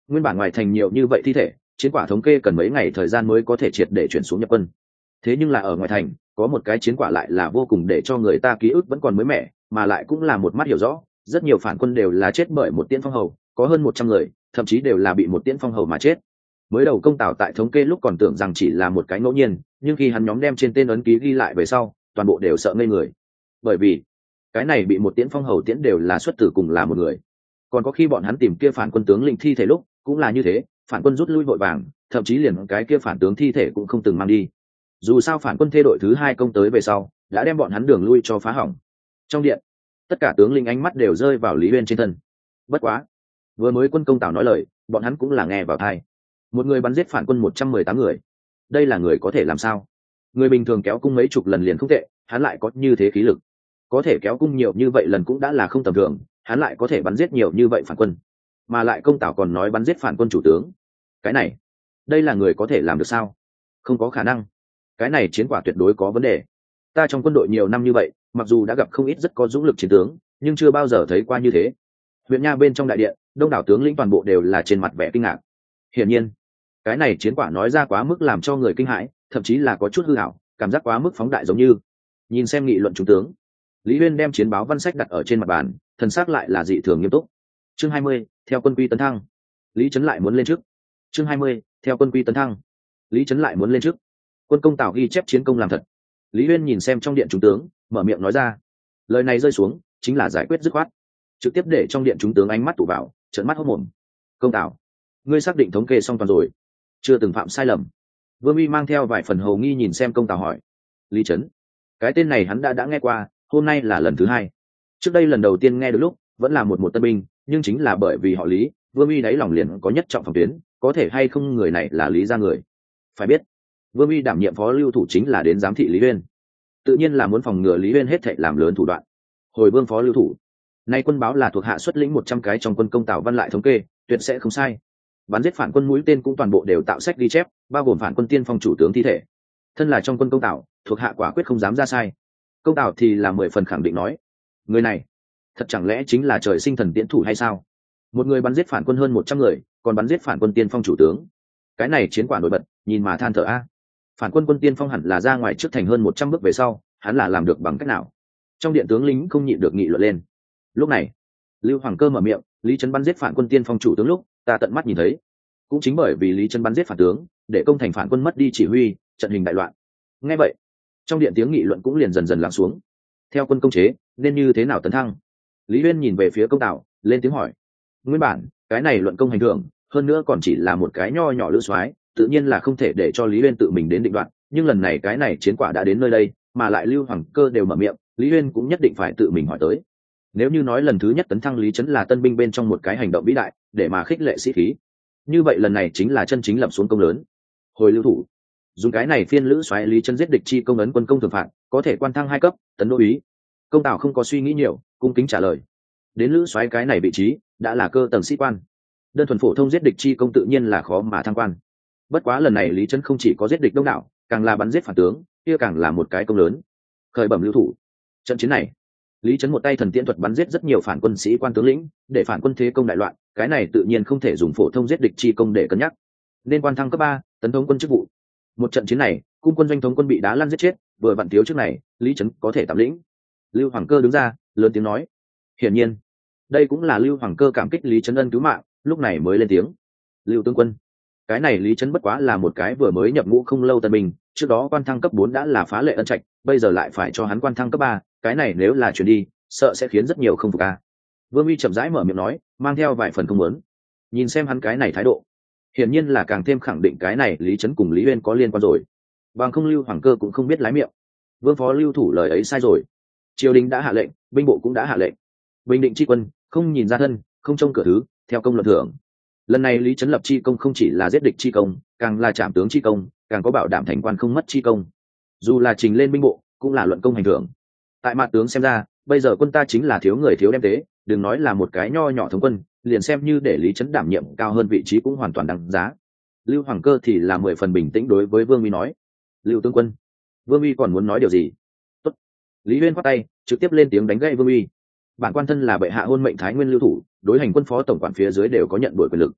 nguyên bản ngoài thành nhiều như vậy thi thể, chiến quả thống kê cần mấy ngày thời gian mới có thể triệt để chuyển xuống nhập quân. Thế nhưng là ở ngoài thành có một cái chiến quả lại là vô cùng để cho người ta ký ức vẫn còn mới mẻ, mà lại cũng là một mắt hiểu rõ, rất nhiều phản quân đều là chết bởi một tiễn phong hầu, có hơn 100 người thậm chí đều là bị một tiễn phong hầu mà chết. Mới đầu Công Tào tại thống kê lúc còn tưởng rằng chỉ là một cái ngẫu nhiên, nhưng khi hắn nhóm đem trên tên ấn ký ghi lại về sau, toàn bộ đều sợ ngây người. Bởi vì cái này bị một tiễn phong hầu tiễn đều là xuất tử cùng là một người. Còn có khi bọn hắn tìm kia phản quân tướng lĩnh thi thể lúc cũng là như thế, phản quân rút lui vội vàng, thậm chí liền cái kia phản tướng thi thể cũng không từng mang đi. Dù sao phản quân thê đội thứ 2 công tới về sau đã đem bọn hắn đường lui cho phá hỏng. Trong điện, tất cả tướng lĩnh ánh mắt đều rơi vào Lý Uyên trên thân. Bất quá, vừa mới quân Công Tào nói lời, bọn hắn cũng là nghe vào tai. Một người bắn giết phản quân 118 người, đây là người có thể làm sao? Người bình thường kéo cung mấy chục lần liền không tệ, hắn lại có như thế khí lực, có thể kéo cung nhiều như vậy lần cũng đã là không tầm thường, hắn lại có thể bắn giết nhiều như vậy phản quân, mà lại Công Tào còn nói bắn giết phản quân chủ tướng. Cái này, đây là người có thể làm được sao? Không có khả năng. Cái này chiến quả tuyệt đối có vấn đề. Ta trong quân đội nhiều năm như vậy, mặc dù đã gặp không ít rất có dũng lực chiến tướng, nhưng chưa bao giờ thấy qua như thế. Huyện Nha bên trong đại điện, đông đảo tướng lĩnh toàn bộ đều là trên mặt vẻ kinh ngạc. Hiển nhiên, cái này chiến quả nói ra quá mức làm cho người kinh hãi, thậm chí là có chút hư ảo, cảm giác quá mức phóng đại giống như. Nhìn xem nghị luận trung tướng, Lý Uyên đem chiến báo văn sách đặt ở trên mặt bàn, thần sắc lại là dị thường nghiêm túc. Chương 20, theo quân quy tấn thăng. Lý Trấn lại muốn lên trước. Chương 20, theo quân quy tấn thăng. Lý Trấn lại muốn lên trước. Quân Công Tào ghi chép chiến công làm thật. Lý Uyên nhìn xem trong điện trung tướng, mở miệng nói ra. Lời này rơi xuống, chính là giải quyết dứt khoát, trực tiếp để trong điện trung tướng ánh mắt tụ vào, trợn mắt hốt mồm. Công Tào, ngươi xác định thống kê xong toàn rồi, chưa từng phạm sai lầm? Vương Uy mang theo vài phần hầu nghi nhìn xem Công Tào hỏi. Lý Trấn, cái tên này hắn đã nghe qua, hôm nay là lần thứ 2. Trước đây lần đầu tiên nghe được lúc vẫn là một tân binh, nhưng chính là bởi vì họ Lý, Vương Uy đáy lòng liền có nhất trọng phòng tuyến, có thể hay không người này là Lý gia người. Phải biết, Vương Uy đảm nhiệm phó lưu thủ chính là đến giám thị Lý Uyên, tự nhiên là muốn phòng ngừa Lý Uyên hết thảy làm lớn thủ đoạn. Hồi Vương phó lưu thủ, nay quân báo là thuộc hạ xuất lĩnh 100 cái trong quân Công Tào văn lại thống kê, tuyệt sẽ không sai. Bắn giết phản quân mũi tên cũng toàn bộ đều tạo sách ghi chép, bao gồm phản quân tiên phong chủ tướng thi thể. Thân là trong quân Công Tào, thuộc hạ quả quyết không dám ra sai. Công Tào thì là 10 phần khẳng định nói, người này thật chẳng lẽ chính là trời sinh thần tiễn thủ hay sao? Một người bắn giết phản quân hơn 100 người, còn bắn giết phản quân tiên phong chủ tướng, cái này chiến quả nổi bật, nhìn mà than thở a. Phản quân quân tiên phong hẳn là ra ngoài trước thành hơn 100 bước về sau, hắn là làm được bằng cách nào? Trong điện tướng lính không nhịn được nghị luận lên. Lúc này, Lưu Hoàng Cơ mở miệng, Lý Trấn bắn giết phản quân tiên phong chủ tướng lúc, ta tận mắt nhìn thấy. Cũng chính bởi vì Lý Trấn bắn giết phản tướng, để công thành phản quân mất đi chỉ huy, trận hình đại loạn. Nghe vậy, trong điện tiếng nghị luận cũng liền dần dần lắng xuống. Theo quân công chế, nên như thế nào tấn thăng? Lý Uyên nhìn về phía Công Tào, lên tiếng hỏi. Nguyên bản, cái này luận công hành thưởng, hơn nữa còn chỉ là một cái nho nhỏ lữ soái, tự nhiên là không thể để cho Lý Uyên tự mình đến định đoạt, nhưng lần này cái này chiến quả đã đến nơi đây, mà lại Lưu Hoàng Cơ đều mở miệng, Lý Uyên cũng nhất định phải tự mình hỏi tới. Nếu như nói lần thứ nhất tấn thăng Lý Trấn là tân binh bên trong một cái hành động vĩ đại, để mà khích lệ sĩ khí, như vậy lần này chính là chân chính lập xuống công lớn. Hồi lưu thủ, dùng cái này phiên lữ soái Lý Trấn giết địch chi công ấn quân công thường phạt, có thể quan thăng 2 cấp, tấn đô úy. Công Tào không có suy nghĩ nhiều, cung kính trả lời. Đến lữ soái cái này vị trí, đã là cơ tầng sĩ quan. Đơn thuần phổ thông giết địch chi công tự nhiên là khó mà thăng quan. Bất quá lần này Lý Trấn không chỉ có giết địch đông đảo, càng là bắn giết phản tướng, kia càng là một cái công lớn. Khởi bẩm lưu thủ, trận chiến này, Lý Trấn một tay thần tiễn thuật bắn giết rất nhiều phản quân sĩ quan tướng lĩnh, để phản quân thế công đại loạn, cái này tự nhiên không thể dùng phổ thông giết địch chi công để cân nhắc. Nên quan thăng cấp 3, tấn thống quân chức vụ. Một trận chiến này, cung quân doanh thống quân bị đá lăn giết chết, vừa vặn thiếu trước này, Lý Trấn có thể tạm lĩnh. Lưu Hoàng Cơ đứng ra, lớn tiếng nói. Hiển nhiên, đây cũng là Lưu Hoàng Cơ cảm kích Lý Trấn ân cứu mạng, lúc này mới lên tiếng. Lưu tướng quân, cái này Lý Trấn bất quá là một cái vừa mới nhập ngũ không lâu tân binh, trước đó quan thăng cấp 4 đã là phá lệ ân trạch, bây giờ lại phải cho hắn quan thăng cấp 3, cái này nếu là chuyển đi, sợ sẽ khiến rất nhiều không phục a. Vương Uy chậm rãi mở miệng nói, mang theo vài phần không muốn. Nhìn xem hắn cái này thái độ, hiển nhiên là càng thêm khẳng định cái này Lý Trấn cùng Lý Uyên có liên quan rồi. Bằng không Lưu Hoàng Cơ cũng không biết lái miệng. Vương phó lưu thủ lời ấy sai rồi. Triều đình đã hạ lệnh, binh bộ cũng đã hạ lệnh. Bình định tri quân, không nhìn ra thân, không trông cửa thứ, theo công luận thưởng. Lần này Lý Trấn lập chi công không chỉ là giết địch chi công, càng là trảm tướng chi công, càng có bảo đảm thành quan không mất chi công. Dù là trình lên binh bộ, cũng là luận công hành thưởng. Tại mặt tướng xem ra, bây giờ quân ta chính là thiếu người thiếu đem tế, đừng nói là một cái nho nhỏ thống quân, liền xem như để Lý Trấn đảm nhiệm cao hơn vị trí cũng hoàn toàn đáng giá. Lưu Hoàng Cơ thì là 10 phần bình tĩnh đối với Vương Uy nói. Lưu tướng quân, Vương Uy còn muốn nói điều gì? Tốt. Lý Uyên khoát tay, trực tiếp lên tiếng đánh gãy Vương Uy. Bản quan thân là bệ hạ hôn mệnh thái nguyên lưu thủ, đối hành quân phó tổng quản phía dưới đều có nhận đổi quyền lực.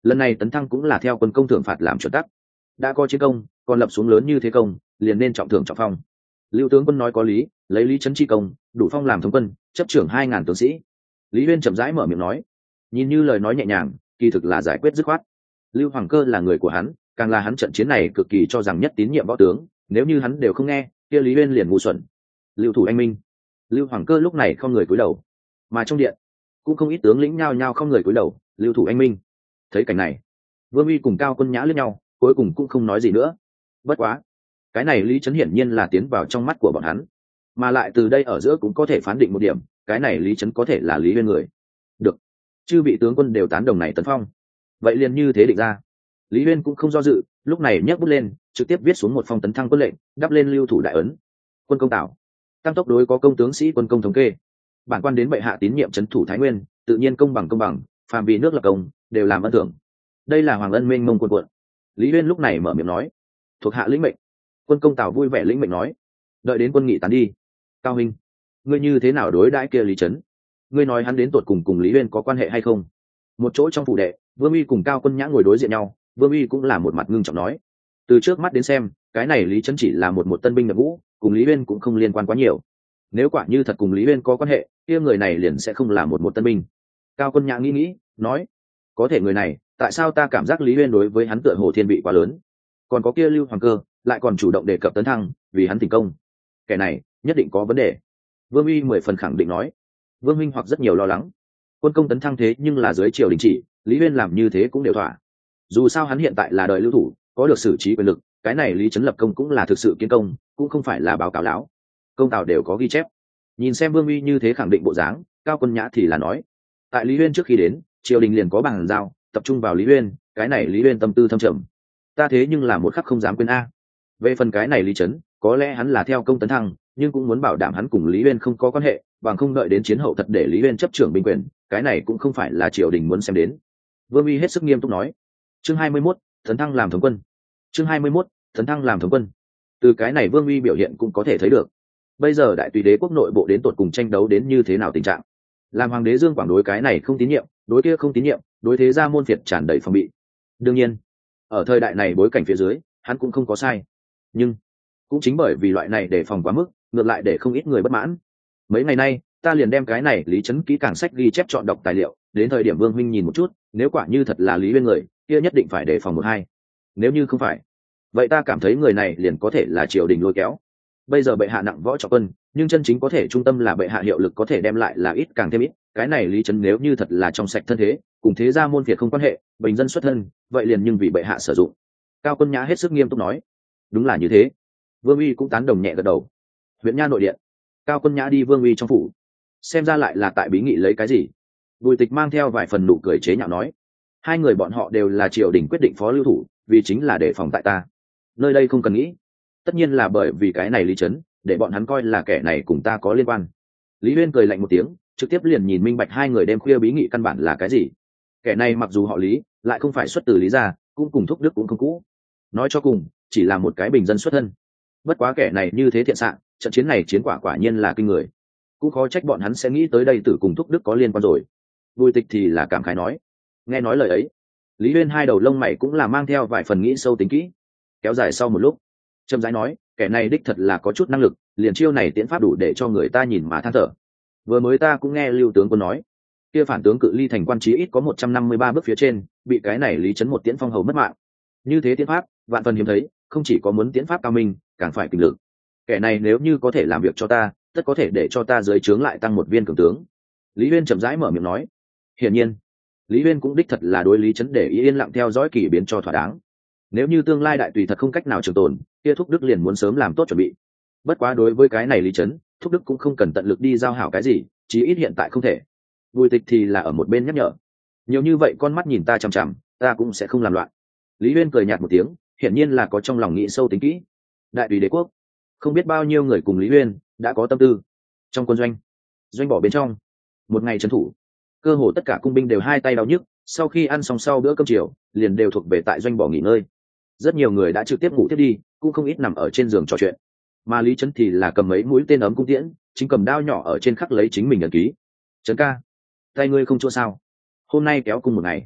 lần này tấn thăng cũng là theo quân công thưởng phạt làm chuẩn tắc, đã có chiến công còn lập xuống lớn như thế công liền nên trọng thưởng trọng phong. Lưu tướng quân nói có lý, lấy lý trấn chi công đủ phong làm thống quân, chấp trưởng 2.000 tướng sĩ. Lý Uyên chậm rãi mở miệng nói, nhìn như lời nói nhẹ nhàng, kỳ thực là giải quyết dứt khoát. Lưu Hoàng Cơ là người của hắn, càng là hắn trận chiến này cực kỳ cho rằng nhất tín nhiệm võ tướng, nếu như hắn đều không nghe kia Lý Uyên liền ngu xuẩn. Lưu thủ anh minh. Lưu Hoàng Cơ lúc này không người cúi đầu, mà trong điện cũng không ít tướng lĩnh nhao nhao không người cúi đầu. Lưu thủ anh minh. Thấy cảnh này, Vương Uy cùng Cao Quân Nhã liếc nhau, cuối cùng cũng không nói gì nữa. Bất quá cái này Lý Trấn hiển nhiên là tiến vào trong mắt của bọn hắn, mà lại từ đây ở giữa cũng có thể phán định một điểm, cái này Lý Trấn có thể là Lý Uyên người. Được, chư vị tướng quân đều tán đồng này tấn phong, vậy liền như thế định ra. Lý Uyên cũng không do dự, lúc này nhấc bút lên trực tiếp viết xuống một phong tấn thăng quân lệnh, đắp lên lưu thủ đại ấn. Quân công Tào, tăng tốc đối có công tướng sĩ quân công thống kê, bản quan đến bệ hạ tín nhiệm trấn thủ Thái Nguyên, tự nhiên công bằng, phàm vì nước lập công đều làm ân thưởng. Đây là hoàng ân mênh mông quân quận. Lý Uyên lúc này mở miệng nói, thuộc hạ lĩnh mệnh. Quân công Tào vui vẻ lĩnh mệnh nói, đợi đến quân nghị tán đi. Cao huynh, ngươi như thế nào đối đãi kia Lý Trấn? Ngươi nói hắn đến tột cùng Lý Uyên có quan hệ hay không? Một chỗ trong phủ đệ, Vương Uy cùng Cao Quân Nhã ngồi đối diện nhau. Vương Uy cũng là một mặt ngưng trọng nói, từ trước mắt đến xem, cái này Lý Trấn chỉ là một tân binh nhập ngũ, cùng Lý Uyên cũng không liên quan quá nhiều. Nếu quả như thật cùng Lý Uyên có quan hệ, kia người này liền sẽ không là một tân binh. Cao Quân Nhã nghĩ nói, có thể người này, tại sao ta cảm giác Lý Uyên đối với hắn tựa hồ thiên vị quá lớn? Còn có kia Lưu Hoàng Cơ lại còn chủ động đề cập tấn thăng, vì hắn thành công, kẻ này nhất định có vấn đề. Vương Uy 10 phần khẳng định nói. Vương Minh hoặc rất nhiều lo lắng, quân công tấn thăng thế nhưng là dưới triều đình chỉ, Lý Uyên làm như thế cũng đều thỏa. Dù sao hắn hiện tại là đời lưu thủ, có được xử trí quyền lực, cái này Lý Trấn lập công cũng là thực sự kiến công, cũng không phải là báo cáo lão, công tào đều có ghi chép. Nhìn xem Vương Uy như thế khẳng định bộ dáng, Cao Quân Nhã thì là nói, tại Lý Uyên trước khi đến, triều đình liền có bàn giao tập trung vào Lý Uyên, cái này Lý Uyên tâm tư thâm trầm, ta thế nhưng là một khắc không dám quên a. Về phần cái này Lý Trấn, có lẽ hắn là theo công tấn thăng, nhưng cũng muốn bảo đảm hắn cùng Lý Uyên không có quan hệ, bằng không đợi đến chiến hậu thật để Lý Uyên chấp trưởng binh quyền, cái này cũng không phải là triều đình muốn xem đến. Vương Uy hết sức nghiêm túc nói. Chương 21, tấn thăng làm thống quân. Chương 21, tấn thăng làm thống quân. Từ cái này Vương Uy biểu hiện cũng có thể thấy được, bây giờ đại tùy đế quốc nội bộ đến tột cùng tranh đấu đến như thế nào tình trạng. Làm hoàng đế Dương Quảng đối cái này không tín nhiệm, đối kia không tín nhiệm, đối thế gia môn phiệt tràn đầy phòng bị. Đương nhiên, ở thời đại này bối cảnh phía dưới, hắn cũng không có sai. Nhưng cũng chính bởi vì loại này đề phòng quá mức, ngược lại để không ít người bất mãn. Mấy ngày nay ta liền đem cái này Lý Trấn kỹ càng sách ghi chép chọn đọc tài liệu, đến thời điểm Vương huynh nhìn một chút, nếu quả như thật là Lý Uyên người, kia nhất định phải đề phòng 1-2. Nếu như không phải, vậy ta cảm thấy người này liền có thể là triều đình lôi kéo. Bây giờ bệ hạ nặng võ trọng quân, nhưng chân chính có thể trung tâm là bệ hạ hiệu lực có thể đem lại là ít càng thêm ít. Cái này Lý Trấn nếu như thật là trong sạch thân thế, cùng thế gia môn phiệt không quan hệ, bình dân xuất thân, vậy liền nhưng vì bệ hạ sử dụng. Cao Quân Nhã hết sức nghiêm túc nói, đúng là như thế. Vương Uy cũng tán đồng nhẹ gật đầu. Huyện Nha nội điện, Cao Quân Nhã đi Vương Uy trong phủ, xem ra lại là tại bí nghị lấy cái gì. Bùi Tịch mang theo vài phần nụ cười chế nhạo nói, hai người bọn họ đều là triều đình quyết định phó lưu thủ, vì chính là để phòng tại ta, nơi đây không cần nghĩ. Tất nhiên là bởi vì cái này Lý Trấn, để bọn hắn coi là kẻ này cùng ta có liên quan. Lý Uyên cười lạnh một tiếng, trực tiếp liền nhìn minh bạch hai người đêm khuya bí nghị căn bản là cái gì. Kẻ này mặc dù họ Lý, lại không phải xuất từ Lý gia, cũng cùng thúc đức cũng không cũ. Nói cho cùng, chỉ là một cái bình dân xuất thân. Bất quá kẻ này như thế thiện xạ, trận chiến này chiến quả nhiên là kinh người, cũng khó trách bọn hắn sẽ nghĩ tới đây tử cùng thúc đức có liên quan rồi. Bùi Tịch thì là cảm khái nói. Nghe nói lời ấy, Lý Uyên hai đầu lông mày cũng là mang theo vài phần nghĩ sâu tính kỹ. Kéo dài sau một lúc, chậm rãi nói, kẻ này đích thật là có chút năng lực, liền chiêu này tiễn pháp đủ để cho người ta nhìn mà than thở. Vừa mới ta cũng nghe Lưu tướng quân nói, kia phản tướng cự ly thành quan chí ít có 153 bước phía trên, bị cái này Lý Trấn một tiễn phong hầu mất mạng. Như thế tiễn pháp, vạn phần hiếm thấy, không chỉ có muốn tiễn pháp cao minh, càng phải kinh lực. Kẻ này nếu như có thể làm việc cho ta, tất có thể để cho ta dưới trướng lại tăng một viên cường tướng. Lý Uyên chậm rãi mở miệng nói. Hiển nhiên, Lý Uyên cũng đích thật là đối Lý Trấn để ý yên lặng theo dõi kỳ biến cho thỏa đáng. Nếu như tương lai đại tùy thật không cách nào trường tồn, kia thúc đức liền muốn sớm làm tốt chuẩn bị. Bất quá đối với cái này Lý Trấn, thúc đức cũng không cần tận lực đi giao hảo cái gì, chí ít hiện tại không thể. Bùi Tịch thì là ở một bên nhắc nhở, nhiều như vậy con mắt nhìn ta chằm chằm, ta cũng sẽ không làm loạn. Lý Uyên cười nhạt một tiếng, hiển nhiên là có trong lòng nghĩ sâu tính kỹ. Đại tùy đế quốc, không biết bao nhiêu người cùng Lý Uyên đã có tâm tư. Trong quân doanh bỏ bên trong, một ngày trấn thủ, cơ hồ tất cả cung binh đều hai tay đau nhức, sau khi ăn xong sau bữa cơm chiều, liền đều thuộc về tại doanh bỏ nghỉ ngơi. Rất nhiều người đã trực tiếp ngủ tiếp đi, cũng không ít nằm ở trên giường trò chuyện. Mà Lý Trấn thì là cầm mấy mũi tên ấm cung tiễn, chính cầm đao nhỏ ở trên khắc lấy chính mình ấn ký. Trấn ca, tay ngươi không chua sao? Hôm nay kéo cung một ngày,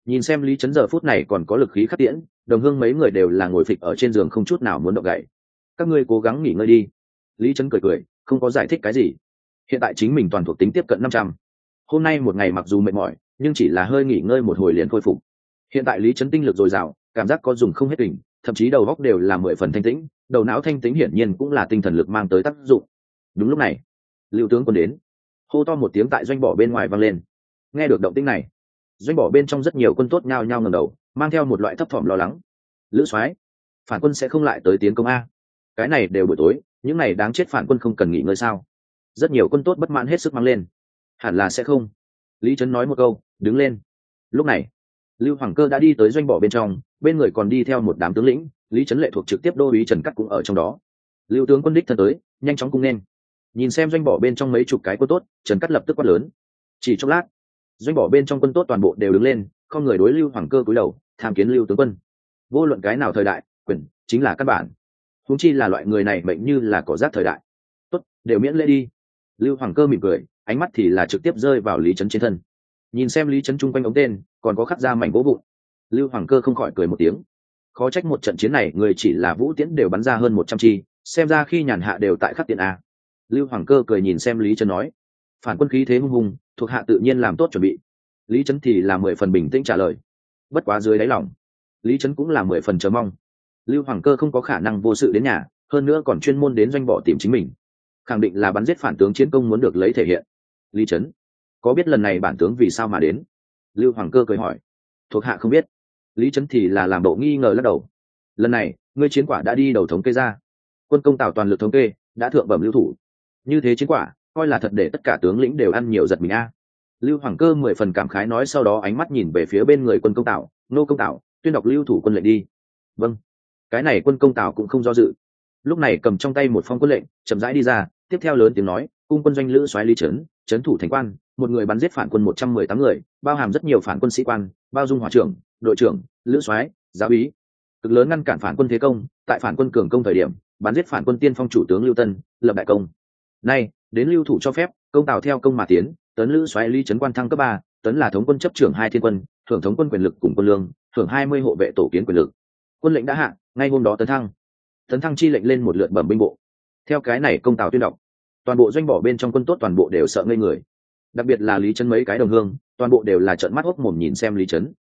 Nhìn xem lý trấn giờ phút này còn có lực khí khắc tiễn, đồng hương mấy người đều là ngồi phịch ở trên giường không chút nào muốn động đậy. Các ngươi cố gắng nghỉ ngơi đi. Lý trấn cười cười, không có giải thích cái gì. Hiện tại chính mình toàn thuộc tính tiếp cận 500. Hôm nay một ngày mặc dù mệt mỏi nhưng chỉ là hơi nghỉ ngơi một hồi liền khôi phục. Hiện tại lý trấn tinh lực dồi dào, cảm giác có dùng không hết đỉnh, thậm chí đầu óc đều là 10 phần thanh tĩnh, đầu não thanh tĩnh hiển nhiên cũng là tinh thần lực mang tới tác dụng. Đúng lúc này, Lưu tướng quân đến, hô to một tiếng tại doanh bỏ bên ngoài vang lên. Nghe được động tĩnh này, doanh bỏ bên trong rất nhiều quân tốt nhao nhao ngẩng đầu, mang theo một loại thấp thỏm lo lắng. Lữ soái, phản quân sẽ không lại tới tiến công a? Cái này đều buổi tối, những này đáng chết phản quân không cần nghỉ ngơi sao? Rất nhiều quân tốt bất mãn hết sức mang lên. Hẳn là sẽ không. Lý Trấn nói một câu, đứng lên. Lúc này, Lưu Hoàng Cơ đã đi tới doanh bỏ bên trong, bên người còn đi theo một đám tướng lĩnh, Lý Trấn lệ thuộc trực tiếp đô úy Trần Cắt cũng ở trong đó. Lưu tướng quân đích thân tới, nhanh chóng cung nên. Nhìn xem doanh bỏ bên trong mấy chục cái quân tốt, Trần Cắt lập tức quát lớn. Chỉ chốc lát, doanh bỏ bên trong quân tốt toàn bộ đều đứng lên, không người đối Lưu Hoàng Cơ cúi đầu, tham kiến Lưu tướng quân. Vô luận cái nào thời đại, quyền chính là căn bản. Huống chi là loại người này mệnh như là cỏ rác thời đại. Tốt, đều miễn lễ đi. Lưu Hoàng Cơ mỉm cười, ánh mắt thì là trực tiếp rơi vào Lý Trấn trên thân. Nhìn xem Lý Trấn chung quanh ống tên, còn có khắc ra mảnh gỗ vụn. Lưu Hoàng Cơ không khỏi cười một tiếng. Khó trách một trận chiến này người chỉ là vũ tiễn đều bắn ra hơn 100 chi, xem ra khi nhàn hạ đều tại khắc tiện a. Lưu Hoàng Cơ cười nhìn xem Lý Trấn nói, phản quân khí thế hung hùng, thuộc hạ tự nhiên làm tốt chuẩn bị. Lý Trấn thì là 10 phần bình tĩnh trả lời. Bất quá dưới đáy lòng, Lý Trấn cũng là 10 phần chờ mong. Lưu Hoàng Cơ không có khả năng vô sự đến nhà, hơn nữa còn chuyên môn đến doanh bỏ tìm chính mình, khẳng định là bắn giết phản tướng chiến công muốn được lấy thể hiện. Lý Trấn, có biết lần này bản tướng vì sao mà đến? Lưu Hoàng Cơ cười hỏi. Thuộc hạ không biết. Lý Trấn thì là làm bộ nghi ngờ lắc đầu. Lần này ngươi chiến quả đã đi đầu thống kê ra, quân công Tào toàn lực thống kê đã thượng bẩm lưu thủ, như thế chiến quả coi là thật để tất cả tướng lĩnh đều ăn nhiều giật mình a. Lưu Hoàng Cơ 10 phần cảm khái nói, sau đó ánh mắt nhìn về phía bên người quân công Tào, nô công Tào, tuyên đọc lưu thủ quân lệnh đi. Vâng. Cái này quân công Tào cũng không do dự, lúc này cầm trong tay một phong quân lệnh, chậm rãi đi ra, tiếp theo lớn tiếng nói, cung quân doanh lữ soái Lý Trấn, trấn thủ thành quan, một người bắn giết phản quân 118 người, bao hàm rất nhiều phản quân sĩ quan, bao dung hỏa trưởng, đội trưởng, lữ soái, giáo úy, cực lớn ngăn cản phản quân thế công, tại phản quân cường công thời điểm, bắn giết phản quân tiên phong chủ tướng Lưu Tân, lập đại công. Nay, đến lưu thủ cho phép, công Tào theo công mà tiến, tấn lữ soái Lý Trấn quan thăng cấp 3, tấn là thống quân chấp trưởng 2 thiên quân, thưởng thống quân quyền lực cùng quân lương, thưởng 20 hộ vệ tổ kiến quyền lực. Quân lệnh đã hạ, ngay hôm đó tấn thăng. Tấn thăng chi lệnh lên một lượt bẩm binh bộ. Theo cái này công Tào tuyên đọc, toàn bộ doanh bỏ bên trong quân tốt toàn bộ đều sợ ngây người, đặc biệt là Lý Trấn mấy cái đồng hương, toàn bộ đều là trợn mắt hốc mồm nhìn xem Lý Trấn.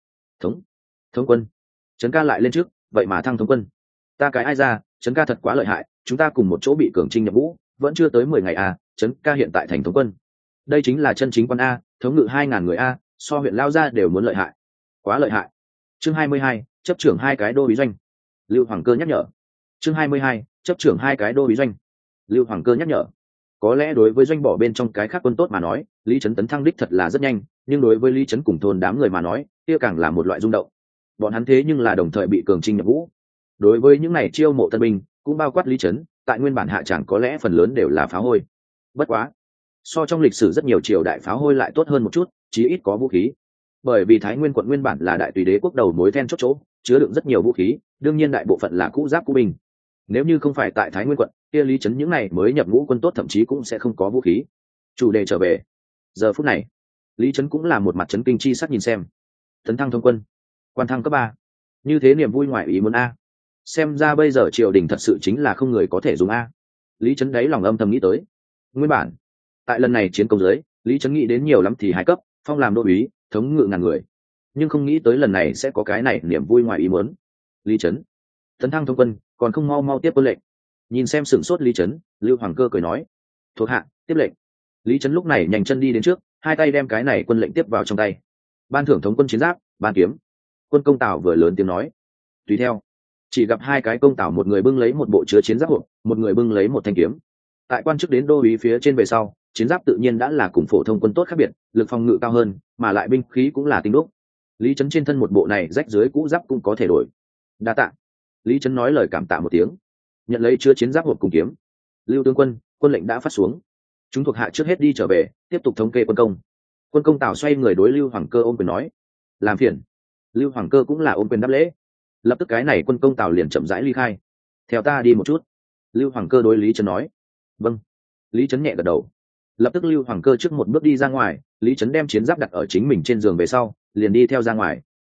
Thống quân, Trấn ca lại lên trước, vậy mà thăng thống quân. Ta cái ai ra, Trấn ca thật quá lợi hại, chúng ta cùng một chỗ bị cường trinh nhập ngũ, vẫn chưa tới 10 ngày a, Trấn ca hiện tại thành thống quân. Đây chính là chân chính quân a, thống ngự 2000 người a, so huyện lao ra đều muốn lợi hại. Quá lợi hại. Chương 22, chấp trưởng 2 cái đô úy doanh. Lưu Hoàng Cơ nhắc nhở. Chương 22, chấp trưởng 2 cái đô úy doanh. Lưu Hoàng Cơ nhắc nhở. Có lẽ đối với doanh bỏ bên trong cái khác quân tốt mà nói, Lý Trấn tấn thăng đích thật là rất nhanh, nhưng đối với Lý Trấn cùng thôn đám người mà nói, kia càng là một loại rung động. Bọn hắn thế nhưng là đồng thời bị cường trinh nhập ngũ. Đối với những này chiêu mộ tân binh, cũng bao quát Lý Trấn, tại nguyên bản hạ chẳng có lẽ phần lớn đều là pháo hôi. Bất quá, so trong lịch sử rất nhiều triều đại pháo hôi lại tốt hơn một chút, chí ít có vũ khí. Bởi vì Thái Nguyên quận nguyên bản là đại tùy đế quốc đầu mối then chốt chỗ, chứa đựng rất nhiều vũ khí, đương nhiên đại bộ phận là cũ giáp cũ binh. Nếu như không phải tại Thái Nguyên quận, kia Lý Trấn những này mới nhập ngũ quân tốt thậm chí cũng sẽ không có vũ khí. Chủ đề trở về. Giờ phút này, Lý Trấn cũng là một mặt chấn kinh chi sắc nhìn xem. Tấn thăng thông quân, quan thăng cấp 3. Như thế niềm vui ngoài ý muốn a. Xem ra bây giờ triều đình thật sự chính là không người có thể dùng a. Lý Trấn đấy lòng âm thầm nghĩ tới. Nguyên bản, tại lần này chiến công dưới, Lý Trấn nghĩ đến nhiều lắm thì 2 cấp, phong làm đô úy, thống ngự ngàn người. Nhưng không nghĩ tới lần này sẽ có cái này niềm vui ngoài ý muốn. Lý Trấn, tấn thăng thông quân, còn không mau mau tiếp quân lệnh. Nhìn xem sửng sốt Lý Trấn, Lưu Hoàng Cơ cười nói, thuộc hạ tiếp lệnh. Lý Trấn lúc này nhanh chân đi đến trước, 2 tay đem cái này quân lệnh tiếp vào trong tay. Ban thưởng thống quân chiến giáp, ban kiếm. Quân công Tào vừa lớn tiếng nói. Tùy theo, chỉ gặp 2 cái công Tào, một người bưng lấy một bộ chứa chiến giáp hộp, một người bưng lấy một thanh kiếm. Tại quan chức đến đô úy phía trên về sau, chiến giáp tự nhiên đã là cùng phổ thông quân tốt khác biệt, lực phòng ngự cao hơn, mà lại binh khí cũng là tinh đúc. Lý Trấn trên thân một bộ này rách dưới cũ giáp cũng có thể đổi. Đa tạ. Lý Trấn nói lời cảm tạ một tiếng, nhận lấy chứa chiến giáp hộp cùng kiếm. Lưu tướng quân, quân lệnh đã phát xuống, chúng thuộc hạ trước hết đi trở về, tiếp tục thống kê quân công. Quân công Tào xoay người đối Lưu Hoàng Cơ ôm quyền nói, làm phiền. Lưu Hoàng Cơ cũng là ôm quyền đáp lễ. Lập tức cái này quân công Tào liền chậm rãi ly khai. Theo ta đi một chút. Lưu Hoàng Cơ đối Lý Trấn nói. Vâng. Lý Trấn nhẹ gật đầu. Lập tức Lưu Hoàng Cơ trước một bước đi ra ngoài, Lý Trấn đem chiến giáp đặt ở chính mình trên giường về sau, liền đi theo ra ngoài.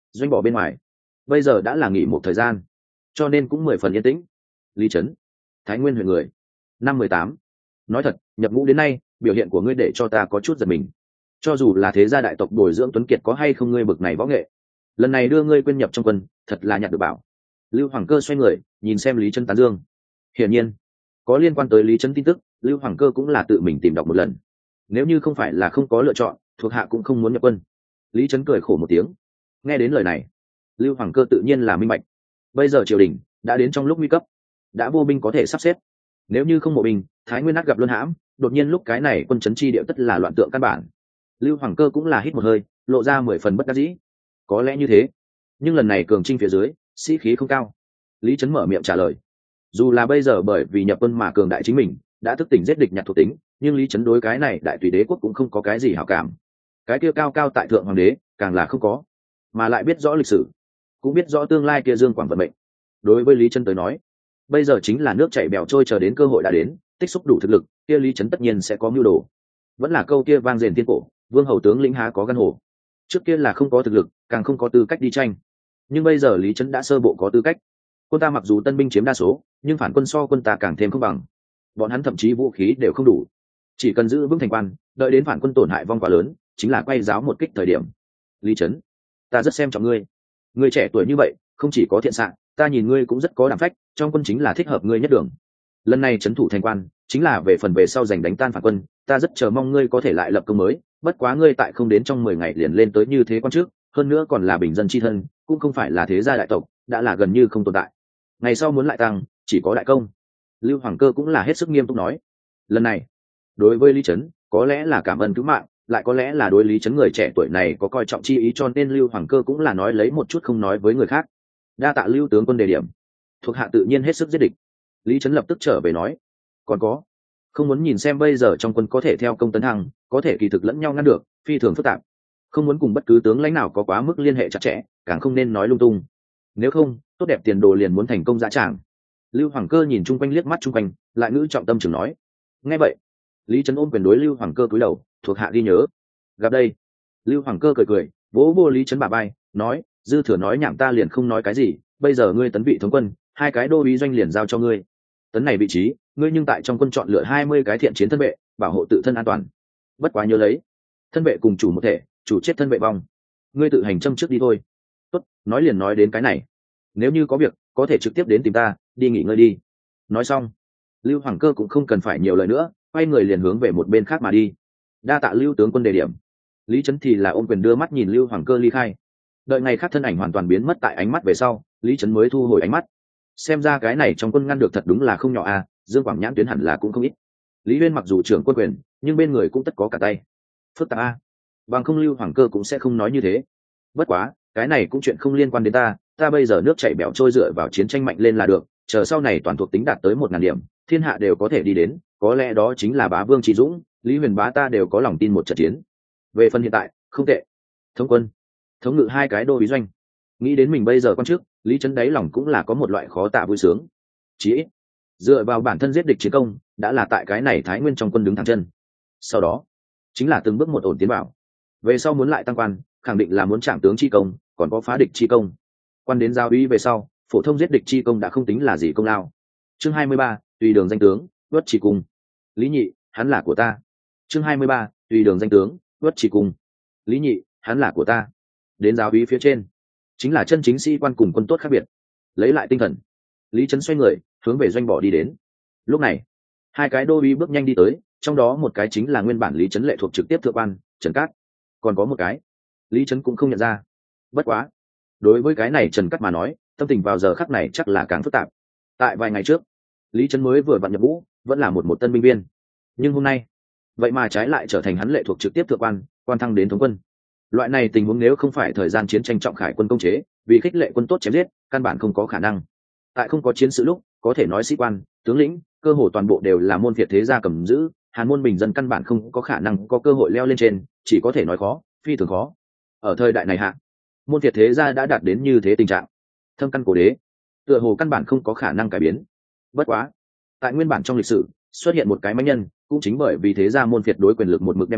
doanh bỏ bên ngoài bây giờ đã là nghỉ một thời gian, cho nên cũng 10 phần yên tĩnh. Lý Trấn, Thái Nguyên huyện người. Năm 18. Nói thật, nhập ngũ đến nay biểu hiện của ngươi để cho ta có chút giật mình. Cho dù là thế gia đại tộc bồi dưỡng tuấn kiệt có hay không ngươi bực này võ nghệ, lần này đưa ngươi quên nhập trong quân thật là nhặt được bảo. Lưu Hoàng Cơ xoay người nhìn xem Lý Trấn tán dương. Hiển nhiên có liên quan tới Lý Trấn tin tức, Lưu Hoàng Cơ cũng là tự mình tìm đọc một lần. Nếu như không phải là không có lựa chọn, thuộc hạ cũng không muốn nhập quân. Lý Trấn cười khổ một tiếng. Nghe đến lời này, Lưu Hoàng Cơ tự nhiên là minh bạch. Bây giờ triều đình đã đến trong lúc nguy cấp, đã vô binh có thể sắp xếp. Nếu như không mộ binh, Thái Nguyên nát gặp luân hãm, đột nhiên lúc cái này quân trấn chi địa tất là loạn tượng căn bản. Lưu Hoàng Cơ cũng là hít một hơi, lộ ra 10 phần bất đắc dĩ. Có lẽ như thế, nhưng lần này cường trinh phía dưới, sĩ khí không cao. Lý Trấn mở miệng trả lời. Dù là bây giờ bởi vì nhập quân mà cường đại chính mình đã thức tỉnh giết địch nhặt thuộc tính, nhưng Lý Trấn đối cái này đại tùy đế quốc cũng không có cái gì hảo cảm. Cái kia cao cao tại thượng hoàng đế càng là không có, mà lại biết rõ lịch sử, cũng biết rõ tương lai kia dương quảng vận mệnh. Đối với Lý Trấn tới nói, bây giờ chính là nước chảy bèo trôi, chờ đến cơ hội đã đến, tích xúc đủ thực lực, kia Lý Trấn tất nhiên sẽ có mưu đồ. Vẫn là câu kia vang rền thiên cổ, vương hầu tướng lĩnh há có gan hồ. Trước kia là không có thực lực, càng không có tư cách đi tranh, nhưng bây giờ Lý Trấn đã sơ bộ có tư cách. Quân ta mặc dù tân binh chiếm đa số, nhưng phản quân so quân ta càng thêm không bằng. Bọn hắn thậm chí vũ khí đều không đủ, chỉ cần giữ vững thành quan, đợi đến phản quân tổn hại vong quá lớn, chính là quay giáo một kích thời điểm. Lý Trấn, ta rất xem trọng ngươi. Ngươi trẻ tuổi như vậy, không chỉ có thiện xạ, ta nhìn ngươi cũng rất có đảm phách, trong quân chính là thích hợp ngươi nhất đường. Lần này trấn thủ thành quan, chính là về phần về sau giành đánh tan phản quân, ta rất chờ mong ngươi có thể lại lập công mới. Bất quá ngươi tại không đến trong 10 ngày liền lên tới như thế quan trước, hơn nữa còn là bình dân chi thân, cũng không phải là thế gia đại tộc, đã là gần như không tồn tại. Ngày sau muốn lại tăng, chỉ có đại công. Lưu Hoàng Cơ cũng là hết sức nghiêm túc nói. Lần này, đối với Lý Trấn, có lẽ là cảm ơn cứu mạng, lại có lẽ là đối Lý Trấn người trẻ tuổi này có coi trọng chi ý, cho nên Lưu Hoàng Cơ cũng là nói lấy một chút không nói với người khác. Đa tạ Lưu tướng quân đề điểm, thuộc hạ tự nhiên hết sức giết địch. Lý Trấn lập tức trở về nói, còn có, không muốn nhìn xem bây giờ trong quân có thể theo công tấn thăng, có thể kỳ thực lẫn nhau ngăn được, phi thường phức tạp. Không muốn cùng bất cứ tướng lãnh nào có quá mức liên hệ chặt chẽ, càng không nên nói lung tung. Nếu không, tốt đẹp tiền đồ liền muốn thành công dã tràng. Lưu Hoàng Cơ nhìn chung quanh liếc mắt chung quanh, lại ngữ trọng tâm trường nói. Nghe vậy, Lý Trấn ôm quyền đối Lưu Hoàng Cơ cúi đầu, thuộc hạ ghi nhớ. Gặp đây, Lưu Hoàng Cơ cười cười, vỗ vô Lý Trấn bả vai, nói, dư thừa nói nhảm ta liền không nói cái gì, bây giờ ngươi tấn vị thống quân, 2 cái đô úy doanh liền giao cho ngươi. Tấn này vị trí, ngươi nhưng tại trong quân chọn lựa 20 cái thiện chiến thân vệ, bảo hộ tự thân an toàn. Bất quá nhớ lấy, thân vệ cùng chủ một thể, chủ chết thân vệ vong. Ngươi tự hành châm trước đi thôi. Tốt, nói liền nói đến cái này. Nếu như có việc, có thể trực tiếp đến tìm ta, đi nghỉ ngơi đi. Nói xong, Lưu Hoàng Cơ cũng không cần phải nhiều lời nữa, quay người liền hướng về một bên khác mà đi. Đa tạ Lưu tướng quân đề điểm. Lý Trấn thì là ôm quyền đưa mắt nhìn Lưu Hoàng Cơ ly khai. Đợi ngày khác thân ảnh hoàn toàn biến mất tại ánh mắt về sau, Lý Trấn mới thu hồi ánh mắt. Xem ra cái này trong quân ngăn được thật đúng là không nhỏ à, Dương Quảng nhãn tuyến hẳn là cũng không ít. Lý Uyên mặc dù trưởng quân quyền, nhưng bên người cũng tất có cả tay. Phức tạp a. Bằng không Lưu Hoàng Cơ cũng sẽ không nói như thế. Bất quá, cái này cũng chuyện không liên quan đến ta bây giờ nước chảy bẻo trôi, dựa vào chiến tranh mạnh lên là được, chờ sau này toàn thuộc tính đạt tới 1000 điểm, thiên hạ đều có thể đi đến, có lẽ đó chính là bá vương Trí Dũng, Lý Huyền bá ta đều có lòng tin một trận chiến. Về phần hiện tại, không tệ. Thống quân, thống ngự 2 cái đô úy doanh. Nghĩ đến mình bây giờ quan trước, Lý Trấn đáy lòng cũng là có một loại khó tả vui sướng. Chí ít, dựa vào bản thân giết địch chiến công, đã là tại cái này Thái Nguyên trong quân đứng thẳng chân. Sau đó, chính là từng bước một ổn tiến vào. Về sau muốn lại tăng quan, khẳng định là muốn trảm tướng chi công, còn có phá địch chi công. Quan đến giao úy về sau, phổ thông giết địch chi công đã không tính là gì công lao. Chương 23, tùy đường danh tướng, Uất Chỉ Cung. Lý Nhị, hắn là của ta. Chương 23, tùy đường danh tướng, Uất Chỉ Cung. Lý Nhị, hắn là của ta. Đến giáo úy phía trên, chính là chân chính sĩ quan cùng quân tốt khác biệt. Lấy lại tinh thần, Lý Trấn xoay người, hướng về doanh bỏ đi đến. Lúc này, 2 cái đô úy bước nhanh đi tới, trong đó một cái chính là nguyên bản Lý Trấn lệ thuộc trực tiếp thượng quan Trần Cát, còn có một cái Lý Trấn cũng không nhận ra. Bất quá, đối với cái này Trần Cát mà nói, tâm tình vào giờ khắc này chắc là càng phức tạp. Tại vài ngày trước, Lý Trấn mới vừa vặn nhập ngũ, vẫn là một tân binh viên, nhưng hôm nay, vậy mà trái lại trở thành hắn lệ thuộc trực tiếp thượng quan, quan thăng đến thống quân. Loại này tình huống nếu không phải thời gian chiến tranh trọng khải quân công chế, vì khích lệ quân tốt chém giết, căn bản không có khả năng. Tại không có chiến sự lúc, có thể nói sĩ quan, tướng lĩnh, cơ hồ toàn bộ đều là môn phiệt thế gia cầm giữ, Hàn môn bình dân căn bản không có khả năng có cơ hội leo lên trên, chỉ có thể nói khó, phi thường khó. Ở thời đại này hạ, môn phiệt thế gia đã đạt đến như thế tình trạng, thâm căn cổ đế, tựa hồ căn bản không có khả năng cải biến. Bất quá, tại nguyên bản trong lịch sử xuất hiện một cái mãnh nhân, cũng chính bởi vì thế gia môn phiệt đối quyền lực một mực đem khống,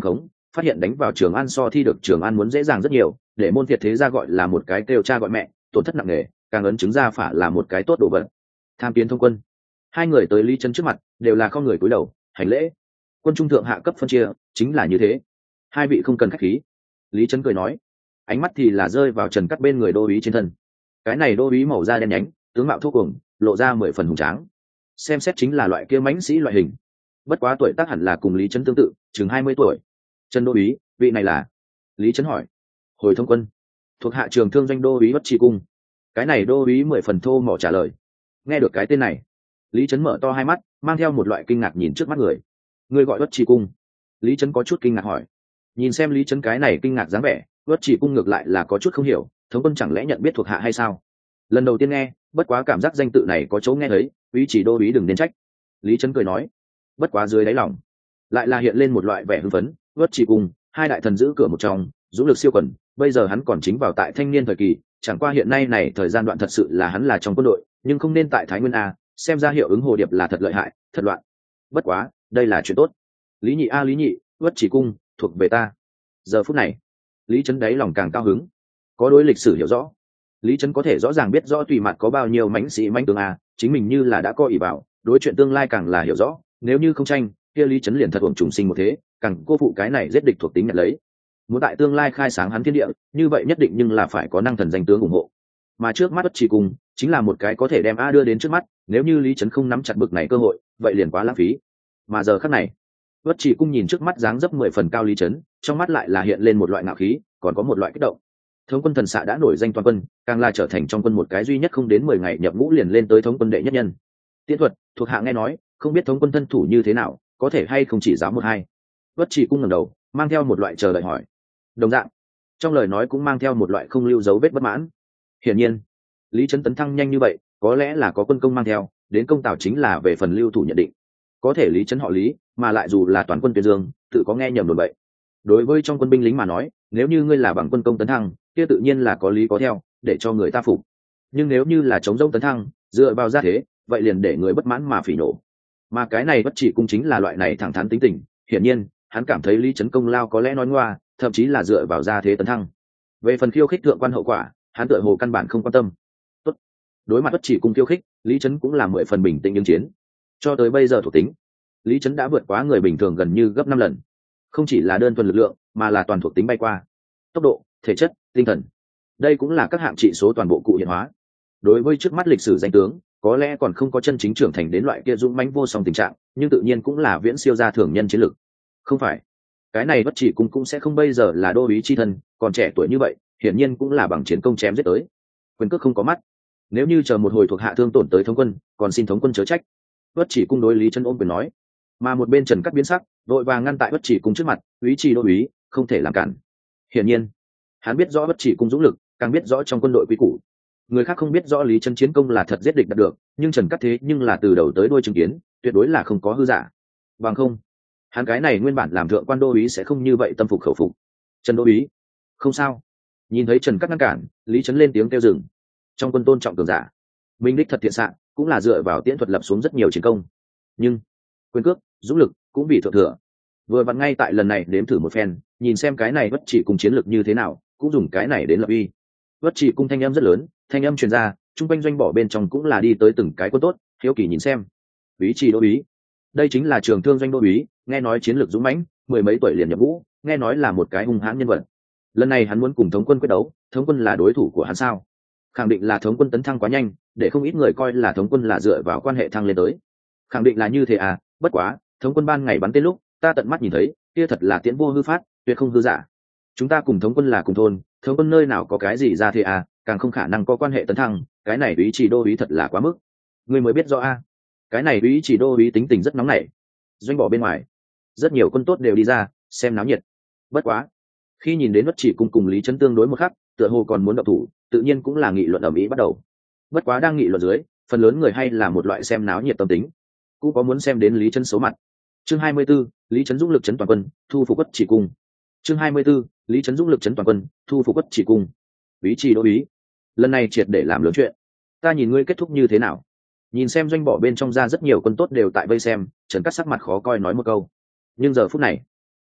phát hiện đánh vào Trường An so thi được Trường An muốn dễ dàng rất nhiều, để môn Việt thế gia gọi là một cái kêu cha gọi mẹ, tổn thất nặng nề, càng ấn chứng ra phả là một cái tốt đồ vật. Tham kiến thông quân. Hai người tới Lý Trấn trước mặt, đều là không người cúi đầu, hành lễ. Quân trung thượng hạ cấp phân chia, chính là như thế. Hai vị không cần khách khí. Lý Trấn cười nói, ánh mắt thì là rơi vào Trần Cắt bên người đô úy trên thân. Cái này đô úy màu da đen nhánh, tướng mạo thô cuồng, lộ ra 10 phần hùng tráng. Xem xét chính là loại kia mãnh sĩ loại hình. Bất quá tuổi tác hẳn là cùng Lý Trấn tương tự, chừng 20 tuổi. Trần đô úy, vị này là? Lý Trấn hỏi. Hồi thông quân, thuộc hạ Trường Thương doanh đô úy Bất Tri Cung. Cái này đô úy 10 phần thô mỏ trả lời. Nghe được cái tên này, Lý Trấn mở to hai mắt, mang theo một loại kinh ngạc nhìn trước mắt người. Người gọi Bất Tri Cung? Lý Trấn có chút kinh ngạc hỏi. Nhìn xem Lý Trấn cái này kinh ngạc dáng vẻ, Bất Tri Cung ngược lại là có chút không hiểu, thống quân chẳng lẽ nhận biết thuộc hạ hay sao? Lần đầu tiên nghe, bất quá cảm giác danh tự này có chỗ nghe thấy, úy chỉ đô úy đừng nên trách. Lý Trấn cười nói. Bất quá dưới đáy lòng lại là hiện lên một loại vẻ hưng phấn. Bất Tri Cung, hai đại thần giữ cửa một trong, dũng lực siêu quần, bây giờ hắn còn chính vào tại thanh niên thời kỳ, chẳng qua hiện nay này thời gian đoạn thật sự là hắn là trong quân đội, nhưng không nên tại Thái Nguyên a, xem ra hiệu ứng hồ điệp là thật lợi hại, thật loạn. Bất quá, đây là chuyện tốt. Lý nhị a Lý nhị, Bất Tri Cung thuộc về ta. Giờ phút này, Lý Trấn đáy lòng càng cao hứng. Có đối lịch sử hiểu rõ, Lý Trấn có thể rõ ràng biết rõ tùy mặt có bao nhiêu mãnh sĩ mãnh tướng a, chính mình như là đã có ý bảo, đối chuyện tương lai càng là hiểu rõ, nếu như không tranh, kia Lý Trấn liền thật uổng trùng sinh một thế, càng cô phụ cái này giết địch thuộc tính nhận lấy. Muốn tại tương lai khai sáng hắn thiên địa, như vậy nhất định nhưng là phải có năng thần danh tướng ủng hộ. Mà trước mắt Bất Tri Cung chính là một cái có thể đem a đưa đến trước mắt, nếu như Lý Trấn không nắm chặt bực này cơ hội, vậy liền quá lãng phí. Mà giờ khắc này, Bất Tri Cung nhìn trước mắt dáng dấp 10 phần cao Lý Trấn, trong mắt lại là hiện lên một loại ngạo khí, còn có một loại kích động. Thống quân thần xạ đã nổi danh toàn quân, càng là trở thành trong quân một cái duy nhất không đến 10 ngày nhập ngũ liền lên tới thống quân đệ nhất nhân. Tiễn thuật, thuộc hạ nghe nói, không biết thống quân thân thủ như thế nào, có thể hay không chỉ giáo một hai. Bất Tri Cung ngẩng đầu, mang theo một loại chờ đợi hỏi. Đồng dạng, trong lời nói cũng mang theo một loại không lưu dấu vết bất mãn. Hiển nhiên, Lý Trấn tấn thăng nhanh như vậy, có lẽ là có quân công mang theo, đến công tào chính là về phần lưu thủ nhận định. Có thể Lý Trấn họ Lý, mà lại dù là toàn quân tuyên dương, tự có nghe nhầm đồn bậy. Đối với trong quân binh lính mà nói, nếu như ngươi là bằng quân công tấn thăng, kia tự nhiên là có lý có theo, để cho người ta phục. Nhưng nếu như là chống rông tấn thăng, dựa vào gia thế, vậy liền để người bất mãn mà phỉ nổ. Mà cái này Bất Tri Cung chính là loại này thẳng thắn tính tình, hiển nhiên, hắn cảm thấy Lý Trấn công lao có lẽ nói ngoa, thậm chí là dựa vào gia thế tấn thăng. Về phần khiêu khích thượng quan hậu quả, hắn tựa hồ căn bản không quan tâm. Tốt. Đối mặt Bất Tri Cung khiêu khích, Lý Trấn cũng là 10 phần bình tĩnh ứng chiến. Cho tới bây giờ thuộc tính, Lý Trấn đã vượt quá người bình thường gần như gấp 5 lần. Không chỉ là đơn thuần lực lượng, mà là toàn thuộc tính bay qua. Tốc độ, thể chất, tinh thần. Đây cũng là các hạng trị số toàn bộ cụ hiện hóa. Đối với trước mắt lịch sử danh tướng, có lẽ còn không có chân chính trưởng thành đến loại kia dũng mãnh vô song tình trạng, nhưng tự nhiên cũng là viễn siêu gia thường nhân chiến lược. Không phải, cái này Bất Tri Cung cũng sẽ không bây giờ là đô úy chi thân, còn trẻ tuổi như vậy, hiển nhiên cũng là bằng chiến công chém giết tới. Quyền cước không có mắt, nếu như chờ một hồi thuộc hạ thương tổn tới thống quân, còn xin thống quân chớ trách. Bất Tri Cung đối Lý Trấn ôm quyền nói. Mà một bên Trần Cắt biến sắc, đội vàng ngăn tại Bất Tri Cung trước mặt, úy trì đô úy, không thể làm cản. Hiển nhiên, hắn biết rõ Bất Tri Cung dũng lực, càng biết rõ trong quân đội quý củ. Người khác không biết rõ Lý Trấn chiến công là thật giết địch đạt được, nhưng Trần Cắt thế nhưng là từ đầu tới đuôi chứng kiến, tuyệt đối là không có hư giả. Bằng không, hắn cái này nguyên bản làm thượng quan đô úy sẽ không như vậy tâm phục khẩu phục. Trần đô úy, không sao. Nhìn thấy Trần Cắt ngăn cản, Lý Trấn lên tiếng kêu dừng. Trong quân tôn trọng cường giả, minh đích thật thiện xạ, cũng là dựa vào tiễn thuật lập xuống rất nhiều chiến công. Nhưng quyền cước, dũng lực cũng bị thượng thừa. Vừa vặn ngay tại lần này đếm thử một phen, nhìn xem cái này Bất Tri Cung chiến lược như thế nào, cũng dùng cái này đến lập uy. Bất Tri Cung thanh âm rất lớn, thanh âm truyền ra, trung quanh doanh bỏ bên trong cũng là đi tới từng cái quân tốt, hiếu kỳ nhìn xem. Úy trì đô úy, đây chính là Trường Thương doanh đô úy, nghe nói chiến lược dũng mãnh, 10 mấy tuổi liền nhập ngũ, nghe nói là một cái hung hãn nhân vật. Lần này hắn muốn cùng thống quân quyết đấu, thống quân là đối thủ của hắn sao? Khẳng định là thống quân tấn thăng quá nhanh, để không ít người coi là thống quân là dựa vào quan hệ thăng lên tới. Khẳng định là như thế à, bất quá, thống quân ban ngày bắn tên lúc, ta tận mắt nhìn thấy, kia thật là tiễn vô hư phát, tuyệt không hư giả. Chúng ta cùng thống quân là cùng thôn, thống quân nơi nào có cái gì ra thế à, càng không khả năng có quan hệ tấn thăng, cái này úy trì đô úy thật là quá mức. Ngươi mới biết rõ a, cái này úy trì đô úy tính tình rất nóng nảy. Doanh bỏ bên ngoài, rất nhiều quân tốt đều đi ra xem náo nhiệt. Bất quá, khi nhìn đến Bất Tri Cung cùng Lý Trấn tương đối một khắc, tựa hồ còn muốn động thủ, tự nhiên cũng là nghị luận ầm ĩ bắt đầu. Bất quá đang nghị luận dưới, phần lớn người hay là một loại xem náo nhiệt tâm tính, cũng có muốn xem đến Lý Trấn số mặt. Chương 24, Lý Trấn dũng lực trấn toàn quân, thu phục Bất Tri Cung. Chương 24, Lý Trấn dũng lực trấn toàn quân, thu phục Bất Tri Cung. Úy trì đô úy, lần này triệt để làm lớn chuyện, ta nhìn ngươi kết thúc như thế nào. Nhìn xem doanh bỏ bên trong ra rất nhiều quân tốt đều tại vây xem, Trần Cắt sắc mặt khó coi nói một câu. Nhưng giờ phút này,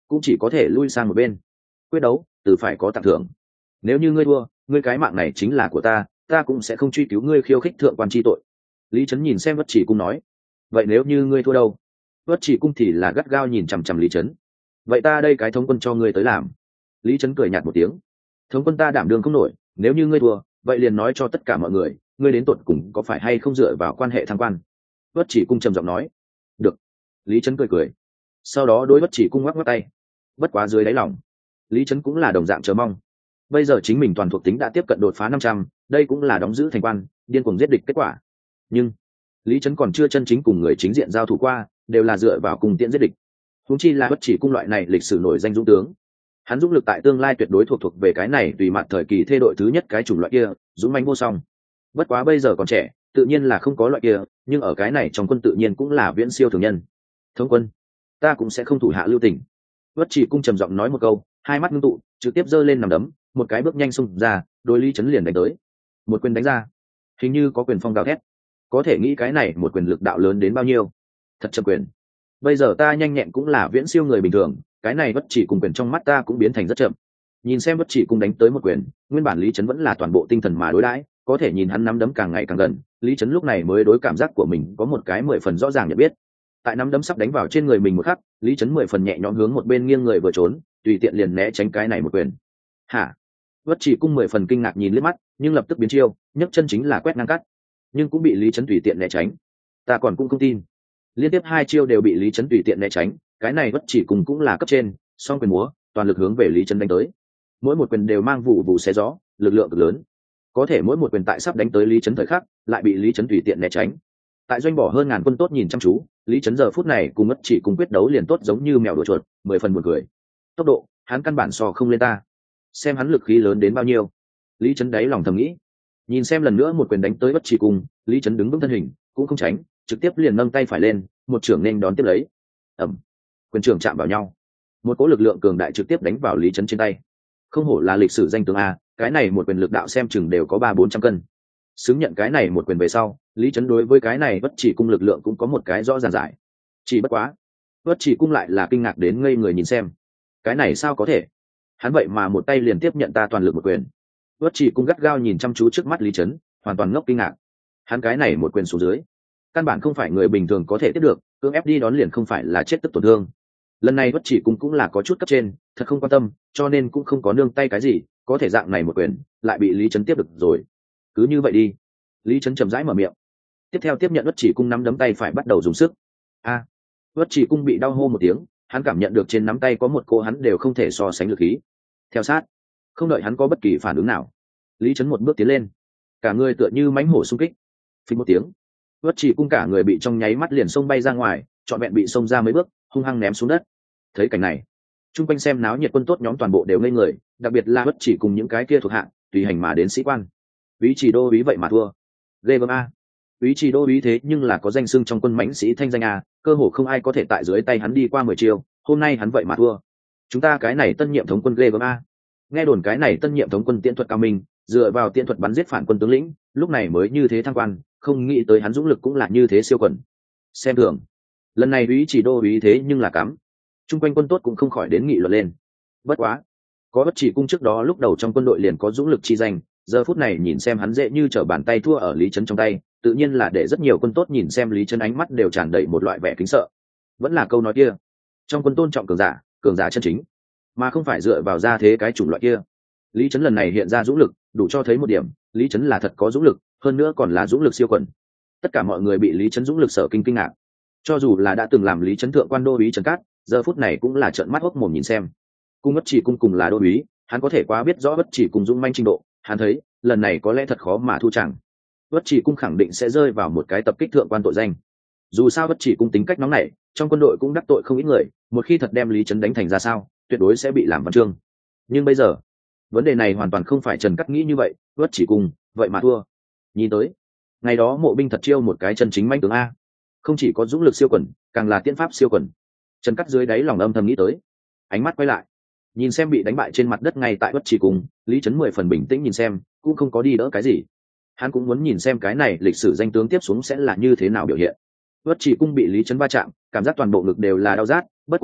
cũng chỉ có thể lui sang một bên. Quyết đấu từ phải có tặng thưởng, nếu như ngươi thua, ngươi cái mạng này chính là của ta, ta cũng sẽ không truy cứu ngươi khiêu khích thượng quan chi tội. Lý Trấn nhìn xem Vất Chỉ Cung nói. Vậy nếu như ngươi thua đâu? Vất Chỉ Cung thì là gắt gao nhìn chằm chằm Lý Trấn. Vậy ta đây cái thống quân cho ngươi tới làm. Lý Trấn cười nhạt một tiếng. Thống quân ta đảm đương không nổi, nếu như ngươi thua, vậy liền nói cho tất cả mọi người, ngươi đến tột cùng có phải hay không dựa vào quan hệ thăng quan. Vất Chỉ Cung trầm giọng nói. Được. Lý Trấn cười cười. Sau đó đối Vất Chỉ Cung ngoắc ngoắc tay. Bất quá dưới đáy lòng, Lý Trấn cũng là đồng dạng chờ mong. Bây giờ chính mình toàn thuộc tính đã tiếp cận đột phá 500, đây cũng là đóng giữ thành quan, điên cuồng giết địch kết quả. Nhưng Lý Trấn còn chưa chân chính cùng người chính diện giao thủ qua, đều là dựa vào cùng tiện giết địch. Huống chi là Bất Chỉ Cung loại này lịch sử nổi danh dũng tướng, hắn dũng lực tại tương lai tuyệt đối thuộc về cái này tùy mặt thời kỳ thê đội thứ nhất cái chủng loại kia, dũng mãnh vô song. Bất quá bây giờ còn trẻ, tự nhiên là không có loại kia, nhưng ở cái này trong quân tự nhiên cũng là viễn siêu thường nhân. Thống quân, ta cũng sẽ không thủ hạ lưu tình. Bất Chỉ Cung trầm giọng nói một câu, hai mắt ngưng tụ, trực tiếp giơ lên nằm đấm, một cái bước nhanh xung ra, đối Lý Trấn liền đánh tới. Một quyền đánh ra, hình như có quyền phong gào thét. Có thể nghĩ cái này một quyền lực đạo lớn đến bao nhiêu. Thật chậm quyền. Bây giờ ta nhanh nhẹn cũng là viễn siêu người bình thường, cái này Bất Chỉ Cung quyền trong mắt ta cũng biến thành rất chậm. Nhìn xem Bất Chỉ Cung đánh tới một quyền, nguyên bản Lý Trấn vẫn là toàn bộ tinh thần mà đối đãi, có thể nhìn hắn nắm đấm càng ngày càng gần, Lý Trấn lúc này mới đối cảm giác của mình có một cái 10 phần rõ ràng nhận biết. Tại nắm đấm sắp đánh vào trên người mình một khắc, Lý Trấn 10 phần nhẹ nhõm hướng một bên nghiêng người vừa trốn, tùy tiện liền né tránh cái này một quyền. Hả? Bất Chỉ Cung 10 phần kinh ngạc nhìn liếc mắt, nhưng lập tức biến chiêu, nhấc chân chính là quét ngang cắt, nhưng cũng bị Lý Trấn tùy tiện né tránh. Ta còn cũng không tin, liên tiếp hai chiêu đều bị Lý Trấn tùy tiện né tránh, cái này Bất Chỉ Cung cũng là cấp trên, song quyền múa, toàn lực hướng về Lý Trấn đánh tới. Mỗi một quyền đều mang vụ vụ xé gió, lực lượng cực lớn. Có thể mỗi một quyền tại sắp đánh tới Lý Trấn thời khắc, lại bị Lý Trấn tùy tiện né tránh. Tại doanh bỏ hơn ngàn quân tốt nhìn chăm chú, Lý Trấn giờ phút này cùng Bất Chỉ Cung quyết đấu liền tốt giống như mèo đuổi chuột, 10 phần buồn cười. Tốc độ, hắn căn bản so không lên ta. Xem hắn lực khí lớn đến bao nhiêu. Lý Trấn đáy lòng thầm nghĩ. Nhìn xem lần nữa một quyền đánh tới Bất Chỉ Cung, Lý Trấn đứng vững thân hình, cũng không tránh, trực tiếp liền nâng tay phải lên, một trưởng nên đón tiếp lấy. Ầm. Quyền trưởng chạm vào nhau. Một cỗ lực lượng cường đại trực tiếp đánh vào Lý Trấn trên tay. Không hổ là lịch sử danh tướng a, cái này một quyền lực đạo xem chừng đều có 300-400 cân. Xứng nhận cái này một quyền về sau, Lý Trấn đối với cái này Bất Chỉ Cung lực lượng cũng có một cái rõ ràng giải. Chỉ bất quá, Bất Chỉ Cung lại là kinh ngạc đến ngây người nhìn xem. Cái này sao có thể? Hắn vậy mà một tay liền tiếp nhận ta toàn lực một quyền. Bất Chỉ Cung gắt gao nhìn chăm chú trước mắt Lý Trấn, hoàn toàn ngốc kinh ngạc. Hắn cái này một quyền xuống dưới, căn bản không phải người bình thường có thể tiếp được, cưỡng ép đi đón liền không phải là chết tức tổn thương. Lần này Bất Chỉ Cung cũng là có chút cấp trên, thật không quan tâm, cho nên cũng không có nương tay cái gì, có thể dạng này một quyền, lại bị Lý Trấn tiếp được rồi. Cứ như vậy đi. Lý Trấn chậm rãi mở miệng. Tiếp theo tiếp nhận Bất Chỉ Cung nắm đấm tay phải bắt đầu dùng sức. A. Bất Chỉ Cung bị đau hô một tiếng, hắn cảm nhận được trên nắm tay có một cô hắn đều không thể so sánh lực khí. Theo sát, không đợi hắn có bất kỳ phản ứng nào, Lý Trấn một bước tiến lên, cả người tựa như mãnh hổ xung kích. Phình một tiếng, Bất Chỉ Cung cả người bị trong nháy mắt liền xông bay ra ngoài, trọn vẹn bị xông ra mấy bước, hung hăng ném xuống đất. Thấy cảnh này, chung quanh xem náo nhiệt quân tốt nhóm toàn bộ đều ngây người, đặc biệt là Bất Chỉ Cung những cái kia thuộc hạng tùy hành mà đến sĩ quan. Úy Chỉ Đô úy vậy mà thua, ghê gớm a. Úy Chỉ Đô úy thế nhưng là có danh xưng trong quân mãnh sĩ thanh danh a, cơ hồ không ai có thể tại dưới tay hắn đi qua 10 chiêu, hôm nay hắn vậy mà thua. Chúng ta cái này tân nhiệm thống quân ghê gớm a. Nghe đồn cái này tân nhiệm thống quân tiễn thuật cao minh, dựa vào tiễn thuật bắn giết phản quân tướng lĩnh, lúc này mới như thế thăng quan, không nghĩ tới hắn dũng lực cũng là như thế siêu quần. Xem thường. Lần này Úy Chỉ Đô úy thế nhưng là cắm. Trung quanh quân tốt cũng không khỏi đến nghị luận lên. Bất quá, có Bất Chỉ Cung trước đó lúc đầu trong quân đội liền có dũng lực chi danh, giờ phút này nhìn xem hắn dễ như trở bàn tay thua ở Lý Trấn trong tay, tự nhiên là để rất nhiều quân tốt nhìn xem Lý Trấn ánh mắt đều tràn đầy một loại vẻ kính sợ. Vẫn là câu nói kia, trong quân tôn trọng cường giả chân chính, mà không phải dựa vào ra thế cái chủng loại kia. Lý Trấn lần này hiện ra dũng lực, đủ cho thấy một điểm, Lý Trấn là thật có dũng lực, hơn nữa còn là dũng lực siêu quần. Tất cả mọi người bị Lý Trấn dũng lực sở kinh ngạc. Cho dù là đã từng làm Lý Trấn thượng quan đô úy Trần Cát, giờ phút này cũng là trợn mắt hốc mồm nhìn xem. Cung Bất Chỉ Cung cùng là đô úy, hắn có thể quá biết rõ Bất Chỉ Cung dũng manh trình độ, hắn thấy lần này có lẽ thật khó mà thu chẳng. Bất Chỉ Cung khẳng định sẽ rơi vào một cái tập kích thượng quan tội danh. Dù sao Bất Chỉ Cung tính cách nóng nảy, trong quân đội cũng đắc tội không ít người, một khi thật đem Lý Trấn đánh thành ra sao, tuyệt đối sẽ bị làm văn chương. Nhưng bây giờ, vấn đề này hoàn toàn không phải Trần Cát nghĩ như vậy, Bất Chỉ Cung vậy mà thua. Nhìn tới, ngày đó mộ binh thật chiêu một cái chân chính mãnh tướng a, không chỉ có dũng lực siêu quần, càng là tiễn pháp siêu quần. Trần Cát dưới đáy lòng âm thầm nghĩ tới, ánh mắt quay lại, nhìn xem bị đánh bại trên mặt đất ngay tại Bất Chỉ Cung, Lý Trấn 10 phần bình tĩnh nhìn xem, cũng không có đi đỡ cái gì. Hắn cũng muốn nhìn xem cái này lịch sử danh tướng tiếp xuống sẽ là như thế nào biểu hiện. Bất Chỉ Cung bị Lý Trấn va chạm, cảm giác toàn bộ ngực đều là đau rát, bất quá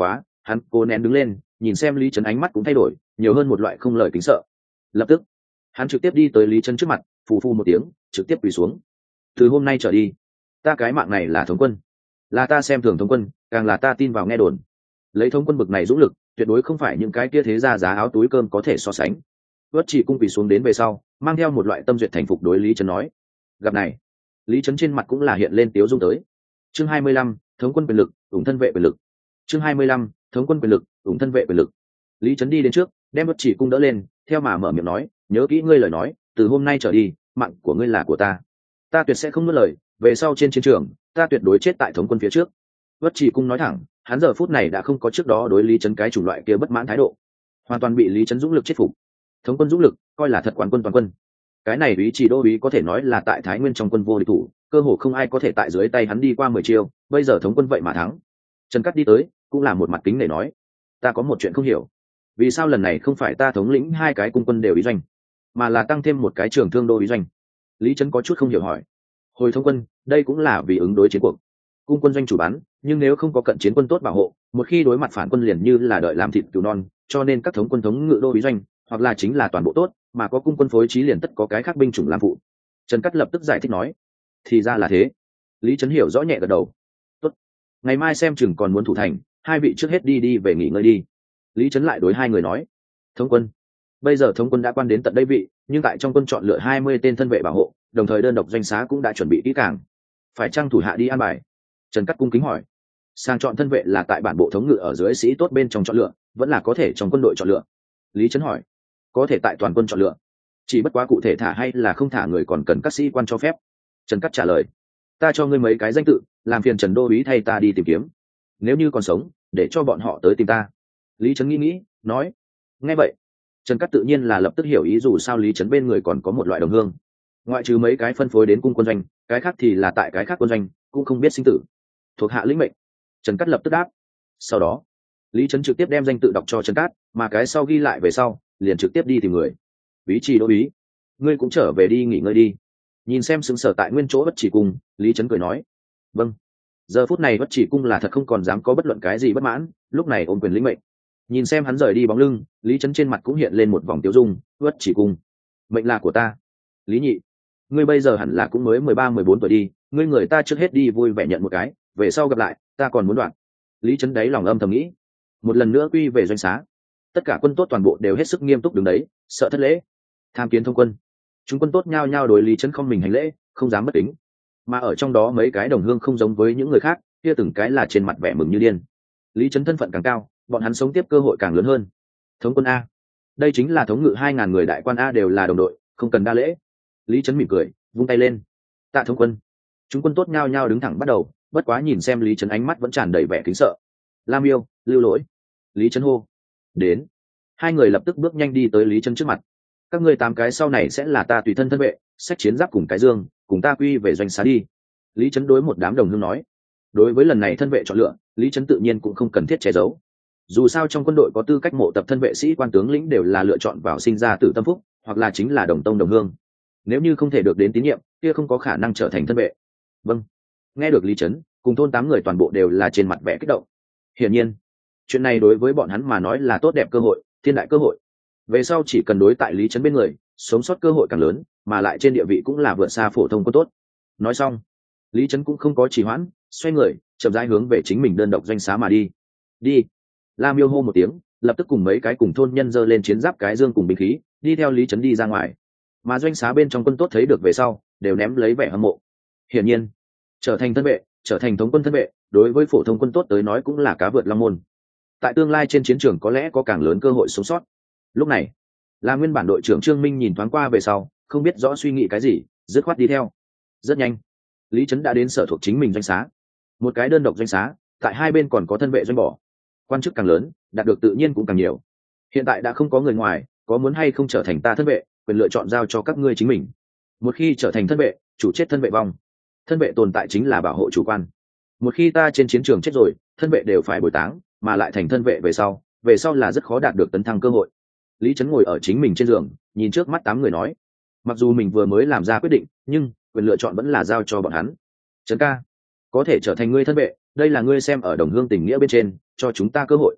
hắn cố nén đứng lên, nhìn xem Lý Trấn ánh mắt cũng thay đổi, nhiều hơn một loại không lời kính sợ. Lập tức hắn trực tiếp đi tới Lý Trấn trước mặt, phù phù một tiếng trực tiếp quỳ xuống. Từ hôm nay trở đi, ta cái mạng này là thống quân, là ta xem thường thống quân, càng là ta tin vào nghe đồn. Lấy thống quân bực này dũng lực, tuyệt đối không phải những cái kia thế gia giá áo túi cơm có thể so sánh. Vất Chỉ Cung quỳ xuống đến về sau, mang theo một loại tâm duyệt thành phục đối Lý Trấn nói. Gặp này, Lý Trấn trên mặt cũng là hiện lên tiếu dung tới. Chương 25, thống quân quyền lực, ủng thân vệ quyền lực. Chương 25, thống quân quyền lực, ủng thân vệ quyền lực. Lý Trấn đi đến trước, đem Vất Chỉ Cung đỡ lên, theo mà mở miệng nói, nhớ kỹ ngươi lời nói, từ hôm nay trở đi, mạng của ngươi là của ta. Ta tuyệt sẽ không nuốt lời, về sau trên chiến trường, ta tuyệt đối chết tại thống quân phía trước. Vất Chỉ Cung nói thẳng, hắn giờ phút này đã không có trước đó đối Lý Trấn cái chủng loại kia bất mãn thái độ, hoàn toàn bị Lý Trấn dũng lực chết phục. Thống quân dũng lực, coi là thật quán quân toàn quân. Cái này Úy Chỉ đô úy có thể nói là tại Thái Nguyên trong quân vô địch thủ, cơ hồ không ai có thể tại dưới tay hắn đi qua 10 chiêu, bây giờ thống quân vậy mà thắng. Trần Cát đi tới, cũng là một mặt kính để nói, ta có một chuyện không hiểu, vì sao lần này không phải ta thống lĩnh hai cái cung quân đều ý doanh, mà là tăng thêm một cái trưởng thương đô ý doanh? Lý Trấn có chút không hiểu hỏi. Hồi thống quân, đây cũng là vì ứng đối chiến cuộc. Cung quân doanh chủ bắn, nhưng nếu không có cận chiến quân tốt bảo hộ, một khi đối mặt phản quân liền như là đợi làm thịt cừu non, cho nên các thống quân thống ngự đô ý doanh, hoặc là chính là toàn bộ tốt, mà có cung quân phối trí liền tất có cái khác binh chủng làm phụ. Trần Cát lập tức giải thích nói, thì ra là thế. Lý Trấn hiểu rõ nhẹ gật đầu. Tốt, ngày mai xem chừng còn muốn thủ thành, hai vị trước hết đi về nghỉ ngơi đi. Lý Trấn lại đối hai người nói, thống quân, bây giờ thống quân đã quan đến tận đây vị, nhưng tại trong quân chọn lựa 20 tên thân vệ bảo hộ, đồng thời đơn độc doanh xá cũng đã chuẩn bị kỹ càng, phải chăng thủ hạ đi an bài? Trần Cát cung kính hỏi. Sang chọn thân vệ là tại bản bộ thống ngự ở dưới sĩ tốt bên trong chọn lựa, vẫn là có thể trong quân đội chọn lựa? Lý Trấn hỏi. Có thể tại toàn quân chọn lựa, chỉ bất quá cụ thể thả hay là không thả người còn cần các sĩ quan cho phép. Trần Cát trả lời. Ta cho ngươi mấy cái danh tự, làm phiền Trần đô úy thay ta đi tìm kiếm, nếu như còn sống để cho bọn họ tới tìm ta. Lý Trấn nghĩ nói. Nghe vậy, Trần Cát tự nhiên là lập tức hiểu ý, dù sao Lý Trấn bên người còn có một loại đồng hương, ngoại trừ mấy cái phân phối đến cung quân doanh, cái khác thì là tại cái khác quân doanh, cũng không biết sinh tử, thuộc hạ lĩnh mệnh. Trần Cát lập tức đáp. Sau đó Lý Trấn trực tiếp đem danh tự đọc cho Trần Cát, mà cái sau ghi lại về sau liền trực tiếp đi tìm người. Úy Chỉ đô úy, ngươi cũng trở về đi nghỉ ngơi đi. Nhìn xem sững sờ tại nguyên chỗ Bất Chỉ Cung, Lý Trấn cười nói. Vâng. Giờ phút này Bất Chỉ Cung là thật không còn dám có bất luận cái gì bất mãn, lúc này ôm quyền lĩnh mệnh. Nhìn xem hắn rời đi bóng lưng, Lý Trấn trên mặt cũng hiện lên một vòng tiêu dung. Bất Chỉ Cung, mệnh là của ta. Lý nhị, ngươi bây giờ hẳn là cũng mới 13-14 tuổi đi, ngươi người ta trước hết đi vui vẻ nhận một cái, về sau gặp lại ta còn muốn đoạn. Lý Trấn đáy lòng âm thầm nghĩ. Một lần nữa quy về doanh xá, tất cả quân tốt toàn bộ đều hết sức nghiêm túc đứng đấy, sợ thất lễ. Tham kiến thông quân. Chúng quân tốt nhao nhao đối Lý Trấn không mình hành lễ, không dám bất kính. Mà ở trong đó mấy cái đồng hương không giống với những người khác, kia từng cái là trên mặt vẻ mừng như điên. Lý Trấn thân phận càng cao, bọn hắn sống tiếp cơ hội càng lớn hơn. Thống quân a, đây chính là thống ngự 2000 người đại quan a, đều là đồng đội, không cần đa lễ. Lý Trấn mỉm cười, vung tay lên. Tạ thống quân. Chúng quân tốt nhao nhao đứng thẳng bắt đầu, bất quá nhìn xem Lý Trấn ánh mắt vẫn tràn đầy vẻ kính sợ. Lam Yêu, Lưu Lỗi. Lý Trấn hô. Đến. Hai người lập tức bước nhanh đi tới Lý Trấn trước mặt. Các ngươi 8 cái sau này sẽ là ta tùy thân thân vệ, xách chiến giáp cùng cái dương, cùng ta quy về doanh xá đi. Lý Trấn đối một đám đồng hương nói. Đối với lần này thân vệ chọn lựa, Lý Trấn tự nhiên cũng không cần thiết che giấu. Dù sao trong quân đội có tư cách mộ tập thân vệ sĩ quan tướng lĩnh đều là lựa chọn vào sinh ra tử tâm phúc, hoặc là chính là đồng tông đồng hương. Nếu như không thể được đến tín nhiệm, kia không có khả năng trở thành thân vệ. Vâng. Nghe được Lý Trấn, cùng thôn 8 người toàn bộ đều là trên mặt vẻ kích động. Hiển nhiên, chuyện này đối với bọn hắn mà nói là tốt đẹp cơ hội, thiên đại cơ hội. Về sau chỉ cần đối tại Lý Trấn bên người, sống sót cơ hội càng lớn, mà lại trên địa vị cũng là vượt xa phổ thông quân tốt. Nói xong, Lý Trấn cũng không có trì hoãn, xoay người, chậm rãi hướng về chính mình đơn độc doanh xá mà đi. Đi. Lam Yêu hô một tiếng, lập tức cùng mấy cái cùng thôn nhân giơ lên chiến giáp cái dương cùng binh khí, đi theo Lý Trấn đi ra ngoài. Mà doanh xá bên trong quân tốt thấy được về sau, đều ném lấy vẻ hâm mộ. Hiển nhiên, trở thành thân vệ, trở thành thống quân thân vệ, đối với phổ thông quân tốt tới nói cũng là cá vượt long môn. Tại tương lai trên chiến trường có lẽ có càng lớn cơ hội sống sót. Lúc này, là nguyên bản đội trưởng Trương Minh nhìn thoáng qua về sau, không biết rõ suy nghĩ cái gì, dứt khoát đi theo. Rất nhanh, Lý Trấn đã đến sở thuộc chính mình doanh xá. Một cái đơn độc doanh xá, tại hai bên còn có thân vệ doanh bỏ. Quan chức càng lớn, đạt được tự nhiên cũng càng nhiều. Hiện tại đã không có người ngoài, có muốn hay không trở thành ta thân vệ, quyền lựa chọn giao cho các ngươi chính mình. Một khi trở thành thân vệ, chủ chết thân vệ vong. Thân vệ tồn tại chính là bảo hộ chủ quan. Một khi ta trên chiến trường chết rồi, thân vệ đều phải bồi táng, mà lại thành thân vệ về sau là rất khó đạt được tấn thăng cơ hội. Lý Trấn ngồi ở chính mình trên giường, nhìn trước mắt 8 người nói, mặc dù mình vừa mới làm ra quyết định, nhưng quyền lựa chọn vẫn là giao cho bọn hắn. Trấn ca, có thể trở thành ngươi thân vệ, đây là ngươi xem ở đồng hương tình nghĩa bên trên, cho chúng ta cơ hội.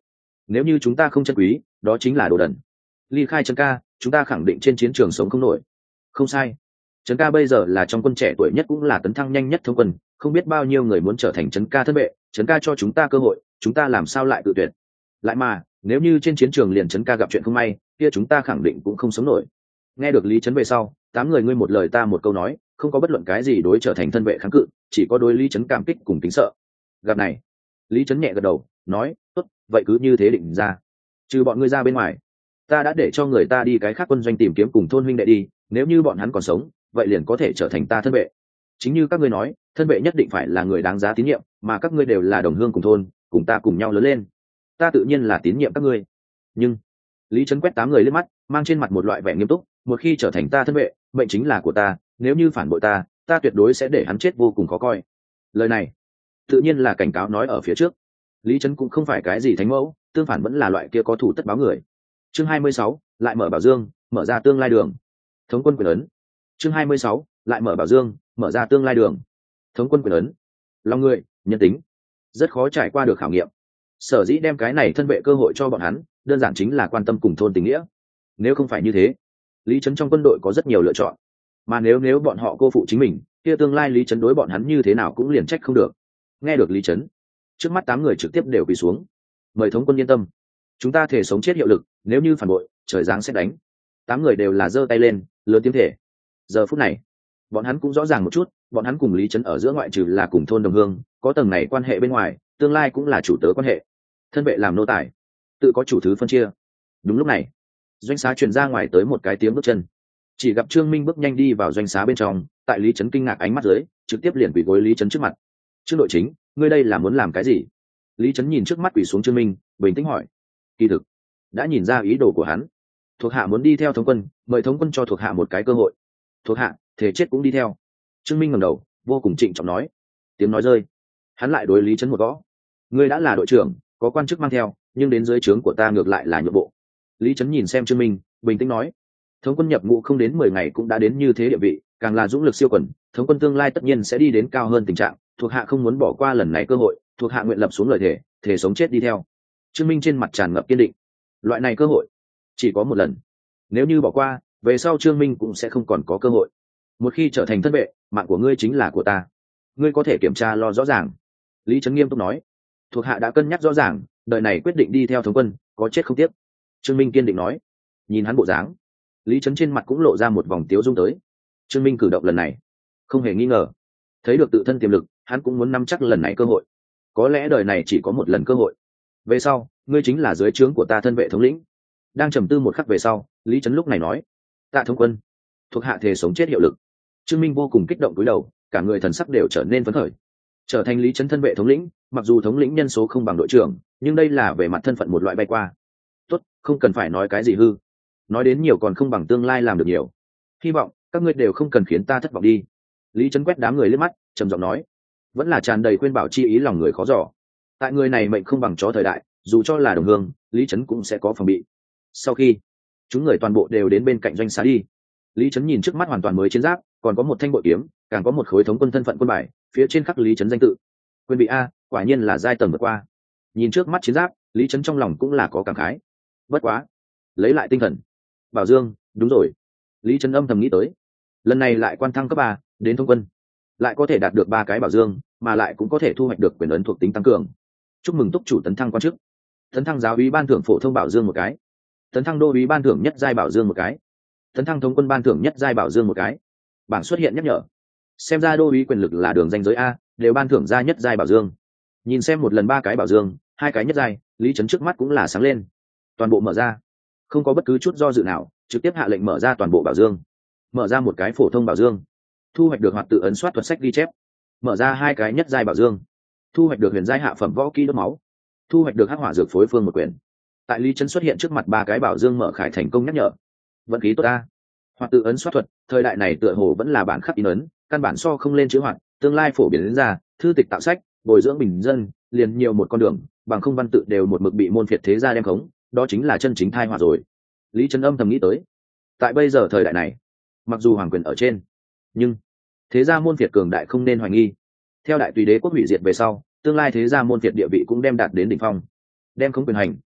nếu như chúng ta không chân quý đó chính là đồ đần. Ly khai Trấn ca, chúng ta khẳng định trên chiến trường sống không nổi. Không sai, Trấn ca bây giờ là trong quân trẻ tuổi nhất cũng là tấn thăng nhanh nhất thống quân, không biết bao nhiêu người muốn trở thành Trấn ca thân vệ. Trấn ca cho chúng ta cơ hội, chúng ta làm sao lại tự tuyệt. Lại mà nếu như trên chiến trường liền Trấn ca gặp chuyện không may, kia chúng ta khẳng định cũng không sống nổi. Nghe được Lý Trấn về sau, 8 người ngươi một lời ta một câu nói, không có bất luận cái gì đối trở thành thân vệ kháng cự, chỉ có đối Lý Trấn cảm kích cùng kính sợ. Gặp này, Lý Trấn nhẹ gật đầu nói, tốt, vậy cứ như thế định ra. Trừ bọn ngươi ra bên ngoài, ta đã để cho người ta đi cái khác quân doanh tìm kiếm cùng thôn huynh đệ đi, nếu như bọn hắn còn sống vậy liền có thể trở thành ta thân vệ. Chính như các ngươi nói, thân vệ nhất định phải là người đáng giá tín nhiệm, mà các ngươi đều là đồng hương cùng thôn, cùng ta cùng nhau lớn lên, ta tự nhiên là tín nhiệm các ngươi. Nhưng Lý Trấn quét 8 người liếc mắt, mang trên mặt một loại vẻ nghiêm túc, một khi trở thành ta thân vệ, mệnh chính là của ta, nếu như phản bội ta, ta tuyệt đối sẽ để hắn chết vô cùng khó coi. Lời này tự nhiên là cảnh cáo nói ở phía trước. Lý Trấn cũng không phải cái gì thánh mẫu, tương phản vẫn là loại kia có thủ tất báo người. Chương 26, lại mở bảo dương, mở ra tương lai đường. Thống quân quyền ấn. Chương 26, lại mở bảo dương, mở ra tương lai đường. Thống quân quyền ấn. Lòng người, nhân tính, rất khó trải qua được khảo nghiệm. Sở dĩ đem cái này thân vệ cơ hội cho bọn hắn, đơn giản chính là quan tâm cùng thôn tình nghĩa. Nếu không phải như thế, Lý Trấn trong quân đội có rất nhiều lựa chọn, mà nếu bọn họ cô phụ chính mình, kia tương lai Lý Trấn đối bọn hắn như thế nào cũng liền trách không được. Nghe được Lý Trấn, trước mắt 8 người trực tiếp đều quỳ xuống. Mời thống quân yên tâm, chúng ta thể sống chết hiệu lực, nếu như phản bội, trời giáng sẽ đánh. 8 người đều là giơ tay lên, lớn tiếng thể. Giờ phút này, bọn hắn cũng rõ ràng một chút, bọn hắn cùng Lý Trấn ở giữa ngoại trừ là cùng thôn đồng hương, có tầng này quan hệ bên ngoài, tương lai cũng là chủ tớ quan hệ. Thân vệ làm nô tài, tự có chủ thứ phân chia. Đúng lúc này, doanh xá truyền ra ngoài tới một cái tiếng bước chân. Chỉ gặp Trương Minh bước nhanh đi vào doanh xá bên trong, tại Lý Trấn kinh ngạc ánh mắt dưới, trực tiếp liền quỳ gối Lý Trấn trước mặt. Trương đội chính, ngươi đây là muốn làm cái gì? Lý Trấn nhìn trước mắt quỳ xuống Trương Minh, bình tĩnh hỏi. Kỳ thực đã nhìn ra ý đồ của hắn, thuộc hạ muốn đi theo thống quân, mời thống quân cho thuộc hạ một cái cơ hội. Thuộc hạ thể chết cũng đi theo. Trương Minh ngẩng đầu, vô cùng trịnh trọng nói. Tiếng nói rơi, hắn lại đối Lý Trấn một gõ. Ngươi đã là đội trưởng, có quan chức mang theo, nhưng đến dưới trướng của ta ngược lại là nhượng bộ. Lý Trấn nhìn xem Trương Minh, bình tĩnh nói. Thống quân nhập ngũ không đến 10 ngày cũng đã đến như thế địa vị, càng là dũng lực siêu quần, thống quân tương lai tất nhiên sẽ đi đến cao hơn tình trạng, thuộc hạ không muốn bỏ qua lần này cơ hội, thuộc hạ nguyện lập xuống lời thề, thề sống chết đi theo. Trương Minh trên mặt tràn ngập kiên định. Loại này cơ hội chỉ có một lần, nếu như bỏ qua, về sau Trương Minh cũng sẽ không còn có cơ hội. Một khi trở thành thân vệ, mạng của ngươi chính là của ta, ngươi có thể kiểm tra lo rõ ràng. Lý Trấn nghiêm túc nói. Thuộc hạ đã cân nhắc rõ ràng, đời này quyết định đi theo thống quân, có chết không tiếc. Trương Minh kiên định nói. Nhìn hắn bộ dáng, Lý Trấn trên mặt cũng lộ ra một vòng tiếu dung tới. Trương Minh cử động lần này không hề nghi ngờ, thấy được tự thân tiềm lực, hắn cũng muốn nắm chắc lần này cơ hội. Có lẽ đời này chỉ có một lần cơ hội, về sau ngươi chính là dưới trướng của ta thân vệ thống lĩnh. Đang trầm tư một khắc về sau, Lý Trấn lúc này nói. Tạ thống quân, thuộc hạ thề sống chết hiệu lực. Trương Minh vô cùng kích động cúi đầu, cả người thần sắc đều trở nên phấn khởi. Trở thành Lý Trấn thân vệ thống lĩnh, mặc dù thống lĩnh nhân số không bằng đội trưởng, nhưng đây là về mặt thân phận một loại bay qua. Tốt, không cần phải nói cái gì hư, nói đến nhiều còn không bằng tương lai làm được nhiều. Hy vọng các ngươi đều không cần khiến ta thất vọng đi. Lý Trấn quét đám người liếc mắt, trầm giọng nói, vẫn là tràn đầy khuyên bảo chi ý, lòng người khó dò. Tại người này mệnh không bằng chó thời đại, dù cho là đồng hương, Lý Trấn cũng sẽ có phòng bị. Sau khi chúng người toàn bộ đều đến bên cạnh doanh xá đi, Lý Trấn nhìn trước mắt hoàn toàn mới chiến giáp, còn có một thanh bội kiếm, càng có một khối thống quân thân phận quân bài, phía trên khắc Lý Trấn danh tự. Quyền bị a, quả nhiên là giai tầng vượt qua. Nhìn trước mắt chiến giáp, Lý Trấn trong lòng cũng là có cảm khái. Bất quá, lấy lại tinh thần. Bảo Dương, đúng rồi. Lý Trấn âm thầm nghĩ tới, lần này lại quan thăng cấp 3, đến thống quân, lại có thể đạt được 3 cái bảo dương, mà lại cũng có thể thu hoạch được quyền ấn thuộc tính tăng cường. Chúc mừng túc chủ tấn thăng quan chức. Tấn thăng giáo úy ban thưởng phổ thông bảo dương một cái. Tấn thăng đô úy ban thưởng nhất giai bảo dương một cái. Tấn thăng thống quân ban thưởng nhất giai bảo dương một cái. Bảng xuất hiện nhắc nhở. Xem ra đô úy quyền lực là đường danh giới a, đều ban thưởng ra nhất giai bảo dương. Nhìn xem một lần 3 cái bảo dương, 2 cái nhất giai, Lý Trấn trước mắt cũng là sáng lên. Toàn bộ mở ra, không có bất cứ chút do dự nào, trực tiếp hạ lệnh mở ra toàn bộ bảo dương. Mở ra một cái phổ thông bảo dương, thu hoạch được hoạt tự ấn soát thuật sách ghi chép. Mở ra 2 cái nhất giai bảo dương, thu hoạch được huyền giai hạ phẩm võ kỹ đốt máu, thu hoạch được hắc hỏa dược phối phương một quyển. Tại Lý Trấn xuất hiện trước mặt 3 cái bảo dương mở khải thành công nhắc nhở. Vận khí tốt ta. Hoạt tự ấn soát thuật, thời đại này tựa hồ vẫn là bản khắc in ấn, căn bản so không lên chữ hoạt, tương lai phổ biến đến ra, thư tịch tạo sách, bồi dưỡng bình dân, liền nhiều một con đường, bằng không văn tự đều một mực bị môn phiệt thế gia đem khống, đó chính là chân chính thai họa rồi. Lý Trấn âm thầm nghĩ tới. Tại bây giờ thời đại này, mặc dù hoàng quyền ở trên, nhưng thế gia môn phiệt cường đại không nên hoài nghi. Theo đại tùy đế quốc hủy diệt về sau, tương lai thế gia môn phiệt địa vị cũng đem đạt đến đỉnh phong, đem không quyền hành,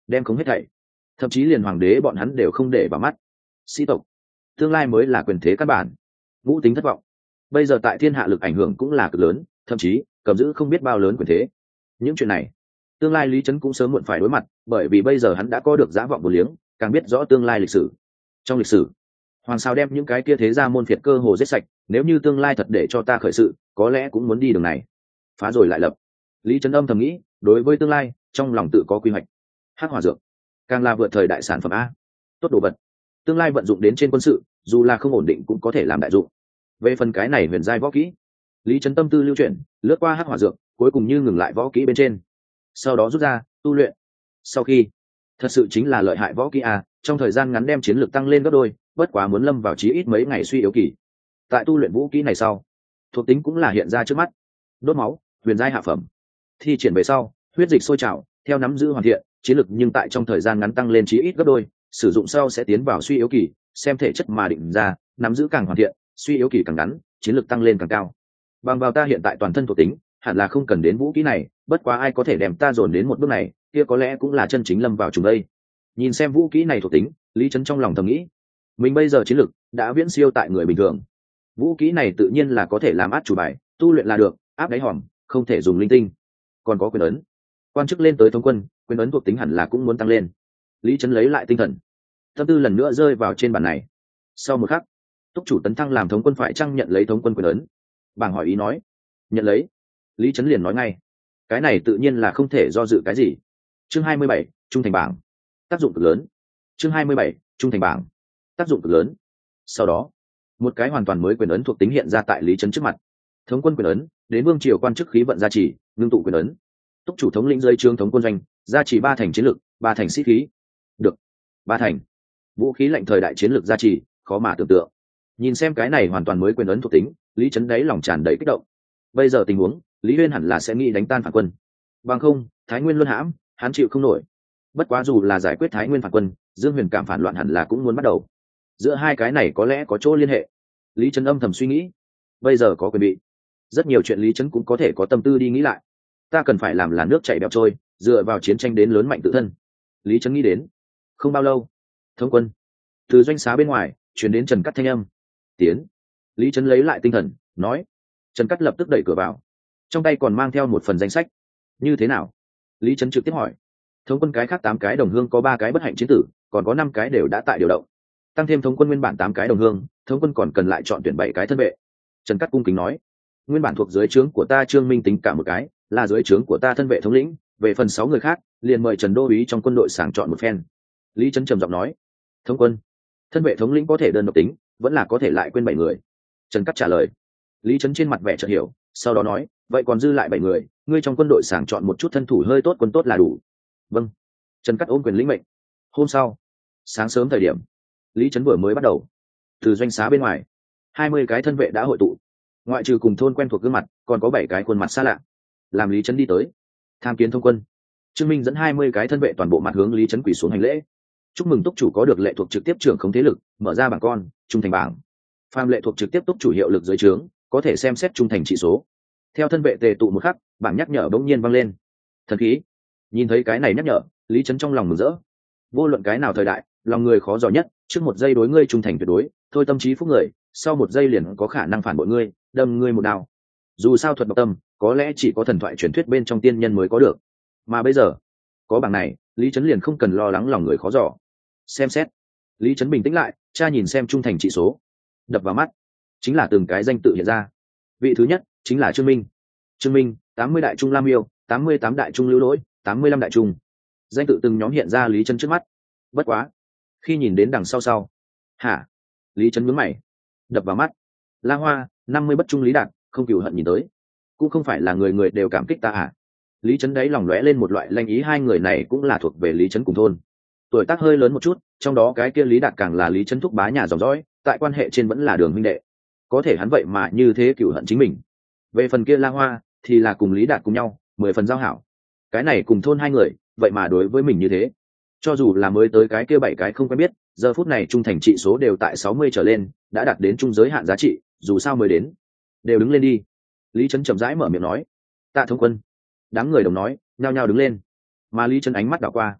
đem không hết thảy, thậm chí liền hoàng đế bọn hắn đều không để vào mắt. Sĩ tộc tương lai mới là quyền thế căn bản. Vũ Tính thất vọng, bây giờ tại thiên hạ lực ảnh hưởng cũng là cực lớn, thậm chí cầm giữ không biết bao lớn quyền thế. Những chuyện này tương lai Lý Trấn cũng sớm muộn phải đối mặt, bởi vì bây giờ hắn đã có được dã vọng vô liếng, càng biết rõ tương lai lịch sử. Trong lịch sử, hoàng sao đem những cái kia thế gia môn phiệt cơ hồ giết sạch, nếu như tương lai thật để cho ta khởi sự, có lẽ cũng muốn đi đường này, phá rồi lại lập. Lý Trấn âm thầm nghĩ, đối với tương lai trong lòng tự có quy hoạch. Hắc hỏa dược càng là vượt thời đại sản phẩm a, tốt đồ vật, tương lai vận dụng đến trên quân sự, dù là không ổn định cũng có thể làm đại dụng. Về phần cái này huyền giai võ kỹ, Lý Trấn tâm tư lưu chuyển, lướt qua hắc hỏa dược, cuối cùng như ngừng lại võ kỹ bên trên, sau đó rút ra tu luyện. Sau khi thật sự chính là lợi hại võ kỹ a, trong thời gian ngắn đem chiến lược tăng lên gấp đôi, bất quá muốn lâm vào chí ít mấy ngày suy yếu kỳ. Tại tu luyện vũ kỹ này sau, thuộc tính cũng là hiện ra trước mắt. Đốt máu, huyền giai hạ phẩm. Thi triển về sau, huyết dịch sôi trào, theo nắm giữ hoàn thiện, chiến lược nhưng tại trong thời gian ngắn tăng lên chí ít gấp đôi, sử dụng sau sẽ tiến vào suy yếu kỳ, xem thể chất mà định ra, nắm giữ càng hoàn thiện, suy yếu kỳ càng ngắn, chiến lược tăng lên càng cao. Bằng vào ta hiện tại toàn thân thuộc tính, hẳn là không cần đến vũ kỹ này, bất quá ai có thể đem ta dồn đến một bước này, kia có lẽ cũng là chân chính lâm vào trùng đây. Nhìn xem vũ kỹ này thuộc tính, Lý Trấn trong lòng thầm nghĩ, mình bây giờ chiến lược đã viễn siêu tại người bình thường. Vũ kỹ này tự nhiên là có thể làm át chủ bài, tu luyện là được, áp đáy hòm, không thể dùng linh tinh. Còn có quyền ấn, quan chức lên tới thống quân, quyền ấn thuộc tính hẳn là cũng muốn tăng lên. Lý Trấn lấy lại tinh thần, tâm tư lần nữa rơi vào trên bản này. Sau một khắc, túc chủ tấn thăng làm thống quân phải chăng nhận lấy thống quân quyền ấn? Bảng hỏi ý nói, nhận lấy. Lý Trấn liền nói ngay, cái này tự nhiên là không thể do dự cái gì. Chương 27, trung thành bảng, tác dụng cực lớn. Chương 27, trung thành bảng, tác dụng cực lớn. Sau đó, một cái hoàn toàn mới quyền ấn thuộc tính hiện ra tại Lý Trấn trước mặt. Thống quân quyền ấn, đến vương triều quan chức khí vận gia trì, ngưng tụ quyền ấn. Túc chủ thống lĩnh dưới trướng thống quân doanh, gia trì 3 thành chiến lực, 3 thành sĩ khí. Được, 3 thành. Vũ khí lạnh thời đại chiến lực gia trì, khó mà tưởng tượng. Nhìn xem cái này hoàn toàn mới quyền ấn thuộc tính, Lý Trấn đáy lòng tràn đầy kích động. Bây giờ tình huống, Lý Huyên hẳn là sẽ nghĩ đánh tan phản quân. Bằng không, Thái Nguyên luân hãm, hắn chịu không nổi. Bất quá dù là giải quyết Thái Nguyên phản quân, Dương Huyền cảm phản loạn hẳn là cũng muốn bắt đầu. Giữa hai cái này có lẽ có chỗ liên hệ. Lý Trấn âm thầm suy nghĩ, bây giờ có quyền bị, rất nhiều chuyện Lý Trấn cũng có thể có tâm tư đi nghĩ lại. Ta cần phải làm là nước chảy bèo trôi, dựa vào chiến tranh đến lớn mạnh tự thân. Lý Trấn nghĩ đến. Không bao lâu, thống quân từ doanh xá bên ngoài chuyển đến Trần Cắt thanh âm. Tiến. Lý Trấn lấy lại tinh thần, nói. Trần Cắt lập tức đẩy cửa vào, trong tay còn mang theo một phần danh sách. Như thế nào? Lý Trấn trực tiếp hỏi. Thống quân cái khác 8 cái đồng hương có 3 cái bất hạnh chiến tử, còn có 5 cái đều đã tại điều động, tăng thêm thống quân nguyên bản 8 cái đồng hương, thống quân còn cần lại chọn tuyển 7 cái thân vệ. Trần Cắt cung kính nói, nguyên bản thuộc dưới trướng của ta Trương Minh tính cả một cái, là dưới trướng của ta thân vệ thống lĩnh, về phần 6 người khác liền mời Trần đô úy trong quân đội sàng chọn một phen. Lý Trấn trầm giọng nói, thống quân thân vệ thống lĩnh có thể đơn độc tính, vẫn là có thể lại quên 7 người. Trần Cắt trả lời. Lý Trấn trên mặt vẻ chợt hiểu, sau đó nói, vậy còn dư lại 7 người, ngươi trong quân đội sàng chọn một chút thân thủ hơi tốt quân tốt là đủ. Vâng. Trần Cắt ôm quyền lĩnh mệnh. Hôm sau sáng sớm thời điểm, Lý Trấn vừa mới bắt đầu, từ doanh xá bên ngoài 20 cái thân vệ đã hội tụ, ngoại trừ cùng thôn quen thuộc gương mặt, còn có 7 cái khuôn mặt xa lạ. Làm Lý Trấn đi tới tham kiến thông quân, Trương Minh dẫn 20 cái thân vệ toàn bộ mặt hướng Lý Trấn quỳ xuống hành lễ. Chúc mừng túc chủ có được lệ thuộc trực tiếp trưởng không thế lực, mở ra bảng con trung thành bảng. Phàm lệ thuộc trực tiếp túc chủ hiệu lực dưới trướng, có thể xem xét trung thành trị số. Theo thân vệ tề tụ một khắc, bảng nhắc nhở bỗng nhiên vang lên. Thần khí. Nhìn thấy cái này nhắc nhở, Lý Trấn trong lòng mừng rỡ. Vô luận cái nào thời đại, lòng người khó dò nhất, trước 1 giây đối ngươi trung thành tuyệt đối, thôi tâm trí phúc người, sau 1 giây liền có khả năng phản bội ngươi, đâm ngươi một đao. Dù sao thuật độc tâm, có lẽ chỉ có thần thoại truyền thuyết bên trong tiên nhân mới có được. Mà bây giờ, có bảng này, Lý Trấn liền không cần lo lắng lòng người khó dò. Xem xét. Lý Trấn bình tĩnh lại, tra nhìn xem trung thành trị số. Đập vào mắt, chính là từng cái danh tự hiện ra. Vị thứ nhất chính là Trương Minh. Trương Minh, 80 đại trung Lam Yêu, 88 đại trung Lưu Lỗi, 85 đại trung. Danh tự từng nhóm hiện ra Lý Trấn trước mắt. Bất quá, khi nhìn đến đằng sau. Hả? Lý Trấn nhướng mày. Đập vào mắt, La Hoa, 50 bất trung Lý Đạt, không cừu hận nhìn tới. Cũng không phải là người người đều cảm kích ta à? Lý Trấn đấy lòng lóe lên một loại lanh ý, hai người này cũng là thuộc về Lý Trấn cùng thôn. Tuổi tác hơi lớn một chút, trong đó cái kia Lý Đạt càng là Lý Trấn thúc bá nhà dòng dõi, tại quan hệ trên vẫn là đường huynh đệ. Có thể hắn vậy mà như thế cừu hận chính mình. Về phần kia La Hoa thì là cùng Lý Đạt cùng nhau 10 phần giao hảo. Cái này cùng thôn hai người, vậy mà đối với mình như thế. Cho dù là mới tới cái kia 7 cái không quen biết, giờ phút này trung thành trị số đều tại 60 trở lên, đã đạt đến trung giới hạn giá trị, dù sao mới đến. Đều đứng lên đi. Lý Trấn chậm rãi mở miệng nói. Tạ thống quân. Đám người đồng nói, nhao nhao đứng lên. Mà Lý Trấn ánh mắt đảo qua,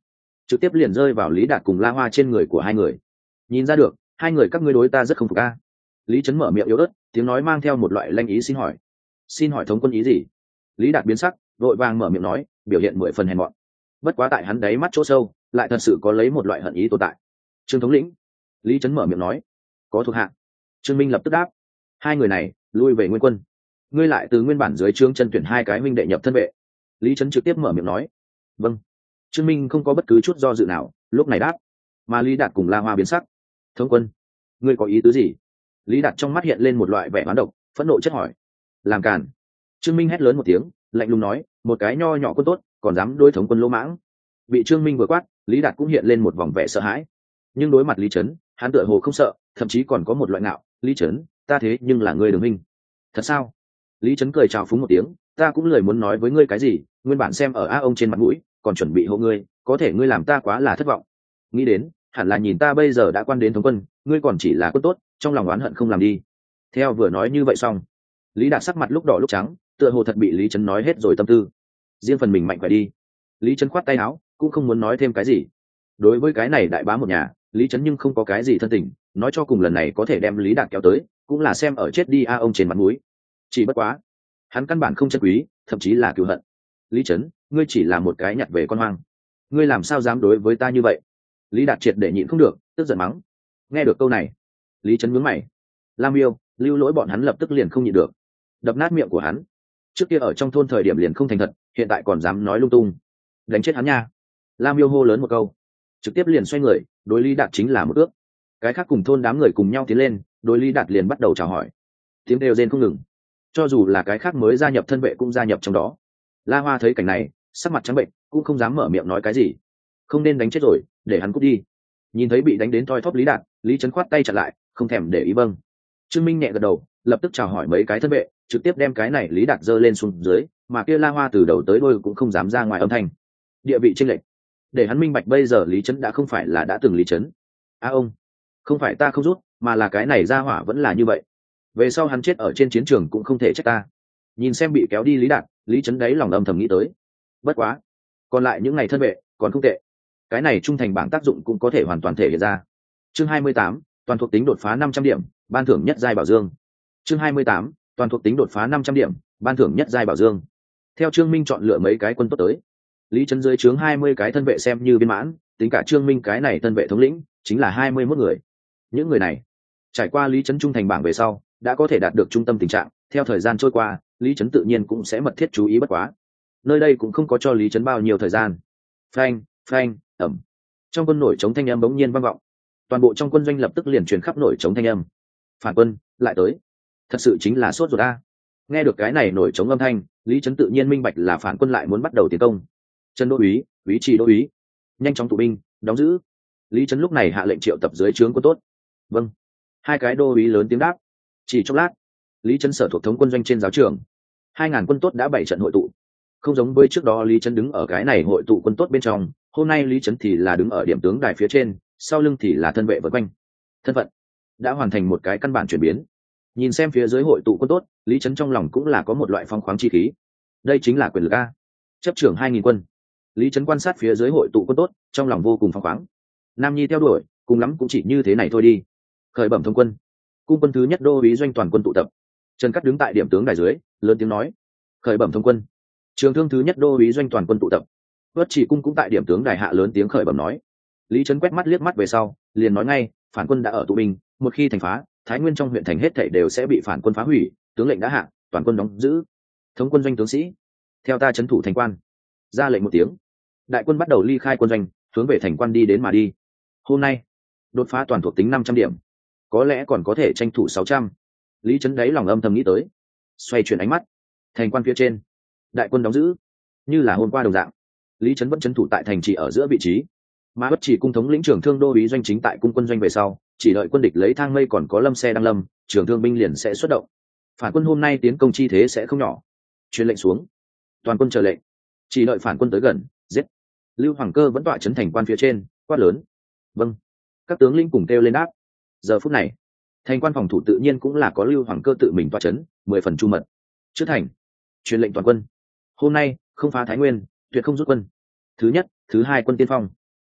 trực tiếp liền rơi vào Lý Đạt cùng La Hoa trên người của hai người. Nhìn ra được hai người các ngươi đối ta rất không phục a. Lý Trấn mở miệng yếu ớt, tiếng nói mang theo một loại lanh ý. Xin hỏi thống quân ý gì? Lý Đạt biến sắc, vội vàng mở miệng nói, biểu hiện 10 phần hèn mọn. Bất quá tại hắn đáy mắt chỗ sâu lại thật sự có lấy một loại hận ý tồn tại. Trương thống lĩnh. Lý Trấn mở miệng nói, có thuộc hạ. Trương Minh lập tức đáp, hai người này lui về nguyên quân. Ngươi lại từ nguyên bản dưới trướng chân tuyển hai cái huynh đệ nhập thân vệ. Lý Trấn trực tiếp mở miệng nói, vâng. Trương Minh không có bất cứ chút do dự nào, lúc này đáp. Mà Lý Đạt cùng La Hoa biến sắc. Thống quân, ngươi có ý tứ gì? Lý Đạt trong mắt hiện lên một loại vẻ oán độc, phẫn nộ chất hỏi. Làm càn. Trương Minh hét lớn một tiếng, lạnh lùng nói, một cái nho nhỏ quân tốt còn dám đối thống quân lỗ mãng. Bị Trương Minh vừa quát, Lý Đạt cũng hiện lên một vòng vẻ sợ hãi, nhưng đối mặt Lý Trấn, hắn tựa hồ không sợ, thậm chí còn có một loại ngạo. Lý Trấn, ta thế nhưng là ngươi đồng minh. Thật sao? Lý Trấn cười chào phúng một tiếng, ta cũng lười muốn nói với ngươi cái gì, nguyên bản xem ở ông trên mặt mũi còn chuẩn bị hộ ngươi, có thể ngươi làm ta quá là thất vọng. Nghĩ đến hẳn là nhìn ta bây giờ đã quan đến thống quân, ngươi còn chỉ là quân tốt, trong lòng oán hận không làm đi. Theo vừa nói như vậy xong, Lý Đạt sắc mặt lúc đỏ lúc trắng, tựa hồ thật bị Lý Trấn nói hết rồi tâm tư. Riêng phần mình mạnh khỏe đi. Lý Trấn khoát tay áo, cũng không muốn nói thêm cái gì. Đối với cái này đại bá một nhà, Lý Trấn nhưng không có cái gì thân tình, nói cho cùng lần này có thể đem Lý Đạt kéo tới, cũng là xem ở chết đi ông trên mặt mũi. Chỉ bất quá, hắn căn bản không trân quý, thậm chí là cừu hận. Lý Trấn, ngươi chỉ là một cái nhặt về con hoang, ngươi làm sao dám đối với ta như vậy? Lý Đạt triệt để nhịn không được, tức giận mắng. Nghe được câu này, Lý Trấn nhướng mày. Lam Yêu, Lưu Lỗi bọn hắn lập tức liền không nhịn được, đập nát miệng của hắn. Trước kia ở trong thôn thời điểm liền không thành thật, hiện tại còn dám nói lung tung. Đánh chết hắn nha. Lam Yêu hô lớn một câu, trực tiếp liền xoay người, đối Lý Đạt chính là một ước. Cái khác cùng thôn đám người cùng nhau tiến lên, đối Lý Đạt liền bắt đầu chào hỏi. Tiếng đều rên không ngừng. Cho dù là cái khác mới gia nhập thân vệ cũng gia nhập trong đó. La Hoa thấy cảnh này, sắc mặt trắng bệnh, cũng không dám mở miệng nói cái gì. Không nên đánh chết rồi, để hắn cút đi. Nhìn thấy bị đánh đến toi thóp Lý Đạt, Lý Trấn khoát tay chặn lại, không thèm để ý. Vâng. Trương Minh nhẹ gật đầu, lập tức chào hỏi mấy cái thân vệ, trực tiếp đem cái này Lý Đạt giơ lên xuống dưới, mà kia La Hoa từ đầu tới đuôi cũng không dám ra ngoài âm thanh. Địa vị chênh lệch, để hắn minh bạch bây giờ Lý Trấn đã không phải là đã từng Lý Trấn. Ông, không phải ta không rút, mà là cái này ra hỏa vẫn là như vậy. Về sau hắn chết ở trên chiến trường cũng không thể trách ta. Nhìn xem bị kéo đi Lý Đạt, Lý Trấn đáy lòng âm thầm nghĩ tới. Bất quá, còn lại những ngày thân vệ còn không tệ. Cái này trung thành bảng tác dụng cũng có thể hoàn toàn thể hiện ra. Chương 28, toàn thuộc tính đột phá 500 điểm, ban thưởng nhất giai bảo dương. Chương 28, toàn thuộc tính đột phá 500 điểm, ban thưởng nhất giai bảo dương. Theo Trương Minh chọn lựa mấy cái quân tốt tới, Lý Trấn dưới trướng 20 cái thân vệ xem như viên mãn, tính cả Trương Minh cái này thân vệ thống lĩnh, chính là 21 người. Những người này, trải qua Lý Trấn trung thành bảng về sau, đã có thể đạt được trung tâm tình trạng, theo thời gian trôi qua, Lý Trấn tự nhiên cũng sẽ mật thiết chú ý. Bất quá, nơi đây cũng không có cho Lý Trấn bao nhiêu thời gian. Phanh, phanh, ầm. Trong quân nổi trống thanh âm bỗng nhiên vang vọng. Toàn bộ trong quân doanh lập tức liền truyền khắp nổi trống thanh âm. Phản quân lại tới. Thật sự chính là sốt ruột a. Nghe được cái này nổi trống âm thanh, Lý Trấn tự nhiên minh bạch là phản quân lại muốn bắt đầu tiến công. Trần Đô úy, úy trì Đô úy, nhanh chóng tụ binh, đóng giữ. Lý Trấn lúc này hạ lệnh triệu tập dưới trướng quân tốt. Vâng. Hai cái đô úy lớn tiếng đáp. Chỉ chốc lát, Lý Trấn sở thuộc thống quân doanh trên giáo trường, 2000 quân tốt đã bảy trận hội tụ. Không giống với trước đó Lý Trấn đứng ở cái này hội tụ quân tốt bên trong, hôm nay Lý Trấn thì là đứng ở điểm tướng đài phía trên, sau lưng thì là thân vệ vây quanh. Thân phận đã hoàn thành một cái căn bản chuyển biến. Nhìn xem phía dưới hội tụ quân tốt, Lý Trấn trong lòng cũng là có một loại phong khoáng chi khí. Đây chính là quyền lực a. Chấp trưởng 2000 quân. Lý Trấn quan sát phía dưới hội tụ quân tốt, trong lòng vô cùng phong khoáng. Nam Nhi theo đuổi, cùng lắm cũng chỉ như thế này thôi đi. Khởi bẩm thống quân. Cung quân thứ nhất đô úy doanh toàn quân tụ tập. Trần Cát đứng tại điểm tướng đài dưới, lớn tiếng nói. Khởi bẩm thống quân. Trường thương thứ nhất đô úy doanh toàn quân tụ tập. Vất Chỉ Cung cũng tại điểm tướng đài hạ lớn tiếng khởi bẩm nói. Lý Trấn quét mắt liếc mắt về sau, liền nói ngay, phản quân đã ở tụ binh, một khi thành phá, Thái Nguyên trong huyện thành hết thảy đều sẽ bị phản quân phá hủy, tướng lệnh đã hạ, toàn quân đóng giữ. Thống quân doanh tướng sĩ, theo ta trấn thủ thành quan. Ra lệnh một tiếng, đại quân bắt đầu ly khai quân doanh, hướng về thành quan đi đến mà đi. Hôm nay, đột phá toàn thuộc tính 500 điểm, có lẽ còn có thể tranh thủ 600. Lý Trấn đáy lòng âm thầm nghĩ tới. Xoay chuyển ánh mắt, thành quan phía trên, đại quân đóng giữ, như là hôm qua đồng dạng. Lý Trấn vẫn trấn thủ tại thành trì ở giữa vị trí, mà Bất Chỉ Cung thống lĩnh trưởng thương đô úy doanh chính tại cung quân doanh về sau, chỉ đợi quân địch lấy thang mây còn có lâm xe đăng lâm, trưởng thương binh liền sẽ xuất động. Phản quân hôm nay tiến công chi thế sẽ không nhỏ. Truyền lệnh xuống, toàn quân chờ lệnh, chỉ đợi phản quân tới gần, giết. Lưu Hoàng Cơ vẫn tọa trấn thành quan phía trên, quát lớn. Vâng. Các tướng lĩnh cùng kêu lên đáp. Giờ phút này, thành quan phòng thủ tự nhiên cũng là có Lưu Hoàng Cơ tự mình tọa trấn, 10 phần chu mật. Trước thành, truyền lệnh toàn quân. Hôm nay không phá Thái Nguyên, tuyệt không rút quân. Thứ nhất, thứ hai quân tiên phong.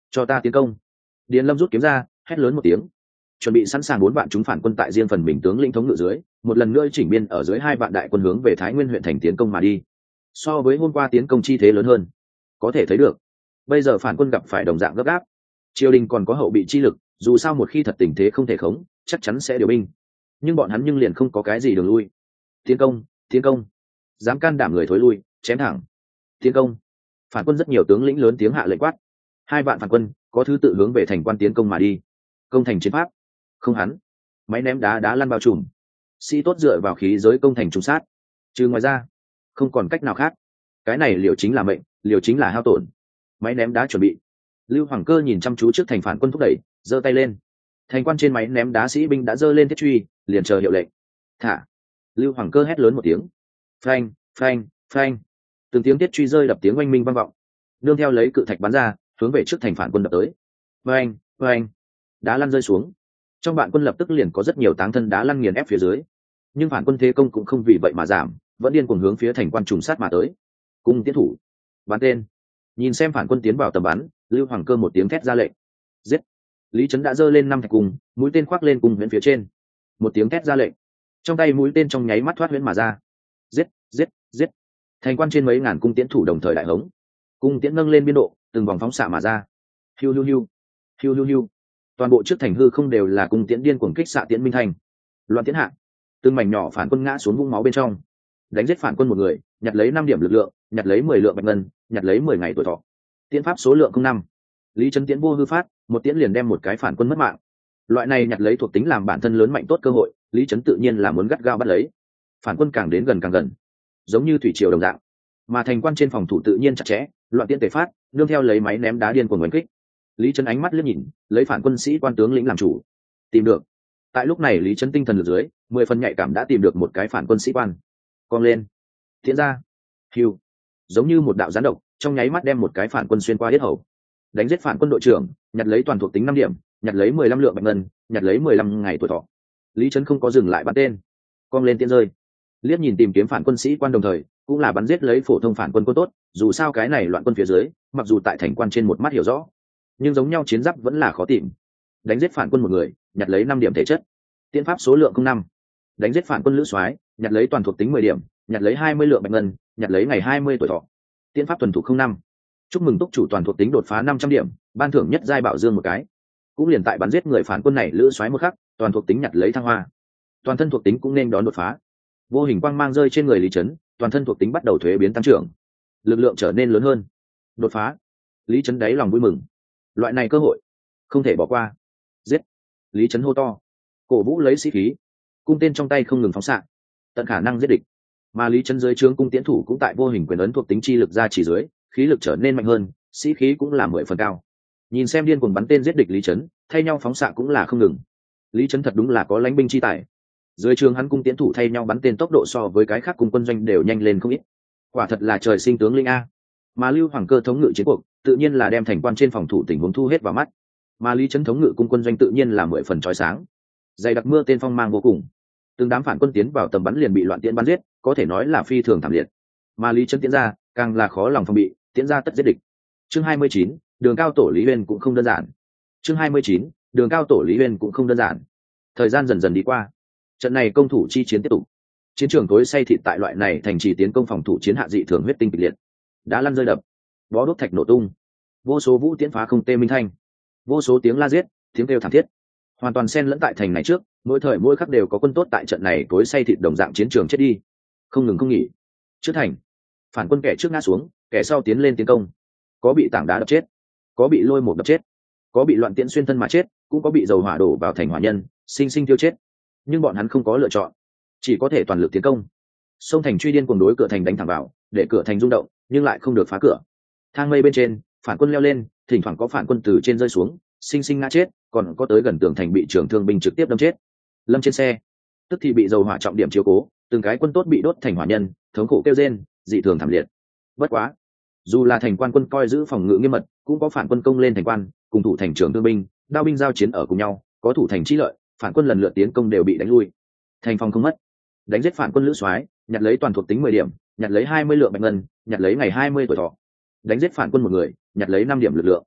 cho ta tiến công. Điền Lâm rút kiếm ra, hét lớn một tiếng, chuẩn bị sẵn sàng 4 vạn chúng phản quân tại riêng phần mình tướng lĩnh thống ngự dưới, một lần nữa chỉnh biên ở dưới 2 vạn đại quân hướng về Thái Nguyên huyện thành tiến công mà đi. So với hôm qua tiến công chi thế lớn hơn, có thể thấy được bây giờ phản quân gặp phải đồng dạng gấp gáp. Triều đình còn có hậu bị chi lực, dù sao một khi thật tình thế không thể khống, chắc chắn sẽ điều binh, nhưng bọn hắn liền không có cái gì đường lui. Tiến công, tiến công, dám can đảm người thối lui, chém thẳng. Tiến công. Phản quân rất nhiều tướng lĩnh lớn tiếng hạ lệnh quát. 2 vạn phản quân có thứ tự hướng về thành quan tiến công mà đi. Công thành chiến pháp không hắn, máy ném đá đá lăn bao trùm, sĩ tốt dựa vào khí giới công thành trùng sát, trừ ngoài ra không còn cách nào khác. Cái này liều chính là mệnh, liều chính là hao tổn. Máy ném đá chuẩn bị. Lưu Hoàng Cơ nhìn chăm chú trước thành phản quân thúc đẩy, giơ tay lên. Thành quan trên máy ném đá sĩ binh đã giơ lên thiết truy, liền chờ hiệu lệnh. Thả. Lưu Hoàng Cơ hét lớn một tiếng. Phanh, phanh, phanh. Từng tiếng thiết truy rơi đập tiếng oanh minh vang vọng. Nương theo lấy cự thạch bắn ra, hướng về trước thành phản quân đập tới. Phanh, phanh. Đá lăn rơi xuống. Trong bạn quân lập tức liền có rất nhiều táng thân đá lăn nghiền ép phía dưới. Nhưng phản quân thế công cũng không vì vậy mà giảm, vẫn điên cuồng hướng phía thành quan trùng sát mà tới. Cung tiến thủ, bắn tên. Nhìn xem phản quân tiến vào tầm bắn, Lưu Hoàng Cơ một tiếng thét ra lệnh. Giết. Lý Trấn đã giơ lên 5 thạch cung, mũi tên khoác lên cung huyễn phía trên. Một tiếng thét ra lệnh, trong tay mũi tên trong nháy mắt thoát huyễn mà ra. Giết, giết, giết. Thành quan trên mấy ngàn cung tiễn thủ đồng thời đại hống. Cung tiễn nâng lên biên độ, từng vòng phóng xạ mà ra. Hiu hiu hiu, hiu hiu hiu. Toàn bộ trước thành hư không đều là cung tiễn điên cuồng kích xạ tiễn minh thành. Loạn tiễn hạ, từng mảnh nhỏ phản quân ngã xuống vũng máu bên trong. Đánh giết phản quân một người, nhặt lấy 5 điểm lực lượng, nhặt lấy 10 lượng bạch ngân, nhặt lấy 10 ngày tuổi thọ. Tiễn pháp số lượng không 5. Lý Trấn tiễn vô hư phát, một tiễn liền đem một cái phản quân mất mạng. Loại này nhặt lấy thuộc tính làm bản thân lớn mạnh tốt cơ hội, Lý Trấn tự nhiên là muốn gắt gao bắt lấy. Phản quân càng đến gần càng gần, giống như thủy triều đồng dạng. Mà thành quan trên phòng thủ tự nhiên chặt chẽ, loạn tiễn tề phát, nương theo lấy máy ném đá điên cuồng đánh kích. Lý Trấn ánh mắt liếc nhìn, lấy phản quân sĩ quan tướng lĩnh làm chủ. Tìm được. Tại lúc này Lý Trấn tinh thần lực dưới, 10 phần nhạy cảm đã tìm được một cái phản quân sĩ quan. Cong lên, thiện ra, hiu, giống như một đạo gián độc, trong nháy mắt đem một cái phản quân xuyên qua yết hầu. Đánh giết phản quân đội trưởng, nhặt lấy toàn thuộc tính 5 điểm, nhặt lấy 15 lượng bạch ngân, nhặt lấy 15 ngày tuổi thọ. Lý Trấn không có dừng lại bắn tên, cong lên tiễn rơi. Liếc nhìn tìm kiếm phản quân sĩ quan đồng thời, cũng là bắn giết lấy phổ thông phản quân quân tốt, dù sao cái này loạn quân phía dưới, mặc dù tại thành quan trên một mắt hiểu rõ, nhưng giống nhau chiến giáp vẫn là khó tìm. Đánh giết phản quân một người, nhặt lấy 5 điểm thể chất. Tiễn pháp số lượng không 5. Đánh giết phản quân lữ soái, nhặt lấy toàn thuộc tính 10 điểm, nhặt lấy 20 lượng bạch ngân, nhặt lấy ngày 20 tuổi thọ. Tiễn pháp thuần thục không 5. Chúc mừng túc chủ toàn thuộc tính đột phá 500 điểm, ban thưởng nhất giai bảo dương một cái. Cũng liền tại bắn giết người phản quân này lữ soái một khắc, toàn thuộc tính nhặt lấy thăng hoa. Toàn thân thuộc tính cũng nên đón đột phá. Vô hình quang mang rơi trên người Lý Trấn, toàn thân thuộc tính bắt đầu thuế biến tăng trưởng, lực lượng trở nên lớn hơn. Đột phá. Lý Trấn đáy lòng vui mừng. Loại này cơ hội không thể bỏ qua. Giết. Lý Trấn hô to, cổ vũ lấy sĩ khí, cung tên trong tay không ngừng phóng xạ, tận khả năng giết địch. Mà Lý Trấn dưới trướng cung tiễn thủ cũng tại vô hình quyền ấn thuộc tính chi lực ra chỉ dưới, khí lực trở nên mạnh hơn, sĩ khí cũng là 10 phần cao. Nhìn xem điên cuồng bắn tên giết địch Lý Trấn, thay nhau phóng xạ cũng là không ngừng. Lý Trấn thật đúng là có lãnh binh chi tài. Dưới trường hắn cung tiễn thủ thay nhau bắn tên tốc độ so với cái khác cùng quân doanh đều nhanh lên không ít. Quả thật là trời sinh tướng linh a. Mà Lưu Hoàng Cơ thống ngự chiến cuộc, tự nhiên là đem thành quan trên phòng thủ tình huống thu hết vào mắt. Mà Lý Trấn thống ngự cung quân doanh tự nhiên là 10 phần chói sáng. Dày đặc mưa tên phong mang vô cùng. Từng đám phản quân tiến vào tầm bắn liền bị loạn tiễn bắn giết, có thể nói là phi thường thảm liệt. Mà Lý Trấn tiến ra, càng là khó lòng phòng bị, tiến ra tất giết địch. Chương 29, đường cao tổ Lý Uyên cũng không đơn giản. Chương 29, đường cao tổ Lý Uyên cũng không đơn giản. Thời gian dần dần đi qua, trận này công thủ chi chiến tiếp tục. Chiến trường tối say thịt tại loại này thành trì tiến công phòng thủ chiến hạ dị thường huyết tinh kịch liệt. Đá lăn rơi đập, bó đốt thạch nổ tung, vô số vũ tiễn phá không tê minh thanh, vô số tiếng la giết, tiếng kêu thảm thiết, hoàn toàn xen lẫn tại thành này trước. Mỗi thời mỗi khắc đều có quân tốt tại trận này tối say thịt đồng dạng chiến trường chết đi, không ngừng không nghỉ. Trước thành, phản quân kẻ trước ngã xuống, kẻ sau tiến lên tiến công. Có bị tảng đá đập chết, có bị lôi một đập chết, có bị loạn tiễn xuyên thân mà chết, cũng có bị dầu hỏa đổ vào thành hỏa nhân, sinh sinh tiêu chết. Nhưng bọn hắn không có lựa chọn, chỉ có thể toàn lực tiến công. Sông thành truy điên cuồng đối cửa thành đánh thẳng vào, để cửa thành rung động, nhưng lại không được phá cửa. Thang mây bên trên, phản quân leo lên, thỉnh thoảng có phản quân từ trên rơi xuống, sinh sinh ngã chết, còn có tới gần tường thành bị trưởng thương binh trực tiếp đâm chết. Lâm trên xe, tức thì bị dầu hỏa trọng điểm chiếu cố, từng cái quân tốt bị đốt thành hỏa nhân, thống khổ kêu rên, dị thường thảm liệt. Bất quá, dù là thành quan quân coi giữ phòng ngự nghiêm mật, cũng có phản quân công lên thành quan, cùng thủ thành trưởng thương binh, đao binh giao chiến ở cùng nhau, có thủ thành chi lợi, phản quân lần lượt tiến công đều bị đánh lui. Thành phòng không mất. Đánh giết phản quân lữ soái, nhặt lấy toàn thuộc tính 10 điểm, nhặt lấy 20 lượng bạch ngân, nhặt lấy ngày 20 tuổi thọ. Đánh giết phản quân một người, nhặt lấy 5 điểm lực lượng.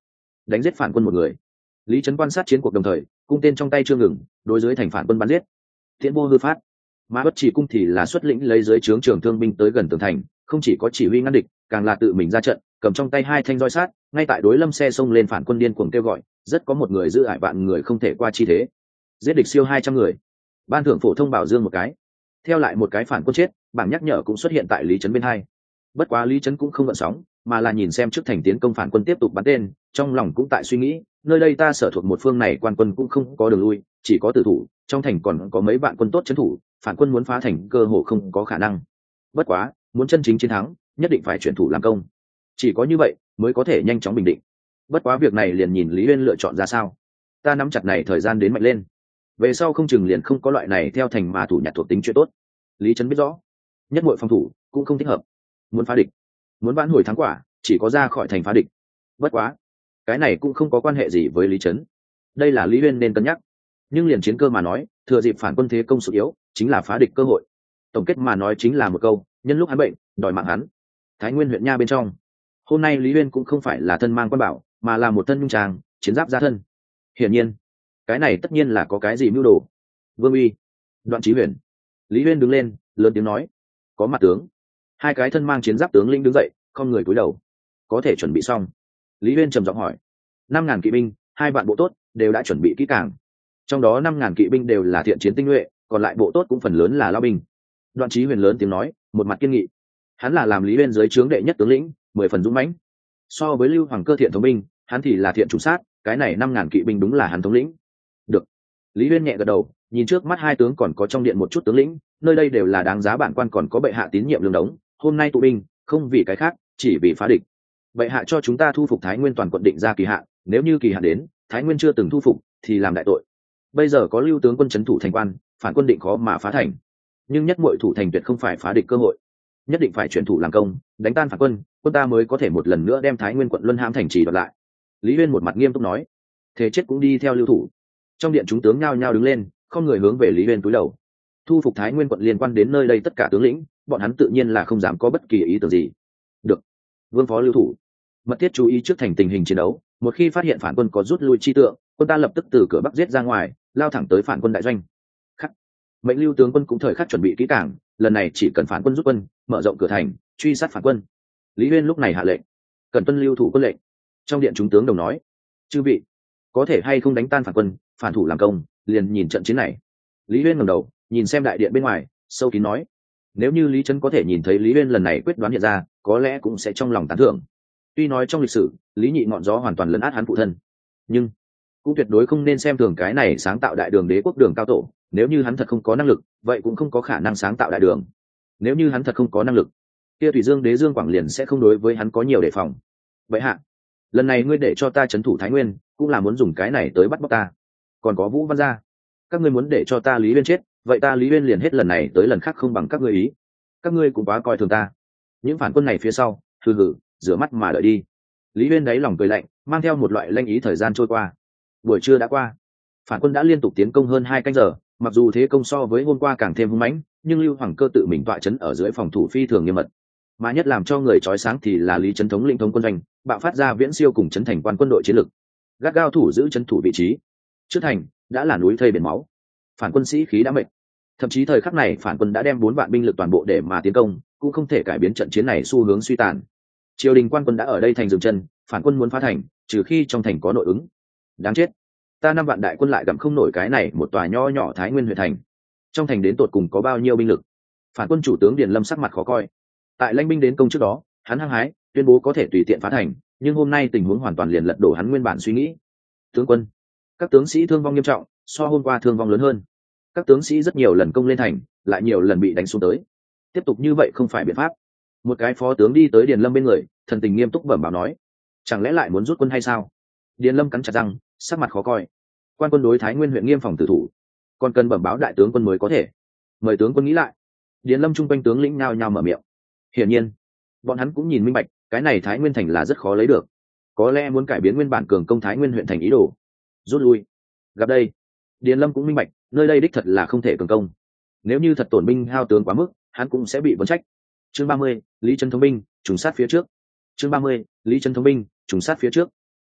đánh giết phản quân một người. Lý Trấn quan sát chiến cuộc đồng thời, cung tên trong tay chưa ngừng, đối dưới thành phản quân bắn giết. Thiện vô hư phát, mà Bất Chỉ cung thì là xuất lĩnh lấy dưới trướng trường thương binh tới gần tường thành, không chỉ có chỉ huy ngăn địch, càng là tự mình ra trận, cầm trong tay 2 thanh roi sát, ngay tại đối lâm xe xông lên phản quân điên cuồng kêu gọi, rất có một người giữ ải vạn người không thể qua chi thế. Giết địch siêu 200 người, ban thưởng phổ thông bảo dương một cái. Theo lại một cái phản quân chết, bảng nhắc nhở cũng xuất hiện tại Lý Trấn bên hai. Bất quá Lý Trấn cũng không gợn sóng, mà là nhìn xem trước thành tiến công phản quân tiếp tục bắn tên, trong lòng cũng tại suy nghĩ, nơi đây ta sở thuộc một phương này quan quân cũng không có đường lui, chỉ có tử thủ, trong thành còn có mấy vạn quân tốt trấn thủ, phản quân muốn phá thành cơ hồ không có khả năng. Bất quá, muốn chân chính chiến thắng, nhất định phải chuyển thủ làm công, chỉ có như vậy mới có thể nhanh chóng bình định. Bất quá việc này liền nhìn Lý Uyên lựa chọn ra sao. Ta nắm chặt này thời gian đến mạnh lên, về sau không chừng liền không có loại này theo thành mà thủ nhặt thuộc tính chuyện tốt. Lý Trấn biết rõ, nhất muội phòng thủ cũng không thích hợp, muốn phá địch, muốn vãn hồi thắng quả, chỉ có ra khỏi thành phá địch. Bất quá, cái này cũng không có quan hệ gì với Lý Trấn, đây là Lý Uyên nên cân nhắc. Nhưng liền chiến cơ mà nói, thừa dịp phản quân thế công sụt yếu, chính là phá địch cơ hội. Tổng kết mà nói chính là một câu, nhân lúc hắn bệnh, đòi mạng hắn. Thái Nguyên huyện nha bên trong, hôm nay Lý Uyên cũng không phải là thân mang quan bảo, mà là một thân nhung tràng, chiến giáp ra thân. Hiển nhiên, cái này tất nhiên là có cái gì mưu đồ. Vương Uy, Đoạn Chí Huyền. Lý Uyên đứng lên, lớn tiếng nói, có mặt tướng. 2 cái thân mang chiến giáp tướng lĩnh đứng dậy, không người cúi đầu. Có thể chuẩn bị xong. Lý Uyên trầm giọng hỏi. 5.000 kỵ binh, 2 vạn bộ tốt đều đã chuẩn bị kỹ càng. Trong đó 5.000 kỵ binh đều là thiện chiến tinh nhuệ, còn lại bộ tốt cũng phần lớn là lao binh. Đoạn Chí Huyền lớn tiếng nói, một mặt kiên nghị. Hắn là làm Lý Uyên dưới trướng đệ nhất tướng lĩnh, 10 phần dũng mãnh. So với Lưu Hoàng Cơ thiện thống binh, hắn thì là thiện chủ sát, cái này 5.000 kỵ binh đúng là hắn thống lĩnh. Được. Lý Uyên nhẹ gật đầu, nhìn trước mắt 2 tướng còn có trong điện một chút tướng lĩnh, nơi đây đều là đáng giá bản quan còn có bệ hạ tín nhiệm lương đống, hôm nay tụ binh, không vì cái khác, chỉ vì phá địch. Bệ hạ cho chúng ta thu phục Thái Nguyên toàn quận định ra kỳ hạn, nếu như kỳ hạn đến, Thái Nguyên chưa từng thu phục thì làm đại tội. Bây giờ có Lưu tướng quân trấn thủ thành quan, phản quân định khó mà phá thành. Nhưng nhất muội thủ thành tuyệt không phải phá địch cơ hội, nhất định phải chuyển thủ làm công, đánh tan phản quân, quân ta mới có thể một lần nữa đem Thái Nguyên quận luân hãm thành trì đoạt lại. Lý Uyên một mặt nghiêm túc nói, thế chết cũng đi theo lưu thủ. Trong điện chúng tướng nhao nhao đứng lên, không người hướng về Lý Uyên cúi đầu. Thu phục Thái Nguyên quận liên quan đến nơi đây tất cả tướng lĩnh, bọn hắn tự nhiên là không dám có bất kỳ ý tưởng gì. Được, vương phó lưu thủ, mật thiết chú ý trước thành tình hình chiến đấu, một khi phát hiện phản quân có rút lui chi tượng, quân ta lập tức từ cửa bắc giết ra ngoài, lao thẳng tới phản quân đại doanh. Khắc, mệnh Lưu tướng quân cũng thời khắc chuẩn bị kỹ càng, lần này chỉ cần phản quân rút quân, mở rộng cửa thành, truy sát phản quân. Lý Uyên lúc này hạ lệnh, cần tuân lưu thủ quân lệnh. Trong điện chúng tướng đồng nói, chư vị, có thể hay không đánh tan phản quân, phản thủ làm công, liền nhìn trận chiến này. Lý Uyên ngẩng đầu, nhìn xem đại điện bên ngoài, sâu kín nói, nếu như Lý Trấn có thể nhìn thấy Lý Uyên lần này quyết đoán hiện ra, có lẽ cũng sẽ trong lòng tán thưởng. Tuy nói trong lịch sử, Lý Nhị ngọn gió hoàn toàn lấn át hắn phụ thân, nhưng cũng tuyệt đối không nên xem thường cái này sáng tạo đại đường đế quốc đường cao tổ. Nếu như hắn thật không có năng lực, vậy cũng không có khả năng sáng tạo đại đường. Nếu như hắn thật không có năng lực, kia Thủy Dương đế Dương Quảng liền sẽ không đối với hắn có nhiều đề phòng. Vậy hạ, lần này ngươi để cho ta trấn thủ Thái Nguyên, cũng là muốn dùng cái này tới bắt bóc ta. Còn có Vũ Văn gia, các ngươi muốn để cho ta Lý Uyên chết, vậy ta Lý Uyên liền hết lần này tới lần khác không bằng các ngươi ý. Các ngươi cũng quá coi thường ta. Những phản quân này phía sau, hừ hừ, rửa mắt mà đợi đi. Lý Uyên đáy lòng cười lạnh, mang theo một loại lanh ý. Thời gian trôi qua, buổi trưa đã qua, phản quân đã liên tục tiến công hơn 2 canh giờ. Mặc dù thế công so với hôm qua càng thêm hung mãnh, nhưng Lưu Hoàng Cơ tự mình tọa trấn ở dưới phòng thủ phi thường nghiêm mật. Mà nhất làm cho người chói sáng thì là Lý Trấn thống lĩnh thống quân doanh, bạo phát ra viễn siêu cùng trấn thành quan quân đội chiến lực, gắt gao thủ giữ trấn thủ vị trí. Trước thành đã là núi thây biển máu, phản quân sĩ khí đã mệt. Thậm chí thời khắc này phản quân đã đem 4 vạn binh lực toàn bộ để mà tiến công, cũng không thể cải biến trận chiến này xu hướng suy tàn. Triều đình quan quân đã ở đây thành dừng chân, phản quân muốn phá thành, trừ khi trong thành có nội ứng. Đáng chết, ta 5 vạn đại quân lại gặm không nổi cái này một tòa nho nhỏ Thái Nguyên huyện thành. Trong thành đến tột cùng có bao nhiêu binh lực? Phản quân chủ tướng Điền Lâm sắc mặt khó coi. Tại lãnh binh đến công trước đó, hắn hăng hái tuyên bố có thể tùy tiện phá thành, nhưng hôm nay tình huống hoàn toàn liền lật đổ hắn nguyên bản suy nghĩ. Tướng quân, các tướng sĩ thương vong nghiêm trọng, so hôm qua thương vong lớn hơn. Các tướng sĩ rất nhiều lần công lên thành, lại nhiều lần bị đánh xuống tới. Tiếp tục như vậy không phải biện pháp. Một cái phó tướng đi tới Điền Lâm bên người, thần tình nghiêm túc bẩm báo nói, chẳng lẽ lại muốn rút quân hay sao? Điền Lâm cắn chặt răng, sắc mặt khó coi. Quan quân đối Thái Nguyên huyện nghiêm phòng tử thủ, còn cần bẩm báo đại tướng quân mới có thể. Mời tướng quân nghĩ lại. Điền Lâm chung quanh tướng lĩnh nhao nhao mở miệng. Hiển nhiên, bọn hắn cũng nhìn minh bạch, cái này Thái Nguyên thành là rất khó lấy được. Có lẽ muốn cải biến nguyên bản cường công Thái Nguyên huyện thành ý đồ. Rút lui. Gặp đây, Điền Lâm cũng minh bạch, nơi đây đích thật là không thể cường công. Nếu như thật tổn binh hao tướng quá mức, hắn cũng sẽ bị vấn trách. Chương 30, Lý Trấn thống binh, trùng sát phía trước. Chương 30, Lý Trấn thống binh, trùng sát phía trước.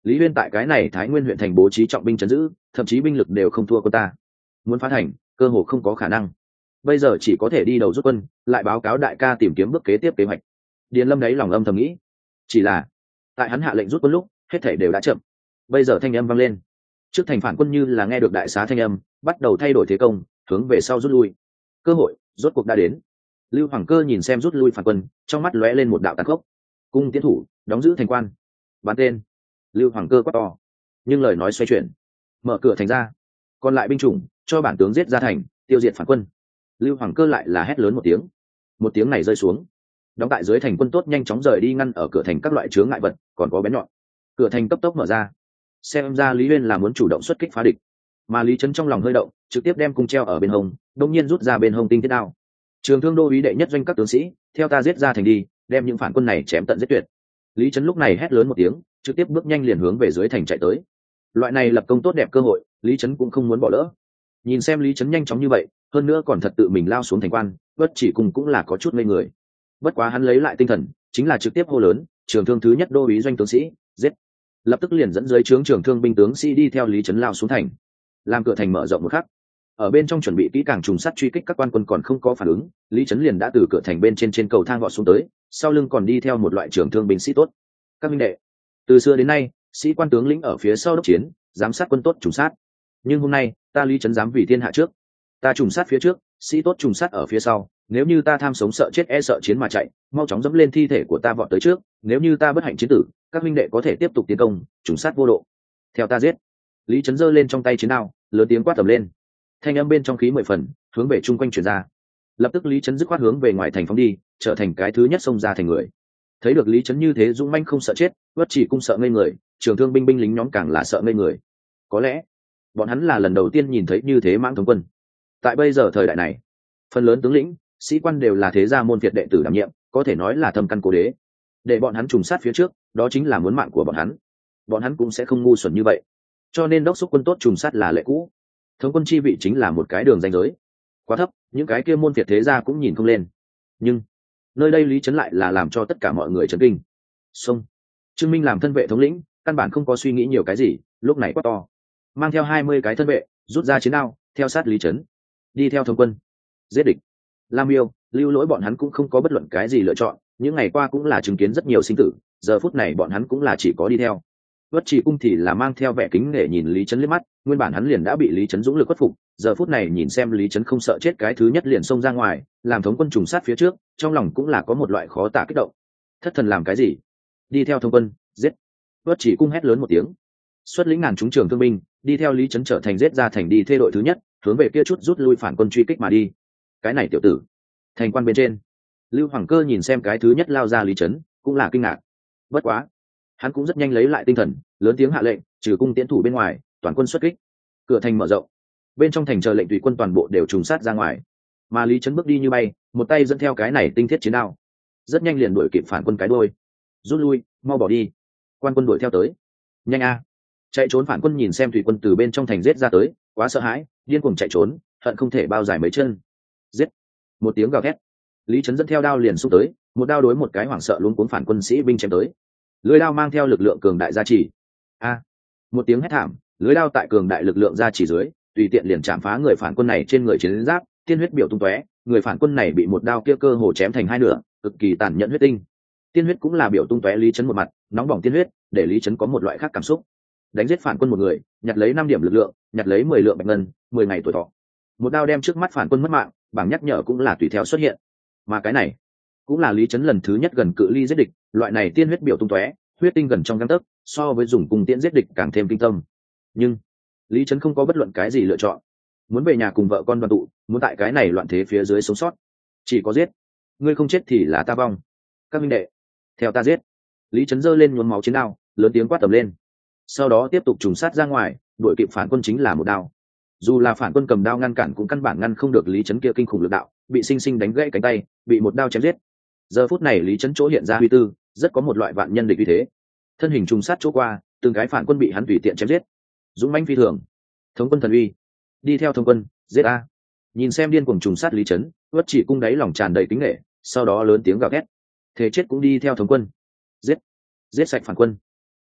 Lý Huyên tại cái này Thái Nguyên huyện thành bố trí trọng binh trấn giữ, thậm chí binh lực đều không thua quân ta, muốn phá thành cơ hồ không có khả năng. Bây giờ chỉ có thể đi đầu rút quân, lại báo cáo đại ca tìm kiếm bước kế tiếp kế hoạch. Điền Lâm đấy lòng âm thầm nghĩ, chỉ là tại hắn hạ lệnh rút quân lúc hết thảy đều đã chậm. Bây giờ thanh âm vang lên, trước thành phản quân như là nghe được đại xá thanh âm, bắt đầu thay đổi thế công, hướng về sau rút lui. Cơ hội rốt cuộc đã đến. Lưu Hoàng Cơ nhìn xem rút lui phản quân, trong mắt lóe lên một đạo tàn khốc. Cung tiến thủ đóng giữ thành quan, bắn tên. Lưu Hoàng Cơ quát to, nhưng lời nói xoay chuyển, mở cửa thành ra, còn lại binh chủng cho bản tướng giết ra thành, tiêu diệt phản quân. Lưu Hoàng Cơ lại là hét lớn một tiếng này rơi xuống, đóng tại dưới thành quân tốt nhanh chóng rời đi, ngăn ở cửa thành các loại chướng ngại vật còn có bén nhọn. Cửa thành cấp tốc mở ra, xem ra Lý Uyên là muốn chủ động xuất kích phá địch, mà Lý Trấn trong lòng hơi động, trực tiếp đem cung treo ở bên hông, đột nhiên rút ra bên hông tinh thiết đao. Trường Thương đô úy đệ nhất doanh các tướng sĩ, theo ta giết ra thành đi, đem những phản quân này chém tận giết tuyệt. Lý Trấn lúc này hét lớn một tiếng, trực tiếp bước nhanh liền hướng về dưới thành chạy tới. Loại này lập công tốt đẹp cơ hội, Lý Trấn cũng không muốn bỏ lỡ. Nhìn xem Lý Trấn nhanh chóng như vậy, hơn nữa còn thật tự mình lao xuống thành quan, Bất Chỉ Cùng cũng là có chút ngây người. Bất quá hắn lấy lại tinh thần, chính là trực tiếp hô lớn, Trường Thương thứ nhất đô úy doanh tướng sĩ, giết. Lập tức liền dẫn dưới trướng Trường Thương binh tướng sĩ đi theo Lý Trấn lao xuống thành. Làm cửa thành mở rộng một khắc, ở bên trong chuẩn bị kỹ càng trùng sát truy kích các quan quân còn không có phản ứng, Lý Trấn liền đã từ cửa thành bên trên cầu thang vọt xuống tới, sau lưng còn đi theo một loại Trường Thương binh sĩ tốt. Các minh đệ, từ xưa đến nay, sĩ quan tướng lĩnh ở phía sau đốc chiến, giám sát quân tốt trùng sát. Nhưng hôm nay, ta Lý Trấn dám vì thiên hạ trước, ta trùng sát phía trước, sĩ tốt trùng sát ở phía sau. Nếu như ta tham sống sợ chết e sợ chiến mà chạy, mau chóng dẫm lên thi thể của ta vọt tới trước. Nếu như ta bất hạnh chiến tử, các minh đệ có thể tiếp tục tiến công, trùng sát vô độ. Theo ta giết. Lý Trấn giơ lên trong tay chiến đao, lớn tiếng quát tầm lên. Thanh âm bên trong khí 10 phần, hướng về chung quanh truyền ra. Lập tức Lý Trấn dứt khoát hướng về ngoài thành phóng đi, trở thành cái thứ nhất xông ra thành người. Thấy được Lý Trấn như thế dũng manh không sợ chết, Bất Chỉ Cung sợ ngây người, Trường Thương binh lính nhóm càng là sợ ngây người. Có lẽ bọn hắn là lần đầu tiên nhìn thấy như thế mãng thống quân. Tại bây giờ thời đại này, phần lớn tướng lĩnh, sĩ quan đều là thế gia môn phiệt đệ tử đảm nhiệm, có thể nói là thâm căn cố đế. Để bọn hắn trùng sát phía trước, đó chính là muốn mạng của bọn hắn cũng sẽ không ngu xuẩn như vậy. Cho nên đốc thúc quân tốt trùng sát là lệ cũ. Thống quân chi vị chính là một cái đường ranh giới quá thấp, những cái kia môn phiệt thế gia cũng nhìn không lên. Nhưng nơi đây Lý Trấn lại là làm cho tất cả mọi người chấn kinh. Xông. Trương Minh làm thân vệ thống lĩnh, căn bản không có suy nghĩ nhiều cái gì, lúc này quát to, mang theo 20 cái thân vệ, rút ra chiến đao, theo sát Lý Trấn, đi theo thống quân, giết địch. Lam Yêu, Lưu Lỗi bọn hắn cũng không có bất luận cái gì lựa chọn, những ngày qua cũng là chứng kiến rất nhiều sinh tử, giờ phút này bọn hắn cũng là chỉ có đi theo. Bất Chỉ Cung thì là mang theo vẻ kính nể nhìn Lý Trấn liếc mắt, nguyên bản hắn liền đã bị Lý Trấn dũng lực khuất phục, giờ phút này nhìn xem Lý Trấn không sợ chết cái thứ nhất liền xông ra ngoài, làm thống quân trùng sát phía trước, trong lòng cũng là có một loại khó tả kích động. Thất thần làm cái gì? Đi theo thống quân, giết. Bất Chỉ Cung hét lớn một tiếng, xuất lĩnh ngàn chúng Trường Thương binh, đi theo Lý Trấn trở thành giết ra thành đi thê đội thứ nhất, hướng về kia chút rút lui phản quân truy kích mà đi. Cái này tiểu tử, thành quan bên trên, Lưu Hoàng Cơ nhìn xem cái thứ nhất lao ra Lý Trấn, cũng là kinh ngạc. Bất quá, hắn cũng rất nhanh lấy lại tinh thần, lớn tiếng hạ lệnh, trừ cung tiến thủ bên ngoài, toàn quân xuất kích. Cửa thành mở rộng, bên trong thành chờ lệnh tùy quân toàn bộ đều trùng sát ra ngoài, mà Lý Trấn bước đi như bay, một tay dẫn theo cái này tinh thiết chiến đao, rất nhanh liền đuổi kịp phản quân cái đuôi. Rút lui, mau bỏ đi. Quan quân đuổi theo tới. Nhanh a. Chạy trốn phản quân nhìn xem thủy quân từ bên trong thành giết ra tới, quá sợ hãi, điên cuồng chạy trốn, hận không thể bao dài mấy chân. Giết. Một tiếng gào thét, Lý Trấn dẫn theo đao liền xung tới, một đao đối một cái hoảng sợ luống cuống phản quân sĩ binh chém tới. Lưỡi đao mang theo lực lượng cường đại gia trì. A. Một tiếng hét thảm, lưỡi đao tại cường đại lực lượng gia trì dưới, tùy tiện liền chạm phá người phản quân này trên người chiến giáp, tiên huyết biểu tung tóe, người phản quân này bị một đao kia cơ hồ chém thành hai nửa, cực kỳ tàn nhẫn huyết tinh. Tiên huyết cũng là biểu tung tóe Lý Trấn một mặt, nóng bỏng tiên huyết, để Lý Trấn có một loại khác cảm xúc. Đánh giết phản quân một người, nhặt lấy 5 điểm lực lượng, nhặt lấy 10 lượng bạch ngân, 10 ngày tuổi thọ. Một đao đem trước mắt phản quân mất mạng, bảng nhắc nhở cũng là tùy theo xuất hiện. Mà cái này, cũng là Lý Trấn lần thứ nhất gần cự ly giết địch, loại này tiên huyết biểu tung tóe, huyết tinh gần trong gang tấc, so với dùng cung tiễn giết địch càng thêm kinh tâm. Nhưng Lý Trấn không có bất luận cái gì lựa chọn, muốn về nhà cùng vợ con đoàn tụ, muốn tại cái này loạn thế phía dưới sống sót, chỉ có giết. Ngươi không chết thì là ta vong. Các minh đệ, theo ta giết. Lý Trấn giơ lên nhuốm máu chiến đao, lớn tiếng quát tầm lên. Sau đó tiếp tục trùng sát ra ngoài, đuổi kịp phản quân chính là một đao. Dù là phản quân cầm đao ngăn cản cũng căn bản ngăn không được Lý Trấn kia kinh khủng lực đạo, bị sinh sinh đánh gãy cánh tay, bị một đao chém giết. Giờ phút này Lý Trấn chỗ hiện ra huy tư, rất có một loại vạn nhân địch uy thế. Thân hình trùng sát chỗ qua, từng cái phản quân bị hắn tùy tiện chém giết. Dũng mãnh phi thường. Thống quân thần uy. Đi theo thống quân, giết a. Nhìn xem điên cuồng trùng sát Lý Trấn, Bất Chỉ Cung đáy lòng tràn đầy kính nể, sau đó lớn tiếng gào thét. Thế chết cũng đi theo thống quân. Giết. Giết sạch phản quân.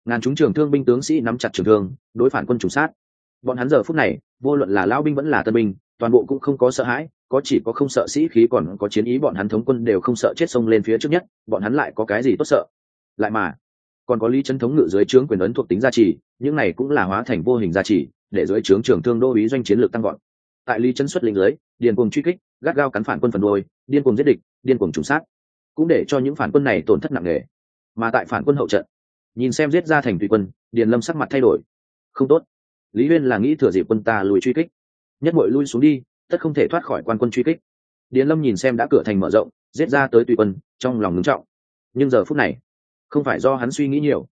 Ngàn chúng trường thương binh tướng sĩ nắm chặt trường thương đối phản quân trùng sát. Bọn hắn giờ phút này vô luận là lão binh vẫn là tân binh, toàn bộ cũng không có sợ hãi, có chỉ có không sợ sĩ khí, còn có chiến ý. Bọn hắn thống quân đều không sợ chết, xông lên phía trước nhất. Bọn hắn lại có cái gì tốt sợ? Lại mà còn có Lý Trấn thống ngự dưới trướng quyền ấn thuộc tính gia trì, những này cũng là hóa thành vô hình gia trì, để dưới trướng trưởng thương đô úy doanh chiến lược tăng gọn. Tại Lý Trấn xuất lĩnh dưới, điên cuồng truy kích, gắt gao cắn phản quân phần đuôi, điên cuồng giết địch, điên cuồng trùng sát, cũng để cho những phản quân này tổn thất nặng nề. Mà tại phản quân hậu trận, nhìn xem giết ra thành tùy quân, Điền Lâm sắc mặt thay đổi. Không tốt, Lý Huyên là nghĩ thừa dịp quân ta lùi truy kích, nhất muội lui xuống đi, tất không thể thoát khỏi quan quân truy kích. Điền Lâm nhìn xem đã cửa thành mở rộng, giết ra tới tùy quân, trong lòng ngưng trọng. Nhưng giờ phút này, không phải do hắn suy nghĩ nhiều,